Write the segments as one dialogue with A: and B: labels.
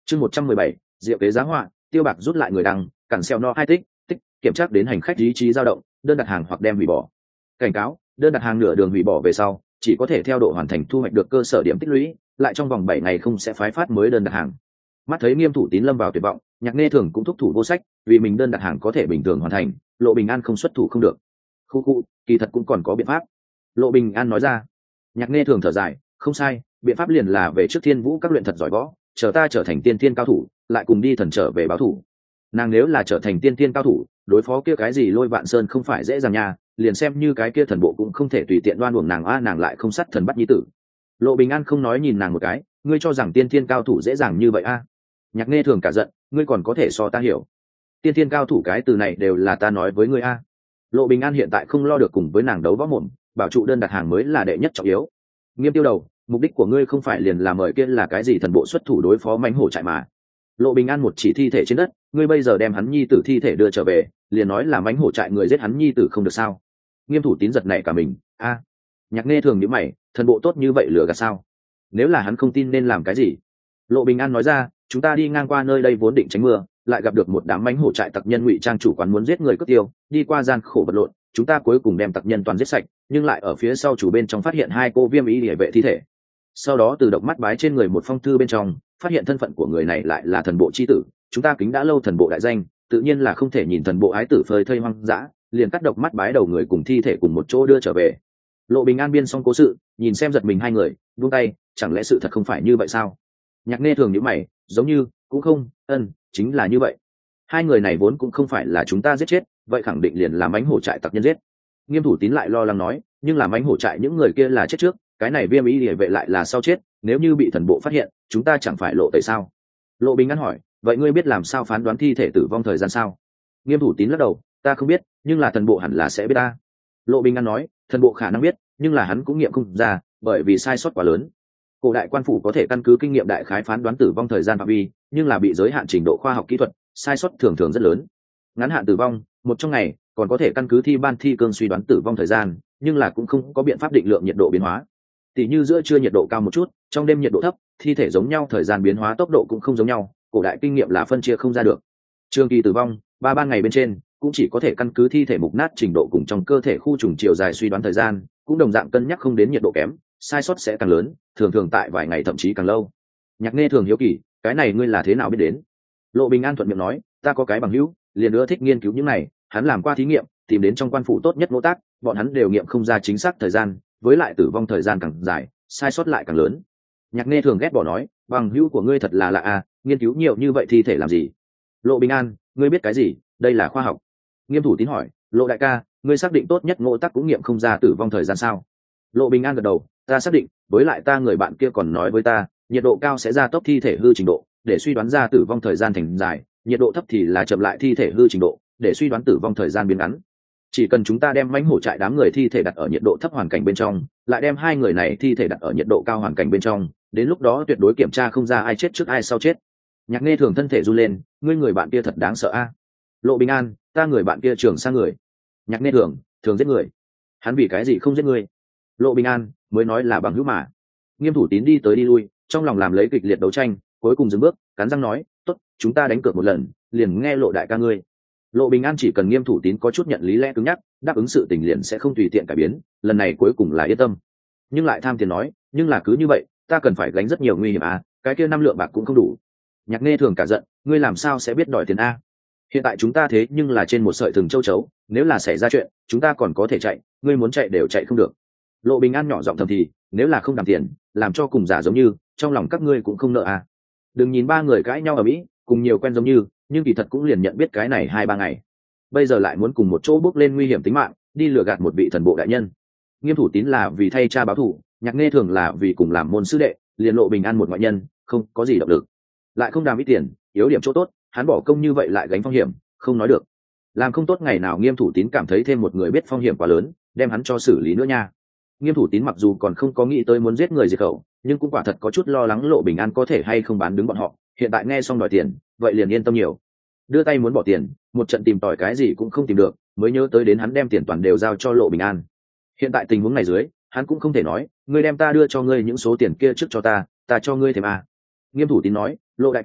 A: Chương 117, diệu kế giá họa, tiêu bạc rút lại người đăng, cản xeo no 2 tích, kiểm tra đến hành khách ý chí dao động, đơn đặt hàng hoặc đem hủy bỏ. Cảnh cáo, đơn đặt hàng nửa đường hủy bỏ về sau, chỉ có thể theo độ hoàn thành thu hoạch được cơ sở điểm tích lũy, lại trong vòng 7 ngày không sẽ phái phát mới đơn đặt hàng. Mắt thấy Nghiêm Thủ Tín lâm vào tuyệt vọng, Nhạc Nghe Thường cũng thúc thủ vô sách, vì mình đơn đặt hàng có thể bình thường hoàn thành, Lộ Bình An không xuất thủ không được. Khu, kỳ thật cũng còn có biện pháp. Lộ Bình An nói ra. Nhạc Nghe Thường thở dài, không sai, biện pháp liền là về trước Thiên Vũ các luyện thật giỏi võ, chờ ta trở thành tiên thiên cao thủ, lại cùng đi thần trở về báo thủ. Nàng nếu là trở thành tiên thiên cao thủ, đối phó kia cái gì Lôi Vạn Sơn không phải dễ dàng nha, liền xem như cái kia thần bộ cũng không thể tùy tiện đoan uổng nàng nàng lại không sát thần bắt nhi tử. Lộ Bình An không nói nhìn nàng một cái, ngươi cho rằng tiên thiên cao thủ dễ dàng như vậy Nhạc Nghe Thường cả giận, ngươi còn có thể so ta hiểu. Tiên thiên cao thủ cái từ này đều là ta nói với ngươi Lộ Bình An hiện tại không lo được cùng với nàng đấu võ mồm, bảo trụ đơn đặt hàng mới là đệ nhất trọng yếu. Nghiêm Tiêu Đầu, mục đích của ngươi không phải liền là mời kia là cái gì thần bộ xuất thủ đối phó mãnh hổ trại mà. Lộ Bình An một chỉ thi thể trên đất, ngươi bây giờ đem hắn nhi tử thi thể đưa trở về, liền nói là mãnh hổ trại người giết hắn nhi tử không được sao? Nghiêm Thủ Tín giật nảy cả mình, Nhạc Nghe Thường nhíu mày, thần bộ tốt như vậy lừa gạt sao? Nếu là hắn không tin nên làm cái gì? Lộ Bình An nói ra, chúng ta đi ngang qua nơi đây vốn định tránh mưa, lại gặp được một đám mãnh hổ trại tặc nhân ngụy trang chủ quán muốn giết người cướp tiêu, đi qua gian khổ vật lộn, chúng ta cuối cùng đem tặc nhân toàn giết sạch, nhưng lại ở phía sau chủ bên trong phát hiện 2 cô Viêm Ý Liễu vệ thi thể. Sau đó từ động mắt bái trên người một phong thư bên trong, phát hiện thân phận của người này lại là thần bộ chi tử, chúng ta kính đã lâu thần bộ đại danh, tự nhiên là không thể nhìn thần bộ ái tử phơi thây hoang dã, liền cắt độc mắt bái đầu người cùng thi thể cùng một chỗ đưa trở về. Lộ Bình An biên xong cố sự, nhìn xem giật mình hai người, buông tay, chẳng lẽ sự thật không phải như vậy sao? Nhạc Nghe Thường nhíu mày, giống như, cũng không, chính là như vậy. Hai người này vốn cũng không phải là chúng ta giết chết, vậy khẳng định liền là mãnh hổ trại tặc nhân giết. Nghiêm Thủ Tín lại lo lắng nói, nhưng là mãnh hổ trại những người kia là chết trước, cái này Viêm Ý Liễu vệ lại là sau chết, nếu như bị thần bộ phát hiện, chúng ta chẳng phải lộ tẩy sao? Lộ Bình An hỏi, vậy ngươi biết làm sao phán đoán thi thể tử vong thời gian sao? Nghiêm Thủ Tín lắc đầu, ta không biết, nhưng là thần bộ hẳn là sẽ biết ta. Lộ Bình An nói, thần bộ khả năng biết, nhưng là hắn cũng nghiệm không ra, bởi vì sai sót quá lớn. Cổ đại quan phủ có thể căn cứ kinh nghiệm đại khái phán đoán tử vong thời gian phạm vi, nhưng là bị giới hạn trình độ khoa học kỹ thuật, sai sót thường thường rất lớn. Ngắn hạn tử vong, một trong ngày, còn có thể căn cứ thi ban thi cương suy đoán tử vong thời gian, nhưng là cũng không có biện pháp định lượng nhiệt độ biến hóa. Tỷ như giữa trưa nhiệt độ cao một chút, trong đêm nhiệt độ thấp, thi thể giống nhau thời gian biến hóa tốc độ cũng không giống nhau, cổ đại kinh nghiệm là phân chia không ra được. Trường kỳ tử vong, 3 ngày bên trên, cũng chỉ có thể căn cứ thi thể mục nát trình độ cùng trong cơ thể khu trùng chiều dài suy đoán thời gian, cũng đồng dạng cân nhắc không đến nhiệt độ kém, sai sót sẽ càng lớn, thường thường tại vài ngày thậm chí càng lâu. Nhạc Nghe Thường hiếu kỳ, cái này ngươi là thế nào biết đến? Lộ Bình An thuận miệng nói, ta có cái bằng hữu, liền ưa thích nghiên cứu những này, hắn làm qua thí nghiệm, tìm đến trong quan phủ tốt nhất nỗ tác, bọn hắn đều nghiệm không ra chính xác thời gian, với lại tử vong thời gian càng dài, sai sót lại càng lớn. Nhạc Nghe Thường ghét bỏ nói, bằng hữu của ngươi thật là lạ nghiên cứu nhiều như vậy thi thể làm gì? Lộ Bình An, ngươi biết cái gì? Đây là khoa học. Nghiêm Thủ Tín hỏi, Lộ đại ca, ngươi xác định tốt nhất ngộ tác cũng nghiệm không ra tử vong thời gian sao? Lộ Bình An gật đầu, ta xác định, với lại ta người bạn kia còn nói với ta, nhiệt độ cao sẽ gia tốc thi thể hư trình độ, để suy đoán ra tử vong thời gian thành dài, nhiệt độ thấp thì là chậm lại thi thể hư trình độ, để suy đoán tử vong thời gian biến ngắn. Chỉ cần chúng ta đem mãnh hổ trại đám người thi thể đặt ở nhiệt độ thấp hoàn cảnh bên trong, lại đem hai người này thi thể đặt ở nhiệt độ cao hoàn cảnh bên trong, đến lúc đó tuyệt đối kiểm tra không ra ai chết trước ai sau chết. Nhạc Nghe Thường thân thể run lên, ngươi người bạn kia thật đáng sợ Lộ Bình An, ta người bạn kia trường sang người. Nhạc Nghe Thường, thường giết người. Hắn vì cái gì không giết ngươi? Lộ Bình An, mới nói là bằng hữu mà. Nghiêm Thủ Tín đi tới đi lui, trong lòng làm lấy kịch liệt đấu tranh, cuối cùng dừng bước, cắn răng nói, tốt, chúng ta đánh cược một lần, liền nghe Lộ đại ca ngươi. Lộ Bình An chỉ cần Nghiêm Thủ Tín có chút nhận lý lẽ cứng nhắc, đáp ứng sự tình liền sẽ không tùy tiện cải biến, lần này cuối cùng là yên tâm. Nhưng lại tham tiền nói, nhưng là cứ như vậy, ta cần phải gánh rất nhiều nguy hiểm cái kia 5 lượng bạc cũng không đủ. Nhạc Nghe Thường cả giận, ngươi làm sao sẽ biết đòi tiền hiện tại chúng ta thế nhưng là trên một sợi thừng châu chấu, nếu là xảy ra chuyện, chúng ta còn có thể chạy, ngươi muốn chạy đều chạy không được. Lộ Bình An nhỏ giọng thầm thì, nếu là không đảm tiền, làm cho cùng giả giống như, trong lòng các ngươi cũng không nợ Đừng nhìn 3 người cãi nhau ở Mỹ, cùng nhiều quen giống như, nhưng kỳ thật cũng liền nhận biết cái này 2-3 ngày. Bây giờ lại muốn cùng một chỗ bước lên nguy hiểm tính mạng, đi lừa gạt một vị thần bộ đại nhân. Nghiêm Thủ Tín là vì thay cha báo thù, Nhạc Nghe Thường là vì cùng làm môn sư đệ, liền Lộ Bình An một ngoại nhân, không có gì động lực. Lại không đàm ít tiền, yếu điểm chỗ tốt, hắn bỏ công như vậy lại gánh phong hiểm, không nói được. Làm không tốt ngày nào Nghiêm Thủ Tín cảm thấy thêm một người biết phong hiểm quá lớn, đem hắn cho xử lý nữa nha. Nghiêm Thủ Tín mặc dù còn không có nghĩ tới muốn giết người diệt khẩu, nhưng cũng quả thật có chút lo lắng Lộ Bình An có thể hay không bán đứng bọn họ, hiện tại nghe xong đòi tiền, vậy liền yên tâm nhiều. Đưa tay muốn bỏ tiền, một trận tìm tòi cái gì cũng không tìm được, mới nhớ tới đến hắn đem tiền toàn đều giao cho Lộ Bình An. Hiện tại tình huống này dưới, hắn cũng không thể nói, ngươi đem ta đưa cho ngươi những số tiền kia trước cho ta cho ngươi thêm Nghiêm Thủ Tín nói, Lộ đại ca,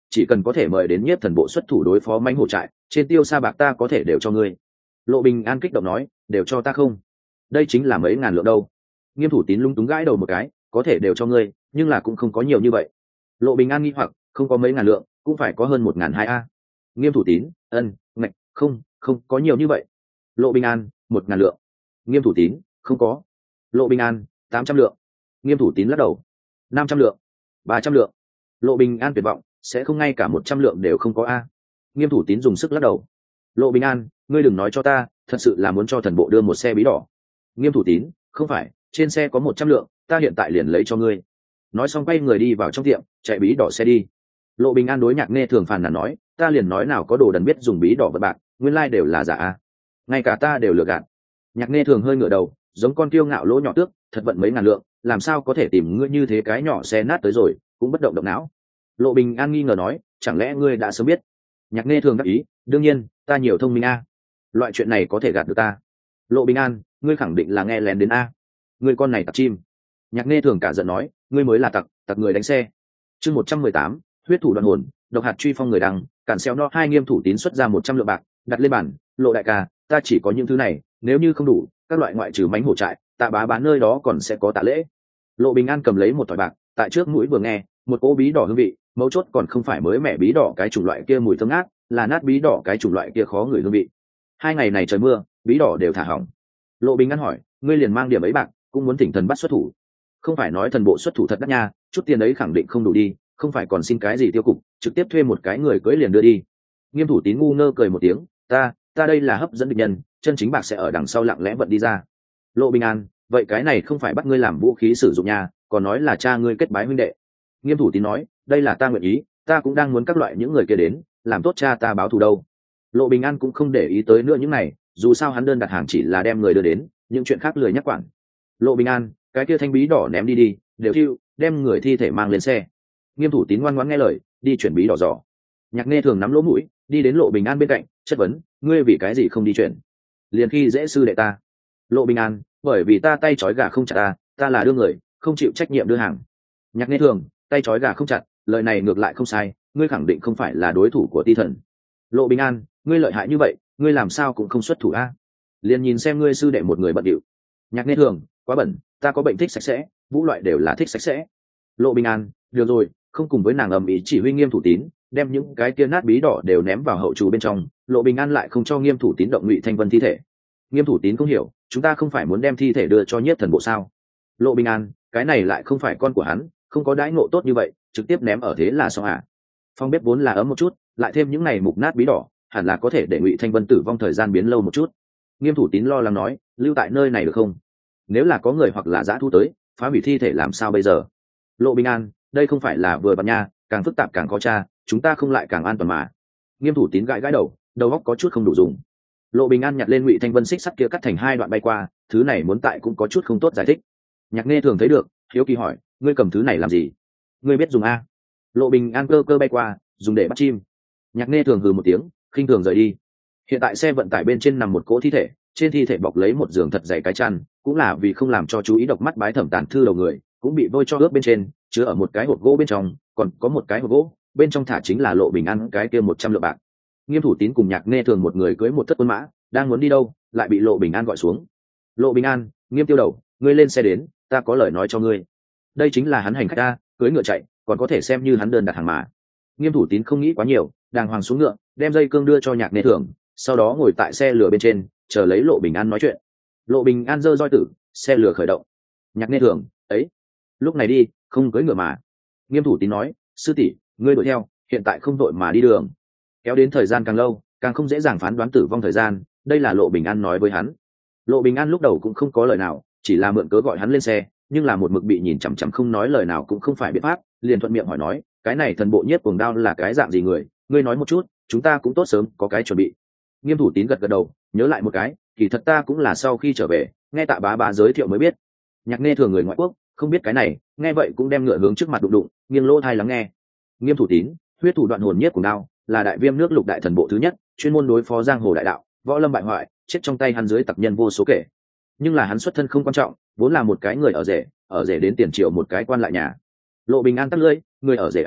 A: chỉ cần có thể mời đến nhiếp thần bộ xuất thủ đối phó mãnh hổ trại, trên tiêu sa bạc ta có thể đều cho ngươi. Lộ Bình An kích động nói, đều cho ta không? Đây chính là mấy ngàn lượng đâu. Nghiêm Thủ Tín lung túng gãi đầu một cái, có thể đều cho ngươi, nhưng là cũng không có nhiều như vậy. Lộ Bình An nghi hoặc, không có mấy ngàn lượng, cũng phải có hơn 1.200 a. Nghiêm Thủ Tín, ngạch, không có nhiều như vậy. Lộ Bình An, 1.000 lượng. Nghiêm Thủ Tín, không có. Lộ Bình An, 800 lượng. Nghiêm Thủ Tín lắc đầu. 500 lượng. 300 lượng. Lộ Bình An tuyệt vọng, sẽ không ngay cả 100 lượng đều không có a. Nghiêm Thủ Tín dùng sức lắc đầu. Lộ Bình An, ngươi đừng nói cho ta, thật sự là muốn cho thần bộ đưa một xe bí đỏ. Nghiêm Thủ Tín, không phải, trên xe có 100 lượng, ta hiện tại liền lấy cho ngươi. Nói xong quay người đi vào trong tiệm, chạy bí đỏ xe đi. Lộ Bình An đối Nhạc Nghe Thường phàn nàn nói, ta liền nói nào có đồ đần biết dùng bí đỏ vật bạc, nguyên lai đều là giả a. Ngay cả ta đều lừa gạt. Nhạc Nghe Thường hơi ngửa đầu, giống con kiêu ngạo lỗ nhỏ tước, thật vận mấy ngàn lượng, làm sao có thể tìm ngươi như thế cái nhỏ xe nát tới rồi, cũng bất động động não. Lộ Bình An nghi ngờ nói, chẳng lẽ ngươi đã sớm biết? Nhạc Nghe Thường đáp ý, đương nhiên, ta nhiều thông minh a. Loại chuyện này có thể gạt được ta. Lộ Bình An, ngươi khẳng định là nghe lén đến a. Ngươi con này tặc chim. Nhạc Nghe Thường cả giận nói, ngươi mới là tặc người đánh xe. Chương 118, huyết thủ đoạn hồn, độc hạt truy phong người đăng, cản xéo no 2. Nghiêm Thủ Tín xuất ra 100 lượng bạc, đặt lên bàn, Lộ đại ca, ta chỉ có những thứ này, nếu như không đủ, các loại ngoại trừ mánh hổ trại, tạ bá bán nơi đó còn sẽ có tạ lễ. Lộ Bình An cầm lấy một thỏi bạc, tại trước mũi vừa nghe, một cỗ bí đỏ hương vị, mấu chốt còn không phải mới mẻ bí đỏ cái chủng loại kia mùi thơm ngát, là nát bí đỏ cái chủng loại kia khó ngửi hương vị. 2 ngày này trời mưa, bí đỏ đều thả hỏng. Lộ Bình An hỏi, ngươi liền mang điểm ấy bạc, cũng muốn thỉnh thần bắt xuất thủ? Không phải nói thần bộ xuất thủ thật đắt nha, chút tiền ấy khẳng định không đủ đi, không phải còn xin cái gì tiêu cục, trực tiếp thuê một cái người cưỡi liền đưa đi. Nghiêm Thủ Tín ngu ngơ cười một tiếng, ta đây là hấp dẫn địch nhân, chân chính bạc sẽ ở đằng sau lặng lẽ vận đi ra. Lộ Bình An, vậy cái này không phải bắt ngươi làm vũ khí sử dụng nha, còn nói là cha ngươi kết bái huynh đệ. Nghiêm Thủ Tín nói, đây là ta nguyện ý, ta cũng đang muốn các loại những người kia đến, làm tốt cha ta báo thù đâu. Lộ Bình An cũng không để ý tới nữa những này, dù sao hắn đơn đặt hàng chỉ là đem người đưa đến, những chuyện khác lười nhắc quản. Lộ Bình An, cái kia thanh bí đỏ ném đi, đều thiêu, đem người thi thể mang lên xe. Nghiêm Thủ Tín ngoan ngoãn nghe lời, đi chuyển bí đỏ giỏ. Nhạc Nghe Thường nắm lỗ mũi, đi đến Lộ Bình An bên cạnh, chất vấn, ngươi vì cái gì không đi chuyển? Liền khi dễ sư đệ ta. Lộ Bình An, bởi vì ta tay trói gà không chặt ta là đưa người, không chịu trách nhiệm đưa hàng. Nhạc Nghe Thường, tay trói gà không chặt, lời này ngược lại không sai, ngươi khẳng định không phải là đối thủ của Ti Thần. Lộ Bình An, ngươi lợi hại như vậy, ngươi làm sao cũng không xuất thủ a? Liền nhìn xem ngươi sư đệ một người bận điệu. Nhạc Nghe Thường, quá bẩn, ta có bệnh thích sạch sẽ, vũ loại đều là thích sạch sẽ. Lộ Bình An, được rồi, không cùng với nàng ầm ĩ chỉ huy Nghiêm Thủ Tín, đem những cái kia nát bí đỏ đều ném vào hậu trù bên trong. Lộ Bình An lại không cho Nghiêm Thủ Tín động Ngụy Thanh Vân thi thể. Nghiêm Thủ Tín không hiểu, chúng ta không phải muốn đem thi thể đưa cho Nhiếp Thần bộ sao? Lộ Bình An, cái này lại không phải con của hắn, không có đãi ngộ tốt như vậy, trực tiếp ném ở thế là xong à? Phòng bếp vốn là ấm một chút, lại thêm những này mục nát bí đỏ, hẳn là có thể để Ngụy Thanh Vân tử vong thời gian biến lâu một chút. Nghiêm Thủ Tín lo lắng nói, lưu tại nơi này được không? Nếu là có người hoặc là dã thu tới, phá hủy thi thể làm sao bây giờ? Lộ Bình An, đây không phải là vừa vặn nha, càng phức tạp càng khó tra, chúng ta không lại càng an toàn mà. Nghiêm Thủ Tín gãi đầu, đầu óc có chút không đủ dùng. Lộ Bình An nhặt lên Ngụy Thanh Vân xích sắt kia cắt thành 2 đoạn bay qua, thứ này muốn tại cũng có chút không tốt giải thích. Nhạc Nghe Thường thấy được, hiếu kỳ hỏi, ngươi cầm thứ này làm gì? Ngươi biết dùng a? Lộ Bình An cơ bay qua, dùng để bắt chim. Nhạc Nghe Thường hừ một tiếng, khinh thường rời đi. Hiện tại xe vận tải bên trên nằm một cỗ thi thể, trên thi thể bọc lấy một giường thật dày cái chăn, cũng là vì không làm cho chú ý độc mắt bái thẩm tàn thư đầu người, cũng bị vôi cho ướp bên trên, chứa ở một cái hộp gỗ bên trong, còn có một cái hộp gỗ, bên trong thả chính là Lộ Bình An cái kia 100 lượng bạc. Nghiêm Thủ Tín cùng Nhạc Nghe Thường một người cưỡi một thất quân mã, đang muốn đi đâu, lại bị Lộ Bình An gọi xuống. Lộ Bình An, Nghiêm Tiêu Đầu, ngươi lên xe đến, ta có lời nói cho ngươi. Đây chính là hắn hành khách ta, cưỡi ngựa chạy, còn có thể xem như hắn đơn đặt hàng mà. Nghiêm Thủ Tín không nghĩ quá nhiều, đàng hoàng xuống ngựa, đem dây cương đưa cho Nhạc Nghe Thường, sau đó ngồi tại xe lửa bên trên, chờ lấy Lộ Bình An nói chuyện. Lộ Bình An giơ roi tử, xe lửa khởi động. Nhạc Nghe Thường, ấy, lúc này đi, không cưỡi ngựa mà. Nghiêm Thủ Tín nói, sư tỷ, ngươi đuổi theo, hiện tại không đội mà đi đường. Kéo đến thời gian càng lâu, càng không dễ dàng phán đoán tử vong thời gian, đây là Lộ Bình An nói với hắn. Lộ Bình An lúc đầu cũng không có lời nào, chỉ là mượn cớ gọi hắn lên xe, nhưng là một mực bị nhìn chằm chằm không nói lời nào cũng không phải biện pháp, liền thuận miệng hỏi nói, cái này thần bộ Nhiếp Cuồng Đao là cái dạng gì người, ngươi nói một chút, chúng ta cũng tốt sớm có cái chuẩn bị. Nghiêm Thủ Tín gật đầu, nhớ lại một cái, kỳ thật ta cũng là sau khi trở về, nghe Tạ bá giới thiệu mới biết. Nhạc Nghe Thường người ngoại quốc, không biết cái này, nghe vậy cũng đem ngựa hướng trước mặt đụng, nghiêng lỗ tai lắng nghe. Nghiêm Thủ Tín, huyết thủ đoạn hồn Nhiếp Cuồng Đao, là đại viêm nước lục đại thần bộ thứ nhất, chuyên môn đối phó giang hồ đại đạo, võ lâm bại hoại, chết trong tay hắn dưới tặc nhân vô số kể. Nhưng là hắn xuất thân không quan trọng, vốn là một cái người ở rể đến tiền triệu một cái quan lại nhà. Lộ Bình An tắt lưỡi, người ở rể à,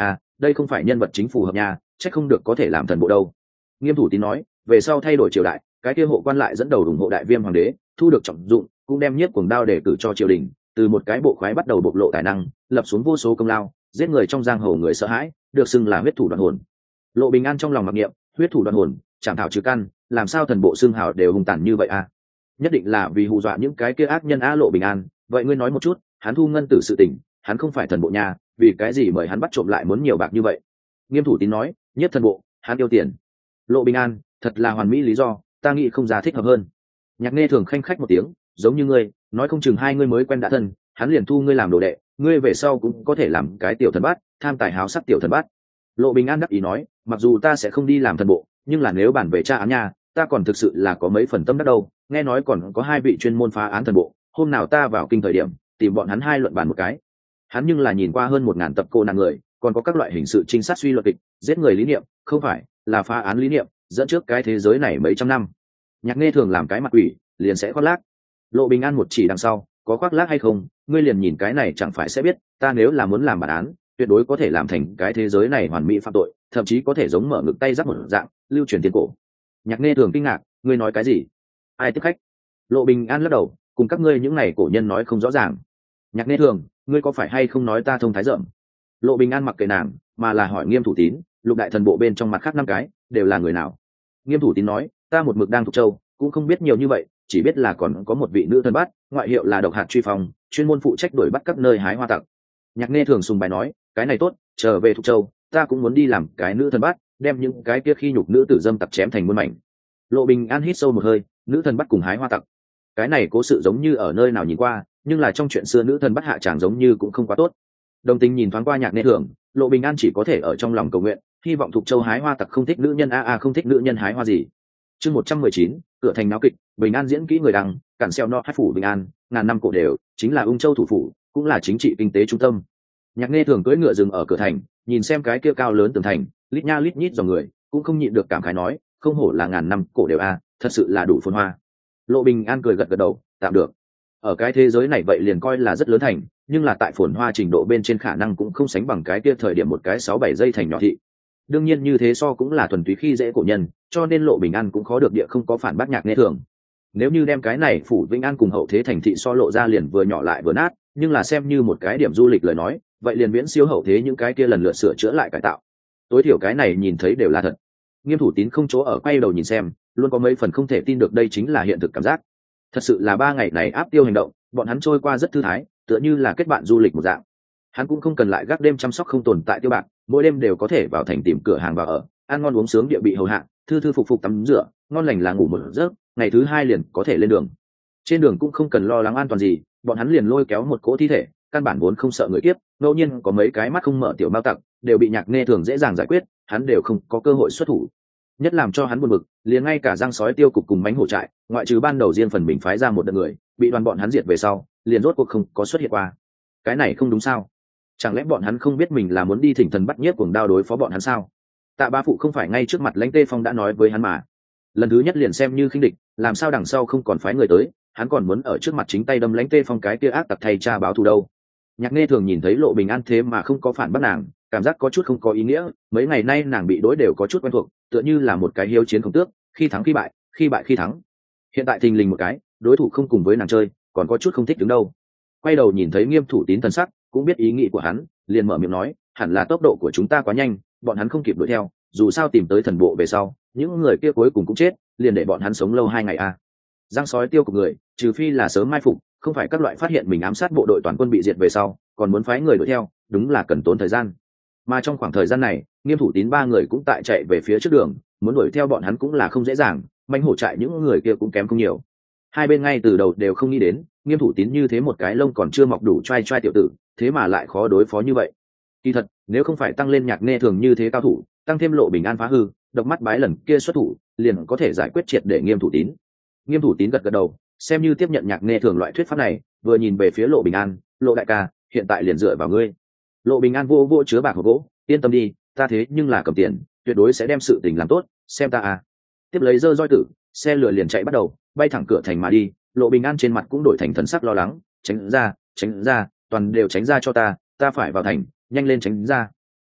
A: đây không phải nhân vật chính phù hợp nhà, chắc không được có thể làm thần bộ đâu. Nghiêm Thủ Tín nói, về sau thay đổi triều đại, cái kia hộ quan lại dẫn đầu ủng hộ đại viêm hoàng đế, thu được trọng dụng, cũng đem Nhiếp Cuồng Đao để cử cho triều đình, từ một cái bộ khoái bắt đầu bộc lộ tài năng, lập xuống vô số công lao, giết người trong giang hồ người sợ hãi, được xưng là huyết thủ đoạn hồn. Lộ Bình An trong lòng mặc niệm, huyết thủ đoạn hồn, chẳng thảo trừ căn, làm sao thần bộ xưng hào đều hung tàn như vậy a? Nhất định là vì hù dọa những cái kia ác nhân a. Lộ Bình An, vậy ngươi nói một chút, hắn thu ngân tử sự tình, hắn không phải thần bộ nhà, vì cái gì mời hắn bắt trộm lại muốn nhiều bạc như vậy? Nghiêm Thủ Tín nói, Nhiếp thần bộ, hắn yêu tiền. Lộ Bình An, thật là hoàn mỹ lý do, ta nghĩ không giá thích hợp hơn. Nhạc Nghe Thường khanh khách một tiếng, giống như ngươi, nói không chừng hai ngươi mới quen đã thân, hắn liền thu ngươi làm đồ đệ, ngươi về sau cũng có thể làm cái tiểu thần bát, tham tài háo sắc tiểu thần bát. Lộ Bình An đắc ý nói, mặc dù ta sẽ không đi làm thần bộ, nhưng là nếu bản về tra án nha, ta còn thực sự là có mấy phần tâm đắc đâu. Nghe nói còn có hai vị chuyên môn phá án thần bộ, hôm nào ta vào kinh thời điểm tìm bọn hắn hai luận bàn một cái. Hắn nhưng là nhìn qua hơn 1000 tập cô nàng người, còn có các loại hình sự trinh sát suy luận kịch, giết người lý niệm, không phải là phá án lý niệm, dẫn trước cái thế giới này mấy trăm năm. Nhạc Nghe Thường làm cái mặt quỷ, liền sẽ khoác lác. Lộ Bình An một chỉ đằng sau, có khoác lác hay không, ngươi liền nhìn cái này chẳng phải sẽ biết, ta nếu là muốn làm bản án, tuyệt đối có thể làm thành cái thế giới này hoàn mỹ phạm tội, thậm chí có thể giống mở ngực tay giáp một dạng, lưu truyền tiền cổ. Nhạc Nghe Thường kinh ngạc, ngươi nói cái gì? Ai tiếp khách? Lộ Bình An lắc đầu, cùng các ngươi những này cổ nhân nói không rõ ràng. Nhạc Nghe Thường, ngươi có phải hay không nói ta thông thái rộng? Lộ Bình An mặc kệ nàng, mà là hỏi Nghiêm Thủ Tín, lục đại thần bộ bên trong mặt khác 5 cái, đều là người nào? Nghiêm Thủ Tín nói, ta một mực đang thuộc châu, cũng không biết nhiều như vậy, chỉ biết là còn có một vị nữ thần bắt, ngoại hiệu là Độc Hạt Truy Phong, chuyên môn phụ trách đuổi bắt các nơi hái hoa tặc. Nhạc Nghe Thường sùng bài nói, cái này tốt, trở về thuộc châu, ta cũng muốn đi làm cái nữ thần bắt, đem những cái kia khi nhục nữ tử dâm tặc chém thành muôn mảnh. Lộ Bình An hít sâu một hơi, nữ thần bắt cùng hái hoa tặc, cái này cố sự giống như ở nơi nào nhìn qua, nhưng là trong chuyện xưa nữ thần bắt hạ chàng giống như cũng không quá tốt. Đồng tình nhìn thoáng qua Nhạc Nghe Thường, Lộ Bình An chỉ có thể ở trong lòng cầu nguyện, hy vọng thuộc châu hái hoa tặc không thích nữ nhân không thích nữ nhân hái hoa gì. Chương 119, cửa thành náo kịch, Bình An diễn kỹ người đăng, cản xeo no hát phủ Bình An, ngàn năm cổ đều, chính là Ung Châu thủ phủ, cũng là chính trị kinh tế trung tâm. Nhạc Nghe Thường cưỡi ngựa dừng ở cửa thành, nhìn xem cái kia cao lớn tường thành, lít nha lít nhít dòng người, cũng không nhịn được cảm khái nói, không hổ là ngàn năm cổ đều thật sự là đủ phồn hoa. Lộ Bình An cười gật gật đầu, tạm được. Ở cái thế giới này vậy liền coi là rất lớn thành, nhưng là tại phồn hoa trình độ bên trên khả năng cũng không sánh bằng cái kia thời điểm một cái 6-7 giây thành nhỏ thị. Đương nhiên như thế so cũng là thuần túy khi dễ cổ nhân, cho nên Lộ Bình An cũng khó được địa không có phản bác Nhạc Nghe Thường. Nếu như đem cái này phủ Vĩnh An cùng hậu thế thành thị so lộ ra liền vừa nhỏ lại vừa nát, nhưng là xem như một cái điểm du lịch lời nói, vậy liền miễn siêu hậu thế những cái kia lần lượt sửa chữa lại cải tạo. Tối thiểu cái này nhìn thấy đều là thật. Nghiêm Thủ Tín không chỗ ở quay đầu nhìn xem, luôn có mấy phần không thể tin được đây chính là hiện thực cảm giác. Thật sự là 3 ngày này áp tiêu hành động, bọn hắn trôi qua rất thư thái, tựa như là kết bạn du lịch một dạng. Hắn cũng không cần lại gác đêm chăm sóc không tồn tại tiêu bạc, mỗi đêm đều có thể vào thành tìm cửa hàng vào ở, ăn ngon uống sướng địa bị hầu hạ, thư thư phục phục tắm rửa, ngon lành là ngủ một giấc, ngày thứ 2 liền có thể lên đường. Trên đường cũng không cần lo lắng an toàn gì, bọn hắn liền lôi kéo một cỗ thi thể, căn bản vốn không sợ người kiếp, ngẫu nhiên có mấy cái mắt không mở tiểu mao tặc, đều bị Nhạc Nghe Thường dễ dàng giải quyết, hắn đều không có cơ hội xuất thủ. Nhất làm cho hắn buồn bực, liền ngay cả Giang Sói Tiêu cục cùng mánh hổ trại, ngoại trừ ban đầu riêng phần mình phái ra một đợt người, bị đoàn bọn hắn diệt về sau, liền rốt cuộc không có xuất hiện qua. Cái này không đúng sao? Chẳng lẽ bọn hắn không biết mình là muốn đi thỉnh thần bắt Nhiếp Cuồng Đao đối phó bọn hắn sao? Tạ Bá Phụ không phải ngay trước mặt Lãnh Tê Phong đã nói với hắn mà. Lần thứ nhất liền xem như khinh địch, làm sao đằng sau không còn phái người tới, hắn còn muốn ở trước mặt chính tay đâm Lãnh Tê Phong cái kia ác tặc thay cha báo thù đâu. Nhạc Nghe Thường nhìn thấy Lộ Bình An thế mà không có phản bác nàng, cảm giác có chút không có ý nghĩa, mấy ngày nay nàng bị đối đều có chút quen thuộc, tựa như là một cái hiếu chiến khổng tước, khi thắng khi bại, khi bại khi thắng. Hiện tại thình lình một cái, đối thủ không cùng với nàng chơi, còn có chút không thích đứng đâu. Quay đầu nhìn thấy Nghiêm Thủ Tín thần sắc, cũng biết ý nghĩ của hắn, liền mở miệng nói, hẳn là tốc độ của chúng ta quá nhanh, bọn hắn không kịp đuổi theo, dù sao tìm tới thần bộ về sau, những người kia cuối cùng cũng chết, liền để bọn hắn sống lâu 2 ngày Giang Sói Tiêu cục người, trừ phi là sớm mai phục, không phải các loại phát hiện mình ám sát bộ đội toàn quân bị diệt về sau, còn muốn phái người đuổi theo, đúng là cần tốn thời gian. Mà trong khoảng thời gian này, Nghiêm Thủ Tín 3 người cũng tại chạy về phía trước đường, muốn đuổi theo bọn hắn cũng là không dễ dàng, manh hổ trại những người kia cũng kém không nhiều. Hai bên ngay từ đầu đều không nghĩ đến, Nghiêm Thủ Tín như thế một cái lông còn chưa mọc đủ trai trai tiểu tử, thế mà lại khó đối phó như vậy. Kỳ thật, nếu không phải tăng lên Nhạc Nghe Thường như thế cao thủ, tăng thêm Lộ Bình An phá hư, độc mắt bái lần kia xuất thủ, liền có thể giải quyết triệt để Nghiêm Thủ Tín. Nghiêm Thủ Tín gật gật đầu, xem như tiếp nhận Nhạc Nghe Thường loại thuyết pháp này, vừa nhìn về phía Lộ Bình An, Lộ đại ca, hiện tại liền dựa vào ngươi. Lộ Bình An vô vô chứa bạc hộp gỗ, yên tâm đi, ta thế nhưng là cầm tiền, tuyệt đối sẽ đem sự tình làm tốt, xem ta Tiếp lấy dơ roi tử, xe lửa liền chạy bắt đầu, bay thẳng cửa thành mà đi. Lộ Bình An trên mặt cũng đổi thành thần sắc lo lắng, tránh ra, toàn đều tránh ra cho ta phải vào thành, nhanh lên tránh ra.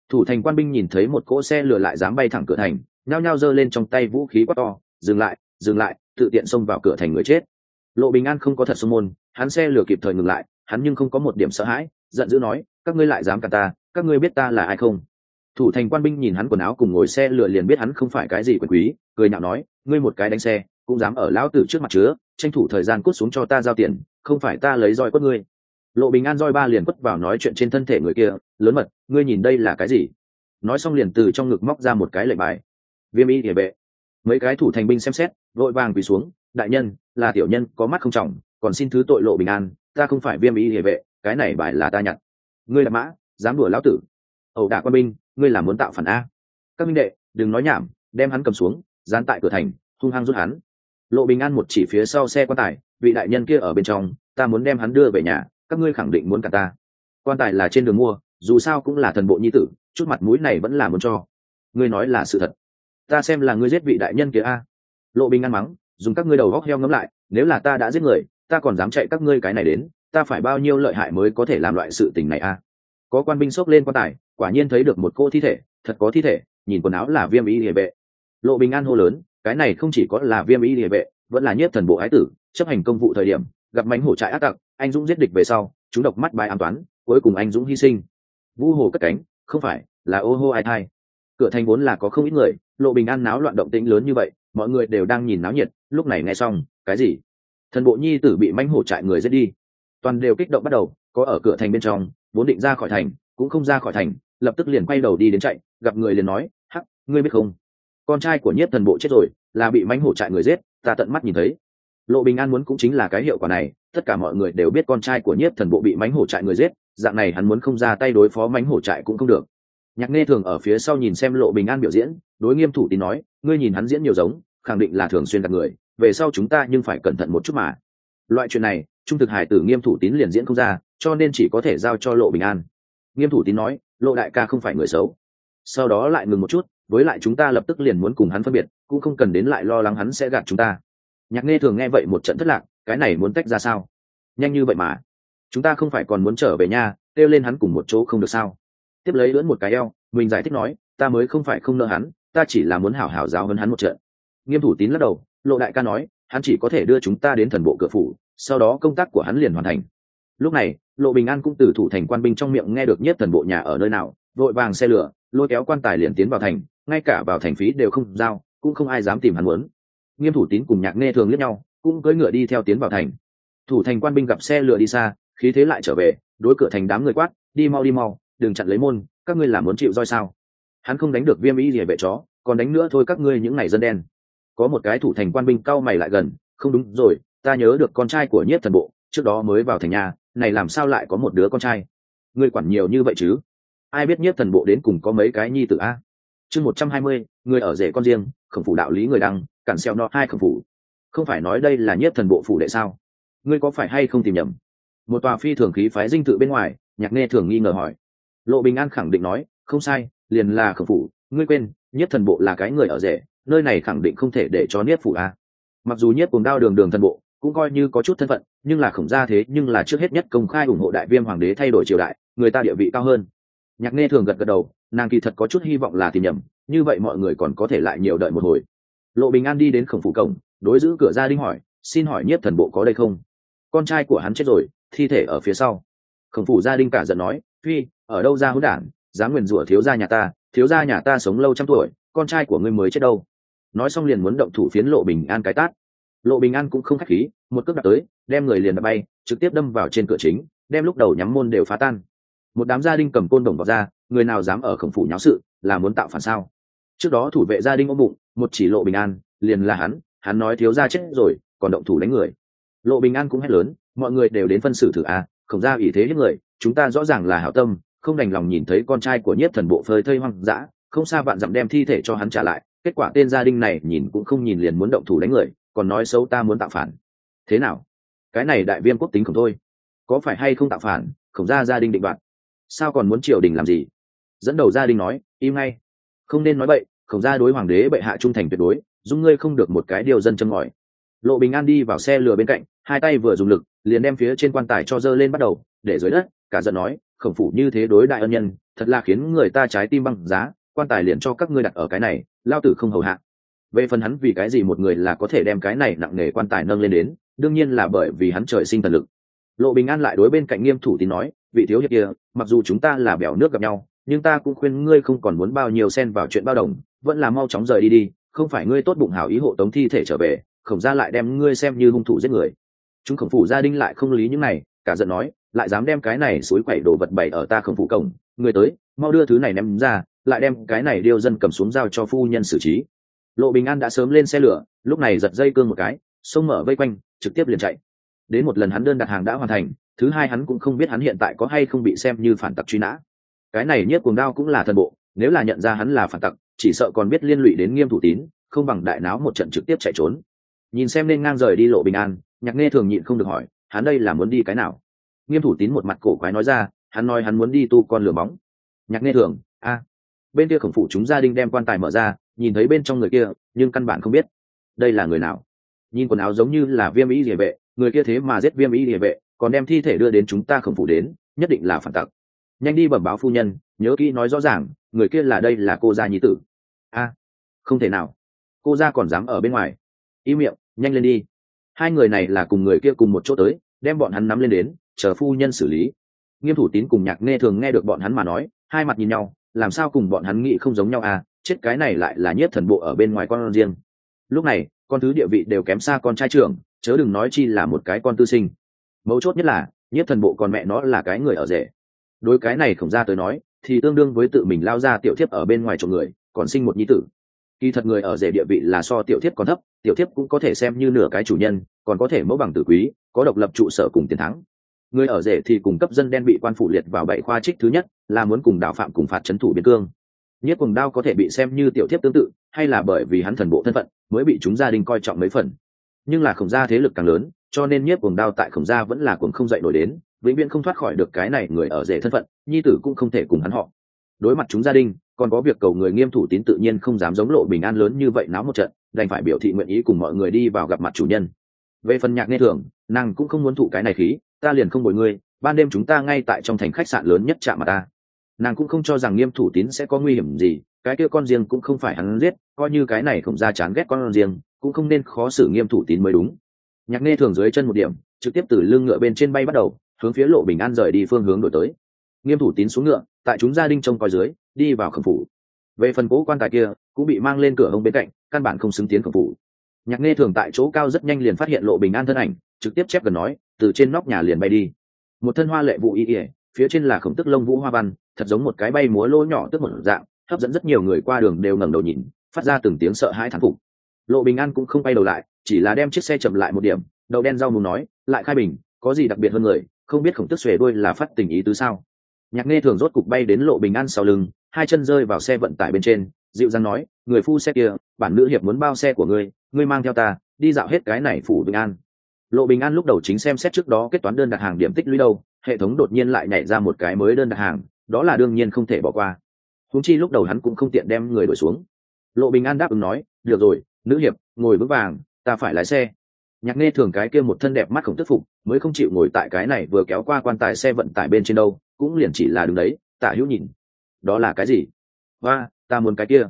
A: Thủ thành quan binh nhìn thấy một cỗ xe lửa lại dám bay thẳng cửa thành, nhao nhao giơ lên trong tay vũ khí quát to, dừng lại, dừng lại, tự tiện xông vào cửa thành người chết. Lộ Bình An không có thật xông môn, hắn xe lửa kịp thời ngừng lại, hắn nhưng không có một điểm sợ hãi, giận dữ nói, các ngươi lại dám cản ta, các ngươi biết ta là ai không? Thủ thành quan binh nhìn hắn quần áo cùng ngồi xe lửa liền biết hắn không phải cái gì quyền quý, cười nhạo nói, ngươi một cái đánh xe cũng dám ở lão tử trước mặt chứa, tranh thủ thời gian cút xuống cho ta giao tiền, không phải ta lấy roi quất ngươi. Lộ Bình An roi ba liền quất vào nói chuyện trên thân thể người kia, lớn mật, ngươi nhìn đây là cái gì? Nói xong liền từ trong ngực móc ra một cái lệnh bài. Viêm y địa vệ. Mấy cái thủ thành binh xem xét, vội vàng quỳ xuống, đại nhân, là tiểu nhân có mắt không trọng, còn xin thứ tội Lộ Bình An, ta không phải Viêm y địa vệ, cái này bài là ta nhặt. Ngươi là mã, dám đùa lão tử? Ẩu đả quan binh, ngươi là muốn tạo phản a? Các minh đệ, đừng nói nhảm, đem hắn cầm xuống, dán tại cửa thành, hung hăng rút hắn. Lộ Bình An một chỉ phía sau xe quan tài, vị đại nhân kia ở bên trong, ta muốn đem hắn đưa về nhà, các ngươi khẳng định muốn cả ta. Quan tài là trên đường mua, dù sao cũng là thần bộ nhi tử, chút mặt mũi này vẫn là muốn cho. Ngươi nói là sự thật, ta xem là ngươi giết vị đại nhân kia a. Lộ Bình An mắng, dùng các ngươi đầu góc heo ngấm lại, nếu là ta đã giết người, ta còn dám chạy các ngươi cái này đến, ta phải bao nhiêu lợi hại mới có thể làm loại sự tình này a? Có quan binh xốc lên quan tài, quả nhiên thấy được một cô thi thể, thật có thi thể, nhìn quần áo là Viêm y địa vệ. Lộ Bình An hô lớn, cái này không chỉ có là Viêm y địa vệ, vẫn là Nhiếp Thần bộ ái tử, chấp hành công vụ thời điểm gặp mánh hổ trại ác tặc, anh dũng giết địch về sau, chúng độc mắt bài an toán, cuối cùng anh dũng hy sinh. Vu hồ cất cánh, không phải là ô hô ai thai. Cửa thành vốn là có không ít người, Lộ Bình An náo loạn động tĩnh lớn như vậy, mọi người đều đang nhìn náo nhiệt, lúc này nghe xong, cái gì? Thần bộ nhi tử bị mánh hổ trại người giết đi. Toàn đều kích động bắt đầu, có ở cửa thành bên trong, vốn định ra khỏi thành, cũng không ra khỏi thành, lập tức liền quay đầu đi đến chạy, gặp người liền nói, hắc, ngươi biết không? Con trai của Nhiếp Thần bộ chết rồi, là bị mánh hổ trại người giết, ta tận mắt nhìn thấy. Lộ Bình An muốn cũng chính là cái hiệu quả này, tất cả mọi người đều biết con trai của Nhiếp Thần bộ bị mánh hổ trại người giết, dạng này hắn muốn không ra tay đối phó mánh hổ trại cũng không được. Nhạc Nghe Thường ở phía sau nhìn xem Lộ Bình An biểu diễn, đối Nghiêm Thủ Tín nói, ngươi nhìn hắn diễn nhiều giống, khẳng định là thường xuyên gặp người, về sau chúng ta nhưng phải cẩn thận một chút mà. Loại chuyện này, trung thực hải tử Nghiêm Thủ Tín liền diễn không ra, cho nên chỉ có thể giao cho Lộ Bình An. Nghiêm Thủ Tín nói, Lộ đại ca không phải người xấu. Sau đó lại ngừng một chút, với lại chúng ta lập tức liền muốn cùng hắn phân biệt, cũng không cần đến lại lo lắng hắn sẽ gạt chúng ta. Nhạc Nghe Thường nghe vậy một trận thất lạc, cái này muốn tách ra sao? Nhanh như vậy mà, chúng ta không phải còn muốn trở về nhà, kêu lên hắn cùng một chỗ không được sao? Tiếp lấy lưỡn một cái eo, mình giải thích nói, ta mới không phải không nợ hắn, ta chỉ là muốn hảo hảo giáo hơn hắn một trận. Nghiêm Thủ Tín lắc đầu, Lộ đại ca nói, hắn chỉ có thể đưa chúng ta đến thần bộ cửa phủ, sau đó công tác của hắn liền hoàn thành. Lúc này, Lộ Bình An cũng từ thủ thành quan binh trong miệng nghe được Nhiếp Thần bộ nhà ở nơi nào, vội vàng xe lửa lôi kéo quan tài liền tiến vào thành, ngay cả vào thành phí đều không giao, cũng không ai dám tìm hắn muốn. Nghiêm Thủ Tín cùng Nhạc Nghe Thường liếc nhau, cũng cưỡi ngựa đi theo tiến vào thành. Thủ thành quan binh gặp xe lửa đi xa, khí thế lại trở về, đối cửa thành đám người quát, đi mau, đừng chặn lấy môn, các ngươi làm muốn chịu roi sao? Hắn không đánh được Viêm y địa vệ chó, còn đánh nữa thôi, các ngươi những này dân đen. Có một cái thủ thành quan binh cau mày lại gần, không đúng rồi, ta nhớ được con trai của Nhiếp Thần bộ trước đó mới vào thành nhà, này làm sao lại có một đứa con trai? Ngươi quản nhiều như vậy chứ? Ai biết Nhiếp Thần bộ đến cùng có mấy cái nhi tử a? Chương 120, người ở rể con riêng, Khổng phủ đạo lý người đăng, cản xeo nó hai Khổng phủ. Không phải nói đây là Nhiếp Thần bộ phủ đệ sao? Ngươi có phải hay không tìm nhầm? Một tòa phi thường khí phái dinh thự bên ngoài, Nhạc Nghe Thường nghi ngờ hỏi. Lộ Bình An khẳng định nói, không sai, liền là Khổng phủ, ngươi quên, Nhiếp Thần bộ là cái người ở rể, nơi này khẳng định không thể để cho Nhiếp phủ a. Mặc dù Nhiếp Cuồng Đao đường thần bộ cũng coi như có chút thân phận, nhưng là Khổng gia thế nhưng là trước hết nhất công khai ủng hộ đại Viêm hoàng đế thay đổi triều đại, người ta địa vị cao hơn. Nhạc Nghe Thường gật gật đầu, nàng kỳ thật có chút hy vọng là tìm nhầm, như vậy mọi người còn có thể lại nhiều đợi một hồi. Lộ Bình An đi đến Khổng phủ cổng, đối giữ cửa gia đình hỏi, xin hỏi Nhiếp Thần bộ có đây không? Con trai của hắn chết rồi, thi thể ở phía sau. Khổng phủ gia đình cả giận nói, phi, ở đâu ra hỗn đản, dám nguyền rủa thiếu gia nhà ta sống lâu trăm tuổi, con trai của ngươi mới chết đâu? Nói xong liền muốn động thủ phiến Lộ Bình An cái tát. Lộ Bình An cũng không khách khí, một cước đạp tới, đem người liền đạp bay, trực tiếp đâm vào trên cửa chính, đem lúc đầu nhắm môn đều phá tan. Một đám gia đình cầm côn đồng vào ra, người nào dám ở Khổng phủ nháo sự, là muốn tạo phản sao? Trước đó thủ vệ gia đình ôm bụng, một chỉ Lộ Bình An, liền là hắn nói thiếu gia chết rồi, còn động thủ đánh người. Lộ Bình An cũng hét lớn, mọi người đều đến phân xử thử a, Khổng gia ủy thế hiếp người, chúng ta rõ ràng là hảo tâm, không đành lòng nhìn thấy con trai của Nhiếp Thần bộ phơi thây hoang dã, không xa vạn dặm đem thi thể cho hắn trả lại, kết quả tên gia đình này nhìn cũng không nhìn liền muốn động thủ đánh người, còn nói xấu ta muốn tạo phản. Thế nào? Cái này đại Viêm quốc tính Khổng thôi, có phải hay không tạo phản? Khổng gia đình định đoạt, sao còn muốn triều đình làm gì? Dẫn đầu gia đình nói, im ngay, không nên nói bậy, Khổng gia đối hoàng đế bệ hạ trung thành tuyệt đối, dung ngươi không được một cái điều dân châm ngòi. Lộ Bình An đi vào xe lừa bên cạnh, hai tay vừa dùng lực, liền đem phía trên quan tài cho dơ lên bắt đầu, để dưới đất, cả giận nói, khổng phủ như thế đối đại ân nhân, thật là khiến người ta trái tim băng giá, quan tài liền cho các ngươi đặt ở cái này, lao tử không hầu hạ. Về phần hắn vì cái gì một người là có thể đem cái này nặng nề quan tài nâng lên đến, đương nhiên là bởi vì hắn trời sinh thần lực. Lộ Bình An lại đối bên cạnh Nghiêm Thủ Tín nói, vị thiếu hiệp kia, mặc dù chúng ta là bèo nước gặp nhau, nhưng ta cũng khuyên ngươi không còn muốn bao nhiêu xen vào chuyện bao đồng, vẫn là mau chóng rời đi đi, không phải ngươi tốt bụng hảo ý hộ tống thi thể trở về, Khổng gia lại đem ngươi xem như hung thủ giết người. Chúng Khổng phủ gia đình lại không lý những này, cả giận nói, lại dám đem cái này suối quẩy đồ vật bày ở ta Khổng phủ cổng, ngươi tới, mau đưa thứ này ném ra, lại đem cái này điêu dân cầm xuống giao cho phu nhân xử trí. Lộ Bình An đã sớm lên xe lửa, lúc này giật dây cương một cái, xông mở vây quanh, trực tiếp liền chạy. Đến một lần hắn đơn đặt hàng đã hoàn thành, thứ hai hắn cũng không biết hắn hiện tại có hay không bị xem như phản tặc truy nã. Cái này Nhiếp Cuồng Đao cũng là thần bộ, nếu là nhận ra hắn là phản tặc, chỉ sợ còn biết liên lụy đến Nghiêm Thủ Tín, không bằng đại náo một trận trực tiếp chạy trốn. Nhìn xem nên ngang rời đi Lộ Bình An, Nhạc Nghe Thường nhịn không được hỏi, hắn đây là muốn đi cái nào? Nghiêm Thủ Tín một mặt cổ quái nói ra, hắn nói hắn muốn đi tu con lửa bóng. Nhạc Nghe Thường, a. Bên kia Khổng phủ chúng gia đình đem quan tài mở ra, nhìn thấy bên trong người kia, nhưng căn bản không biết đây là người nào. Nhìn quần áo giống như là Viêm Y Liề vệ, người kia thế mà giết Viêm Y Liề vệ, còn đem thi thể đưa đến chúng ta Khổng phủ đến, nhất định là phản tặc. Nhanh đi bẩm báo phu nhân, nhớ kỹ nói rõ ràng, người kia là đây là cô gia nhi tử. A, không thể nào, cô gia còn dám ở bên ngoài. Im miệng, nhanh lên đi. Hai người này là cùng người kia cùng một chỗ tới, đem bọn hắn nắm lên đến, chờ phu nhân xử lý. Nghiêm Thủ Tín cùng Nhạc Nghe Thường nghe được bọn hắn mà nói, hai mặt nhìn nhau, làm sao cùng bọn hắn nghĩ không giống nhau à, chết cái này lại là Nhiếp thần bộ ở bên ngoài con riêng. Lúc này con thứ địa vị đều kém xa con trai trưởng, chớ đừng nói chi là một cái con tư sinh. Mấu chốt nhất là Nhiếp thần bộ còn mẹ nó là cái người ở rể. Đối cái này Khổng gia tới nói thì tương đương với tự mình lao ra tiểu thiếp ở bên ngoài trộm người, còn sinh một nhi tử. Kỳ thật người ở rể địa vị là so tiểu thiếp còn thấp, tiểu thiếp cũng có thể xem như nửa cái chủ nhân, còn có thể mẫu bằng tử quý, có độc lập trụ sở cùng tiền thắng. Người ở rể thì cùng cấp dân đen bị quan phủ liệt vào 7 khoa trích thứ nhất, là muốn cùng đạo phạm cùng phạt trấn thủ biên cương. Nhiếp Cuồng Đao có thể bị xem như tiểu thiếp tương tự, hay là bởi vì hắn thần bộ thân phận mới bị chúng gia đình coi trọng mấy phần. Nhưng là Khổng gia thế lực càng lớn, cho nên Nhiếp Cuồng Đao tại Khổng gia vẫn là cuồng không dậy nổi đến, vĩnh viễn không thoát khỏi được cái này người ở rể thân phận, nhi tử cũng không thể cùng hắn họ. Đối mặt chúng gia đình, còn có việc cầu người Nghiêm Thủ Tín tự nhiên không dám giống Lộ Bình An lớn như vậy náo một trận, đành phải biểu thị nguyện ý cùng mọi người đi vào gặp mặt chủ nhân. Về phần Nhạc Nghe Thường, nàng cũng không muốn thụ cái này khí, ta liền không bồi ngươi, ban đêm chúng ta ngay tại trong thành khách sạn lớn nhất chạm mặt ta. Nàng cũng không cho rằng Nghiêm Thủ Tín sẽ có nguy hiểm gì, cái kia con riêng cũng không phải hắn giết, coi như cái này Khổng gia chán ghét con riêng, cũng không nên khó xử Nghiêm Thủ Tín mới đúng. Nhạc Nghe Thường dưới chân một điểm, trực tiếp từ lưng ngựa bên trên bay bắt đầu, hướng phía Lộ Bình An rời đi phương hướng đổi tới. Nghiêm Thủ Tín xuống ngựa, tại chúng gia đình trông coi dưới, đi vào Khổng phủ. Về phần cố quan tài kia, cũng bị mang lên cửa hông bên cạnh, căn bản không xứng tiến Khổng phủ. Nhạc Nghe Thường tại chỗ cao rất nhanh liền phát hiện Lộ Bình An thân ảnh, trực tiếp chép gần nói, từ trên nóc nhà liền bay đi. Một thân hoa lệ vụ y, phía trên là khổng tức lông vũ hoa văn, thật giống một cái bay múa lỗ nhỏ tức một dạng, hấp dẫn rất nhiều người qua đường đều ngẩng đầu nhìn, phát ra từng tiếng sợ hãi thán phục. Lộ Bình An cũng không quay đầu lại, chỉ là đem chiếc xe chậm lại một điểm, đầu đen rau mù nói, lại khai bình, có gì đặc biệt hơn người, không biết khổng tức xuề đuôi là phát tình ý tứ sao? Nhạc Nghe Thường rốt cục bay đến Lộ Bình An sau lưng, hai chân rơi vào xe vận tải bên trên, dịu dàng nói, người phu xe kia, bản nữ hiệp muốn bao xe của ngươi, ngươi mang theo ta, đi dạo hết cái này phủ Bình An. Lộ Bình An lúc đầu chính xem xét trước đó kết toán đơn đặt hàng điểm tích lũy đâu, hệ thống đột nhiên lại nhảy ra một cái mới đơn đặt hàng, đó là đương nhiên không thể bỏ qua. Huống chi lúc đầu hắn cũng không tiện đem người đuổi xuống. Lộ Bình An đáp ứng nói, được rồi, nữ hiệp, ngồi vững vàng, ta phải lái xe. Nhạc Nghe Thường cái kia một thân đẹp mắt khổng tức phục, mới không chịu ngồi tại cái này vừa kéo qua quan tài xe vận tải bên trên đâu, cũng liền chỉ là đứng đấy, Tả Hữu nhìn. Đó là cái gì? Và, ta muốn cái kia.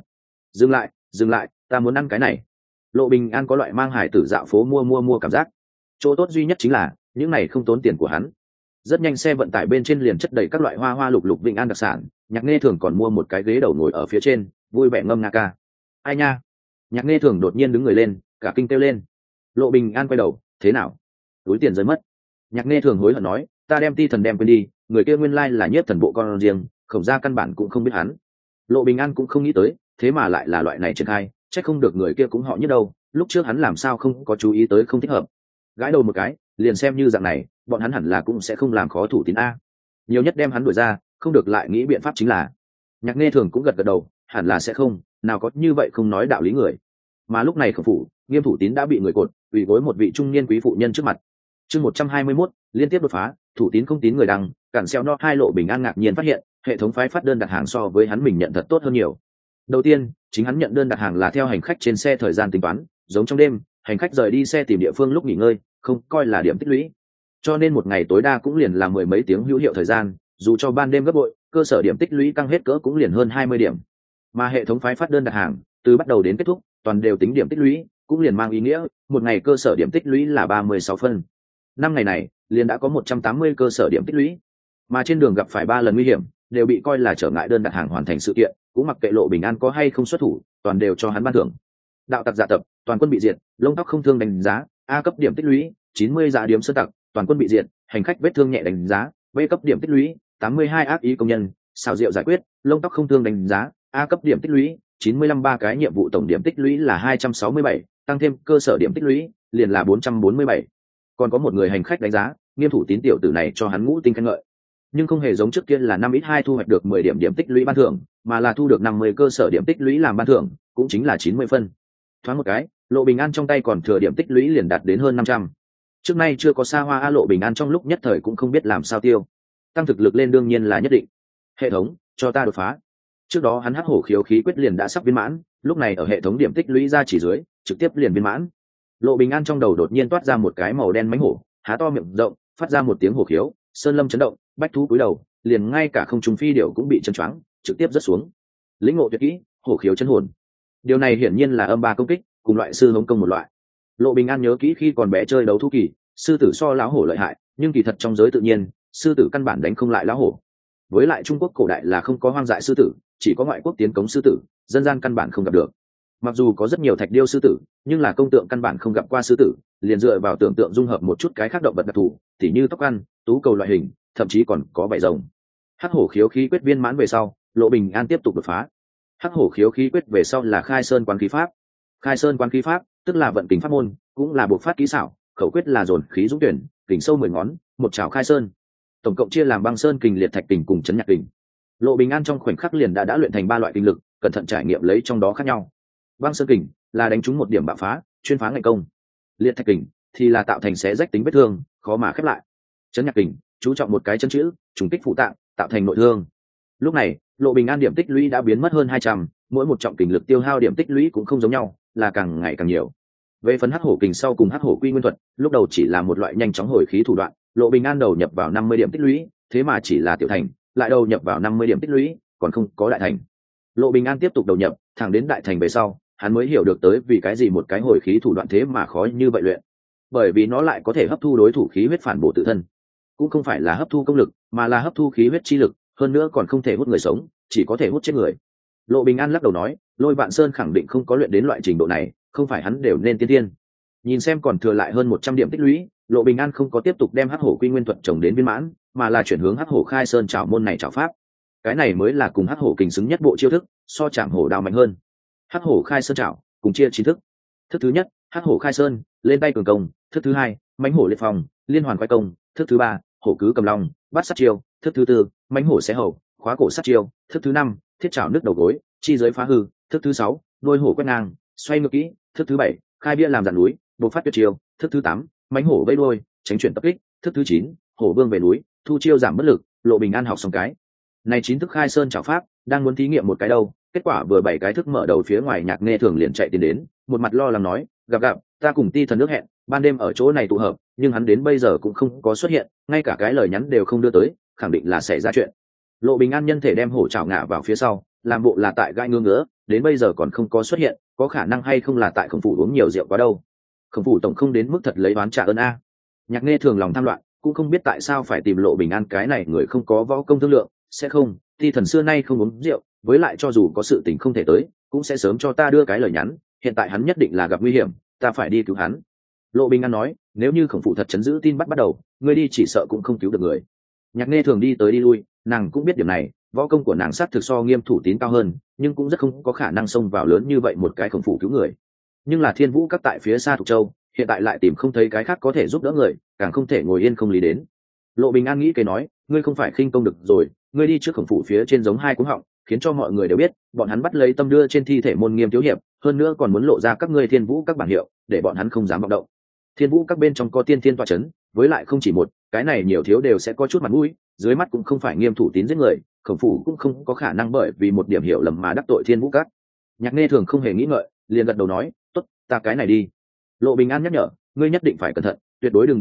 A: Dừng lại, ta muốn ăn cái này. Lộ Bình An có loại mang hải tử dạo phố mua cảm giác. Chỗ tốt duy nhất chính là những này không tốn tiền của hắn. Rất nhanh xe vận tải bên trên liền chất đầy các loại hoa hoa lục lục Vĩnh An đặc sản. Nhạc Nghe Thường còn mua một cái ghế đầu ngồi ở phía trên, vui vẻ ngâm nga ca. Ai nha? Nhạc Nghe Thường đột nhiên đứng người lên, cả kinh kêu lên. Lộ Bình An quay đầu, thế nào? Túi tiền rơi mất. Nhạc Nghe Thường hối hận nói, ta đem Ti Thần đem quên đi, người kia nguyên lai là Nhiếp thần bộ con riêng, Khổng gia căn bản cũng không biết hắn. Lộ Bình An cũng không nghĩ tới, thế mà lại là loại này triển khai, chắc không được người kia cũng họ Nhất đâu, lúc trước hắn làm sao không có chú ý tới không thích hợp. Gãi đầu một cái, liền xem như dạng này, bọn hắn hẳn là cũng sẽ không làm khó Thủ Tín a. Nhiều nhất đem hắn đuổi ra, không được lại nghĩ biện pháp chính là. Nhạc Nghe Thường cũng gật gật đầu, hẳn là sẽ không, nào có như vậy không nói đạo lý người. Mà lúc này Khổng phủ, Nghiêm Thủ Tín đã bị người cột, ủy gối một vị trung niên quý phụ nhân trước mặt. Chương 121, liên tiếp đột phá, Thủ Tín không tín người đăng, cản xeo no hai Lộ Bình An ngạc nhiên phát hiện, hệ thống phái phát đơn đặt hàng so với hắn mình nhận thật tốt hơn nhiều. Đầu tiên, chính hắn nhận đơn đặt hàng là theo hành khách trên xe thời gian tính toán, giống trong đêm, hành khách rời đi xe tìm địa phương lúc nghỉ ngơi, không coi là điểm tích lũy. cho nên một ngày tối đa cũng liền là mười mấy tiếng hữu hiệu thời gian, dù cho ban đêm gấp bội, cơ sở điểm tích lũy căng hết cỡ cũng liền hơn 20 điểm. Mà hệ thống phái phát đơn đặt hàng từ bắt đầu đến kết thúc toàn đều tính điểm tích lũy, cũng liền mang ý nghĩa một ngày cơ sở điểm tích lũy là 36 phân. 5 ngày này liền đã có 180 cơ sở điểm tích lũy, mà trên đường gặp phải 3 lần nguy hiểm đều bị coi là trở ngại đơn đặt hàng hoàn thành sự kiện, cũng mặc kệ Lộ Bình An có hay không xuất thủ, toàn đều cho hắn ban thưởng. Đạo tặc dạ tập, toàn quân bị diệt, lông tóc không thương đánh giá A cấp điểm tích lũy 90, dạ điểm sơn tặc, toàn quân bị diệt, hành khách vết thương nhẹ đánh giá B cấp điểm tích lũy 82, ác ý công nhân, xảo diệu giải quyết, lông tóc không thương đánh giá A cấp điểm tích lũy 95, ba cái nhiệm vụ tổng điểm tích lũy là 267, tăng thêm cơ sở điểm tích lũy liền là 447. Còn có một người hành khách đánh giá nghiêm thủ tín tiểu tử này cho hắn ngũ tinh khen ngợi, nhưng không hề giống trước kia là 5x2 thu hoạch được 10 điểm điểm tích lũy ban thưởng, mà là thu được 50 cơ sở điểm tích lũy làm ban thưởng, cũng chính là 90 phân. Thoáng một cái, Lộ Bình An trong tay còn thừa điểm tích lũy liền đạt đến hơn 500. Trước nay chưa có xa hoa, Lộ Bình An trong lúc nhất thời cũng không biết làm sao tiêu. Tăng thực lực lên đương nhiên là nhất định. Hệ thống, cho ta đột phá. Trước đó hắn hắc hổ khiếu khí quyết liền đã sắp viên mãn, lúc này ở hệ thống điểm tích lũy ra chỉ dưới, trực tiếp liền viên mãn. Lộ Bình An trong đầu đột nhiên toát ra một cái màu đen mánh hổ, há to miệng rộng, phát ra một tiếng hổ khiếu, sơn lâm chấn động, bách thú cúi đầu, liền ngay cả không trung phi điểu cũng bị chấn choáng, trực tiếp rớt xuống. Lĩnh ngộ tuyệt kỹ, hổ khiếu chân hồn. Điều này hiển nhiên là âm ba công kích, cùng loại sư hống công một loại. Lộ Bình An nhớ kỹ khi còn bé chơi đấu thú kỳ, sư tử so lão hổ lợi hại, nhưng kỳ thật trong giới tự nhiên, sư tử căn bản đánh không lại lão hổ. Với lại Trung Quốc cổ đại là không có hoang dại sư tử, chỉ có ngoại quốc tiến cống sư tử, dân gian căn bản không gặp được. Mặc dù có rất nhiều thạch điêu sư tử, nhưng là công tượng căn bản không gặp qua sư tử, liền dựa vào tưởng tượng dung hợp một chút cái khác động vật đặc thù, tỉ như tóc ăn, tú cầu loại hình, thậm chí còn có vảy rồng. Hắc hổ khiếu khí quyết viên mãn về sau, Lộ Bình An tiếp tục đột phá. Hắc hổ khiếu khí quyết về sau là khai sơn quán khí pháp. Khai sơn quán khí pháp tức là vận kình pháp môn, cũng là buộc phát kỹ xảo, khẩu quyết là dồn khí dũng tuyển, kình sâu 10 ngón, một chảo khai sơn. Tổng cộng chia làm băng sơn kình, liệt thạch kình cùng chấn nhạc kình. Lộ Bình An trong khoảnh khắc liền đã luyện thành 3 loại kinh lực, cẩn thận trải nghiệm lấy trong đó khác nhau. Băng sơn kình là đánh trúng một điểm bạo phá, chuyên phá ngạnh công. Liệt thạch kình thì là tạo thành xé rách tính vết thương, khó mà khép lại. Chấn nhạc kình chú trọng một cái chân chữ, trùng kích phụ tạng, tạo thành nội thương. Lúc này, Lộ Bình An điểm tích lũy đã biến mất hơn 200, mỗi một trọng kình lực tiêu hao điểm tích lũy cũng không giống nhau, là càng ngày càng nhiều. Về phần hắc hổ kình sau cùng hắc hổ quy nguyên thuật, lúc đầu chỉ là một loại nhanh chóng hồi khí thủ đoạn, Lộ Bình An đầu nhập vào 50 điểm tích lũy, thế mà chỉ là tiểu thành, lại đầu nhập vào 50 điểm tích lũy, còn không có đại thành. Lộ Bình An tiếp tục đầu nhập, thẳng đến đại thành về sau, hắn mới hiểu được tới vì cái gì một cái hồi khí thủ đoạn thế mà khó như vậy luyện. Bởi vì nó lại có thể hấp thu đối thủ khí huyết phản bổ tự thân, cũng không phải là hấp thu công lực, mà là hấp thu khí huyết chi lực, hơn nữa còn không thể hút người sống, chỉ có thể hút chết người. Lộ Bình An lắc đầu nói, Lôi Vạn Sơn khẳng định không có luyện đến loại trình độ này, không phải hắn đều nên tiên tiên. Nhìn xem còn thừa lại hơn 100 điểm tích lũy, Lộ Bình An không có tiếp tục đem hắc hổ quy nguyên thuật trồng đến viên mãn, mà là chuyển hướng hắc hổ khai sơn trảo môn này trảo pháp. Cái này mới là cùng hắc hổ kình xứng nhất bộ chiêu thức, so chạm hổ đao mạnh hơn. Hắc hổ khai sơn trảo cùng chia 9 thức. Thức thứ nhất, hắc hổ khai sơn, lên tay cường công. Thức thứ hai, mãnh hổ liệt phòng, liên hoàn quay công. Thức thứ ba, hổ cứ cầm long, bắt sát chiêu. Thức thứ tư, mãnh hổ xé hầu, khóa cổ sát chiêu. Thức thứ năm, thiết chảo nước đầu gối, chi giới phá hư. Thức thứ sáu, đôi hổ quét ngang, xoay ngược kỹ. Thức thứ bảy, khai bia làm giàn núi, bộc phát tuyệt chiêu. Thức thứ 8, mãnh hổ vây đuôi, tránh chuyển tập kích. Thức thứ 9, hổ vương về núi, thu chiêu giảm bất lực. Lộ Bình An học xong cái này 9 thức khai sơn trảo pháp, đang muốn thí nghiệm một cái đâu, kết quả vừa 7 cái thức mở đầu phía ngoài Nhạc Nghe Thường liền chạy tiến đến, một mặt lo lắng nói, gặp ta cùng Ti thần nước hẹn ban đêm ở chỗ này tụ hợp, nhưng hắn đến bây giờ cũng không có xuất hiện, ngay cả cái lời nhắn đều không đưa tới, khẳng định là xảy ra chuyện. Lộ Bình An nhân thể đem hổ chảo ngã vào phía sau, làm bộ là tại gai ngứa ngứa, đến bây giờ còn không có xuất hiện, có khả năng hay không là tại Khổng phủ uống nhiều rượu quá đâu. Khổng phủ tổng không đến mức thật lấy oán trả ơn a. Nhạc Nghe Thường lòng tham loạn, cũng không biết tại sao phải tìm Lộ Bình An cái này người không có võ công thương lượng, sẽ không, Ti thần xưa nay không uống rượu, với lại cho dù có sự tình không thể tới, cũng sẽ sớm cho ta đưa cái lời nhắn, hiện tại hắn nhất định là gặp nguy hiểm, ta phải đi cứu hắn. Lộ Bình An nói, nếu như Khổng phủ thật chấn giữ tin bắt đầu, ngươi đi chỉ sợ cũng không cứu được người. Nhạc Nghe Thường đi tới đi lui, nàng cũng biết điểm này, võ công của nàng sát thực so Nghiêm Thủ Tín cao hơn, nhưng cũng rất không có khả năng xông vào lớn như vậy một cái Khổng phủ cứu người. Nhưng là Thiên Vũ các tại phía xa Thục Châu, hiện tại lại tìm không thấy cái khác có thể giúp đỡ người, càng không thể ngồi yên không lý đến. Lộ Bình An nghĩ cái nói, ngươi không phải khinh công được rồi, ngươi đi trước Khổng phủ phía trên giống hai cuống họng, khiến cho mọi người đều biết bọn hắn bắt lấy tâm đưa trên thi thể môn Nghiêm thiếu hiệp, hơn nữa còn muốn lộ ra các ngươi Thiên Vũ các bản hiệu, để bọn hắn không dám vọng động. Thiên Vũ các bên trong có tiên thiên tọa chấn, với lại không chỉ một, cái này nhiều thiếu đều sẽ có chút mặt mũi, dưới mắt cũng không phải Nghiêm Thủ Tín giết người, Khổng phủ cũng không có khả năng bởi vì một điểm hiểu lầm mà đắc tội Thiên Vũ các. Nhạc Nghe Thường không hề nghĩ ngợi, liền gật đầu nói, tốt, ta cái này đi. Lộ Bình An nhắc nhở, ngươi nhất định phải cẩn thận, tuyệt đối đừng đi vào,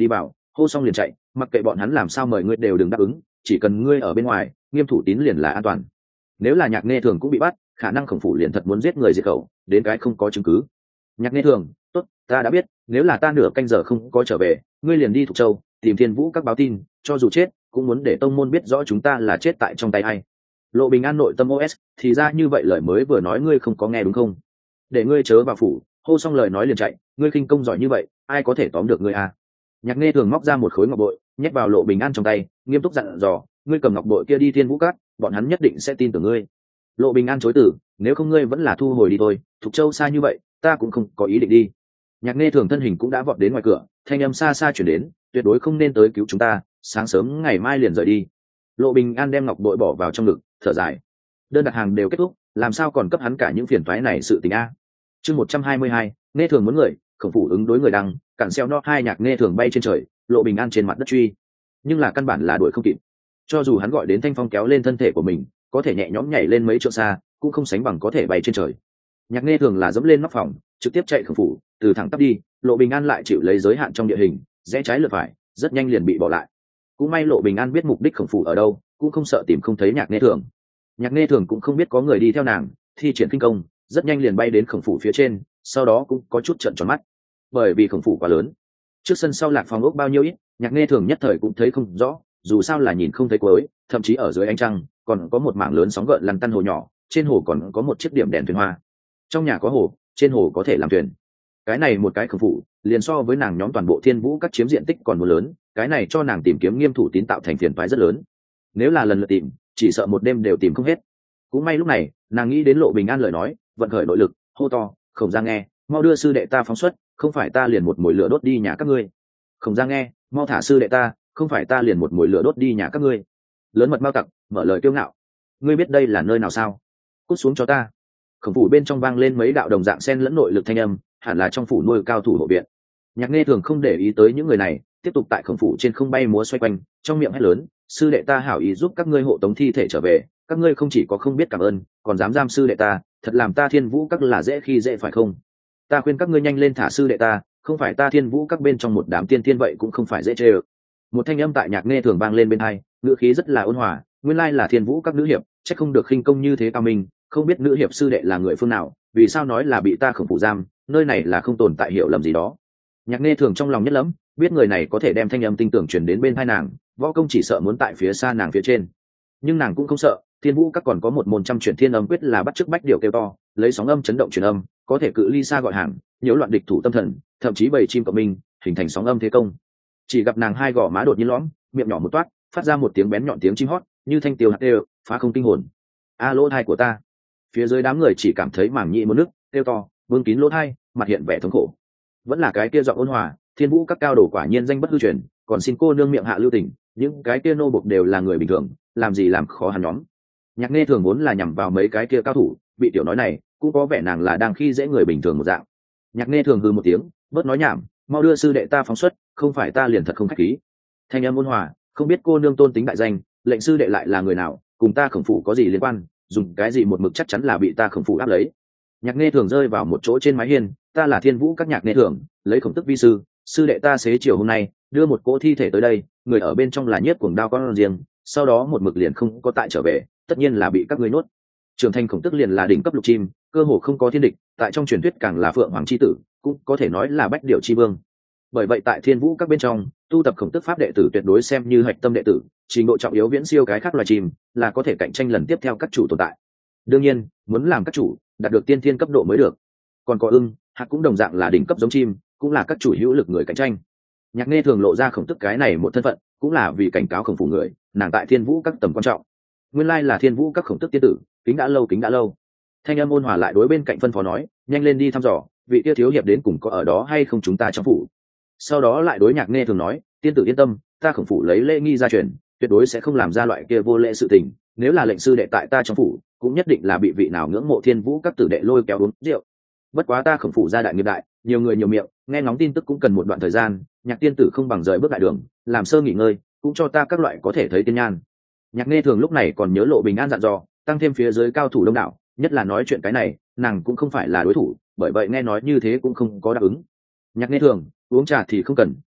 A: hô xong liền chạy, mặc kệ bọn hắn làm sao mời ngươi đều đừng đáp ứng, chỉ cần ngươi ở bên ngoài nghiêm thủ tín liền là an toàn. Nếu là Nhạc Nghe Thường cũng bị bắt, khả năng Khổng phủ liền thật muốn giết người diệt khẩu, đến cái không có chứng cứ. Nhạc Nghe Thường, tốt, ta đã biết, nếu là ta nửa canh giờ không có trở về, ngươi liền đi Thục Châu tìm Thiên Vũ các báo tin, cho dù chết cũng muốn để tông môn biết rõ chúng ta là chết tại trong tay ai. Lộ Bình An nội tâm OS, thì ra như vậy, lời mới vừa nói ngươi không có nghe đúng không? Để ngươi chớ vào phủ, hô xong lời nói liền chạy, ngươi khinh công giỏi như vậy, ai có thể tóm được ngươi à? Nhạc Nghe Thường móc ra một khối ngọc bội, nhét vào Lộ Bình An trong tay, nghiêm túc dặn dò, ngươi cầm ngọc bội kia đi Thiên Vũ các, bọn hắn nhất định sẽ tin tưởng ngươi. Lộ Bình An chối từ, nếu không ngươi vẫn là thu hồi đi thôi, Thục Châu xa như vậy, ta cũng không có ý định đi. Nhạc Nghe Thường thân hình cũng đã vọt đến ngoài cửa, thanh âm xa xa chuyển đến, tuyệt đối không nên tới cứu chúng ta, sáng sớm ngày mai liền rời đi. Lộ Bình An đem ngọc bội bỏ vào trong ngực, thở dài. Đơn đặt hàng đều kết thúc, làm sao còn cấp hắn cả những phiền toái này sự tình a. Chương 122, Nghe Thường muốn người, Khổng phủ ứng đối người đăng, cản xeo no hai. Nhạc Nghe Thường bay trên trời, Lộ Bình An trên mặt đất truy, nhưng là căn bản là đuổi không kịp. Cho dù hắn gọi đến Thanh Phong kéo lên thân thể của mình, có thể nhẹ nhõm nhảy lên mấy trượng xa, cũng không sánh bằng có thể bay trên trời. Nhạc Nghe Thường là dẫm lên nóc phòng, trực tiếp chạy Khổng phủ, từ thẳng tắp đi. Lộ Bình An lại chịu lấy giới hạn trong địa hình, rẽ trái lượt phải, rất nhanh liền bị bỏ lại. Cũng may Lộ Bình An biết mục đích Khổng phủ ở đâu, cũng không sợ tìm không thấy Nhạc Nghe Thường. Nhạc Nghe Thường cũng không biết có người đi theo nàng, thi triển kinh công, rất nhanh liền bay đến Khổng phủ phía trên, sau đó cũng có chút trợn tròn mắt, bởi vì Khổng phủ quá lớn, trước sân sau lạc phòng ốc bao nhiêu ít, Nhạc Nghe Thường nhất thời cũng thấy không rõ, dù sao là nhìn không thấy cuối, thậm chí ở dưới ánh trăng còn có một mảng lớn sóng gợn lăn tăn hồ nhỏ, trên hồ còn có một chiếc điểm đèn thuyền hoa. Trong nhà có hồ, trên hồ có thể làm thuyền. Cái này một cái Khổng phủ liền so với nàng nhóm toàn bộ Thiên Vũ các chiếm diện tích còn muốn lớn, cái này cho nàng tìm kiếm nghiêm thủ tín tạo thành phiền toái rất lớn. Nếu là lần lượt tìm, chỉ sợ một đêm đều tìm không hết. Cũng may lúc này nàng nghĩ đến Lộ Bình An lời nói, vận khởi nội lực, hô to, Khổng Gia nghe, mau đưa sư đệ ta phóng xuất, không phải ta liền một mồi lửa đốt đi nhà các ngươi. Khổng Gia nghe, mau thả sư đệ ta, không phải ta liền một mồi lửa đốt đi nhà các ngươi. Lớn mật mau tặc, mở lời kiêu ngạo, ngươi biết đây là nơi nào sao? Cút xuống cho ta. Khổng phủ bên trong vang lên mấy đạo đồng dạng xen lẫn nội lực thanh âm, hẳn là trong phủ nuôi cao thủ hộ viện. Nhạc Nghe Thường không để ý tới những người này, tiếp tục tại Khổng phủ trên không bay múa xoay quanh, trong miệng hét lớn, sư đệ ta hảo ý giúp các ngươi hộ tống thi thể trở về, các ngươi không chỉ có không biết cảm ơn, còn dám giam sư đệ ta, thật làm ta Thiên Vũ các là dễ khi dễ phải không? Ta khuyên các ngươi nhanh lên thả sư đệ ta, không phải ta Thiên Vũ các bên trong một đám tiên tiên vậy cũng không phải dễ chê ơ. Một thanh âm tại Nhạc Nghe Thường vang lên bên tai, ngữ khí rất là ôn hòa, nguyên lai là Thiên Vũ các nữ hiệp, chắc không được khinh công như thế cao minh, không biết nữ hiệp sư đệ là người phương nào, vì sao nói là bị ta Khổng phủ giam, nơi này là không tồn tại hiểu lầm gì đó. Nhạc Nghe Thường trong lòng nhất lắm, biết người này có thể đem thanh âm tinh tưởng truyền đến bên tai nàng, võ công chỉ sợ muốn tại phía xa nàng phía trên, nhưng nàng cũng không sợ. Thiên Vũ các còn có một môn trăm chuyển thiên âm quyết là bắt chước bách điều kêu to, lấy sóng âm chấn động truyền âm, có thể cự ly xa gọi hàng, nhiễu loạn địch thủ tâm thần, thậm chí bầy chim cộng minh, hình thành sóng âm thế công. Chỉ gặp nàng hai gò má đột nhiên lõm, miệng nhỏ một toát, phát ra một tiếng bén nhọn tiếng chim hót, như thanh tiêu hạt đều, phá không kinh hồn. A lỗ thai của ta. Phía dưới đám người chỉ cảm thấy màng nhĩ một nước, kêu to, vương kín lỗ thai, mặt hiện vẻ thống khổ. Vẫn là cái kia giọng ôn hòa, Thiên Vũ các cao đồ quả nhiên danh bất hư truyền, còn xin cô nương miệng hạ lưu tình, những cái kia nô bộc đều là người bình thường, làm gì làm khó hắn nhóm. Nhạc Nghe Thường vốn là nhằm vào mấy cái kia cao thủ, bị tiểu nói này cũng có vẻ nàng là đang khi dễ người bình thường một dạng. Nhạc Nghe Thường hừ một tiếng, bớt nói nhảm, mau đưa sư đệ ta phóng xuất, không phải ta liền thật không khách khí. Thanh âm ôn hòa, không biết cô nương tôn tính đại danh, lệnh sư đệ lại là người nào, cùng ta Khổng phủ có gì liên quan, dùng cái gì một mực chắc chắn là bị ta Khổng phủ áp lấy. Nhạc Nghe Thường rơi vào một chỗ trên mái hiên, ta là Thiên Vũ các Nhạc Nghe Thường, lấy Khổng tức vi sư, sư đệ ta xế chiều hôm nay đưa một cỗ thi thể tới đây, người ở bên trong là Nhiếp Cuồng Đao con riêng, sau đó một mực liền không có tại trở về, tất nhiên là bị các ngươi nuốt. Trưởng thành Khổng tức liền là đỉnh cấp lục chim, cơ hồ không có thiên địch, tại trong truyền thuyết càng là phượng hoàng chi tử, cũng có thể nói là bách điểu chi vương. Bởi vậy tại Thiên Vũ các bên trong, tu tập Khổng tức pháp đệ tử tuyệt đối xem như hạch tâm đệ tử, trình độ trọng yếu viễn siêu cái khác loài chim, là có thể cạnh tranh lần tiếp theo các chủ tồn tại. Đương nhiên, muốn làm các chủ, đạt được tiên thiên cấp độ mới được. Còn có ưng, hạc cũng đồng dạng là đỉnh cấp giống chim, cũng là các chủ hữu lực người cạnh tranh. Nhạc Nghe Thường lộ ra Khổng tức cái này một thân phận, cũng là vì cảnh cáo Khổng phủ người, nàng tại Thiên Vũ các tầm quan trọng. Nguyên lai là Thiên Vũ các Khổng tức tiên tử, kính đã lâu kính đã lâu. Thanh âm ôn hòa lại đối bên cạnh phân phó nói, nhanh lên đi thăm dò, vị kia thiếu hiệp đến cùng có ở đó hay không chúng ta trong phủ. Sau đó lại đối Nhạc Nghe Thường nói, tiên tử yên tâm, ta Khổng phủ lấy lễ nghi gia truyền, tuyệt đối sẽ không làm ra loại kia vô lễ sự tình, nếu là lệnh sư đệ tại ta trong phủ, cũng nhất định là bị vị nào ngưỡng mộ Thiên Vũ các tử đệ lôi kéo uống rượu. Bất quá ta Khổng phủ gia đại nghiệp đại, nhiều người nhiều miệng, nghe ngóng tin tức cũng cần một đoạn thời gian, Nhạc tiên tử không bằng rời bước đại đường, làm sơ nghỉ ngơi, cũng cho ta các loại có thể thấy tiên nhan. Nhạc Nghe Thường lúc này còn nhớ Lộ Bình An dặn dò, tăng thêm phía dưới cao thủ đông đảo, nhất là nói chuyện cái này, nàng cũng không phải là đối thủ, bởi vậy nghe nói như thế cũng không có đáp ứng. Nhạc Nghe Thường, uống trà thì không cần,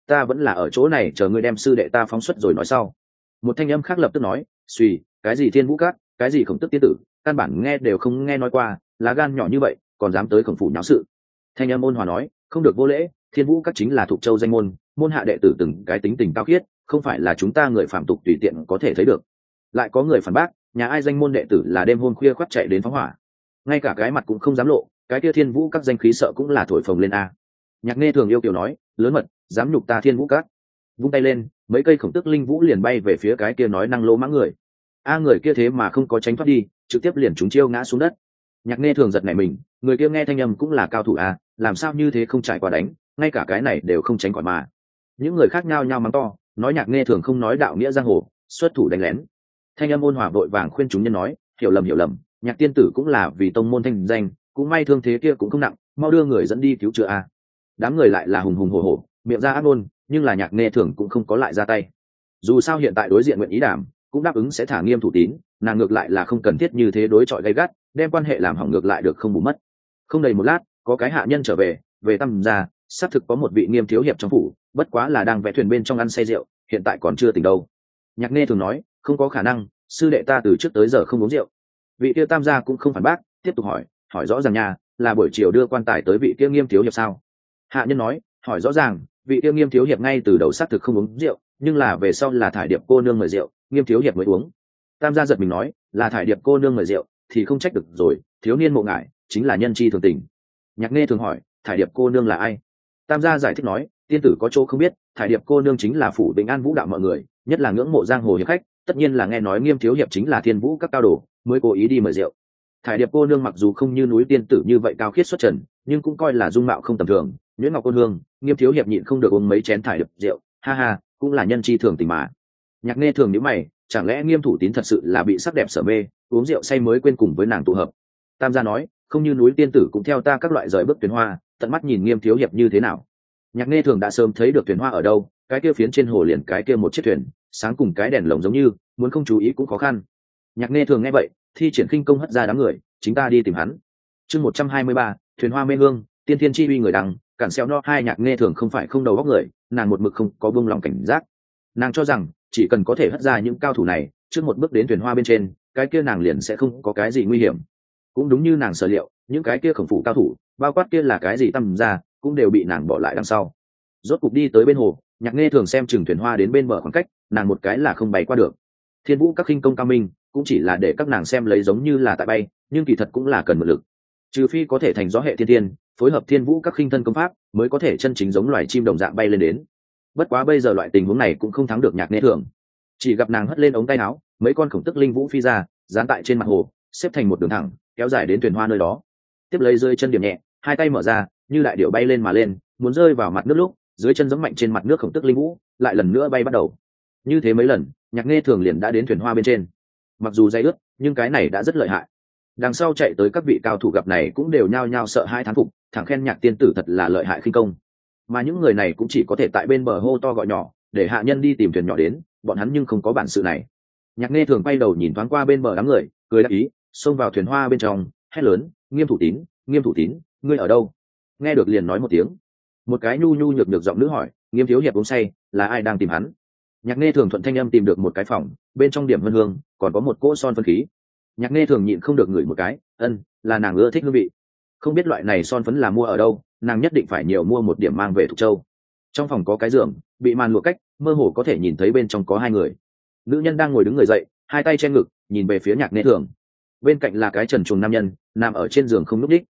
A: ta vẫn là ở chỗ này chờ ngươi đem sư đệ ta phóng xuất rồi nói sau. Một thanh âm khác lập tức nói, suy, cái gì thiên vũ các, cái gì khổng tức tiên tử, căn bản nghe đều không nghe nói qua, lá gan nhỏ như vậy còn dám tới khổng phủ nháo sự. Thanh âm ôn hòa nói, không được vô lễ, thiên vũ các chính là thuộc châu danh môn, môn hạ đệ tử từng cái tính tình cao khiết, không phải là chúng ta người phạm tục tùy tiện có thể thấy được. Lại có người phản bác, nhà ai danh môn đệ tử là đêm hôm khuya khoắt chạy đến phóng hỏa, ngay cả cái mặt cũng không dám lộ, cái kia thiên vũ các danh khí sợ cũng là thổi phồng lên a. Nhạc Nghe Thường yêu kiều nói, lớn mật, dám nhục ta thiên vũ các. Vung tay lên, mấy cây khổng tức linh vũ liền bay về phía cái kia nói năng lỗ mãng người. Người kia thế mà không có tránh thoát đi, trực tiếp liền trúng chiêu ngã xuống đất. Nhạc Nghe Thường giật nảy mình, người kia nghe thanh âm cũng là cao thủ a, làm sao như thế không trải qua đánh, ngay cả cái này đều không tránh khỏi mà. Những người khác nhao nhao mắng to, nói Nhạc Nghe Thường không nói đạo nghĩa giang hồ, xuất thủ đánh lén. Thanh âm ôn hòa vội vàng khuyên chúng nhân nói, hiểu lầm, Nhạc tiên tử cũng là vì tông môn thanh danh, cũng may thương thế kia cũng không nặng, mau đưa người dẫn đi cứu chữa a. Đám người lại là hùng hùng hổ hổ, miệng ra ác ngôn, nhưng là Nhạc Nghe Thường cũng không có lại ra tay. Dù sao hiện tại đối diện nguyện ý đảm, cũng đáp ứng sẽ thả nghiêm thủ tín, nàng ngược lại là không cần thiết như thế đối chọi gay gắt, đem quan hệ làm hỏng ngược lại được không bù mất. Không đầy một lát, có cái hạ nhân trở về Tam gia, xác thực có một vị Nghiêm thiếu hiệp trong phủ, bất quá là đang vẽ thuyền bên trong ăn say rượu, hiện tại còn chưa tỉnh đâu. Nhạc Nghe Thường nói, không có khả năng, sư đệ ta từ trước tới giờ không uống rượu. Vị kia Tam gia cũng không phản bác, tiếp tục hỏi rõ ràng nha, là buổi chiều đưa quan tài tới vị kia Nghiêm thiếu hiệp sao? Hạ nhân nói, hỏi rõ ràng, vị kia Nghiêm thiếu hiệp ngay từ đầu xác thực không uống rượu, nhưng là về sau là thải điệp cô nương mời rượu, Nghiêm thiếu hiệp mới uống. Tam gia giật mình nói, là thải điệp cô nương mời rượu thì không trách được rồi, thiếu niên mộ ngại chính là nhân chi thường tình. Nhạc Nghe Thường hỏi, thải điệp cô nương là ai? Tam gia giải thích nói, tiên tử có chỗ không biết, thải điệp cô nương chính là phủ Bình An vũ đạo mọi người, nhất là ngưỡng mộ giang hồ hiệp khách, tất nhiên là nghe nói Nghiêm thiếu hiệp chính là thiên vũ các cao đồ, mới cố ý đi mời rượu. Thải điệp cô nương mặc dù không như núi tiên tử như vậy cao khiết xuất trần, nhưng cũng coi là dung mạo không tầm thường. Nhuyễn ngọc cô hương, Nghiêm thiếu hiệp nhịn không được uống mấy chén thải điệp rượu, ha ha, cũng là nhân chi thường tình mà. Nhạc Nghe Thường nhíu mày, chẳng lẽ Nghiêm thủ tín thật sự là bị sắc đẹp sở mê, uống rượu say mới quên cùng với nàng tụ hợp? Tam gia nói, không như núi tiên tử cũng theo ta các loại rời bước tuyển hoa, tận mắt nhìn Nghiêm thiếu hiệp như thế nào. Nhạc Nghe Thường đã sớm thấy được tuyển hoa ở đâu, cái kia phiến trên hồ liền cái kia một chiếc thuyền, sáng cùng cái đèn lồng giống như, muốn không chú ý cũng khó khăn. Nhạc Nghe Thường nghe vậy, thi triển khinh công hất ra đám người, chính ta đi tìm hắn. Chương 123, thuyền hoa mê hương, tiên thiên chi uy người đằng, cản xeo no hai. Nhạc Nghe Thường không phải không đầu óc người, nàng một mực không có buông lòng cảnh giác. Nàng cho rằng chỉ cần có thể hất ra những cao thủ này, trước một bước đến thuyền hoa bên trên, cái kia nàng liền sẽ không có cái gì nguy hiểm. Cũng đúng như nàng sở liệu, những cái kia khổng phủ cao thủ, bao quát kia là cái gì Tam gia, cũng đều bị nàng bỏ lại đằng sau. Rốt cục đi tới bên hồ, Nhạc Nghe Thường xem chừng thuyền hoa đến bên bờ khoảng cách, nàng một cái là không bay qua được. Thiên vũ các khinh công cao minh, cũng chỉ là để các nàng xem lấy giống như là tại bay, nhưng kỳ thật cũng là cần mượn lực. Trừ phi có thể thành gió hệ thiên tiên, phối hợp thiên vũ các khinh thân công pháp, mới có thể chân chính giống loài chim đồng dạng bay lên đến. Bất quá bây giờ loại tình huống này cũng không thắng được Nhạc Nghe Thường. Chỉ gặp nàng hất lên ống tay áo, mấy con khổng tức linh vũ phi ra, dán tại trên mặt hồ, xếp thành một đường thẳng, kéo dài đến thuyền hoa nơi đó. Tiếp lấy rơi chân điểm nhẹ, hai tay mở ra, như đại điệu bay lên mà lên, muốn rơi vào mặt nước lúc, dưới chân giẫm mạnh trên mặt nước khổng tức linh vũ, lại lần nữa bay bắt đầu. Như thế mấy lần, Nhạc Nghe Thường liền đã đến thuyền hoa bên trên. Mặc dù dây ướt, nhưng cái này đã rất lợi hại. Đằng sau chạy tới các vị cao thủ gặp này cũng đều nhao nhao sợ hai thán phục, thẳng khen Nhạc tiên tử thật là lợi hại khinh công. Mà những người này cũng chỉ có thể tại bên bờ hô to gọi nhỏ, để hạ nhân đi tìm thuyền nhỏ đến, bọn hắn nhưng không có bản sự này. Nhạc Nghe Thường quay đầu nhìn thoáng qua bên bờ đám người, cười đáp ý, xông vào thuyền hoa bên trong, hét lớn, Nghiêm thủ tín, ngươi ở đâu? Nghe được liền nói một tiếng. Một cái nhu nhu nhược nhược giọng nữ hỏi, Nghiêm thiếu hiệp uống say, là ai đang tìm hắn? Nhạc Nghe Thường thuận thanh âm tìm được một cái phòng, bên trong điểm vân hương, còn có một cỗ son phân khí. Nhạc Nghe Thường nhịn không được ngửi một cái, là nàng ưa thích hương vị. Không biết loại này son phấn là mua ở đâu, nàng nhất định phải nhiều mua một điểm mang về Thục Châu. Trong phòng có cái giường, bị màn lụa cách, mơ hồ có thể nhìn thấy bên trong có hai người. Nữ nhân đang ngồi đứng người dậy, hai tay che ngực, nhìn về phía Nhạc Nghe Thường. Bên cạnh là cái trần truồng nam nhân, nằm ở trên giường không nhúc nhích.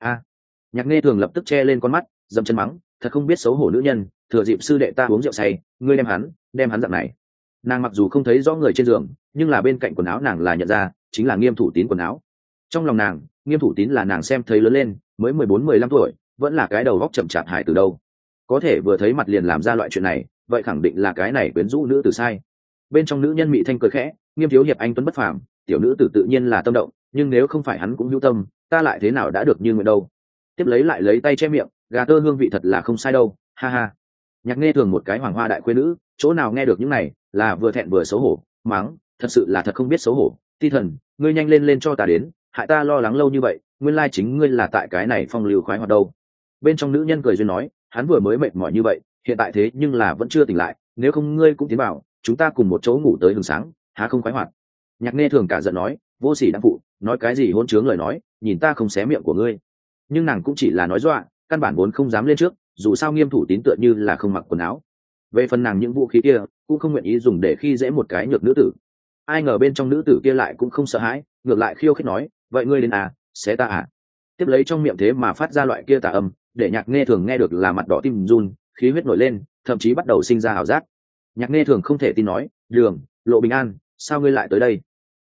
A: Nhạc Nghe Thường lập tức che lên con mắt, dậm chân mắng, thật không biết xấu hổ nữ nhân, thừa dịp sư đệ ta uống rượu say, ngươi đem hắn dạng này. Nàng mặc dù không thấy rõ người trên giường, nhưng là bên cạnh quần áo nàng là nhận ra, chính là Nghiêm thủ tín quần áo. Trong lòng nàng, Nghiêm thủ tín là nàng xem thấy lớn lên, mới 14-15 tuổi, vẫn là cái đầu góc chậm chạp hải từ đâu. Có thể vừa thấy mặt liền làm ra loại chuyện này, vậy khẳng định là cái này quyến rũ nữ tử sai. Bên trong nữ nhân mị thanh cười khẽ, Nghiêm thiếu hiệp anh tuấn bất phàm, tiểu nữ tử tự nhiên là tâm động, nhưng nếu không phải hắn cũng hữu tâm, ta lại thế nào đã được như nguyện đâu. Tiếp lấy lại lấy tay che miệng, gà tơ hương vị thật là không sai đâu, ha ha. Nhạc Nghe Thường một cái hoàng hoa đại khuê nữ, chỗ nào nghe được những này, là vừa thẹn vừa xấu hổ, mắng, thật sự là thật không biết xấu hổ. Ti thần, ngươi nhanh lên cho ta đến, hại ta lo lắng lâu như vậy, nguyên lai chính ngươi là tại cái này phong lưu khoái hoạt đâu. Bên trong nữ nhân cười duyên nói, hắn vừa mới mệt mỏi như vậy, hiện tại thế nhưng là vẫn chưa tỉnh lại, nếu không ngươi cũng tiến vào, chúng ta cùng một chỗ ngủ tới hừng sáng, há không khoái hoạt. Nhạc Nghe Thường cả giận nói, vô sỉ đáng phụ, nói cái gì hôn chướng lời nói, nhìn ta không xé miệng của ngươi. Nhưng nàng cũng chỉ là nói dọa, căn bản vốn không dám lên trước, dù sao Nghiêm Thủ Tín tựa như là không mặc quần áo. Về phần nàng những vũ khí kia cũng không nguyện ý dùng để khi dễ một cái nhược nữ tử. Ai ngờ bên trong nữ tử kia lại cũng không sợ hãi, ngược lại khiêu khích nói, vậy ngươi đến à, xé ta à. Tiếp lấy trong miệng thế mà phát ra loại kia tà âm, để Nhạc Nghe Thường nghe được là mặt đỏ tim run, khí huyết nổi lên, thậm chí bắt đầu sinh ra ảo giác. Nhạc Nghe Thường không thể tin nói, Đường, Lộ Bình An, sao ngươi lại tới đây?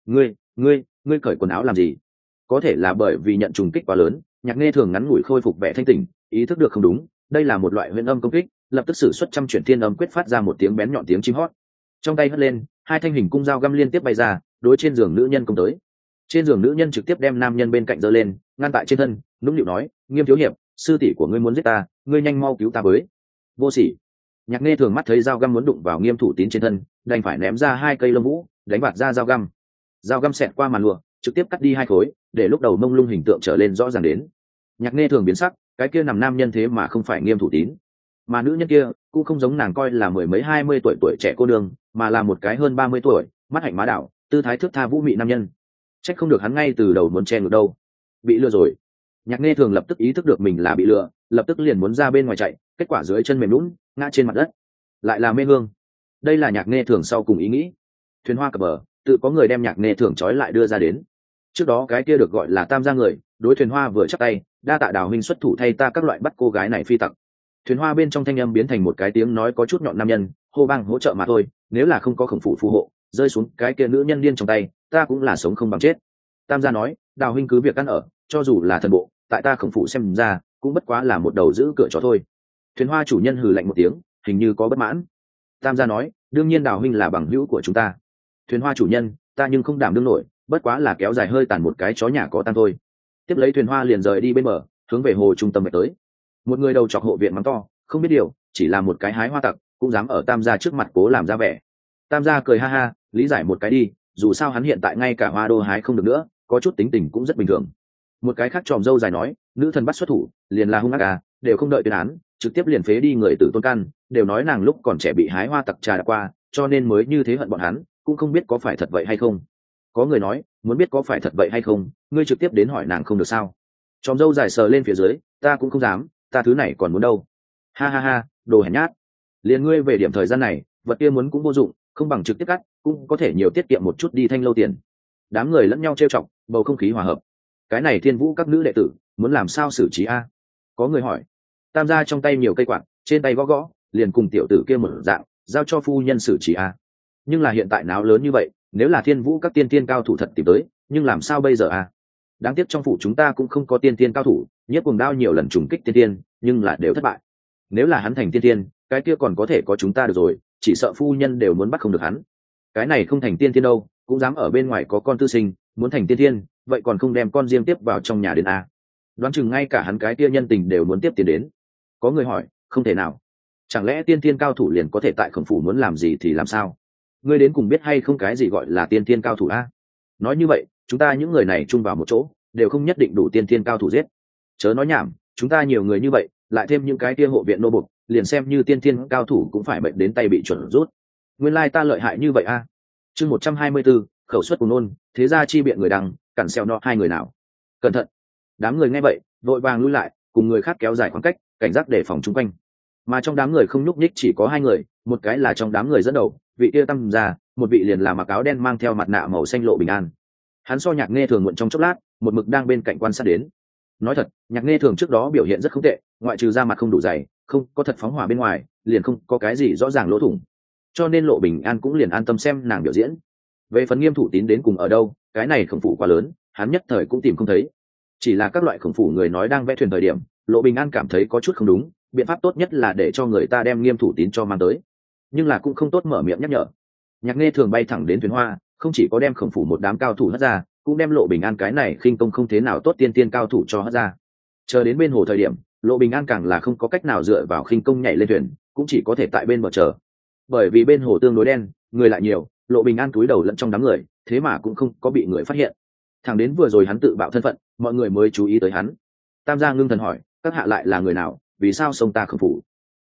A: Ngươi cởi quần áo làm gì? Có thể là bởi vì nhận trùng kích quá lớn, Nhạc Nghe Thường ngắn ngủi khôi phục vẻ thanh tỉnh, ý thức được không đúng, đây là một loại huyền âm công kích, lập tức sử xuất trăm chuyển thiên âm quyết phát ra một tiếng bén nhọn tiếng chim hót. Trong tay hất lên, hai thanh hình cung dao găm liên tiếp bay ra, đối trên giường nữ nhân công tới. Trên giường nữ nhân trực tiếp đem nam nhân bên cạnh giơ lên, ngăn tại trên thân, nũng nịu nói, Nghiêm thiếu hiệp, sư tỷ của ngươi muốn giết ta, ngươi nhanh mau cứu ta với. Vô sỉ. Nhạc Nghe Thường mắt thấy dao găm muốn đụng vào Nghiêm Thủ Tín trên thân, đành phải ném ra hai cây lông vũ, đánh bạt ra dao găm. Dao găm xẹt qua màn lụa, trực tiếp cắt đi hai khối, để lúc đầu mông lung hình tượng trở lên rõ ràng đến. Nhạc Nghe Thường biến sắc, cái kia nằm nam nhân thế mà không phải Nghiêm Thủ Tín, mà nữ nhân kia cũng không giống nàng coi là mười mấy 20 tuổi trẻ cô nương, mà là một cái hơn 30 tuổi, mắt hạnh má đảo, tư thái thước tha vũ mị nam nhân. Trách không được hắn ngay từ đầu muốn che ngược đâu, bị lừa rồi. Nhạc Nghe Thường lập tức ý thức được mình là bị lừa, lập tức liền muốn ra bên ngoài chạy, kết quả dưới chân mềm lún, ngã trên mặt đất. Lại là mê hương. Đây là Nhạc Nghe Thường sau cùng ý nghĩ. Thuyền hoa cập bờ, tự có người đem Nhạc Nghe Thường trói lại đưa ra đến. Trước đó cái kia được gọi là Tam gia người, đối thuyền hoa vừa chắp tay, đa tạ Đào huynh xuất thủ thay ta các loại bắt cô gái này phi tặc. Thuyền hoa bên trong thanh âm biến thành một cái tiếng nói có chút nhọn nam nhân, hô bang hỗ trợ mà thôi, nếu là không có khổng phủ phù hộ, rơi xuống cái kia nữ nhân điên trong tay, ta cũng là sống không bằng chết. Tam gia nói, Đào huynh cứ việc ăn ở, cho dù là thần bộ, tại ta khổng phủ xem ra, cũng bất quá là một đầu giữ cửa chó thôi. Thuyền hoa chủ nhân hừ lạnh một tiếng, hình như có bất mãn. Tam gia nói, đương nhiên Đào huynh là bằng hữu của chúng ta. Thuyền hoa chủ nhân, ta nhưng không đảm đương nổi, bất quá là kéo dài hơi tàn một cái chó nhà có tan thôi. Tiếp lấy thuyền hoa liền rời đi bên bờ, hướng về hồ trung tâm về tới. Một người đầu chọc hộ viện mắng to, không biết điều, chỉ là một cái hái hoa tặc, cũng dám ở Tam gia trước mặt cố làm ra vẻ. Tam gia cười ha ha, lý giải một cái đi, dù sao hắn hiện tại ngay cả hoa đô hái không được nữa, có chút tính tình cũng rất bình thường. Một cái khác tròm dâu dài nói, nữ thần bắt xuất thủ, liền là hung ác à, đều không đợi tuyên án, trực tiếp liền phế đi người tử tôn căn, đều nói nàng lúc còn trẻ bị hái hoa tặc trà đã qua, cho nên mới như thế hận bọn hắn, cũng không biết có phải thật vậy hay không. Có người nói, muốn biết có phải thật vậy hay không, ngươi trực tiếp đến hỏi nàng không được sao? Tròm dâu dài sờ lên phía dưới, ta cũng không dám, ta thứ này còn muốn đâu. Ha ha ha, đồ hèn nhát. Liền ngươi về điểm thời gian này, vật kia muốn cũng vô dụng, không bằng trực tiếp cắt, cũng có thể nhiều tiết kiệm một chút đi thanh lâu tiền. Đám người lẫn nhau trêu chọc, bầu không khí hòa hợp. Cái này Thiên Vũ các nữ đệ tử muốn làm sao xử trí a? Có người hỏi. Tam gia trong tay nhiều cây quạt, trên tay gõ gõ, liền cùng tiểu tử kia một dạng, giao cho phu nhân xử trí a. Nhưng là hiện tại náo lớn như vậy, nếu là Thiên Vũ các tiên tiên cao thủ thật tìm tới, nhưng làm sao bây giờ a? Đáng tiếc trong phủ chúng ta cũng không có tiên tiên cao thủ, Nhiếp Cuồng Đao nhiều lần trùng kích tiên tiên, nhưng là đều thất bại. Nếu là hắn thành tiên tiên, cái kia còn có thể có chúng ta được rồi, chỉ sợ phu nhân đều muốn bắt không được hắn. Cái này không thành tiên tiên đâu, cũng dám ở bên ngoài có con tư sinh, muốn thành tiên tiên, vậy còn không đem con riêng tiếp vào trong nhà đến a? Đoán chừng ngay cả hắn cái kia nhân tình đều muốn tiếp tiền đến. Có người hỏi, không thể nào, chẳng lẽ tiên tiên cao thủ liền có thể tại khổng phủ muốn làm gì thì làm sao? Ngươi đến cùng biết hay không cái gì gọi là tiên tiên cao thủ a? Nói như vậy, chúng ta những người này chung vào một chỗ, đều không nhất định đủ tiên tiên cao thủ giết. Chớ nói nhảm, chúng ta nhiều người như vậy, lại thêm những cái kia hộ viện nô bộc, liền xem như tiên tiên cao thủ cũng phải bệnh đến tay bị chuẩn rút. Nguyên lai ta lợi hại như vậy a. Chương 124, khẩu suất cùng nôn, thế ra chi biện người đằng, cản xeo nọ hai người nào. Cẩn thận. Đám người nghe vậy, vội vàng lui lại, cùng người khác kéo dài khoảng cách, cảnh giác đề phòng chung quanh. Mà trong đám người không nhúc nhích chỉ có hai người, một cái là trong đám người dẫn đầu, vị kia Tam gia, một vị liền là mặc áo đen mang theo mặt nạ màu xanh Lộ Bình An. Hắn so Nhạc Nghe Thường muộn trong chốc lát, một mực đang bên cạnh quan sát đến. Nói thật, Nhạc Nghe Thường trước đó biểu hiện rất không tệ, ngoại trừ da mặt không đủ dày, không có thật phóng hỏa bên ngoài, liền không có cái gì rõ ràng lỗ thủng, cho nên Lộ Bình An cũng liền an tâm xem nàng biểu diễn. Về phần Nghiêm Thủ Tín đến cùng ở đâu, cái này khổng phủ quá lớn, hắn nhất thời cũng tìm không thấy. Chỉ là các loại khổng phủ người nói đang vẽ thuyền thời điểm, Lộ Bình An cảm thấy có chút không đúng, biện pháp tốt nhất là để cho người ta đem Nghiêm Thủ Tín cho mang tới, nhưng là cũng không tốt mở miệng nhắc nhở. Nhạc Nghe Thường bay thẳng đến thuyền hoa, không chỉ có đem khổng phủ một đám cao thủ hất ra, cũng đem Lộ Bình An cái này khinh công không thế nào tốt tiên tiên cao thủ cho hất ra. Chờ đến bên hồ thời điểm, Lộ Bình An càng là không có cách nào dựa vào khinh công nhảy lên thuyền, cũng chỉ có thể tại bên bờ chờ. Bởi vì bên hồ tương đối đen, người lại nhiều, Lộ Bình An cúi đầu lẫn trong đám người, thế mà cũng không có bị người phát hiện. Thẳng đến vừa rồi hắn tự bạo thân phận, mọi người mới chú ý tới hắn. Tam gia ngưng thần hỏi, các hạ lại là người nào, vì sao sông ta khổng phủ?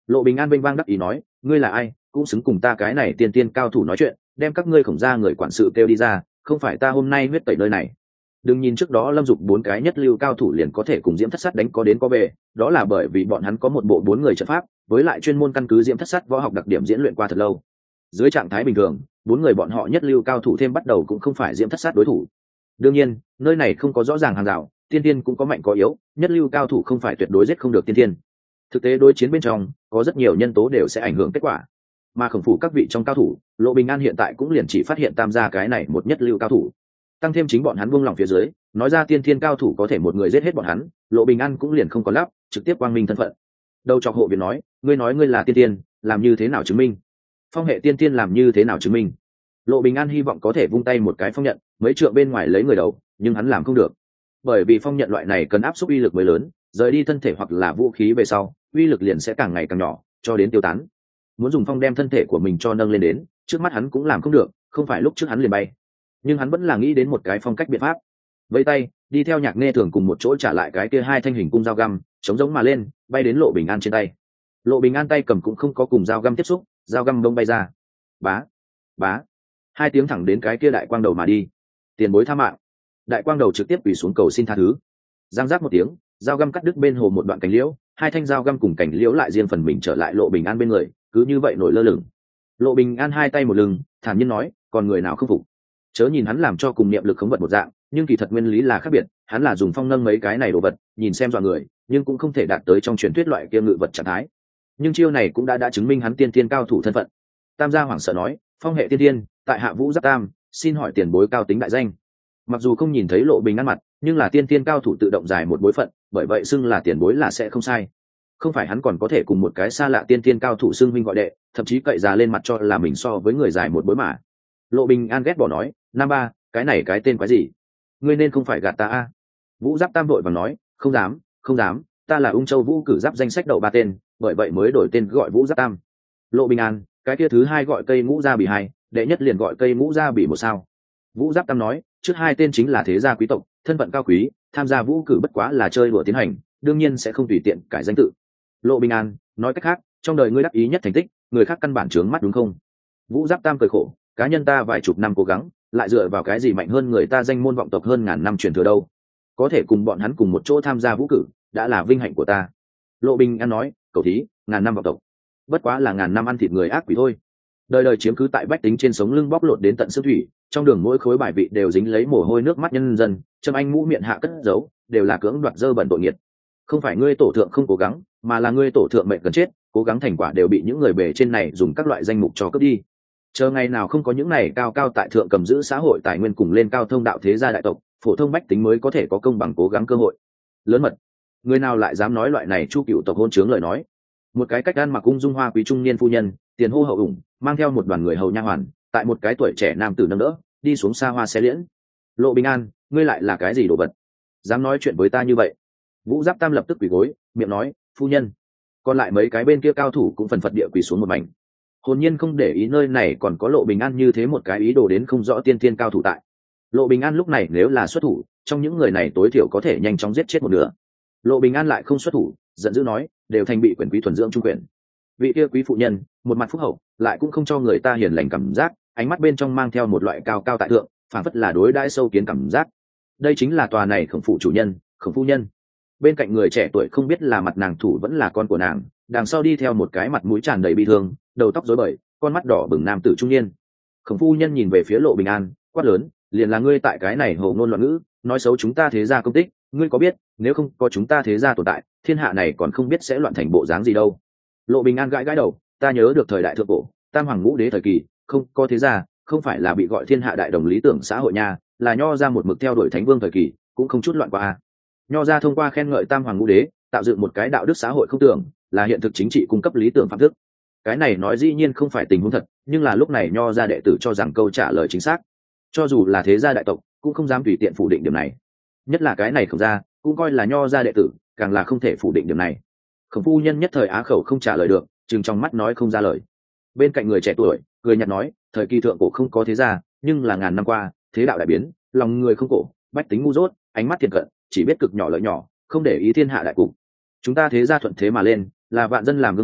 A: Lộ Bình An vênh vang đắc ý nói, ngươi là ai cũng xứng cùng ta cái này tiên tiên cao thủ nói chuyện, đem các ngươi Khổng gia người quản sự kêu đi ra, không phải ta hôm nay huyết tẩy nơi này. Đừng nhìn trước đó Lâm Dục 4 cái nhất lưu cao thủ liền có thể cùng Diễm Thất Sát đánh có đến có về, đó là bởi vì bọn hắn có một bộ 4 người trận pháp, với lại chuyên môn căn cứ Diễm Thất Sát võ học đặc điểm diễn luyện qua thật lâu. Dưới trạng thái bình thường, 4 người bọn họ nhất lưu cao thủ thêm bắt đầu cũng không phải Diễm Thất Sát đối thủ. Đương nhiên, nơi này không có rõ ràng hàng rào, tiên tiên cũng có mạnh có yếu, nhất lưu cao thủ không phải tuyệt đối giết không được tiên tiên. Thực tế đối chiến bên trong, có rất nhiều nhân tố đều sẽ ảnh hưởng kết quả. Mà Khổng phủ các vị trong cao thủ, Lộ Bình An hiện tại cũng liền chỉ phát hiện tam gia cái này một nhất lưu cao thủ. Tăng thêm chính bọn hắn buông lòng phía dưới, nói ra tiên thiên cao thủ có thể một người giết hết bọn hắn, Lộ Bình An cũng liền không có lắp, trực tiếp quang minh thân phận. Đầu chọc hộ viện nói, ngươi nói ngươi là tiên tiên, làm như thế nào chứng minh? Phong hệ tiên tiên làm như thế nào chứng minh? Lộ Bình An hy vọng có thể vung tay một cái phong nhận, mấy trượng bên ngoài lấy người đầu, nhưng hắn làm không được. Bởi vì phong nhận loại này cần áp suất uy lực mới lớn, rời đi thân thể hoặc là vũ khí về sau, uy lực liền sẽ càng ngày càng nhỏ, cho đến tiêu tán. Muốn dùng phong đem thân thể của mình cho nâng lên đến, trước mắt hắn cũng làm không được, không phải lúc trước hắn liền bay. Nhưng hắn vẫn là nghĩ đến một cái phong cách biện pháp. Vẫy tay, đi theo Nhạc Nghe Thường cùng một chỗ trả lại cái kia 2 thanh hình cung dao găm, chống giống mà lên, bay đến Lộ Bình An trên tay. Lộ Bình An tay cầm cũng không có cùng dao găm tiếp xúc, dao găm bông bay ra. Bá, bá. 2 tiếng thẳng đến cái kia đại quang đầu mà đi. Tiền bối tha mạng. Đại quang đầu trực tiếp quỳ xuống cầu xin tha thứ. Giang giác một tiếng, dao găm cắt đứt bên hồ một đoạn cành liễu, 2 thanh dao găm cùng cành liễu lại riêng phần mình trở lại Lộ Bình An bên người, cứ như vậy nổi lơ lửng. Lộ Bình An 2 tay một lưng, thản nhiên nói, còn người nào không phục? Chớ nhìn hắn làm cho cùng niệm lực khống vật một dạng, nhưng kỳ thật nguyên lý là khác biệt, hắn là dùng phong nâng mấy cái này đồ vật, nhìn xem dọa người, nhưng cũng không thể đạt tới trong truyền thuyết loại kia ngự vật trạng thái. Nhưng chiêu này cũng đã chứng minh hắn tiên tiên cao thủ thân phận. Tam gia hoảng sợ nói, phong hệ tiên tiên, tại hạ Vũ Giáp Tam, xin hỏi tiền bối cao tính đại danh. Mặc dù không nhìn thấy Lộ Bình An mặt, nhưng là tiên tiên cao thủ tự động dài một bối phận, bởi vậy xưng là tiền bối là sẽ không sai. Không phải hắn còn có thể cùng một cái xa lạ tiên tiên cao thủ xưng huynh gọi đệ, thậm chí cậy già lên mặt cho là mình so với người dài một bối mà. Lộ Bình An ghét bỏ nói, Nam Ba, cái này cái tên quái gì? Ngươi nên không phải gạt ta a? Vũ Giáp Tam vội vàng nói, không dám, không dám, ta là Ung Châu Vũ cử giáp danh sách đầu 3 tên, bởi vậy mới đổi tên gọi Vũ Giáp Tam. Lộ Bình An, cái kia thứ 2 gọi cây ngũ gia bỉ 2, đệ nhất liền gọi cây ngũ gia bỉ 1 sao? Vũ Giáp Tam nói, trước 2 tên chính là thế gia quý tộc, thân phận cao quý, tham gia vũ cử bất quá là chơi đùa tiến hành, đương nhiên sẽ không tùy tiện cải danh tự. Lộ Bình An, nói cách khác, trong đời ngươi đắc ý nhất thành tích, người khác căn bản trướng mắt đúng không? Vũ Giáp Tam cười khổ, cá nhân ta vài chục năm cố gắng, lại dựa vào cái gì mạnh hơn người ta danh môn vọng tộc hơn ngàn năm truyền thừa đâu? Có thể cùng bọn hắn cùng một chỗ tham gia vũ cử, đã là vinh hạnh của ta. Lộ Bình An nói, cầu thí, ngàn năm vọng tộc, bất quá là ngàn năm ăn thịt người ác quỷ thôi. Đời đời chiếm cứ tại bách tính trên sống lưng bóc lột đến tận xương thủy, trong đường mỗi khối bài vị đều dính lấy mồ hôi nước mắt nhân dân, châm anh mũ miệng hạ cất giấu, đều là cưỡng đoạt dơ bẩn tội nghiệt. Không phải ngươi tổ thượng không cố gắng, mà là ngươi tổ thượng mệnh gần chết, cố gắng thành quả đều bị những người bề trên này dùng các loại danh mục cho cướp đi. Chờ ngày nào không có những này cao cao tại thượng cầm giữ xã hội tài nguyên cùng lên cao thông đạo thế gia đại tộc, phổ thông bách tính mới có thể có công bằng cố gắng cơ hội. Lớn mật, người nào lại dám nói loại này chu cựu tộc hôn chướng lời nói? Một cái cách ăn mặc ung dung hoa quý trung niên phu nhân, tiền hô hậu ủng, mang theo một đoàn người hầu nha hoàn, tại một cái tuổi trẻ nam tử nâng đỡ, đi xuống xa hoa xe liễn. Lộ Bình An, ngươi lại là cái gì đồ vật? Dám nói chuyện với ta như vậy? Vũ Giáp Tam lập tức quỳ gối, miệng nói, phu nhân. Còn lại mấy cái bên kia cao thủ cũng phần phật địa quỳ xuống một mảnh. Hồn nhiên không để ý nơi này còn có Lộ Bình An như thế một cái ý đồ đến không rõ tiên tiên cao thủ tại. Lộ Bình An lúc này nếu là xuất thủ, trong những người này tối thiểu có thể nhanh chóng giết chết một nửa. Lộ Bình An lại không xuất thủ, giận dữ nói, đều thành bị quyền quý thuần dưỡng trung quyền. Vị kia quý phụ nhân, một mặt phúc hậu, lại cũng không cho người ta hiền lành cảm giác, ánh mắt bên trong mang theo một loại cao cao tại thượng, phản phất là đối đãi sâu kiến cảm giác. Đây chính là tòa này Khổng phủ chủ nhân, Khổng phu nhân. Bên cạnh người trẻ tuổi không biết là mặt nàng thủ vẫn là con của nàng, đằng sau đi theo một cái mặt mũi tràn đầy bi thương, đầu tóc rối bời, con mắt đỏ bừng nam tử trung niên. Khổng phu nhân nhìn về phía Lộ Bình An, quát lớn, liền là ngươi tại cái này hồ ngôn loạn ngữ, nói xấu chúng ta thế gia công tích, ngươi có biết, nếu không có chúng ta thế gia tồn tại, thiên hạ này còn không biết sẽ loạn thành bộ dáng gì đâu. Lộ Bình An gãi gãi đầu, ta nhớ được thời đại thượng cổ, Tam Hoàng Ngũ Đế thời kỳ, không có thế gia, không phải là bị gọi thiên hạ đại đồng lý tưởng xã hội nha, là nho ra một mực theo đuổi Thánh Vương thời kỳ, cũng không chút loạn qua. Nho ra thông qua khen ngợi Tam Hoàng Ngũ Đế, tạo dựng một cái đạo đức xã hội không tưởng, là hiện thực chính trị cung cấp lý tưởng phạm thức. Cái này nói dĩ nhiên không phải tình huống thật, nhưng là lúc này nho ra đệ tử cho rằng câu trả lời chính xác. Cho dù là thế gia đại tộc, cũng không dám tùy tiện phủ định điểm này. Nhất là cái này Khổng gia, cũng coi là nho gia đệ tử, càng là không thể phủ định điểm này. Khổng phu nhân nhất thời á khẩu không trả lời được, chừng trong mắt nói không ra lời. Bên cạnh người trẻ tuổi cười nhạt nói, thời kỳ thượng cổ không có thế gia, nhưng là ngàn năm qua, thế đạo đại biến, lòng người không cổ, bách tính ngu dốt, ánh mắt thiệt cận, chỉ biết cực nhỏ lợi nhỏ, không để ý thiên hạ đại cục. Chúng ta thế gia thuận thế mà lên, là vạn dân làm gương mẫu,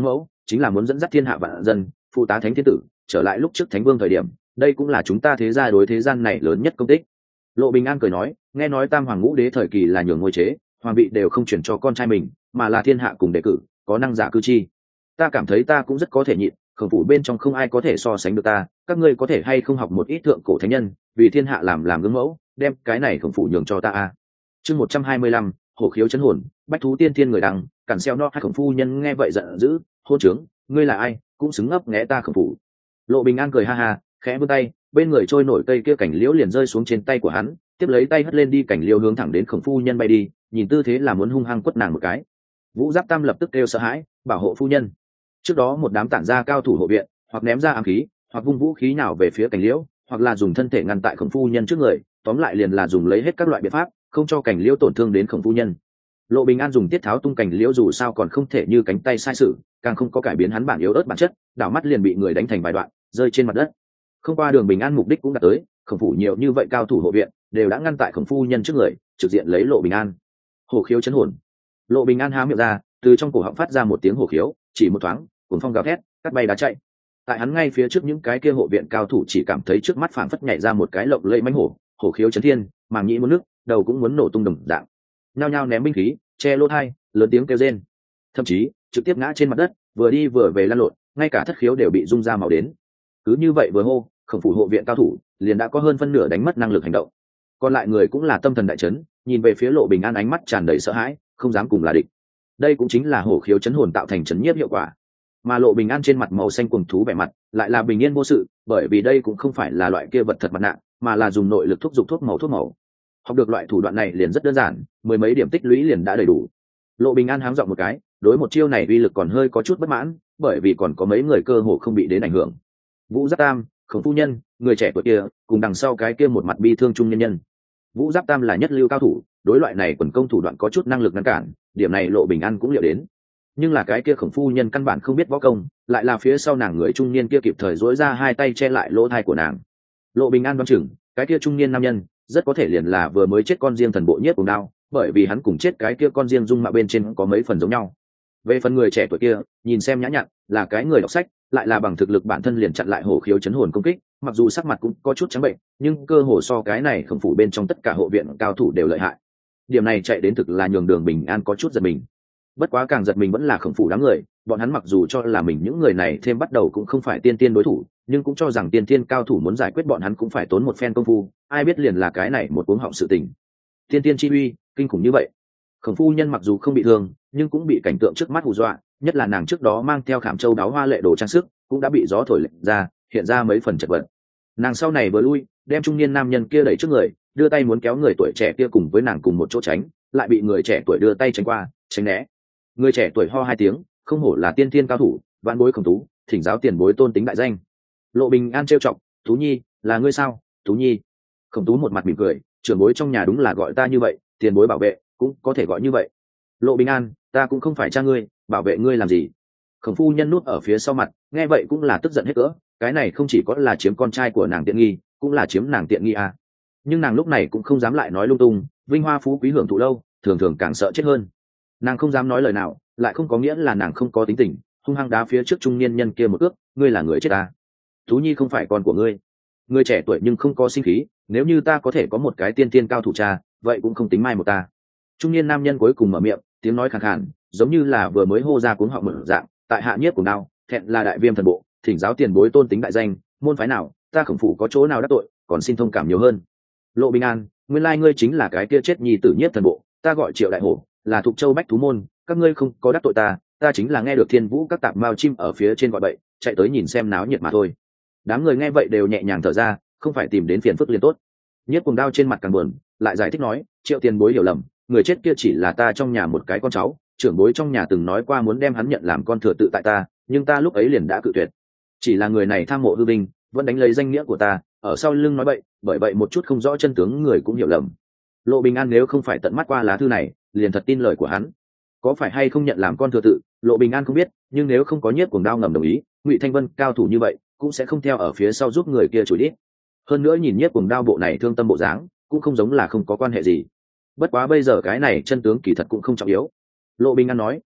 A: chính là muốn dẫn dắt thiên hạ vạn dân, phụ tá thánh thiên tử trở lại lúc trước thánh vương thời điểm. Đây cũng là chúng ta thế gia đối thế gian này lớn nhất công tích. Lộ Bình An cười nói, nghe nói tam hoàng ngũ đế thời kỳ là nhường ngôi chế, hoàng vị đều không chuyển cho con trai mình, mà là thiên hạ cùng đề cử, có năng giả cư chi. Ta cảm thấy ta cũng rất có thể nhịn, khổng phủ bên trong không ai có thể so sánh được ta, các ngươi có thể hay không học một ít thượng cổ thánh nhân, vì thiên hạ làm gương mẫu, đem cái này khổng phủ nhường cho ta a. Chương 125, hổ khiếu chấn hồn, bách thú tiên thiên người đằng, cản xeo no hai khổng phu nhân nghe vậy giận dữ, hôn trướng, ngươi là ai, cũng xứng ngấp nghé ta khổng phủ. Lộ Bình An cười ha ha, khẽ vươn tay, bên người trôi nổi cây kia cảnh liễu liền rơi xuống trên tay của hắn, tiếp lấy tay hất lên đi cảnh liễu hướng thẳng đến khổng phu nhân bay đi, nhìn tư thế là muốn hung hăng quất nàng một cái. Vũ Giáp Tam lập tức kêu sợ hãi, bảo hộ phu nhân. Trước đó một đám tản ra cao thủ hộ viện, hoặc ném ra ám khí, hoặc vung vũ khí nào về phía cảnh liễu, hoặc là dùng thân thể ngăn tại khổng phu nhân trước người, tóm lại liền là dùng lấy hết các loại biện pháp, không cho cảnh liễu tổn thương đến khổng phu nhân. Lộ Bình An dùng tiết tháo tung cảnh liễu dù sao còn không thể như cánh tay sai sự, càng không có cải biến hắn bản yếu ớt bản chất, đảo mắt liền bị người đánh thành vài đoạn, rơi trên mặt đất. Không qua đường Bình An mục đích cũng đạt tới, khổng phủ nhiều như vậy cao thủ hộ viện đều đã ngăn tại khổng phu nhân trước người, trực diện lấy Lộ Bình An. Hổ khiếu chấn hồn. Lộ Bình An há miệng ra, từ trong cổ họng phát ra một tiếng hổ khiếu, chỉ một thoáng, cuồng phong gào thét, cắt bay đá chạy. Tại hắn ngay phía trước những cái kia hộ viện cao thủ chỉ cảm thấy trước mắt phảng phất nhảy ra một cái lộng lẫy mãnh hổ, hổ khiếu chấn thiên, màng nhĩ muốn nước, đầu cũng muốn nổ tung đồng dạng. Nhao nhao ném binh khí, che lỗ tai, lớn tiếng kêu rên. Thậm chí, trực tiếp ngã trên mặt đất, vừa đi vừa về lăn lộn, ngay cả thất khiếu đều bị rung ra máu đến. Cứ như vậy vừa hô, khổng phủ hộ viện cao thủ liền đã có hơn phân nửa đánh mất năng lực hành động. Còn lại người cũng là tâm thần đại chấn, nhìn về phía Lộ Bình An ánh mắt tràn đầy sợ hãi, không dám cùng là địch. Đây cũng chính là hổ khiếu chấn hồn tạo thành chấn nhiếp hiệu quả. Mà Lộ Bình An trên mặt màu xanh cuồng thú vẻ mặt lại là bình yên vô sự, bởi vì đây cũng không phải là loại kia vật thật mặt nạ, mà là dùng nội lực thúc giục thuốc màu. Học được loại thủ đoạn này liền rất đơn giản, mười mấy điểm tích lũy liền đã đầy đủ. Lộ Bình An háng giọng một cái, đối một chiêu này uy lực còn hơi có chút bất mãn, bởi vì còn có mấy người cơ hồ không bị đến ảnh hưởng. Vũ Giáp Tam, Khổng phu nhân, người trẻ tuổi kia, cùng đằng sau cái kia một mặt bi thương trung nhân nhân. Vũ Giáp Tam là nhất lưu cao thủ, đối loại này quần công thủ đoạn có chút năng lực ngăn cản, điểm này Lộ Bình An cũng liệu đến. Nhưng là cái kia Khổng phu nhân căn bản không biết võ công, lại là phía sau nàng người trung niên kia kịp thời duỗi ra hai tay che lại lỗ tai của nàng. Lộ Bình An đoán chừng, cái kia trung niên nam nhân rất có thể liền là vừa mới chết con riêng thần bộ nhiếp cùng đao, bởi vì hắn cùng chết cái kia con riêng dung mạo bên trên có mấy phần giống nhau. Về phần người trẻ tuổi kia, nhìn xem nhã nhặn, là cái người đọc sách, lại là bằng thực lực bản thân liền chặn lại hổ khiếu chấn hồn công kích, mặc dù sắc mặt cũng có chút trắng bệnh, nhưng cơ hồ so cái này Khổng phủ bên trong tất cả hộ viện cao thủ đều lợi hại. Điểm này chạy đến thực là nhường đường Bình An có chút giật mình. Bất quá càng giật mình vẫn là Khổng phủ đám người, bọn hắn mặc dù cho là mình những người này thêm bắt đầu cũng không phải tiên tiên đối thủ, nhưng cũng cho rằng tiên tiên cao thủ muốn giải quyết bọn hắn cũng phải tốn một phen công phu, ai biết liền là cái này một cuống họng sự tình. Tiên tiên chi uy, kinh khủng như vậy. Khổng phu nhân mặc dù không bị thương, nhưng cũng bị cảnh tượng trước mắt hù dọa, nhất là nàng trước đó mang theo khảm châu đáo hoa lệ đồ trang sức, cũng đã bị gió thổi lệch ra, hiện ra mấy phần chật vật. Nàng sau này vừa lui, đem trung niên nam nhân kia đẩy trước người, đưa tay muốn kéo người tuổi trẻ kia cùng với nàng cùng một chỗ tránh, lại bị người trẻ tuổi đưa tay tránh qua, tránh né. Người trẻ tuổi ho hai tiếng, không hổ là tiên thiên cao thủ, vạn bối Khổng tú, thỉnh giáo tiền bối tôn tính đại danh. Lộ Bình An trêu chọc, Tú Nhi, là ngươi sao? Tú Nhi. Khổng tú một mặt mỉm cười, trưởng bối trong nhà đúng là gọi ta như vậy, tiền bối bảo vệ cũng có thể gọi như vậy. Lộ Bình An, ta cũng không phải cha ngươi, bảo vệ ngươi làm gì? Khổng phu nhân núp ở phía sau mặt, nghe vậy cũng là tức giận hết cỡ, cái này không chỉ có là chiếm con trai của nàng tiện nghi, cũng là chiếm nàng tiện nghi à. Nhưng nàng lúc này cũng không dám lại nói lung tung, vinh hoa phú quý hưởng thụ lâu, thường thường càng sợ chết hơn. Nàng không dám nói lời nào, lại không có nghĩa là nàng không có tính tình, hung hăng đá phía trước trung niên nhân kia một cước, ngươi là người chết ta. Tú Nhi không phải con của ngươi. Ngươi trẻ tuổi nhưng không có sinh khí, nếu như ta có thể có một cái tiên tiên cao thủ cha, vậy cũng không tính mai một ta. Trung niên nam nhân cuối cùng mở miệng, tiếng nói khàn khàn, giống như là vừa mới hô ra cuống họng mở dạng, tại hạ nhiếp của đao, thẹn là đại viêm thần bộ, thỉnh giáo tiền bối tôn tính đại danh, môn phái nào, ta Khổng phủ có chỗ nào đắc tội, còn xin thông cảm nhiều hơn. Lộ Bình An, nguyên lai ngươi chính là cái kia chết nhi tử nhiếp thần bộ, ta gọi Triệu đại hổ, là Thục Châu Bách thú môn, các ngươi không có đắc tội ta, ta chính là nghe được Thiên Vũ các tạp mao chim ở phía trên gọi bậy, chạy tới nhìn xem náo nhiệt mà thôi. Đám người nghe vậy đều nhẹ nhàng thở ra, không phải tìm đến phiền phức liền tốt. Nhiếp Cuồng Đao trên mặt càng buồn, lại giải thích nói, Triệu tiền bối hiểu lầm, người chết kia chỉ là ta trong nhà một cái con cháu, trưởng bối trong nhà từng nói qua muốn đem hắn nhận làm con thừa tự tại ta, nhưng ta lúc ấy liền đã cự tuyệt. Chỉ là người này tham mộ hư vinh, vẫn đánh lấy danh nghĩa của ta, ở sau lưng nói bậy, bởi vậy một chút không rõ chân tướng người cũng hiểu lầm. Lộ Bình An nếu không phải tận mắt qua lá thư này, liền thật tin lời của hắn. Có phải hay không nhận làm con thừa tự, Lộ Bình An không biết, nhưng nếu không có Nhiếp Cuồng Đao ngầm đồng ý, Ngụy Thanh Vân cao thủ như vậy, cũng sẽ không theo ở phía sau giúp người kia chửi đít. Hơn nữa nhìn Nhiếp Cuồng Đao bộ này thương tâm bộ dáng, cũng không giống là không có quan hệ gì. Bất quá bây giờ cái này chân tướng kỳ thật cũng không trọng yếu. Lộ Bình An nói,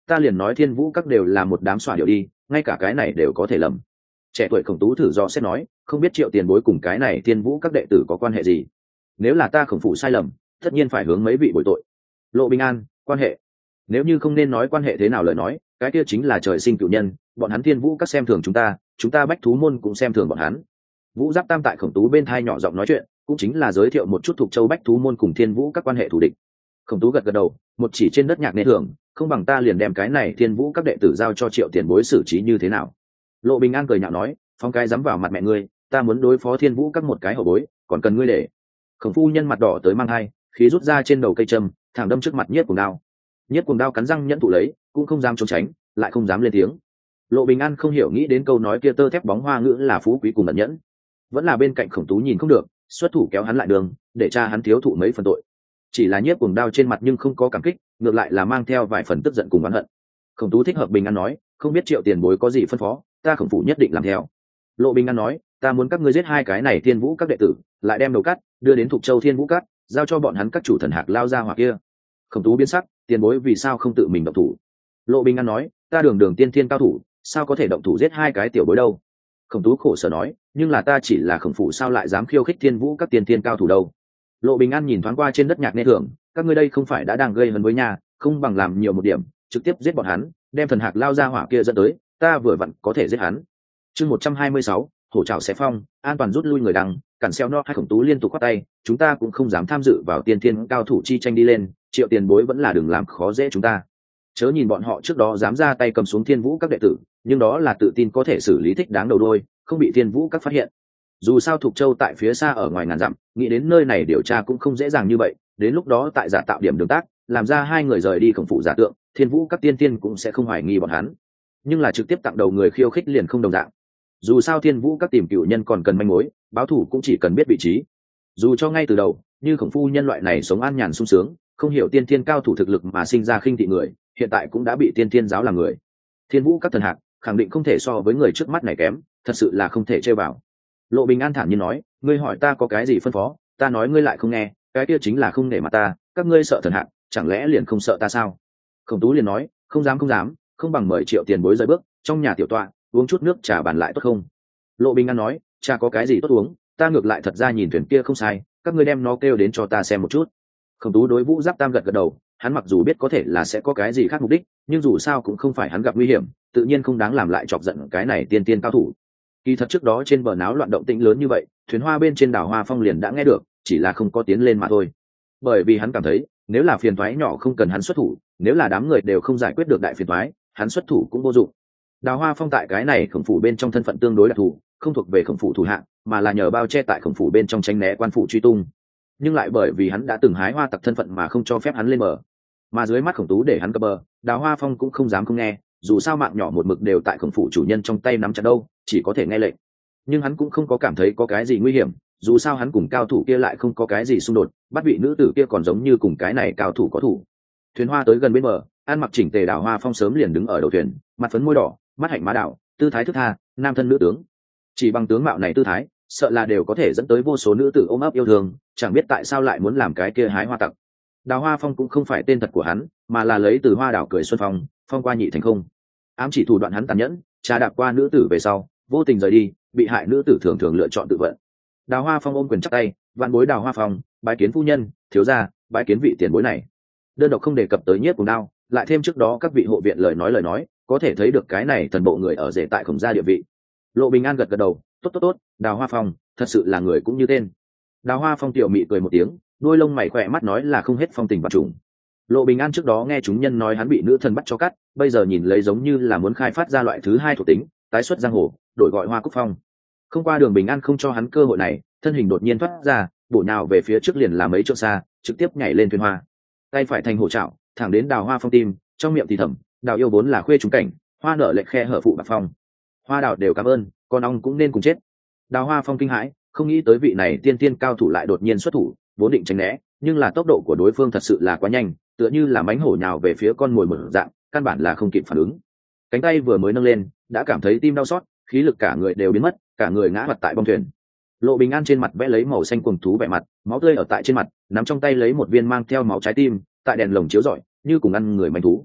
A: ta liền nói thiên vũ các đều là một đám xòa điệu đi, ngay cả cái này đều có thể lầm. Trẻ tuổi Khổng Tú thử do xét nói, không biết Triệu tiền bối cùng cái này thiên vũ các đệ tử có quan hệ gì? Nếu là ta Khổng phủ sai lầm, tất nhiên phải hướng mấy vị bồi tội. Lộ Bình An, quan hệ? Nếu như không nên nói quan hệ thế nào lời nói, cái kia chính là trời sinh cựu nhân, bọn hắn thiên vũ các xem thường chúng ta bách thú môn cũng xem thường bọn hắn. Vũ Giáp Tam tại Khổng Tú bên thai nhỏ giọng nói chuyện, cũng chính là giới thiệu một chút thuộc châu bách thú môn cùng thiên vũ các quan hệ thù địch. Khổng Tú gật gật đầu, một chỉ trên đất nhạc nệ thường, không bằng ta liền đem cái này thiên vũ các đệ tử giao cho Triệu tiền bối xử trí như thế nào? Lộ Bình An cười nhạo nói, phong cái dám vào mặt mẹ ngươi, ta muốn đối phó thiên vũ các một cái hậu bối, còn cần ngươi để. Khổng phu nhân mặt đỏ tới mang hai, khí rút ra trên đầu cây châm, thẳng đâm trước mặt Nhiếp Cuồng Đao. Nhiếp Cuồng Đao cắn răng nhẫn tụ lấy, cũng không dám trốn tránh, lại không dám lên tiếng. Lộ Bình An không hiểu nghĩ đến câu nói kia tơ thép bóng hoa ngữ là phú quý cùng ẩn nhẫn, vẫn là bên cạnh Khổng Tú nhìn không được, xuất thủ kéo hắn lại đường, để cha hắn thiếu thụ mấy phần tội. Chỉ là Nhiếp Cuồng Đao trên mặt nhưng không có cảm kích, ngược lại là mang theo vài phần tức giận cùng oán hận. Khổng Tú thích hợp Bình An nói, không biết Triệu tiền bối có gì phân phó, ta Khổng phủ nhất định làm theo. Lộ Bình An nói, ta muốn các ngươi giết hai cái này thiên vũ các đệ tử, lại đem đầu cắt đưa đến Thục Châu Thiên Vũ Các, giao cho bọn hắn các chủ thần hạc lao ra hoặc kia. Khổng Tú biến sắc, tiền bối vì sao không tự mình động thủ? Lộ Bình An nói, ta đường tiên thiên cao thủ, sao có thể động thủ giết hai cái tiểu bối đâu? Khổng Tú khổ sở nói, nhưng là ta chỉ là Khổng phủ sao lại dám khiêu khích thiên vũ các tiên thiên cao thủ đâu? Lộ Bình An nhìn thoáng qua trên đất nhạc nê thưởng, các ngươi đây không phải đã đang gây hấn với nhà, không bằng làm nhiều một điểm, trực tiếp giết bọn hắn, đem thần hạc lao ra hỏa kia dẫn tới, ta vừa vặn có thể giết hắn. Chương 126, hổ trảo xé phong, an toàn rút lui người đằng, cản xeo no hai Khổng Tú liên tục quát tay, chúng ta cũng không dám tham dự vào tiên thiên cao thủ chi tranh đi lên, Triệu tiền bối vẫn là đừng làm khó dễ chúng ta. Chớ nhìn bọn họ trước đó dám ra tay cầm xuống thiên vũ các đệ tử, nhưng đó là tự tin có thể xử lý thích đáng đầu đôi, không bị thiên vũ các phát hiện. Dù sao Thục Châu tại phía xa ở ngoài ngàn dặm, nghĩ đến nơi này điều tra cũng không dễ dàng như vậy, đến lúc đó tại giả tạo điểm đường tác, làm ra hai người rời đi Khổng phủ giả tượng, thiên vũ các tiên tiên cũng sẽ không hoài nghi bọn hắn. Nhưng là trực tiếp tặng đầu người khiêu khích liền không đồng dạng. Dù sao thiên vũ các tìm cựu nhân còn cần manh mối, báo thủ cũng chỉ cần biết vị trí. Dù cho ngay từ đầu, như Khổng phu nhân loại này sống an nhàn sung sướng, không hiểu tiên thiên cao thủ thực lực mà sinh ra khinh thị người, hiện tại cũng đã bị tiên thiên giáo làm người. Thiên vũ các thần hạc khẳng định không thể so với người trước mắt này kém, thật sự là không thể chơi vào. Lộ Bình An thản nhiên nói, ngươi hỏi ta có cái gì phân phó, ta nói ngươi lại không nghe, cái kia chính là không nể mặt ta, các ngươi sợ thần hạc, chẳng lẽ liền không sợ ta sao? Khổng Tú liền nói, không dám, không bằng mời Triệu tiền bối rời bước, trong nhà tiểu tọa uống chút nước trà bàn lại tốt không? Lộ Bình An nói, trà có cái gì tốt uống, ta ngược lại thật ra nhìn thuyền kia không sai, các ngươi đem nó kêu đến cho ta xem một chút. Khổng Tú đối Vũ Giáp Tam gật gật đầu, hắn mặc dù biết có thể là sẽ có cái gì khác mục đích, nhưng dù sao cũng không phải hắn gặp nguy hiểm, tự nhiên không đáng làm lại chọc giận cái này tiên tiên cao thủ. Kỳ thật trước đó trên bờ náo loạn động tĩnh lớn như vậy, thuyền hoa bên trên đảo Hoa Phong liền đã nghe được, chỉ là không có tiến lên mà thôi. Bởi vì hắn cảm thấy, nếu là phiền toái nhỏ không cần hắn xuất thủ, nếu là đám người đều không giải quyết được đại phiền toái, hắn xuất thủ cũng vô dụng. Đào Hoa Phong tại cái này Khổng phủ bên trong thân phận tương đối đặc thù, không thuộc về Khổng phủ thủ hạng, mà là nhờ bao che tại Khổng phủ bên trong tránh né quan phủ truy tung. Nhưng lại bởi vì hắn đã từng hái hoa tặc thân phận mà không cho phép hắn lên bờ, mà dưới mắt Khổng Tú để hắn cập bờ, Đào Hoa Phong cũng không dám không nghe, dù sao mạng nhỏ một mực đều tại Khổng phủ chủ nhân trong tay nắm chặt đâu, chỉ có thể nghe lệnh. Nhưng hắn cũng không có cảm thấy có cái gì nguy hiểm, dù sao hắn cùng cao thủ kia lại không có cái gì xung đột, bắt vị nữ tử kia còn giống như cùng cái này cao thủ có thủ. Thuyền hoa tới gần bên bờ, ăn mặc chỉnh tề Đào Hoa Phong sớm liền đứng ở đầu thuyền, mặt phấn môi đỏ, mắt hạnh má đảo, tư thái thức tha, nam thân nữ tướng. Chỉ bằng tướng mạo này tư thái, sợ là đều có thể dẫn tới vô số nữ tử ôm ấp yêu thương, chẳng biết tại sao lại muốn làm cái kia hái hoa tặc. Đào Hoa Phong cũng không phải tên thật của hắn, mà là lấy từ hoa đảo cười xuân phong, phong qua nhị thành không. Ám chỉ thủ đoạn hắn tàn nhẫn, trà đạp qua nữ tử về sau, vô tình rời đi, bị hại nữ tử thường thường lựa chọn tự vận. Đào Hoa Phong ôm quyền chắp tay, vạn bối Đào Hoa Phong, bái kiến phu nhân, thiếu gia, bái kiến vị tiền bối này. Đơn độc không đề cập tới Nhiếp Cuồng Đao, lại thêm trước đó các vị hộ viện lời nói, có thể thấy được cái này thần bộ người ở rể tại Khổng gia địa vị. Lộ Bình An gật gật đầu, tốt, Đào Hoa Phong, thật sự là người cũng như tên. Đào Hoa Phong tiểu mị cười một tiếng, đôi lông mày khỏe mắt nói là không hết phong tình và trùng. Lộ Bình An trước đó nghe chúng nhân nói hắn bị nữ thần bắt cho cắt, bây giờ nhìn lấy giống như là muốn khai phát ra loại thứ hai thuộc tính, tái xuất giang hồ, đổi gọi Hoa Cúc Phong. Không qua Đường Bình An không cho hắn cơ hội này, thân hình đột nhiên thoát ra, bổ nhào về phía trước liền là mấy trượng xa, trực tiếp nhảy lên thuyền hoa. Tay phải thành hổ trảo, thẳng đến Đào Hoa Phong tim, trong miệng thì thầm, đào yêu vốn là khuê trúng cảnh, hoa nở lệch khe hở phụ bạc phong. Hoa đào đều cảm ơn, con ong cũng nên cùng chết. Đào Hoa Phong kinh hãi, không nghĩ tới vị này tiên tiên cao thủ lại đột nhiên xuất thủ, vốn định tránh né, nhưng là tốc độ của đối phương thật sự là quá nhanh, tựa như là mánh hổ nhào về phía con mồi mở dạng, căn bản là không kịp phản ứng. Cánh tay vừa mới nâng lên, đã cảm thấy tim đau xót, khí lực cả người đều biến mất, cả người ngã mặt tại bong thuyền. Lộ Bình An trên mặt vẽ lấy màu xanh cuồng thú vẻ mặt, máu tươi ở tại trên mặt, nắm trong tay lấy một viên mang theo máu trái tim, tại đèn lồng chiếu rọi, như cùng ăn người manh thú.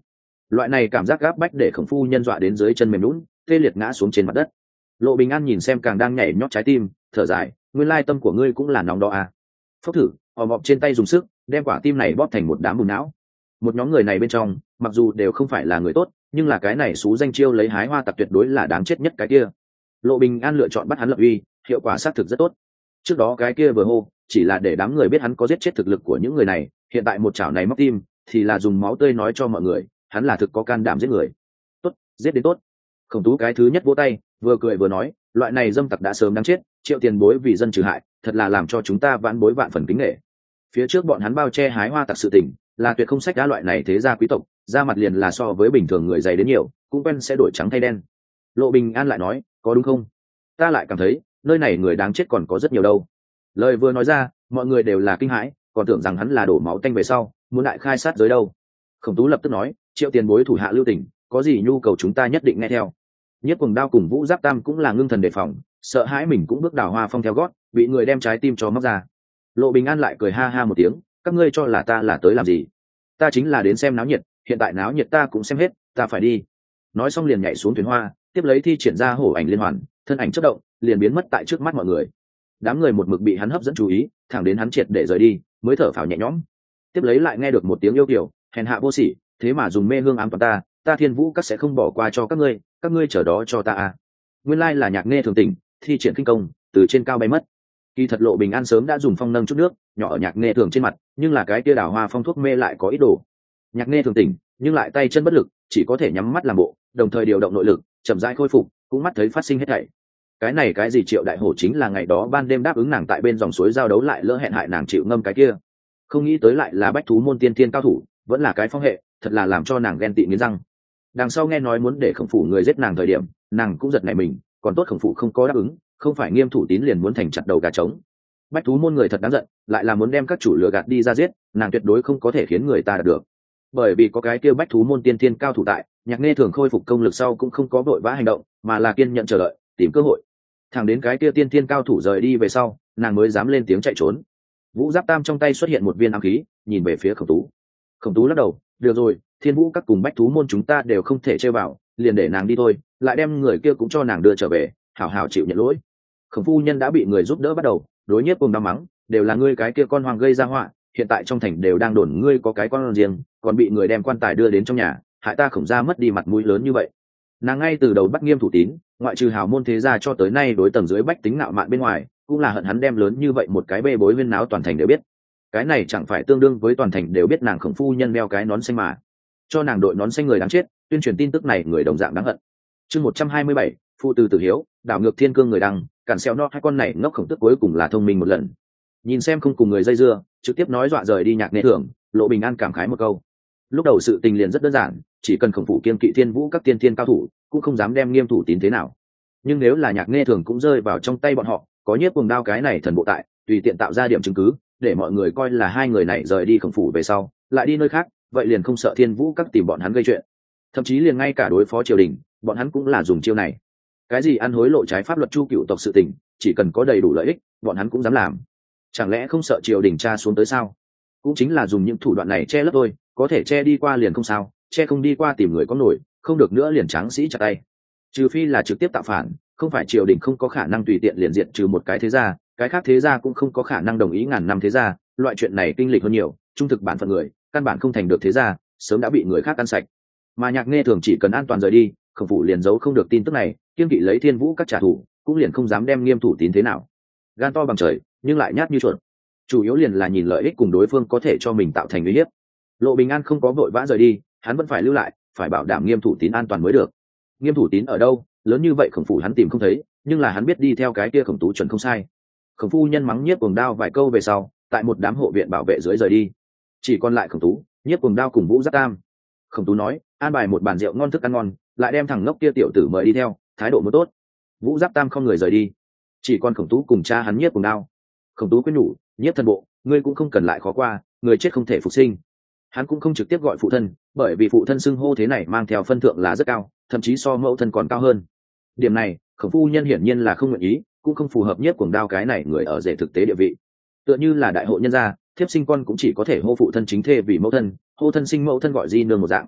A: Loại này cảm giác gáp bách để khổng phu nhân dọa đến dưới chân mềm lún, tê liệt ngã xuống trên mặt đất. Lộ Bình An nhìn xem càng đang nhảy nhót trái tim, thở dài, nguyên lai tâm của ngươi cũng là nóng đó à. Phốc thử, hòm họp trên tay dùng sức đem quả tim này bóp thành một đám bùn não. Một nhóm người này bên trong mặc dù đều không phải là người tốt, nhưng là cái này xú danh chiêu lấy hái hoa tặc tuyệt đối là đáng chết nhất cái kia. Lộ Bình An lựa chọn bắt hắn lập uy, hiệu quả xác thực rất tốt. Trước đó cái kia vừa hô chỉ là để đám người biết hắn có giết chết thực lực của những người này, hiện tại một chảo này móc tim thì là dùng máu tươi nói cho mọi người hắn là thực có can đảm giết người. Tốt, giết đến tốt. Khổng Tú cái thứ nhất vỗ tay, vừa cười vừa nói, loại này dâm tặc đã sớm đáng chết, Triệu tiền bối vì dân trừ hại, thật là làm cho chúng ta vãn bối vạn phần kính nể. Phía trước bọn hắn bao che hái hoa tặc sự tình, là tuyệt không sách đá loại này thế gia quý tộc, ra mặt liền là so với bình thường người dày đến nhiều, cũng quen sẽ đổi trắng thay đen. Lộ Bình An lại nói, có đúng không? Ta lại cảm thấy nơi này người đáng chết còn có rất nhiều đâu. Lời vừa nói ra, mọi người đều là kinh hãi, còn tưởng rằng hắn là đổ máu tanh về sau muốn đại khai sát giới đâu. Khổng Tú lập tức nói, Triệu tiền bối thủ hạ lưu tình, có gì nhu cầu chúng ta nhất định nghe theo. Nhiếp Cuồng Đao cùng Vũ Giáp Tam cũng là ngưng thần đề phòng, sợ hãi mình cũng bước đào hoa phong theo gót, bị người đem trái tim cho móc ra. Lộ Bình An lại cười ha ha một tiếng, các ngươi cho là ta là tới làm gì? Ta chính là đến xem náo nhiệt, hiện tại náo nhiệt ta cũng xem hết, ta phải đi. Nói xong liền nhảy xuống thuyền hoa, tiếp lấy thi triển ra hổ ảnh liên hoàn, thân ảnh chớp động, liền biến mất tại trước mắt mọi người. Đám người một mực bị hắn hấp dẫn chú ý, thẳng đến hắn triệt để rời đi, mới thở phào nhẹ nhõm. Tiếp lấy lại nghe được một tiếng yêu kiều, hèn hạ vô sỉ, thế mà dùng mê hương ám toàn ta, ta Thiên Vũ các sẽ không bỏ qua cho các ngươi chờ đó cho ta à. Nguyên lai là Nhạc Nghe thường tỉnh, thi triển kinh công, từ trên cao bay mất. Kỳ thật Lộ Bình An sớm đã dùng phong nâng chút nước nhỏ ở Nhạc Nghe thường trên mặt, nhưng là cái kia đào hoa phong thuốc mê lại có ít đồ. Nhạc Nghe thường tỉnh, nhưng lại tay chân bất lực, chỉ có thể nhắm mắt làm bộ, đồng thời điều động nội lực, chậm rãi khôi phục, cũng mắt thấy phát sinh hết thảy. Cái này cái gì Triệu đại hổ chính là ngày đó ban đêm đáp ứng nàng tại bên dòng suối giao đấu lại lỡ hẹn hại nàng chịu ngâm cái kia. Không nghĩ tới lại là bách thú môn tiên thiên cao thủ, vẫn là cái phong hệ, thật là làm cho nàng ghen tị nghiến răng. Đằng sau nghe nói muốn để khổng phủ người giết nàng thời điểm, nàng cũng giật nảy mình, còn tốt khổng phủ không có đáp ứng, không phải Nghiêm Thủ Tín liền muốn thành chặt đầu gà trống. Bách thú môn người thật đáng giận, lại là muốn đem các chủ lừa gạt đi ra giết, nàng tuyệt đối không có thể khiến người ta đạt được. Bởi vì có cái kia bách thú môn tiên thiên cao thủ tại, Nhạc Nghe thường khôi phục công lực sau cũng không có vội vã hành động, mà là kiên nhận chờ đợi, tìm cơ hội. Thẳng đến cái kia tiên thiên cao thủ rời đi về sau, nàng mới dám lên tiếng chạy trốn. Vũ Giáp Tam trong tay xuất hiện một viên ám khí, nhìn về phía Khổng Tú. Khổng Tú lắc đầu, được rồi, Thiên Vũ các cùng bách thú môn chúng ta đều không thể chơi vào, liền để nàng đi thôi, lại đem người kia cũng cho nàng đưa trở về, hảo hảo chịu nhận lỗi. Khổng phu nhân đã bị người giúp đỡ bắt đầu, đối Nhiếp Cuồng Đao mắng, đều là ngươi cái kia con hoàng gây ra họa, hiện tại trong thành đều đang đồn ngươi có cái con riêng, còn bị người đem quan tài đưa đến trong nhà, hại ta Khổng gia mất đi mặt mũi lớn như vậy. Nàng ngay từ đầu bắt Nghiêm Thủ Tín, ngoại trừ hào môn thế gia cho tới nay đối tầng dưới bách tính ngạo mạn bên ngoài, cũng là hận hắn đem lớn như vậy một cái bê bối huyên náo toàn thành đều biết. Cái này chẳng phải tương đương với toàn thành đều biết nàng Khổng phu nhân đeo cái nón xanh mà. Cho nàng đội nón xanh người đáng chết, tuyên truyền tin tức này người đồng dạng đáng hận. Chương 127, phụ từ tử hiếu, đảo ngược thiên cương người đăng, cản xeo no hai con này ngốc Khổng Tước cuối cùng là thông minh một lần. Nhìn xem không cùng người dây dưa, trực tiếp nói dọa rời đi Nhạc Nghe thường, Lộ Bình An cảm khái một câu. Lúc đầu sự tình liền rất đơn giản, chỉ cần Khổng phủ kiên kỵ Thiên Vũ các tiên thiên cao thủ, cũng không dám đem Nghiêm Thủ Tín thế nào. Nhưng nếu là Nhạc Nghe thường cũng rơi vào trong tay bọn họ, có Nhiếp Cuồng Đao cái này thần bộ tại, tùy tiện tạo ra điểm chứng cứ, để mọi người coi là hai người này rời đi Khổng phủ về sau, lại đi nơi khác, vậy liền không sợ Thiên Vũ các tìm bọn hắn gây chuyện. Thậm chí liền ngay cả đối phó triều đình, bọn hắn cũng là dùng chiêu này. Cái gì ăn hối lộ trái pháp luật chu cựu tộc sự tình, chỉ cần có đầy đủ lợi ích, bọn hắn cũng dám làm. Chẳng lẽ không sợ triều đình tra xuống tới sao? Cũng chính là dùng những thủ đoạn này che lấp thôi, có thể che đi qua liền không sao, che không đi qua tìm người có nổi, không được nữa liền tráng sĩ chặt tay. Trừ phi là trực tiếp tạo phản, không phải triều đình không có khả năng tùy tiện liền diện trừ một cái thế gia, cái khác thế gia cũng không có khả năng đồng ý ngàn năm thế gia, loại chuyện này kinh lịch hơn nhiều, trung thực bản phận người, căn bản không thành được thế gia, sớm đã bị người khác ăn sạch. Mà Nhạc Nghe thường chỉ cần an toàn rời đi, Khổng phủ liền giấu không được tin tức này, kiên kỵ lấy Thiên Vũ các trả thù, cũng liền không dám đem Nghiêm Thủ Tín thế nào. Gan to bằng trời, nhưng lại nhát như chuột. Chủ yếu liền là nhìn lợi ích cùng đối phương có thể cho mình tạo thành uy hiếp. Lộ Bình An không có vội vã rời đi, hắn vẫn phải lưu lại, phải bảo đảm Nghiêm Thủ Tín an toàn mới được. Nghiêm Thủ Tín ở đâu, lớn như vậy Khổng phủ hắn tìm không thấy, nhưng là hắn biết đi theo cái kia Khổng Tú chuẩn không sai. Khổng phu nhân mắng Nhiếp Cuồng Đao vài câu về sau, tại một đám hộ viện bảo vệ dưới rời đi, chỉ còn lại Khổng Tú, Nhiếp Cuồng Đao cùng Vũ Giáp Tam. Khổng Tú nói, an bài một bàn rượu ngon thức ăn ngon, lại đem thằng ngốc kia tiểu tử mời đi theo, thái độ mới tốt. Vũ Giáp Tam không người rời đi, chỉ còn Khổng Tú cùng cha hắn Nhiếp Cuồng Đao. Khổng Tú quyết nhủ, Nhiếp thân bộ, ngươi cũng không cần lại khó qua, người chết không thể phục sinh. Hắn cũng không trực tiếp gọi phụ thân, bởi vì phụ thân xưng hô thế này mang theo phân thượng là rất cao, thậm chí so mẫu thân còn cao hơn. Điểm này, Khổng phu nhân hiển nhiên là không nguyện ý, cũng không phù hợp Nhiếp Cuồng Đao cái này người ở rể thực tế địa vị. Tựa như là đại hộ nhân gia, thiếp sinh con cũng chỉ có thể hô phụ thân chính thê vì mẫu thân, hô thân sinh mẫu thân gọi di nương một dạng.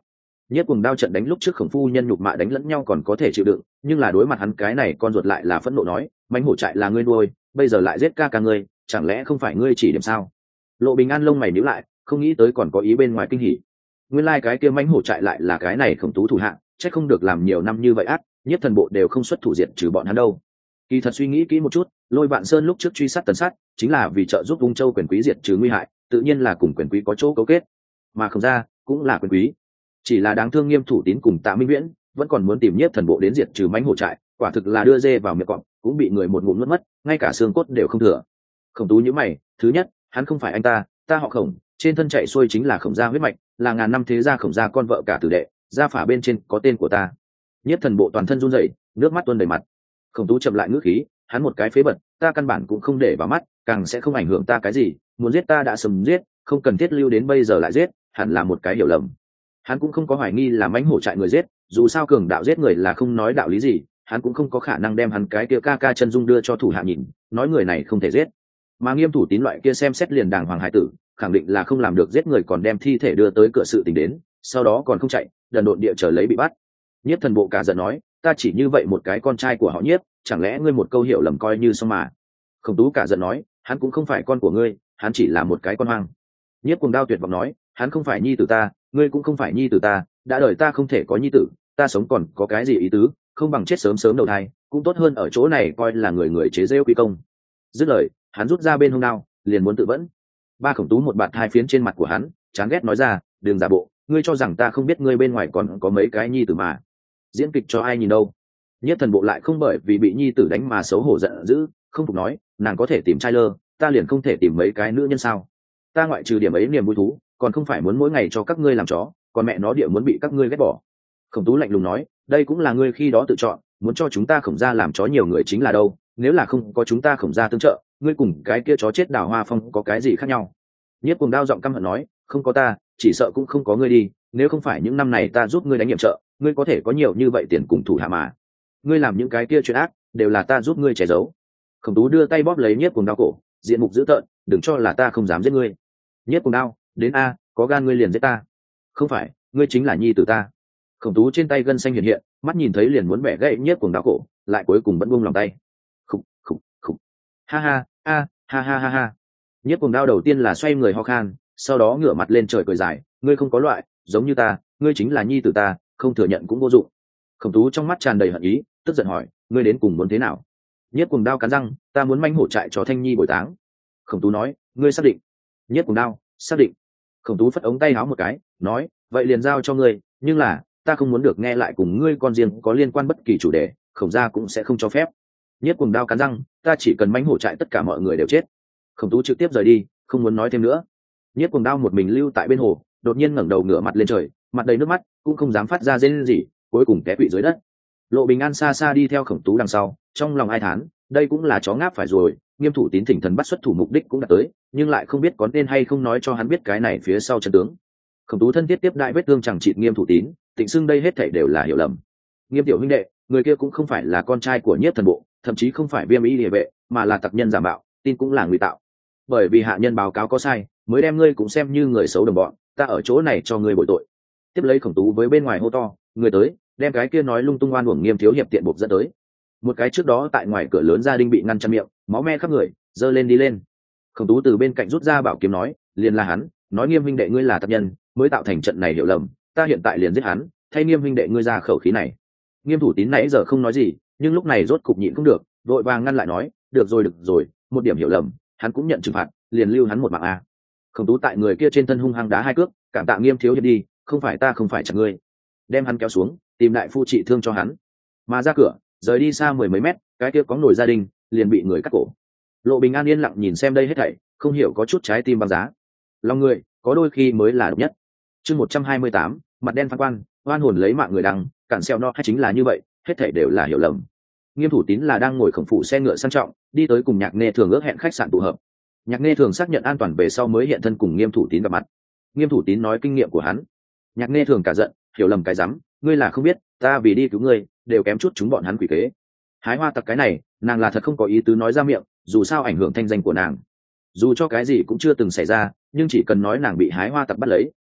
A: Nhất Cuồng Đao trận đánh lúc trước Khổng phu nhân nhục mạ đánh lẫn nhau còn có thể chịu đựng, nhưng là đối mặt hắn cái này con ruột lại là phẫn nộ nói, mãnh hổ trại là ngươi nuôi, bây giờ lại giết ca ca ngươi, chẳng lẽ không phải ngươi chỉ điểm sao? Lộ Bình An lông mày nhíu lại, không nghĩ tới còn có ý bên ngoài kinh hỉ. Nguyên lai cái kia mãnh hổ trại lại là cái này Khổng Tú thủ hạ, chắc không được làm nhiều năm như vậy ác, Nhất Thần bộ đều không xuất thủ diệt trừ bọn hắn đâu. Kỳ thật suy nghĩ kỹ một chút, Lôi Vạn Sơn lúc trước truy sát Tần Sát, chính là vì trợ giúp Ung Châu quyền quý diệt trừ nguy hại, tự nhiên là cùng quyền quý có chỗ cấu kết, mà không ra cũng là quyền quý. Chỉ là đáng thương Nghiêm Thủ Tín cùng Tạ Minh Viễn vẫn còn muốn tìm Nhiếp Thần bộ đến diệt trừ mãnh hổ trại, quả thực là đưa dê vào miệng cọp, cũng bị người một ngụm nuốt mất, ngay cả xương cốt đều không thừa. Khổng Tú nhíu mày, thứ nhất, hắn không phải anh ta họ Khổng, trên thân chạy xuôi chính là Khổng gia huyết mạch, là ngàn năm thế gia Khổng gia con vợ cả tử đệ, gia phả bên trên có tên của ta. Nhiếp Thần bộ toàn thân run rẩy, nước mắt tuôn đầy mặt. Khổng Tú chậm lại ngữ khí, hắn một cái phế bật, ta căn bản cũng không để vào mắt, càng sẽ không ảnh hưởng ta cái gì, muốn giết ta đã sớm giết, không cần thiết lưu đến bây giờ lại giết, hẳn là một cái hiểu lầm. Hắn cũng không có hoài nghi là mãnh hổ trại người giết, dù sao cường đạo giết người là không nói đạo lý gì, hắn cũng không có khả năng đem hắn cái kia ca ca chân dung đưa cho thủ hạ nhìn, nói người này không thể giết. Mà Nghiêm Thủ Tín loại kia xem xét liền đàng hoàng hải tử, khẳng định là không làm được giết người còn đem thi thể đưa tới cửa sự tình đến, sau đó còn không chạy, đần độn địa chờ lấy bị bắt. Nhiếp Thần bộ cả giận nói, ta chỉ như vậy một cái con trai của họ Nhiếp, chẳng lẽ ngươi một câu hiểu lầm coi như xong mà? Khổng Tú cả giận nói, hắn cũng không phải con của ngươi, hắn chỉ là một cái con hoang. Nhiếp Cuồng Đao tuyệt vọng nói, hắn không phải nhi tử ta, ngươi cũng không phải nhi tử ta, đã đời ta không thể có nhi tử, ta sống còn có cái gì ý tứ, không bằng chết sớm sớm đầu thai, cũng tốt hơn ở chỗ này coi là người người chế giễu quy công. Dứt lời, hắn rút ra bên hông đao, liền muốn tự vẫn. Ba Khổng Tú một bạt hai phiến trên mặt của hắn, chán ghét nói ra, đừng giả bộ, ngươi cho rằng ta không biết ngươi bên ngoài còn có mấy cái nhi tử mà. Diễn kịch cho ai nhìn đâu? Nhất Thần bộ lại không bởi vì bị nhi tử đánh mà xấu hổ giận dữ, không phục nói, nàng có thể tìm trai lơ, ta liền không thể tìm mấy cái nữ nhân sao? Ta ngoại trừ điểm ấy niềm vui thú, còn không phải muốn mỗi ngày cho các ngươi làm chó, còn mẹ nó địa muốn bị các ngươi ghét bỏ. Khổng Tú lạnh lùng nói, đây cũng là ngươi khi đó tự chọn, muốn cho chúng ta Khổng gia làm chó nhiều người chính là đâu, nếu là không có chúng ta Khổng gia tương trợ, ngươi cùng cái kia chó chết Đào Hoa Phong có cái gì khác nhau? Nhiếp Cuồng Đao giọng căm hận nói, không có ta, chỉ sợ cũng không có ngươi đi, nếu không phải những năm này ta giúp ngươi đánh nhiệm trợ, ngươi có thể có nhiều như vậy tiền cùng thủ hạ mà. Ngươi làm những cái kia chuyện ác, đều là ta giúp ngươi che giấu. Khổng Tú đưa tay bóp lấy Nhiếp Cuồng Đao cổ, diện mục dữ tợn, đừng cho là ta không dám giết ngươi. Nhiếp Cuồng Đao, đến a, có gan ngươi liền giết ta. Không phải, ngươi chính là nhi tử ta. Khổng Tú trên tay gân xanh hiện hiện, mắt nhìn thấy liền muốn bẻ gãy Nhiếp Cuồng Đao cổ, lại cuối cùng vẫn buông lòng tay. Khục khục khục. Ha ha, ha ha ha ha. Nhiếp Cuồng Đao đầu tiên là xoay người ho khan, sau đó ngửa mặt lên trời cười dài, ngươi không có loại, giống như ta, ngươi chính là nhi tử ta, không thừa nhận cũng vô dụng. Khổng Tú trong mắt tràn đầy hận ý, tức giận hỏi, ngươi đến cùng muốn thế nào? Nhiếp Cuồng Đao cắn răng, ta muốn manh hổ trại cho Thanh Nhi bồi táng. Khổng Tú nói, ngươi xác định? Nhiếp Cuồng Đao, xác định. Khổng Tú phất ống tay áo một cái, nói, vậy liền giao cho ngươi, nhưng là ta không muốn được nghe lại cùng ngươi con riêng có liên quan bất kỳ chủ đề, Khổng gia cũng sẽ không cho phép. Nhiếp Cuồng Đao cắn răng, ta chỉ cần manh hổ trại tất cả mọi người đều chết. Khổng Tú trực tiếp rời đi, không muốn nói thêm nữa. Nhiếp Cuồng Đao một mình lưu tại bên hồ, đột nhiên ngẩng đầu ngửa mặt lên trời, mặt đầy nước mắt, cũng không dám phát ra rên gì, cuối cùng té quỵ dưới đất. Lộ Bình An xa xa đi theo Khổng Tú đằng sau, trong lòng ai thán, đây cũng là chó ngáp phải rồi, Nghiêm Thủ Tín thỉnh thần bắt xuất thủ mục đích cũng đã tới, nhưng lại không biết có nên hay không nói cho hắn biết cái này phía sau chân tướng. Khổng Tú thân thiết tiếp đại vết thương chẳng chịt Nghiêm Thủ Tín, tịnh xưng đây hết thảy đều là hiểu lầm. Nghiêm tiểu huynh đệ, người kia cũng không phải là con trai của Nhiếp Thần bộ, thậm chí không phải Viêm Y Liề vệ, mà là tặc nhân giả mạo, tin cũng là ngụy tạo. Bởi vì hạ nhân báo cáo có sai, mới đem ngươi cũng xem như người xấu đồng bọn, ta ở chỗ này cho ngươi bồi tội. Tiếp lấy Khổng Tú với bên ngoài hô to, người tới, đem cái kia nói lung tung oan uổng Nghiêm thiếu hiệp tiện buộc dẫn tới. Một cái trước đó tại ngoài cửa lớn gia đình bị ngăn chặn miệng, máu me khắp người, giơ lên đi lên. Khổng Tú từ bên cạnh rút ra bảo kiếm nói, liền là hắn, nói Nghiêm huynh đệ ngươi là tặc nhân, mới tạo thành trận này hiểu lầm, ta hiện tại liền giết hắn, thay Nghiêm huynh đệ ngươi ra khẩu khí này. Nghiêm Thủ Tín nãy giờ không nói gì, nhưng lúc này rốt cục nhịn không được, vội vàng ngăn lại nói, được rồi, một điểm hiểu lầm, hắn cũng nhận trừng phạt, liền lưu hắn một mạng a. Khổng Tú tại người kia trên thân hung hăng đá hai cước, cảm tạ Nghiêm thiếu hiệp đi, không phải ta không phải chặt ngươi. Đem hắn kéo xuống, tìm đại phu trị thương cho hắn. Mà ra cửa, rời đi xa mười mấy mét, cái kia có nổi gia đình liền bị người cắt cổ. Lộ Bình An yên lặng nhìn xem đây hết thảy, không hiểu có chút trái tim băng giá. Lòng người có đôi khi mới là độc nhất. Chương 128, mặt đen phán quan, oan hồn lấy mạng người đằng, cản xeo no hay chính là như vậy, hết thảy đều là hiểu lầm. Nghiêm Thủ Tín là đang ngồi Khổng phủ xe ngựa sang trọng, đi tới cùng Nhạc Nê Thường ước hẹn khách sạn tụ hợp. Nhạc Nê Thường xác nhận an toàn về sau mới hiện thân cùng Nghiêm Thủ Tín gặp mặt. Nghiêm Thủ Tín nói kinh nghiệm của hắn. Nhạc Nê Thường cả giận, hiểu lầm cái rắm, ngươi là không biết, ta vì đi cứu ngươi, đều kém chút chúng bọn hắn quỷ kế. Hái hoa tặc cái này, nàng là thật không có ý tứ nói ra miệng, dù sao ảnh hưởng thanh danh của nàng. Dù cho cái gì cũng chưa từng xảy ra, nhưng chỉ cần nói nàng bị hái hoa tặc bắt lấy,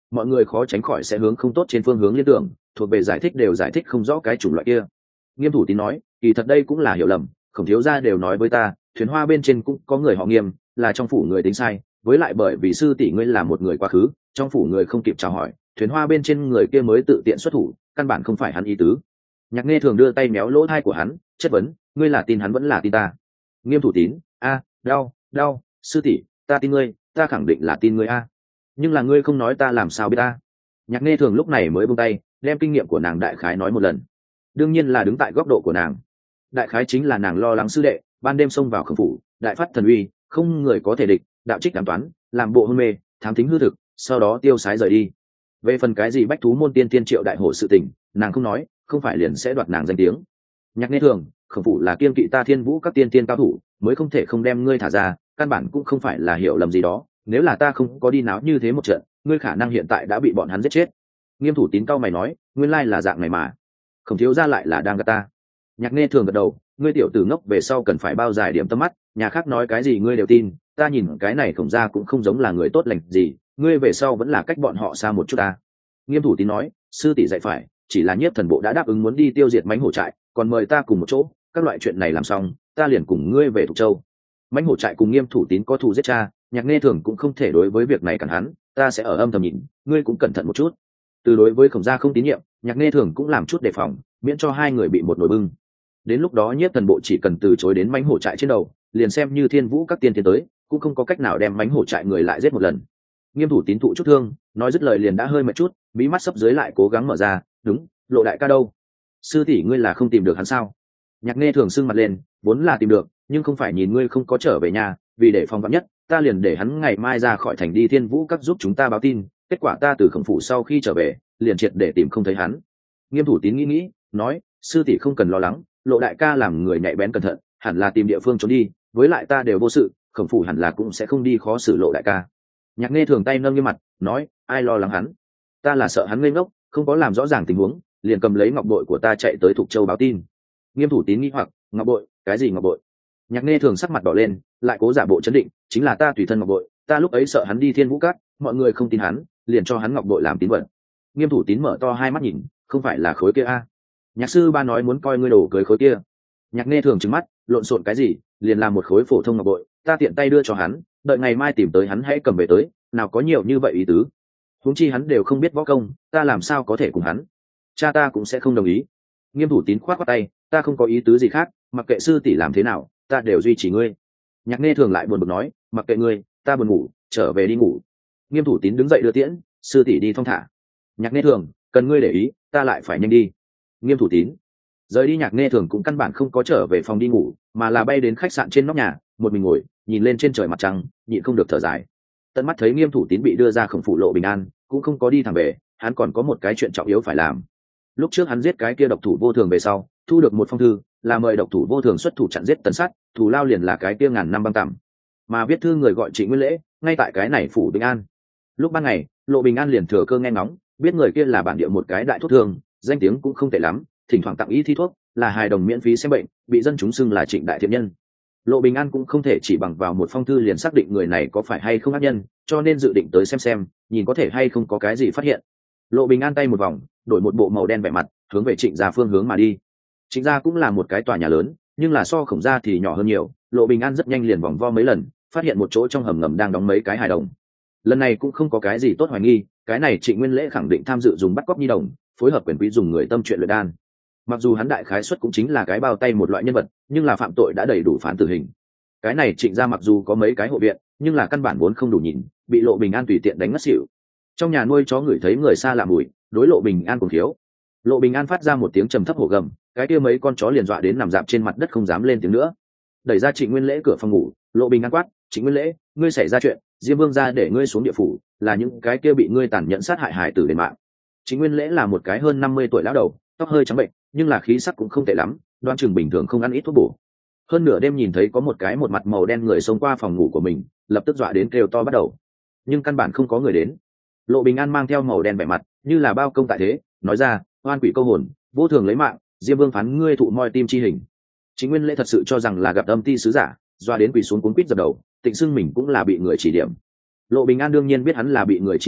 A: mọi người khó tránh khỏi sẽ hướng không tốt trên phương hướng liên tưởng, thuộc về giải thích đều giải thích không rõ cái chủng loại kia. Nghiêm Thủ Tín nói, kỳ thật đây cũng là hiểu lầm, Khổng thiếu gia đều nói với ta, thuyền hoa bên trên cũng có người họ Nghiêm, là trong phủ người tính sai, với lại bởi vì sư tỷ ngươi là một người quá khứ, trong phủ người không kịp chào hỏi, thuyền hoa bên trên người kia mới tự tiện xuất thủ, căn bản không phải hắn ý tứ. Nhạc Nghe thường đưa tay méo lỗ tai của hắn, chất vấn, ngươi là tin hắn vẫn là tin ta? Nghiêm Thủ Tín, đau, sư tỷ, ta tin ngươi, ta khẳng định là tin ngươi a. Nhưng là ngươi không nói ta làm sao biết ta? Nhạc Nghe thường lúc này mới buông tay, đem kinh nghiệm của nàng đại khái nói một lần. Đương nhiên là đứng tại góc độ của nàng. Đại khái chính là nàng lo lắng sư đệ ban đêm xông vào khổng phủ, đại phát thần uy, không người có thể địch, đạo trích cảm toán, làm bộ hôn mê, thám thính hư thực, sau đó tiêu sái rời đi. Về phần cái gì bách thú môn tiên tiên triệu đại hổ sự tình, nàng không nói, không phải liền sẽ đoạt nàng danh tiếng. Nhạc Nghe thường, khổng phủ là kiên kỵ ta Thiên Vũ các tiên tiên cao thủ, mới không thể không đem ngươi thả ra, căn bản cũng không phải là hiểu lầm gì đó, nếu là ta không có đi náo như thế một trận, ngươi khả năng hiện tại đã bị bọn hắn giết chết. Nghiêm Thủ Tín cao mày nói, nguyên lai là dạng này mà. Khổng thiếu gia lại là đang gạt ta. Nhạc Nghe thường gật đầu, ngươi tiểu tử ngốc về sau cần phải bao dài điểm tâm mắt, nhà khác nói cái gì ngươi đều tin, ta nhìn cái này Khổng gia cũng không giống là người tốt lành gì, ngươi về sau vẫn là cách bọn họ xa một chút ta. Nghiêm Thủ Tín nói, sư tỷ dạy phải, chỉ là Nhiếp Thần Bộ đã đáp ứng muốn đi tiêu diệt mãnh hổ trại, còn mời ta cùng một chỗ, các loại chuyện này làm xong, ta liền cùng ngươi về Thục Châu. Mãnh hổ trại cùng Nghiêm Thủ Tín có thù giết cha, Nhạc Nghe thường cũng không thể đối với việc này cản hắn, ta sẽ ở âm thầm nhìn, ngươi cũng cẩn thận một chút. Từ đối với Khổng gia không tín nhiệm, Nhạc Nghe thường cũng làm chút đề phòng, miễn cho hai người bị một nồi bưng. Đến lúc đó Nhiếp Thần Bộ chỉ cần từ chối đến mãnh hổ trại trên đầu, liền xem như Thiên Vũ các tiên tiến tới, cũng không có cách nào đem mãnh hổ trại người lại giết một lần. Nghiêm Thủ Tín thụ chút thương, nói dứt lời liền đã hơi mệt chút, mí mắt sấp dưới lại cố gắng mở ra, đúng, Lộ đại ca đâu? Sư tỷ ngươi là không tìm được hắn sao? Nhạc Nghe thường sưng mặt lên, vốn là tìm được, nhưng không phải nhìn ngươi không có trở về nhà, vì để phòng vạn nhất, ta liền để hắn ngày mai ra khỏi thành đi Thiên Vũ các giúp chúng ta báo tin, kết quả ta từ Khổng phủ sau khi trở về, liền triệt để tìm không thấy hắn. Nghiêm Thủ Tín nghĩ, nói, sư tỷ không cần lo lắng, Lộ đại ca làm người nhạy bén cẩn thận, hẳn là tìm địa phương trốn đi, với lại ta đều vô sự, Khổng phủ hẳn là cũng sẽ không đi khó xử Lộ đại ca. Nhạc Nghe thường tay nâng như mặt, nói, ai lo lắng hắn? Ta là sợ hắn ngây ngốc, không có làm rõ ràng tình huống, liền cầm lấy ngọc bội của ta chạy tới Thục Châu báo tin. Nghiêm Thủ Tín nghĩ hoặc, ngọc bội, cái gì ngọc bội? Nhạc Nghe thường sắc mặt đỏ lên, lại cố giả bộ chấn định, chính là ta tùy thân ngọc bội, ta lúc ấy sợ hắn đi Thiên Vũ các, mọi người không tin hắn, liền cho hắn ngọc bội làm tín vật. Nghiêm Thủ Tín mở to hai mắt nhìn, không phải là khối kia a? Nhạc sư ba nói muốn coi ngươi đồ cưới khối kia. Nhạc Nghe thường trừng mắt, lộn xộn cái gì, liền làm một khối phổ thông ngọc bội, ta tiện tay đưa cho hắn, đợi ngày mai tìm tới hắn hãy cầm về tới, nào có nhiều như vậy ý tứ. Huống chi hắn đều không biết võ công, ta làm sao có thể cùng hắn? Cha ta cũng sẽ không đồng ý. Nghiêm Thủ Tín khoát khoát tay, ta không có ý tứ gì khác, mặc kệ sư tỷ làm thế nào, ta đều duy trì ngươi. Nhạc Nghe thường lại buồn bực nói, mặc kệ ngươi, ta buồn ngủ, trở về đi ngủ. Nghiêm Thủ Tín đứng dậy đưa tiễn, sư tỷ đi thong thả. Nhạc Nghe thường, cần ngươi để ý, ta lại phải nhanh đi. Nghiêm Thủ Tín rời đi. Nhạc Nghe thường cũng căn bản không có trở về phòng đi ngủ, mà là bay đến khách sạn trên nóc nhà, một mình ngồi, nhìn lên trên trời mặt trăng, nhịn không được thở dài. Tận mắt thấy Nghiêm Thủ Tín bị đưa ra Khổng phủ Lộ bình an, cũng không có đi thẳng về, hắn còn có một cái chuyện trọng yếu phải làm. Lúc trước hắn giết cái kia độc thủ vô thường về sau, thu được một phong thư, là mời độc thủ vô thường xuất thủ chặn giết Tần Sát, thù lao liền là cái kia ngàn năm băng tằm. Mà viết thư người gọi Trịnh Nguyên Lễ, ngay tại cái này phủ Bình An. Lúc ban ngày, Lộ Bình An liền thừa cơ nghe ngóng, biết người kia là bản địa một cái đại thuốc thương, danh tiếng cũng không tệ lắm, thỉnh thoảng tặng y thi thuốc, là hài đồng miễn phí xem bệnh, bị dân chúng xưng là Trịnh đại thiện nhân. Lộ Bình An cũng không thể chỉ bằng vào một phong thư liền xác định người này có phải hay không ác nhân, cho nên dự định tới xem, nhìn có thể hay không có cái gì phát hiện. Lộ Bình An tay một vòng, đổi một bộ màu đen vẻ mặt, hướng về Trịnh gia phương hướng mà đi. Trịnh gia cũng là một cái tòa nhà lớn, nhưng là so Khổng gia thì nhỏ hơn nhiều. Lộ Bình An rất nhanh liền vòng vo mấy lần, phát hiện một chỗ trong hầm ngầm đang đóng mấy cái hài đồng. Lần này cũng không có cái gì tốt hoài nghi, cái này Trịnh Nguyên Lễ khẳng định tham dự dùng bắt cóc nhi đồng, phối hợp quyền quý dùng người tâm chuyện luyện đan. Mặc dù hắn đại khái suất cũng chính là cái bao tay một loại nhân vật, nhưng là phạm tội đã đầy đủ phán tử hình. Cái này Trịnh gia mặc dù có mấy cái hộ viện, nhưng là căn bản vốn không đủ nhìn, bị Lộ Bình An tùy tiện đánh ngất xỉu. Trong nhà nuôi chó ngửi thấy người xa lạ mùi, đối Lộ Bình An cùng thiếu. Lộ Bình An phát ra một tiếng trầm thấp hổ gầm, cái kia mấy con chó liền dọa đến nằm dạp trên mặt đất không dám lên tiếng nữa. Đẩy ra Trịnh Nguyên Lễ cửa phòng ngủ, Lộ Bình An quát, Trịnh Nguyên Lễ, ngươi xảy ra chuyện, Diêm Vương ra để ngươi xuống địa phủ, là những cái kia bị ngươi tàn nhẫn sát hại hải tử đền mạng. Trịnh Nguyên Lễ là một cái hơn 50 tuổi lão đầu, tóc hơi trắng bệnh, nhưng là khí sắc cũng không tệ lắm, đoan chừng bình thường không ăn ít thuốc bổ. Hơn nửa đêm nhìn thấy có một cái một mặt màu đen người xông qua phòng ngủ của mình, lập tức dọa đến kêu to bắt đầu. Nhưng căn bản không có người đến. Lộ Bình An mang theo màu đen vẻ mặt, như là bao công tại thế, nói ra, oan quỷ câu hồn, vô thường lấy mạng, Diêm Vương phán ngươi thụ moi tim chi hình. Trịnh Nguyên Lễ thật sự cho rằng là gặp âm ti sứ giả, doa đến quỳ xuống cuống quýt dập đầu, tịnh xưng mình cũng là bị người chỉ điểm. Lộ Bình An đương nhiên biết hắn là bị người chỉ điểm,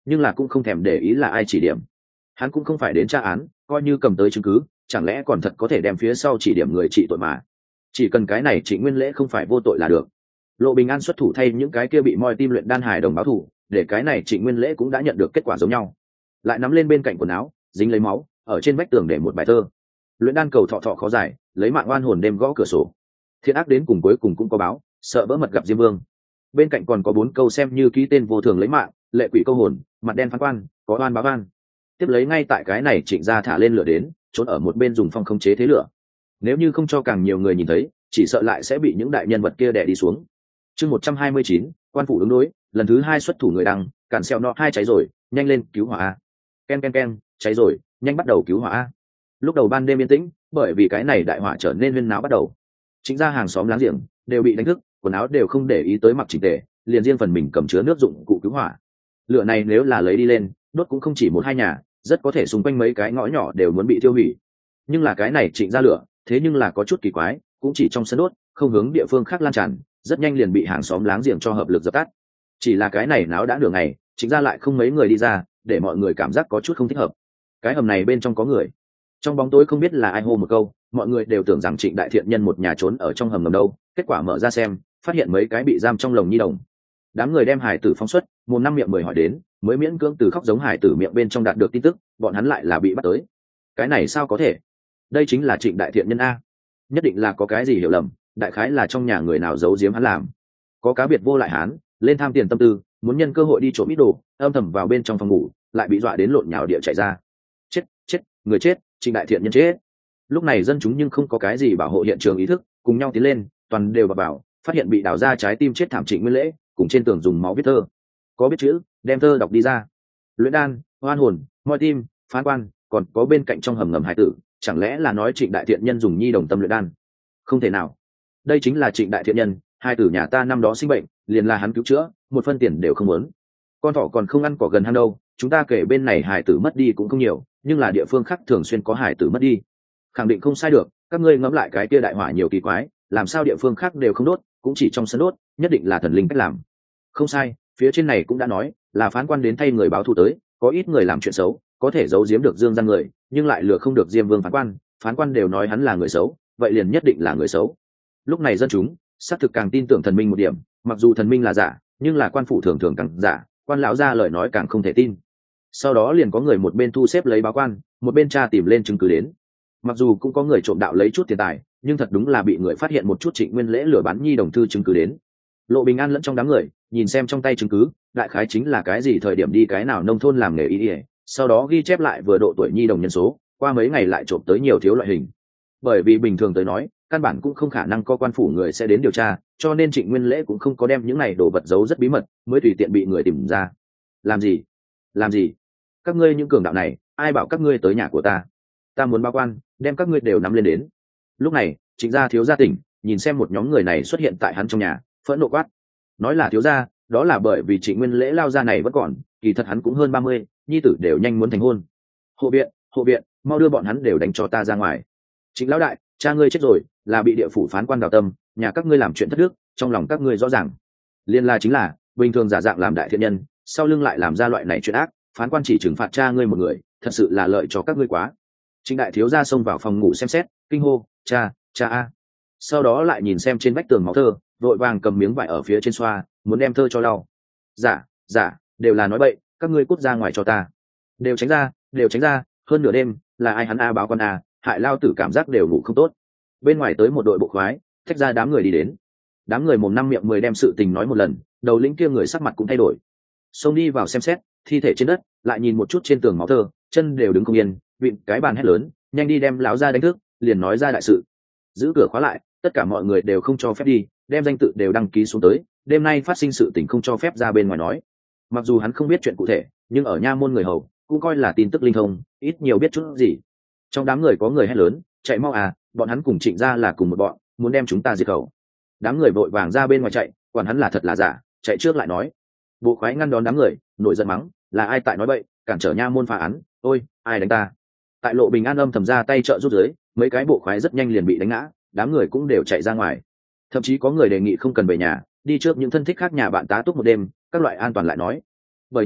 A: nhưng là cũng không thèm để ý là ai chỉ điểm. Hắn cũng không phải đến tra án, coi như cầm tới chứng cứ, chẳng lẽ còn thật có thể đem phía sau chỉ điểm người trị tội mà. Chỉ cần cái này Trịnh Nguyên Lễ không phải vô tội là được. Lộ Bình An xuất thủ thay những cái kia bị moi tim luyện đan hài đồng báo thù, để cái này Trịnh Nguyên Lễ cũng đã nhận được kết quả giống nhau. Lại nắm lên bên cạnh quần áo, dính lấy máu, ở trên vách tường để một bài thơ. Luyện đan cầu thọ thọ khó giải, lấy mạng oan hồn đêm gõ cửa sổ. Thiện ác đến cùng cuối cùng cũng có báo, sợ vỡ mật gặp Diêm Vương. Bên cạnh còn có 4 câu xem như ký tên vô thường lấy mạng, lệ quỷ câu hồn, mặt đen phán quan, có oan báo oan. Tiếp lấy ngay tại cái này Trịnh gia thả lên lửa đến, trốn ở một bên dùng phong khống chế thế lửa. Nếu như không cho càng nhiều người nhìn thấy, chỉ sợ lại sẽ bị những đại nhân vật kia đè đi xuống. Chương 129, quan phủ ứng đối, lần thứ 2 xuất thủ người đăng, cản xeo nọ 2 cháy rồi, nhanh lên cứu hỏa a. Ken ken ken, cháy rồi, nhanh bắt đầu cứu hỏa a. Lúc đầu ban đêm yên tĩnh, bởi vì cái này đại hỏa trở nên huyên náo bắt đầu. Chính ra hàng xóm láng giềng đều bị đánh thức, quần áo đều không để ý tới mặc chỉnh tề, liền riêng phần mình cầm chứa nước dụng cụ cứu hỏa. Lửa này nếu là lấy đi lên, đốt cũng không chỉ 1-2 nhà, rất có thể xung quanh mấy cái ngõ nhỏ đều muốn bị tiêu hủy. Nhưng là cái này Trịnh ra lửa, thế nhưng là có chút kỳ quái, cũng chỉ trong sân đốt, không hướng địa phương khác lan tràn, rất nhanh liền bị hàng xóm láng giềng cho hợp lực dập tắt. Chỉ là cái này náo đã nửa ngày, Trịnh ra lại không mấy người đi ra, để mọi người cảm giác có chút không thích hợp. Cái hầm này bên trong có người. Trong bóng tối không biết là ai hô một câu, mọi người đều tưởng rằng Trịnh đại thiện nhân một nhà trốn ở trong hầm ngầm đâu, kết quả mở ra xem, phát hiện mấy cái bị giam trong lồng nhi đồng. Đám người đem hải tử phóng xuất, mồm năm miệng mười hỏi đến, mới miễn cưỡng từ khóc giống hải tử miệng bên trong đạt được tin tức, bọn hắn lại là bị bắt tới. Cái này sao có thể? Đây chính là Trịnh đại thiện nhân a. Nhất định là có cái gì hiểu lầm, đại khái là trong nhà người nào giấu giếm hắn làm. Có cá biệt vô lại hán, lên tham tiền tâm tư, muốn nhân cơ hội đi trộm ít đồ, âm thầm vào bên trong phòng ngủ, lại bị dọa đến lộn nhào địa chạy ra. Chết, chết, người chết, Trịnh đại thiện nhân chết. Lúc này dân chúng nhưng không có cái gì bảo hộ hiện trường ý thức, cùng nhau tiến lên, toàn đều vào, phát hiện bị đào ra trái tim chết thảm Trịnh Nguyên Lễ, cùng trên tường dùng máu viết thơ. Có biết chữ, đem thơ đọc đi ra. Luyện đan, oan hồn, moi tim, phán quan, còn có bên cạnh trong hầm ngầm hải tử, chẳng lẽ là nói Trịnh đại thiện nhân dùng nhi đồng tâm luyện đan? Không thể nào. Đây chính là Trịnh đại thiện nhân, hai tử nhà ta năm đó sinh bệnh, liền là hắn cứu chữa, một phân tiền đều không muốn. Con thỏ còn không ăn cỏ gần hang đâu, chúng ta kể bên này hải tử mất đi cũng không nhiều, nhưng là địa phương khác thường xuyên có hải tử mất đi. Khẳng định không sai được, các ngươi ngẫm lại cái kia đại hỏa nhiều kỳ quái, làm sao địa phương khác đều không đốt, cũng chỉ trong sân đốt, nhất định là thần linh cách làm. Không sai, phía trên này cũng đã nói, là phán quan đến thay người báo thù tới, có ít người làm chuyện xấu, có thể giấu giếm được dương gian người, nhưng lại lừa không được Diêm Vương phán quan đều nói hắn là người xấu, vậy liền nhất định là người xấu. Lúc này dân chúng xác thực càng tin tưởng thần minh một điểm, mặc dù thần minh là giả, nhưng là quan phủ thường thường càng giả, quan lão ra lời nói càng không thể tin. Sau đó liền có người một bên thu xếp lấy báo quan, một bên tra tìm lên chứng cứ đến. Mặc dù cũng có người trộm đạo lấy chút tiền tài, nhưng thật đúng là bị người phát hiện một chút Trịnh Nguyên Lễ lừa bán nhi đồng thư chứng cứ đến. Lộ Bình An lẫn trong đám người nhìn xem trong tay chứng cứ, đại khái chính là cái gì thời điểm đi cái nào nông thôn làm nghề y, sau đó ghi chép lại vừa độ tuổi nhi đồng nhân số, qua mấy ngày lại trộm tới nhiều thiếu loại hình. Bởi vì bình thường tới nói, căn bản cũng không khả năng có quan phủ người sẽ đến điều tra, cho nên Trịnh Nguyên Lễ cũng không có đem những này đồ vật giấu rất bí mật, mới tùy tiện bị người tìm ra. Làm gì? Làm gì? Các ngươi những cường đạo này, ai bảo các ngươi tới nhà của ta? Ta muốn báo quan, đem các ngươi đều nắm lên đến. Lúc này, Trịnh gia thiếu gia tỉnh, nhìn xem một nhóm người này xuất hiện tại hắn trong nhà, phẫn nộ quát. Nói là thiếu gia, đó là bởi vì Trịnh Nguyên Lễ lao ra này vẫn còn, kỳ thật hắn cũng hơn 30, nhi tử đều nhanh muốn thành hôn. Hộ viện, mau đưa bọn hắn đều đánh cho ta ra ngoài. Trịnh lão đại, cha ngươi chết rồi, là bị địa phủ phán quan đào tâm, nhà các ngươi làm chuyện thất đức, trong lòng các ngươi rõ ràng. Liên la chính là bình thường giả dạng làm đại thiện nhân, sau lưng lại làm ra loại này chuyện ác, phán quan chỉ trừng phạt cha ngươi một người, thật sự là lợi cho các ngươi quá. Trịnh đại thiếu gia xông vào phòng ngủ xem xét, kinh hô, cha a. Sau đó lại nhìn xem trên vách tường máu thơ, vội vàng cầm miếng vải ở phía trên xoa, muốn đem thơ cho lau. Giả, đều là nói bậy, các ngươi cút ra ngoài cho ta. Đều tránh ra, hơn nửa đêm, là ai hắn a báo con a, hại lao tử cảm giác đều ngủ không tốt. Bên ngoài tới một đội bộ khoái, thách ra đám người đi đến. Đám người mồm năm miệng mười đem sự tình nói một lần, đầu lĩnh kia người sắc mặt cũng thay đổi. Xông đi vào xem xét, thi thể trên đất, lại nhìn một chút trên tường máu thơ, chân đều đứng không yên, vịn cái bàn hét lớn, nhanh đi đem lão ra đánh thức, liền nói ra đại sự. Giữ cửa khóa lại, tất cả mọi người đều không cho phép đi, đem danh tự đều đăng ký xuống tới, đêm nay phát sinh sự tình không cho phép ra bên ngoài nói. Mặc dù hắn không biết chuyện cụ thể, nhưng ở nha môn người hầu cũng coi là tin tức linh thông, ít nhiều biết chút gì. Trong đám người có người hét lớn, chạy mau à, bọn hắn cùng Trịnh gia là cùng một bọn, muốn đem chúng ta diệt khẩu. Đám người vội vàng ra bên ngoài chạy, quản hắn là thật là giả, chạy trước lại nói. Bộ khoái ngăn đón đám người, nổi giận mắng, là ai tại nói bậy, cản trở nha môn phá án, ôi, ai đánh ta? Tại Lộ Bình An âm thầm ra tay trợ giúp dưới, mấy cái bộ khoái rất nhanh liền bị đánh ngã, đám người cũng đều chạy ra ngoài. Thậm chí có người đề nghị không cần về nhà, đi trước những thân thích khác nhà bạn tá túc một đêm, các loại an toàn lại nói. Bởi như vậy,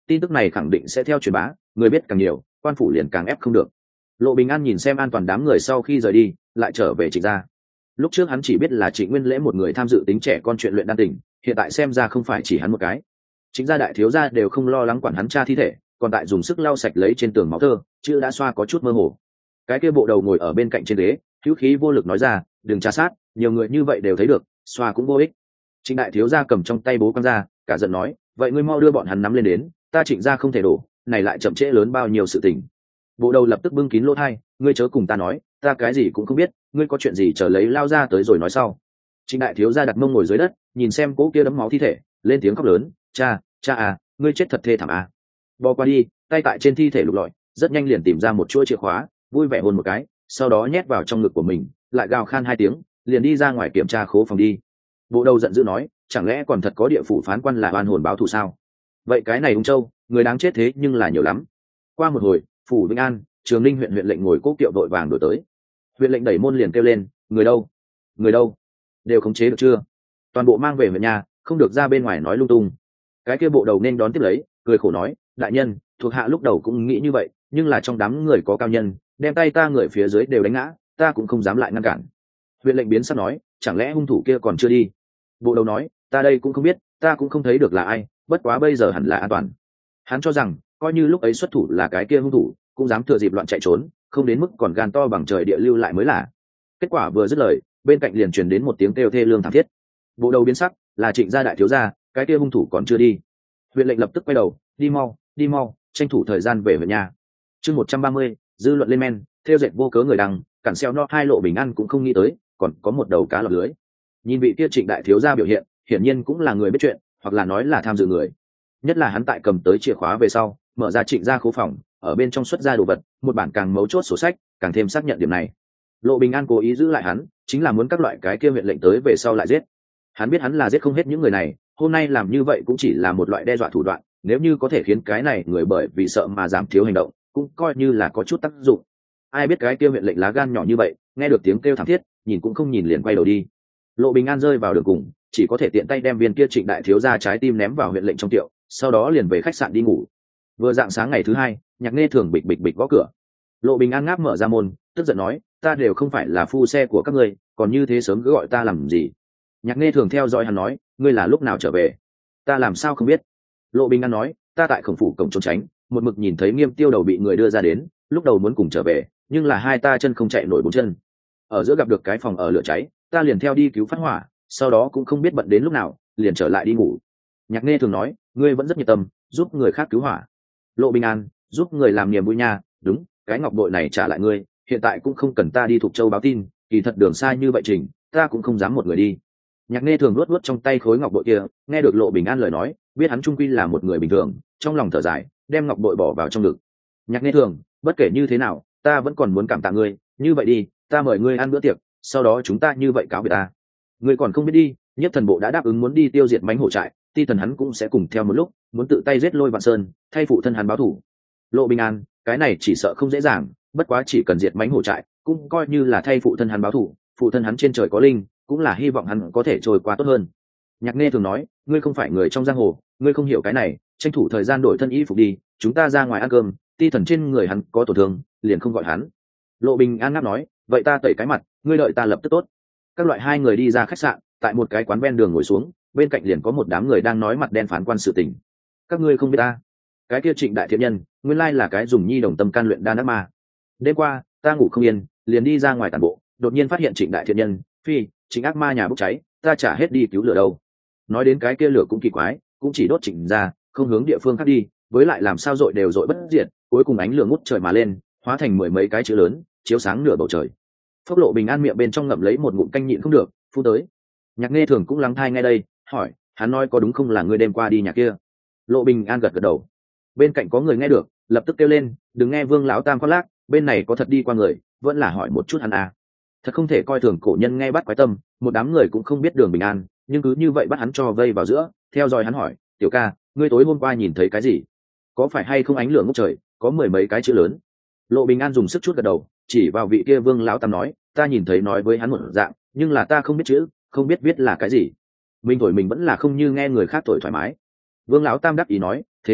A: tin tức này khẳng định sẽ theo truyền bá, người biết càng nhiều quan phủ liền càng ép không được. Lộ Bình An nhìn xem an toàn đám người sau khi rời đi, lại trở về Trịnh gia. Lúc trước hắn chỉ biết là Trịnh Nguyên Lễ một người tham dự tính trẻ con chuyện luyện đan tỉnh, hiện tại xem ra không phải chỉ hắn một cái. Trịnh gia đại thiếu gia đều không lo lắng quản hắn cha thi thể, còn tại dùng sức lau sạch lấy trên tường máu thơ, chữ đã xoa có chút mơ hồ. Cái kia bộ đầu ngồi ở bên cạnh trên ghế, hữu khí vô lực nói ra, đừng tra sát, nhiều người như vậy đều thấy được, xoa cũng vô ích. Trịnh đại thiếu gia cầm trong tay bố quăng ra, cả giận nói, vậy ngươi mau đưa bọn hắn nắm lên đến, ta Trịnh gia không thể đổ, này lại chậm trễ lớn bao nhiêu sự tình. Bộ đầu lập tức bưng kín lỗ tai, ngươi chớ cùng ta nói, ta cái gì cũng không biết, ngươi có chuyện gì chờ lấy lao ra tới rồi nói sau. Trịnh đại thiếu gia đặt mông ngồi dưới đất, nhìn xem cố kia đấm máu thi thể, lên tiếng khóc lớn, cha à, ngươi chết thật thê thảm à. Bò qua đi, tay tại trên thi thể lục lọi, rất nhanh liền tìm ra một chuỗi chìa khóa, vui vẻ hôn một cái, sau đó nhét vào trong ngực của mình, lại gào khan 2 tiếng, liền đi ra ngoài kiểm tra khố phòng đi. Bộ đầu giận dữ nói, chẳng lẽ còn thật có địa phủ phán quan là oan hồn báo thù sao? Vậy cái này Ung Châu, người đáng chết thế nhưng là nhiều lắm. Qua một hồi, phủ Vĩnh An, Trường Ninh huyện lệnh ngồi cố kiệu đội vàng đổi tới. Huyện lệnh đẩy môn liền kêu lên, người đâu? Người đâu? Đều khống chế được chưa? Toàn bộ mang về huyện nhà, không được ra bên ngoài nói lung tung. Cái kia bộ đầu nên đón tiếp lấy, cười khổ nói, đại nhân, thuộc hạ lúc đầu cũng nghĩ như vậy, nhưng là trong đám người có cao nhân, đem tay ta người phía dưới đều đánh ngã, ta cũng không dám lại ngăn cản. Huyện lệnh biến sắc nói, chẳng lẽ hung thủ kia còn chưa đi? Bộ đầu nói, ta đây cũng không biết, ta cũng không thấy được là ai, bất quá bây giờ hẳn là an toàn. Hắn cho rằng, coi như lúc ấy xuất thủ là cái kia hung thủ, cũng dám thừa dịp loạn chạy trốn, không đến mức còn gan to bằng trời địa lưu lại mới là. Kết quả vừa dứt lời, bên cạnh liền truyền đến một tiếng kêu thê lương thảm thiết. Bộ đầu biến sắc, là Trịnh gia đại thiếu gia, cái kia hung thủ còn chưa đi. Huyện lệnh lập tức quay đầu, đi mau, tranh thủ thời gian về huyện nhà. Chương 130, dư luận lên men, theo dệt vô cớ người đăng, cản xeo no 2 Lộ Bình An cũng không nghĩ tới, còn có một đầu cá lọt lưới. Nhìn vị kia Trịnh đại thiếu gia biểu hiện, hiển nhiên cũng là người biết chuyện, hoặc là nói là tham dự người. Nhất là hắn tại cầm tới chìa khóa về sau, mở ra Trịnh gia khố phòng, ở bên trong xuất ra đồ vật, một bản càng mấu chốt sổ sách, càng thêm xác nhận điểm này. Lộ Bình An cố ý giữ lại hắn, chính là muốn các loại cái kia huyện lệnh tới về sau lại giết. Hắn biết hắn là giết không hết những người này, hôm nay làm như vậy cũng chỉ là một loại đe dọa thủ đoạn, nếu như có thể khiến cái này người bởi vì sợ mà giảm thiếu hành động, cũng coi như là có chút tác dụng. Ai biết cái kia huyện lệnh lá gan nhỏ như vậy, nghe được tiếng kêu thảm thiết, nhìn cũng không nhìn liền quay đầu đi. Lộ Bình An rơi vào đường cùng, chỉ có thể tiện tay đem viên kia Trịnh đại thiếu gia trái tim ném vào huyện lệnh trong tiệu, sau đó liền về khách sạn đi ngủ. Vừa dạng sáng ngày thứ 2, Nhạc Nghe Thường bịch bịch bịch gõ cửa. Lộ Bình An ngáp mở ra môn, tức giận nói, ta đều không phải là phu xe của các ngươi, còn như thế sớm cứ gọi ta làm gì? Nhạc Nghe Thường theo dõi hắn nói, ngươi là lúc nào trở về? Ta làm sao không biết? Lộ Bình An nói, ta tại khổng phủ cổng trốn tránh, một mực nhìn thấy Nghiêm Tiêu Đầu bị người đưa ra đến, lúc đầu muốn cùng trở về, nhưng là hai ta chân không chạy nổi 4 chân. Ở giữa gặp được cái phòng ở lửa cháy, ta liền theo đi cứu phát hỏa, sau đó cũng không biết bận đến lúc nào, liền trở lại đi ngủ. Nhạc Nghe Thường nói, ngươi vẫn rất nhiệt tâm, giúp người khác cứu hỏa. Lộ Bình An, giúp người làm niềm vui nha, đúng, cái ngọc bội này trả lại ngươi, hiện tại cũng không cần ta đi Thục Châu báo tin, kỳ thật đường xa như vậy trình, ta cũng không dám một người đi. Nhạc Nghe Thường luốt luốt trong tay khối ngọc bội kia, nghe được Lộ Bình An lời nói, biết hắn trung quy là một người bình thường, trong lòng thở dài, đem ngọc bội bỏ vào trong ngực. Nhạc Nghe Thường, bất kể như thế nào, ta vẫn còn muốn cảm tạ ngươi, như vậy đi, ta mời ngươi ăn bữa tiệc, sau đó chúng ta như vậy cáo biệt ta. Ngươi còn không biết đi, Nhất Thần Bộ đã đáp ứng muốn đi tiêu diệt mãnh hổ trại, Ti Thần hắn cũng sẽ cùng theo một lúc, muốn tự tay giết Lôi Vạn Sơn, thay phụ thân hắn báo thù. Lộ Bình An, cái này chỉ sợ không dễ dàng, bất quá chỉ cần diệt mãnh hổ trại, cũng coi như là thay phụ thân hắn báo thù, phụ thân hắn trên trời có linh, cũng là hy vọng hắn có thể trôi qua tốt hơn. Nhạc Nghe Thường nói, ngươi không phải người trong giang hồ, ngươi không hiểu cái này, tranh thủ thời gian đổi thân y phục đi, chúng ta ra ngoài ăn cơm, Ti Thần trên người hắn có tổn thương, liền không gọi hắn. Lộ Bình An ngáp nói, vậy ta tẩy cái mặt, ngươi đợi ta lập tức tốt. Các loại hai người đi ra khách sạn, tại một cái quán ven đường ngồi xuống, bên cạnh liền có một đám người đang nói mặt đen phán quan sự tình. Các ngươi không biết ta, cái kia Trịnh đại thiện nhân, nguyên lai là cái dùng nhi đồng tâm can luyện đan ác ma. Đêm qua, ta ngủ không yên, liền đi ra ngoài tản bộ, đột nhiên phát hiện Trịnh đại thiện nhân, Trịnh ác ma nhà bốc cháy, ta chả hết đi cứu lửa đâu. Nói đến cái kia lửa cũng kỳ quái, cũng chỉ đốt Trịnh ra, không hướng địa phương khác đi, với lại làm sao dội đều dội bất diệt, cuối cùng ánh lửa ngút trời mà lên, hóa thành 10 mấy cái chữ lớn, chiếu sáng nửa bầu trời. Phốc Lộ Bình An miệng bên trong ngậm lấy một ngụm canh nhịn không được, phu tới. Nhạc Nghe Thường cũng lắng thai nghe đây, hỏi, hắn nói có đúng không là ngươi đêm qua đi nhà kia? Lộ Bình An gật gật đầu. Bên cạnh có người nghe được, lập tức kêu lên, đừng nghe Vương lão tam khoác lác, bên này có thật đi qua người, vẫn là hỏi một chút hắn à. Thật không thể coi thường cổ nhân nghe bắt quái tâm, một đám người cũng không biết đường bình an, nhưng cứ như vậy bắt hắn cho vây vào giữa, theo dõi hắn hỏi, tiểu ca, ngươi tối hôm qua nhìn thấy cái gì? Có phải hay không ánh lửa ngút trời, có 10 mấy cái chữ lớn? Lộ Bình An dùng sức chút gật đầu, chỉ vào vị kia Vương lão tam nói, ta nhìn thấy nói với hắn một dạng, nhưng là ta không biết chữ, không biết viết là cái gì. Mình thổi mình vẫn là không như nghe người khác thổi thoải mái. Vương lão tam đáp ý nói, thế nào,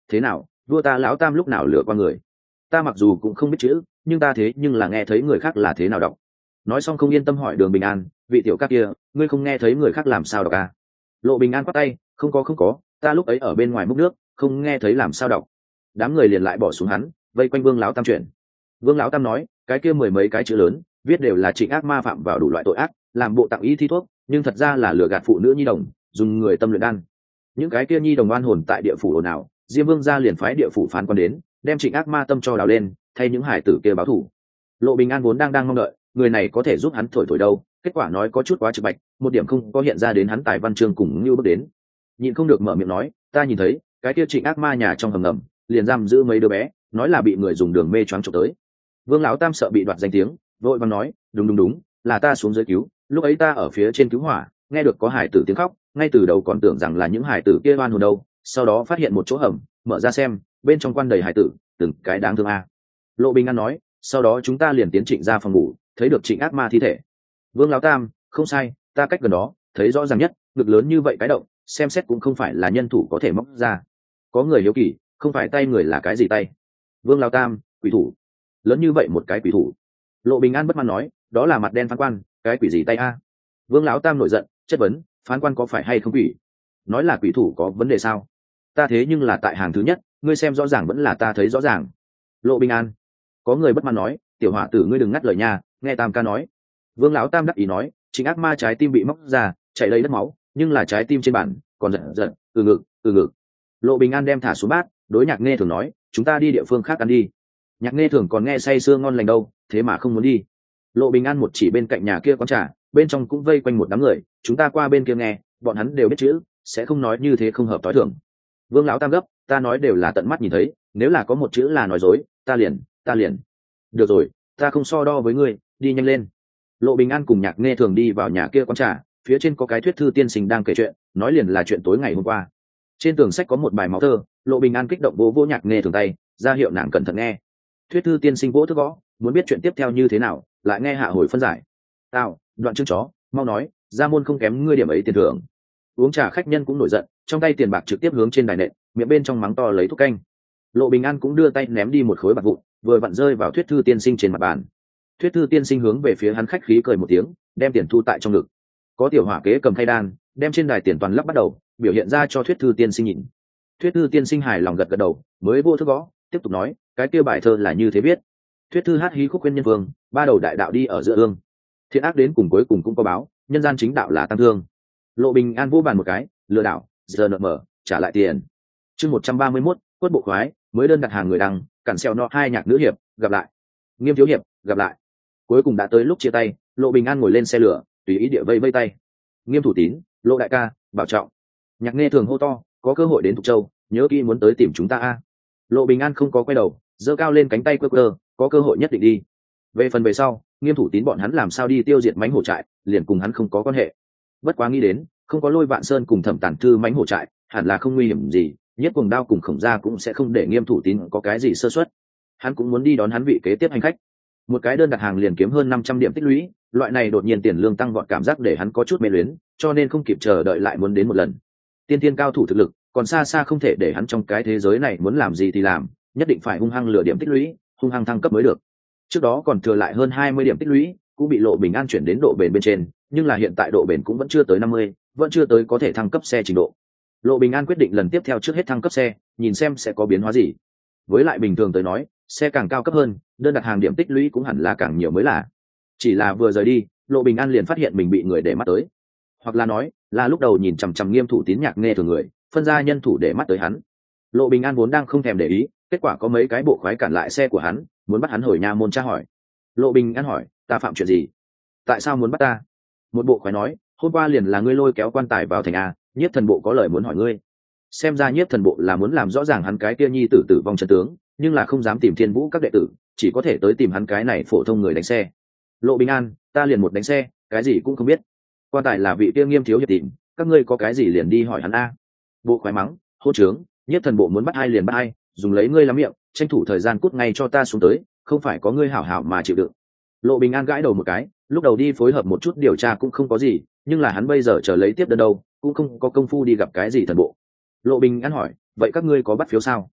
A: thế nào, vua ta lão tam lúc nào lừa qua người? Ta mặc dù cũng không biết chữ, nhưng ta thế nhưng là nghe thấy người khác là thế nào đọc. Nói xong không yên tâm hỏi Đường Bình An, vị tiểu ca kia, ngươi không nghe thấy người khác làm sao đọc à? Lộ Bình An quát tay, không có, ta lúc ấy ở bên ngoài múc nước, không nghe thấy làm sao đọc. Đám người liền lại bỏ xuống hắn, vây quanh Vương lão tam chuyển. Vương lão tam nói, cái kia mười mấy cái chữ lớn, viết đều là Trịnh Ác Ma phạm vào đủ loại tội ác, làm bộ tặng y thi thuốc, nhưng thật ra là lừa gạt phụ nữ nhi đồng, dùng người tâm luyện đan. Những cái kia nhi đồng oan hồn tại địa phủ ồn ào, Diêm Vương gia liền phái địa phủ phán quan đến, đem Trịnh Ác Ma tâm cho đào lên, thay những hải tử kia báo thù. Lộ Bình An vốn đang mong đợi người này có thể giúp hắn thổi đâu, kết quả nói có chút quá trực bạch, một điểm không có hiện ra đến hắn tài văn chương cùng như bước đến. Nhịn không được mở miệng nói, ta nhìn thấy cái kia Trịnh Ác Ma nhà trong hầm ngầm liền giam giữ mấy đứa bé, nói là bị người dùng đường mê choáng trộm tới. Vương lão tam sợ bị đoạt danh tiếng, vội vàng nói, đúng, là ta xuống dưới cứu, lúc ấy ta ở phía trên cứu hỏa, nghe được có hải tử tiếng khóc, ngay từ đầu còn tưởng rằng là những hải tử kia oan hồn đâu, sau đó phát hiện một chỗ hầm, mở ra xem, bên trong quan đầy hải tử, từng cái đáng thương a. Lộ Bình An nói, sau đó chúng ta liền tiến Trịnh ra phòng ngủ, thấy được Trịnh Ác Ma thi thể. Vương lão tam, không sai, ta cách gần đó, thấy rõ ràng nhất, ngực lớn như vậy cái động, xem xét cũng không phải là nhân thủ có thể móc ra. Có người hiếu kỳ, không phải tay người là cái gì tay? Vương lão tam, quỷ thủ. Lớn như vậy một cái quỷ thủ. Lộ Bình An bất mãn nói, đó là mặt đen phán quan, cái quỷ gì tay a? Vương lão tam nổi giận, chất vấn, phán quan có phải hay không quỷ? Nói là quỷ thủ có vấn đề sao? Ta thế nhưng là tại hàng thứ nhất, ngươi xem rõ ràng vẫn là ta thấy rõ ràng. Lộ Bình An. Có người bất mãn nói, tiểu hỏa tử ngươi đừng ngắt lời nha, nghe tam ca nói. Vương lão tam đắc ý nói, Trịnh Ác Ma trái tim bị móc ra, chảy đầy đất máu, nhưng là trái tim trên bản còn giận, từ ngực. Lộ Bình An đem thả xuống bát, đối Nhạc Nghe Thường nói, chúng ta đi địa phương khác ăn đi. Nhạc Nghe Thường còn nghe say sưa ngon lành đâu, thế mà không muốn đi. Lộ Bình An một chỉ bên cạnh nhà kia quán trà, bên trong cũng vây quanh một đám người, chúng ta qua bên kia nghe, bọn hắn đều biết chữ, sẽ không nói như thế không hợp tối thường. Vương lão tam gấp, ta nói đều là tận mắt nhìn thấy, nếu là có một chữ là nói dối, ta liền. Được rồi, ta không so đo với ngươi, đi nhanh lên. Lộ Bình An cùng Nhạc Nghe Thường đi vào nhà kia quán trà, phía trên có cái thuyết thư tiên sinh đang kể chuyện, nói liền là chuyện tối ngày hôm qua. Trên tường sách có một bài máu thơ, Lộ Bình An kích động vỗ Nhạc Nghe Thường tay, ra hiệu nàng cẩn thận nghe. Thuyết thư tiên sinh vỗ thức gõ, muốn biết chuyện tiếp theo như thế nào, lại nghe hạ hồi phân giải. Tao, đoạn chương chó, mau nói, ra môn không kém ngươi điểm ấy tiền thưởng. Uống trà khách nhân cũng nổi giận, trong tay tiền bạc trực tiếp hướng trên đài nện, miệng bên trong mắng to lấy thuốc canh. Lộ Bình An cũng đưa tay ném đi một khối bạc vụn, vừa vặn rơi vào thuyết thư tiên sinh trên mặt bàn. Thuyết thư tiên sinh hướng về phía hắn khách khí cười một tiếng, đem tiền thu tại trong ngực. Có tiểu hỏa kế cầm khay đan, đem trên đài tiền toàn lắp bắt đầu biểu hiện ra cho thuyết thư tiên sinh nhìn. Thuyết thư tiên sinh hài lòng gật gật đầu, mới vô thức gõ, tiếp tục nói, cái kia bài thơ là như thế viết. Thuyết thư hát hí khúc khuyên nhân vương, ba đầu đại đạo đi ở giữa ương. Thiện ác đến cùng cuối cùng cũng có báo, nhân gian chính đạo là tăng thương. Lộ Bình An vô bàn một cái, lừa đảo, giờ nợ mở, trả lại tiền. Chương 131, quất bộ khoái, mới đơn đặt hàng người đăng, cản xeo nọ hai nhạc nữ hiệp, gặp lại. Nghiêm thiếu hiệp, gặp lại. Cuối cùng đã tới lúc chia tay, Lộ Bình An ngồi lên xe lửa, tùy ý địa vây tay. Nghiêm thủ tín, Lộ đại ca, bảo trọng. Nhạc Nghe Thường hô to, có cơ hội đến Thục Châu, nhớ kỹ muốn tới tìm chúng ta a. Lộ Bình An không có quay đầu, giơ cao lên cánh tay quơ quơ, có cơ hội nhất định đi. Về phần về sau, Nghiêm thủ tín bọn hắn làm sao đi tiêu diệt mãnh hổ trại, liền cùng hắn không có quan hệ. Bất quá nghĩ đến, không có Lôi Vạn Sơn cùng Thẩm Tản Thư mãnh hổ trại, hẳn là không nguy hiểm gì, Nhất Cuồng Đao cùng Khổng Gia cũng sẽ không để Nghiêm thủ tín có cái gì sơ suất. Hắn cũng muốn đi đón hắn vị kế tiếp hành khách. Một cái đơn đặt hàng liền kiếm hơn 500 điểm tích lũy, loại này đột nhiên tiền lương tăng vọt cảm giác để hắn có chút mê luyến, cho nên không kịp chờ đợi lại muốn đến một lần. Tiên tiên cao thủ thực lực, còn xa xa không thể để hắn trong cái thế giới này muốn làm gì thì làm, nhất định phải hung hăng lừa điểm tích lũy, hung hăng thăng cấp mới được. Trước đó còn thừa lại hơn 20 điểm tích lũy, cũng bị Lộ Bình An chuyển đến độ bền bên trên, nhưng là hiện tại độ bền cũng vẫn chưa tới 50, vẫn chưa tới có thể thăng cấp xe trình độ. Lộ Bình An quyết định lần tiếp theo trước hết thăng cấp xe, nhìn xem sẽ có biến hóa gì. Với lại bình thường tới nói, xe càng cao cấp hơn, đơn đặt hàng điểm tích lũy cũng hẳn là càng nhiều mới là. Chỉ là vừa rời đi, Lộ Bình An liền phát hiện mình bị người để mắt tới, hoặc là nói là lúc đầu nhìn chằm chằm Nghiêm thủ tín Nhạc Nghe Thường người phân ra nhân thủ để mắt tới hắn. Lộ Bình An vốn đang không thèm để ý, kết quả có mấy cái bộ khoái cản lại xe của hắn, muốn bắt hắn hồi nha môn tra hỏi. Lộ Bình An hỏi, ta phạm chuyện gì? Tại sao muốn bắt ta? Một bộ khoái nói, hôm qua liền là ngươi lôi kéo quan tài vào thành a, Nhiếp Thần bộ có lời muốn hỏi ngươi. Xem ra Nhiếp Thần bộ là muốn làm rõ ràng hắn cái kia nhi tử tử vong chân tướng, nhưng là không dám tìm Thiên Vũ các đệ tử, chỉ có thể tới tìm hắn cái này phổ thông người đánh xe. Lộ Bình An, ta liền một đánh xe, cái gì cũng không biết. Quan tài là vị kia Nghiêm thiếu hiệp tìm, các ngươi có cái gì liền đi hỏi hắn a. Bộ khoái mắng, hô trướng, Nhiếp Thần bộ muốn bắt ai liền bắt ai, dùng lấy ngươi lắm miệng, tranh thủ thời gian cút ngay cho ta xuống tới, không phải có ngươi hảo hảo mà chịu đựng. Lộ Bình An gãi đầu một cái, lúc đầu đi phối hợp một chút điều tra cũng không có gì, nhưng là hắn bây giờ chờ lấy tiếp đơn đâu, cũng không có công phu đi gặp cái gì thần bộ. Lộ Bình An hỏi, vậy các ngươi có bắt phiếu sao?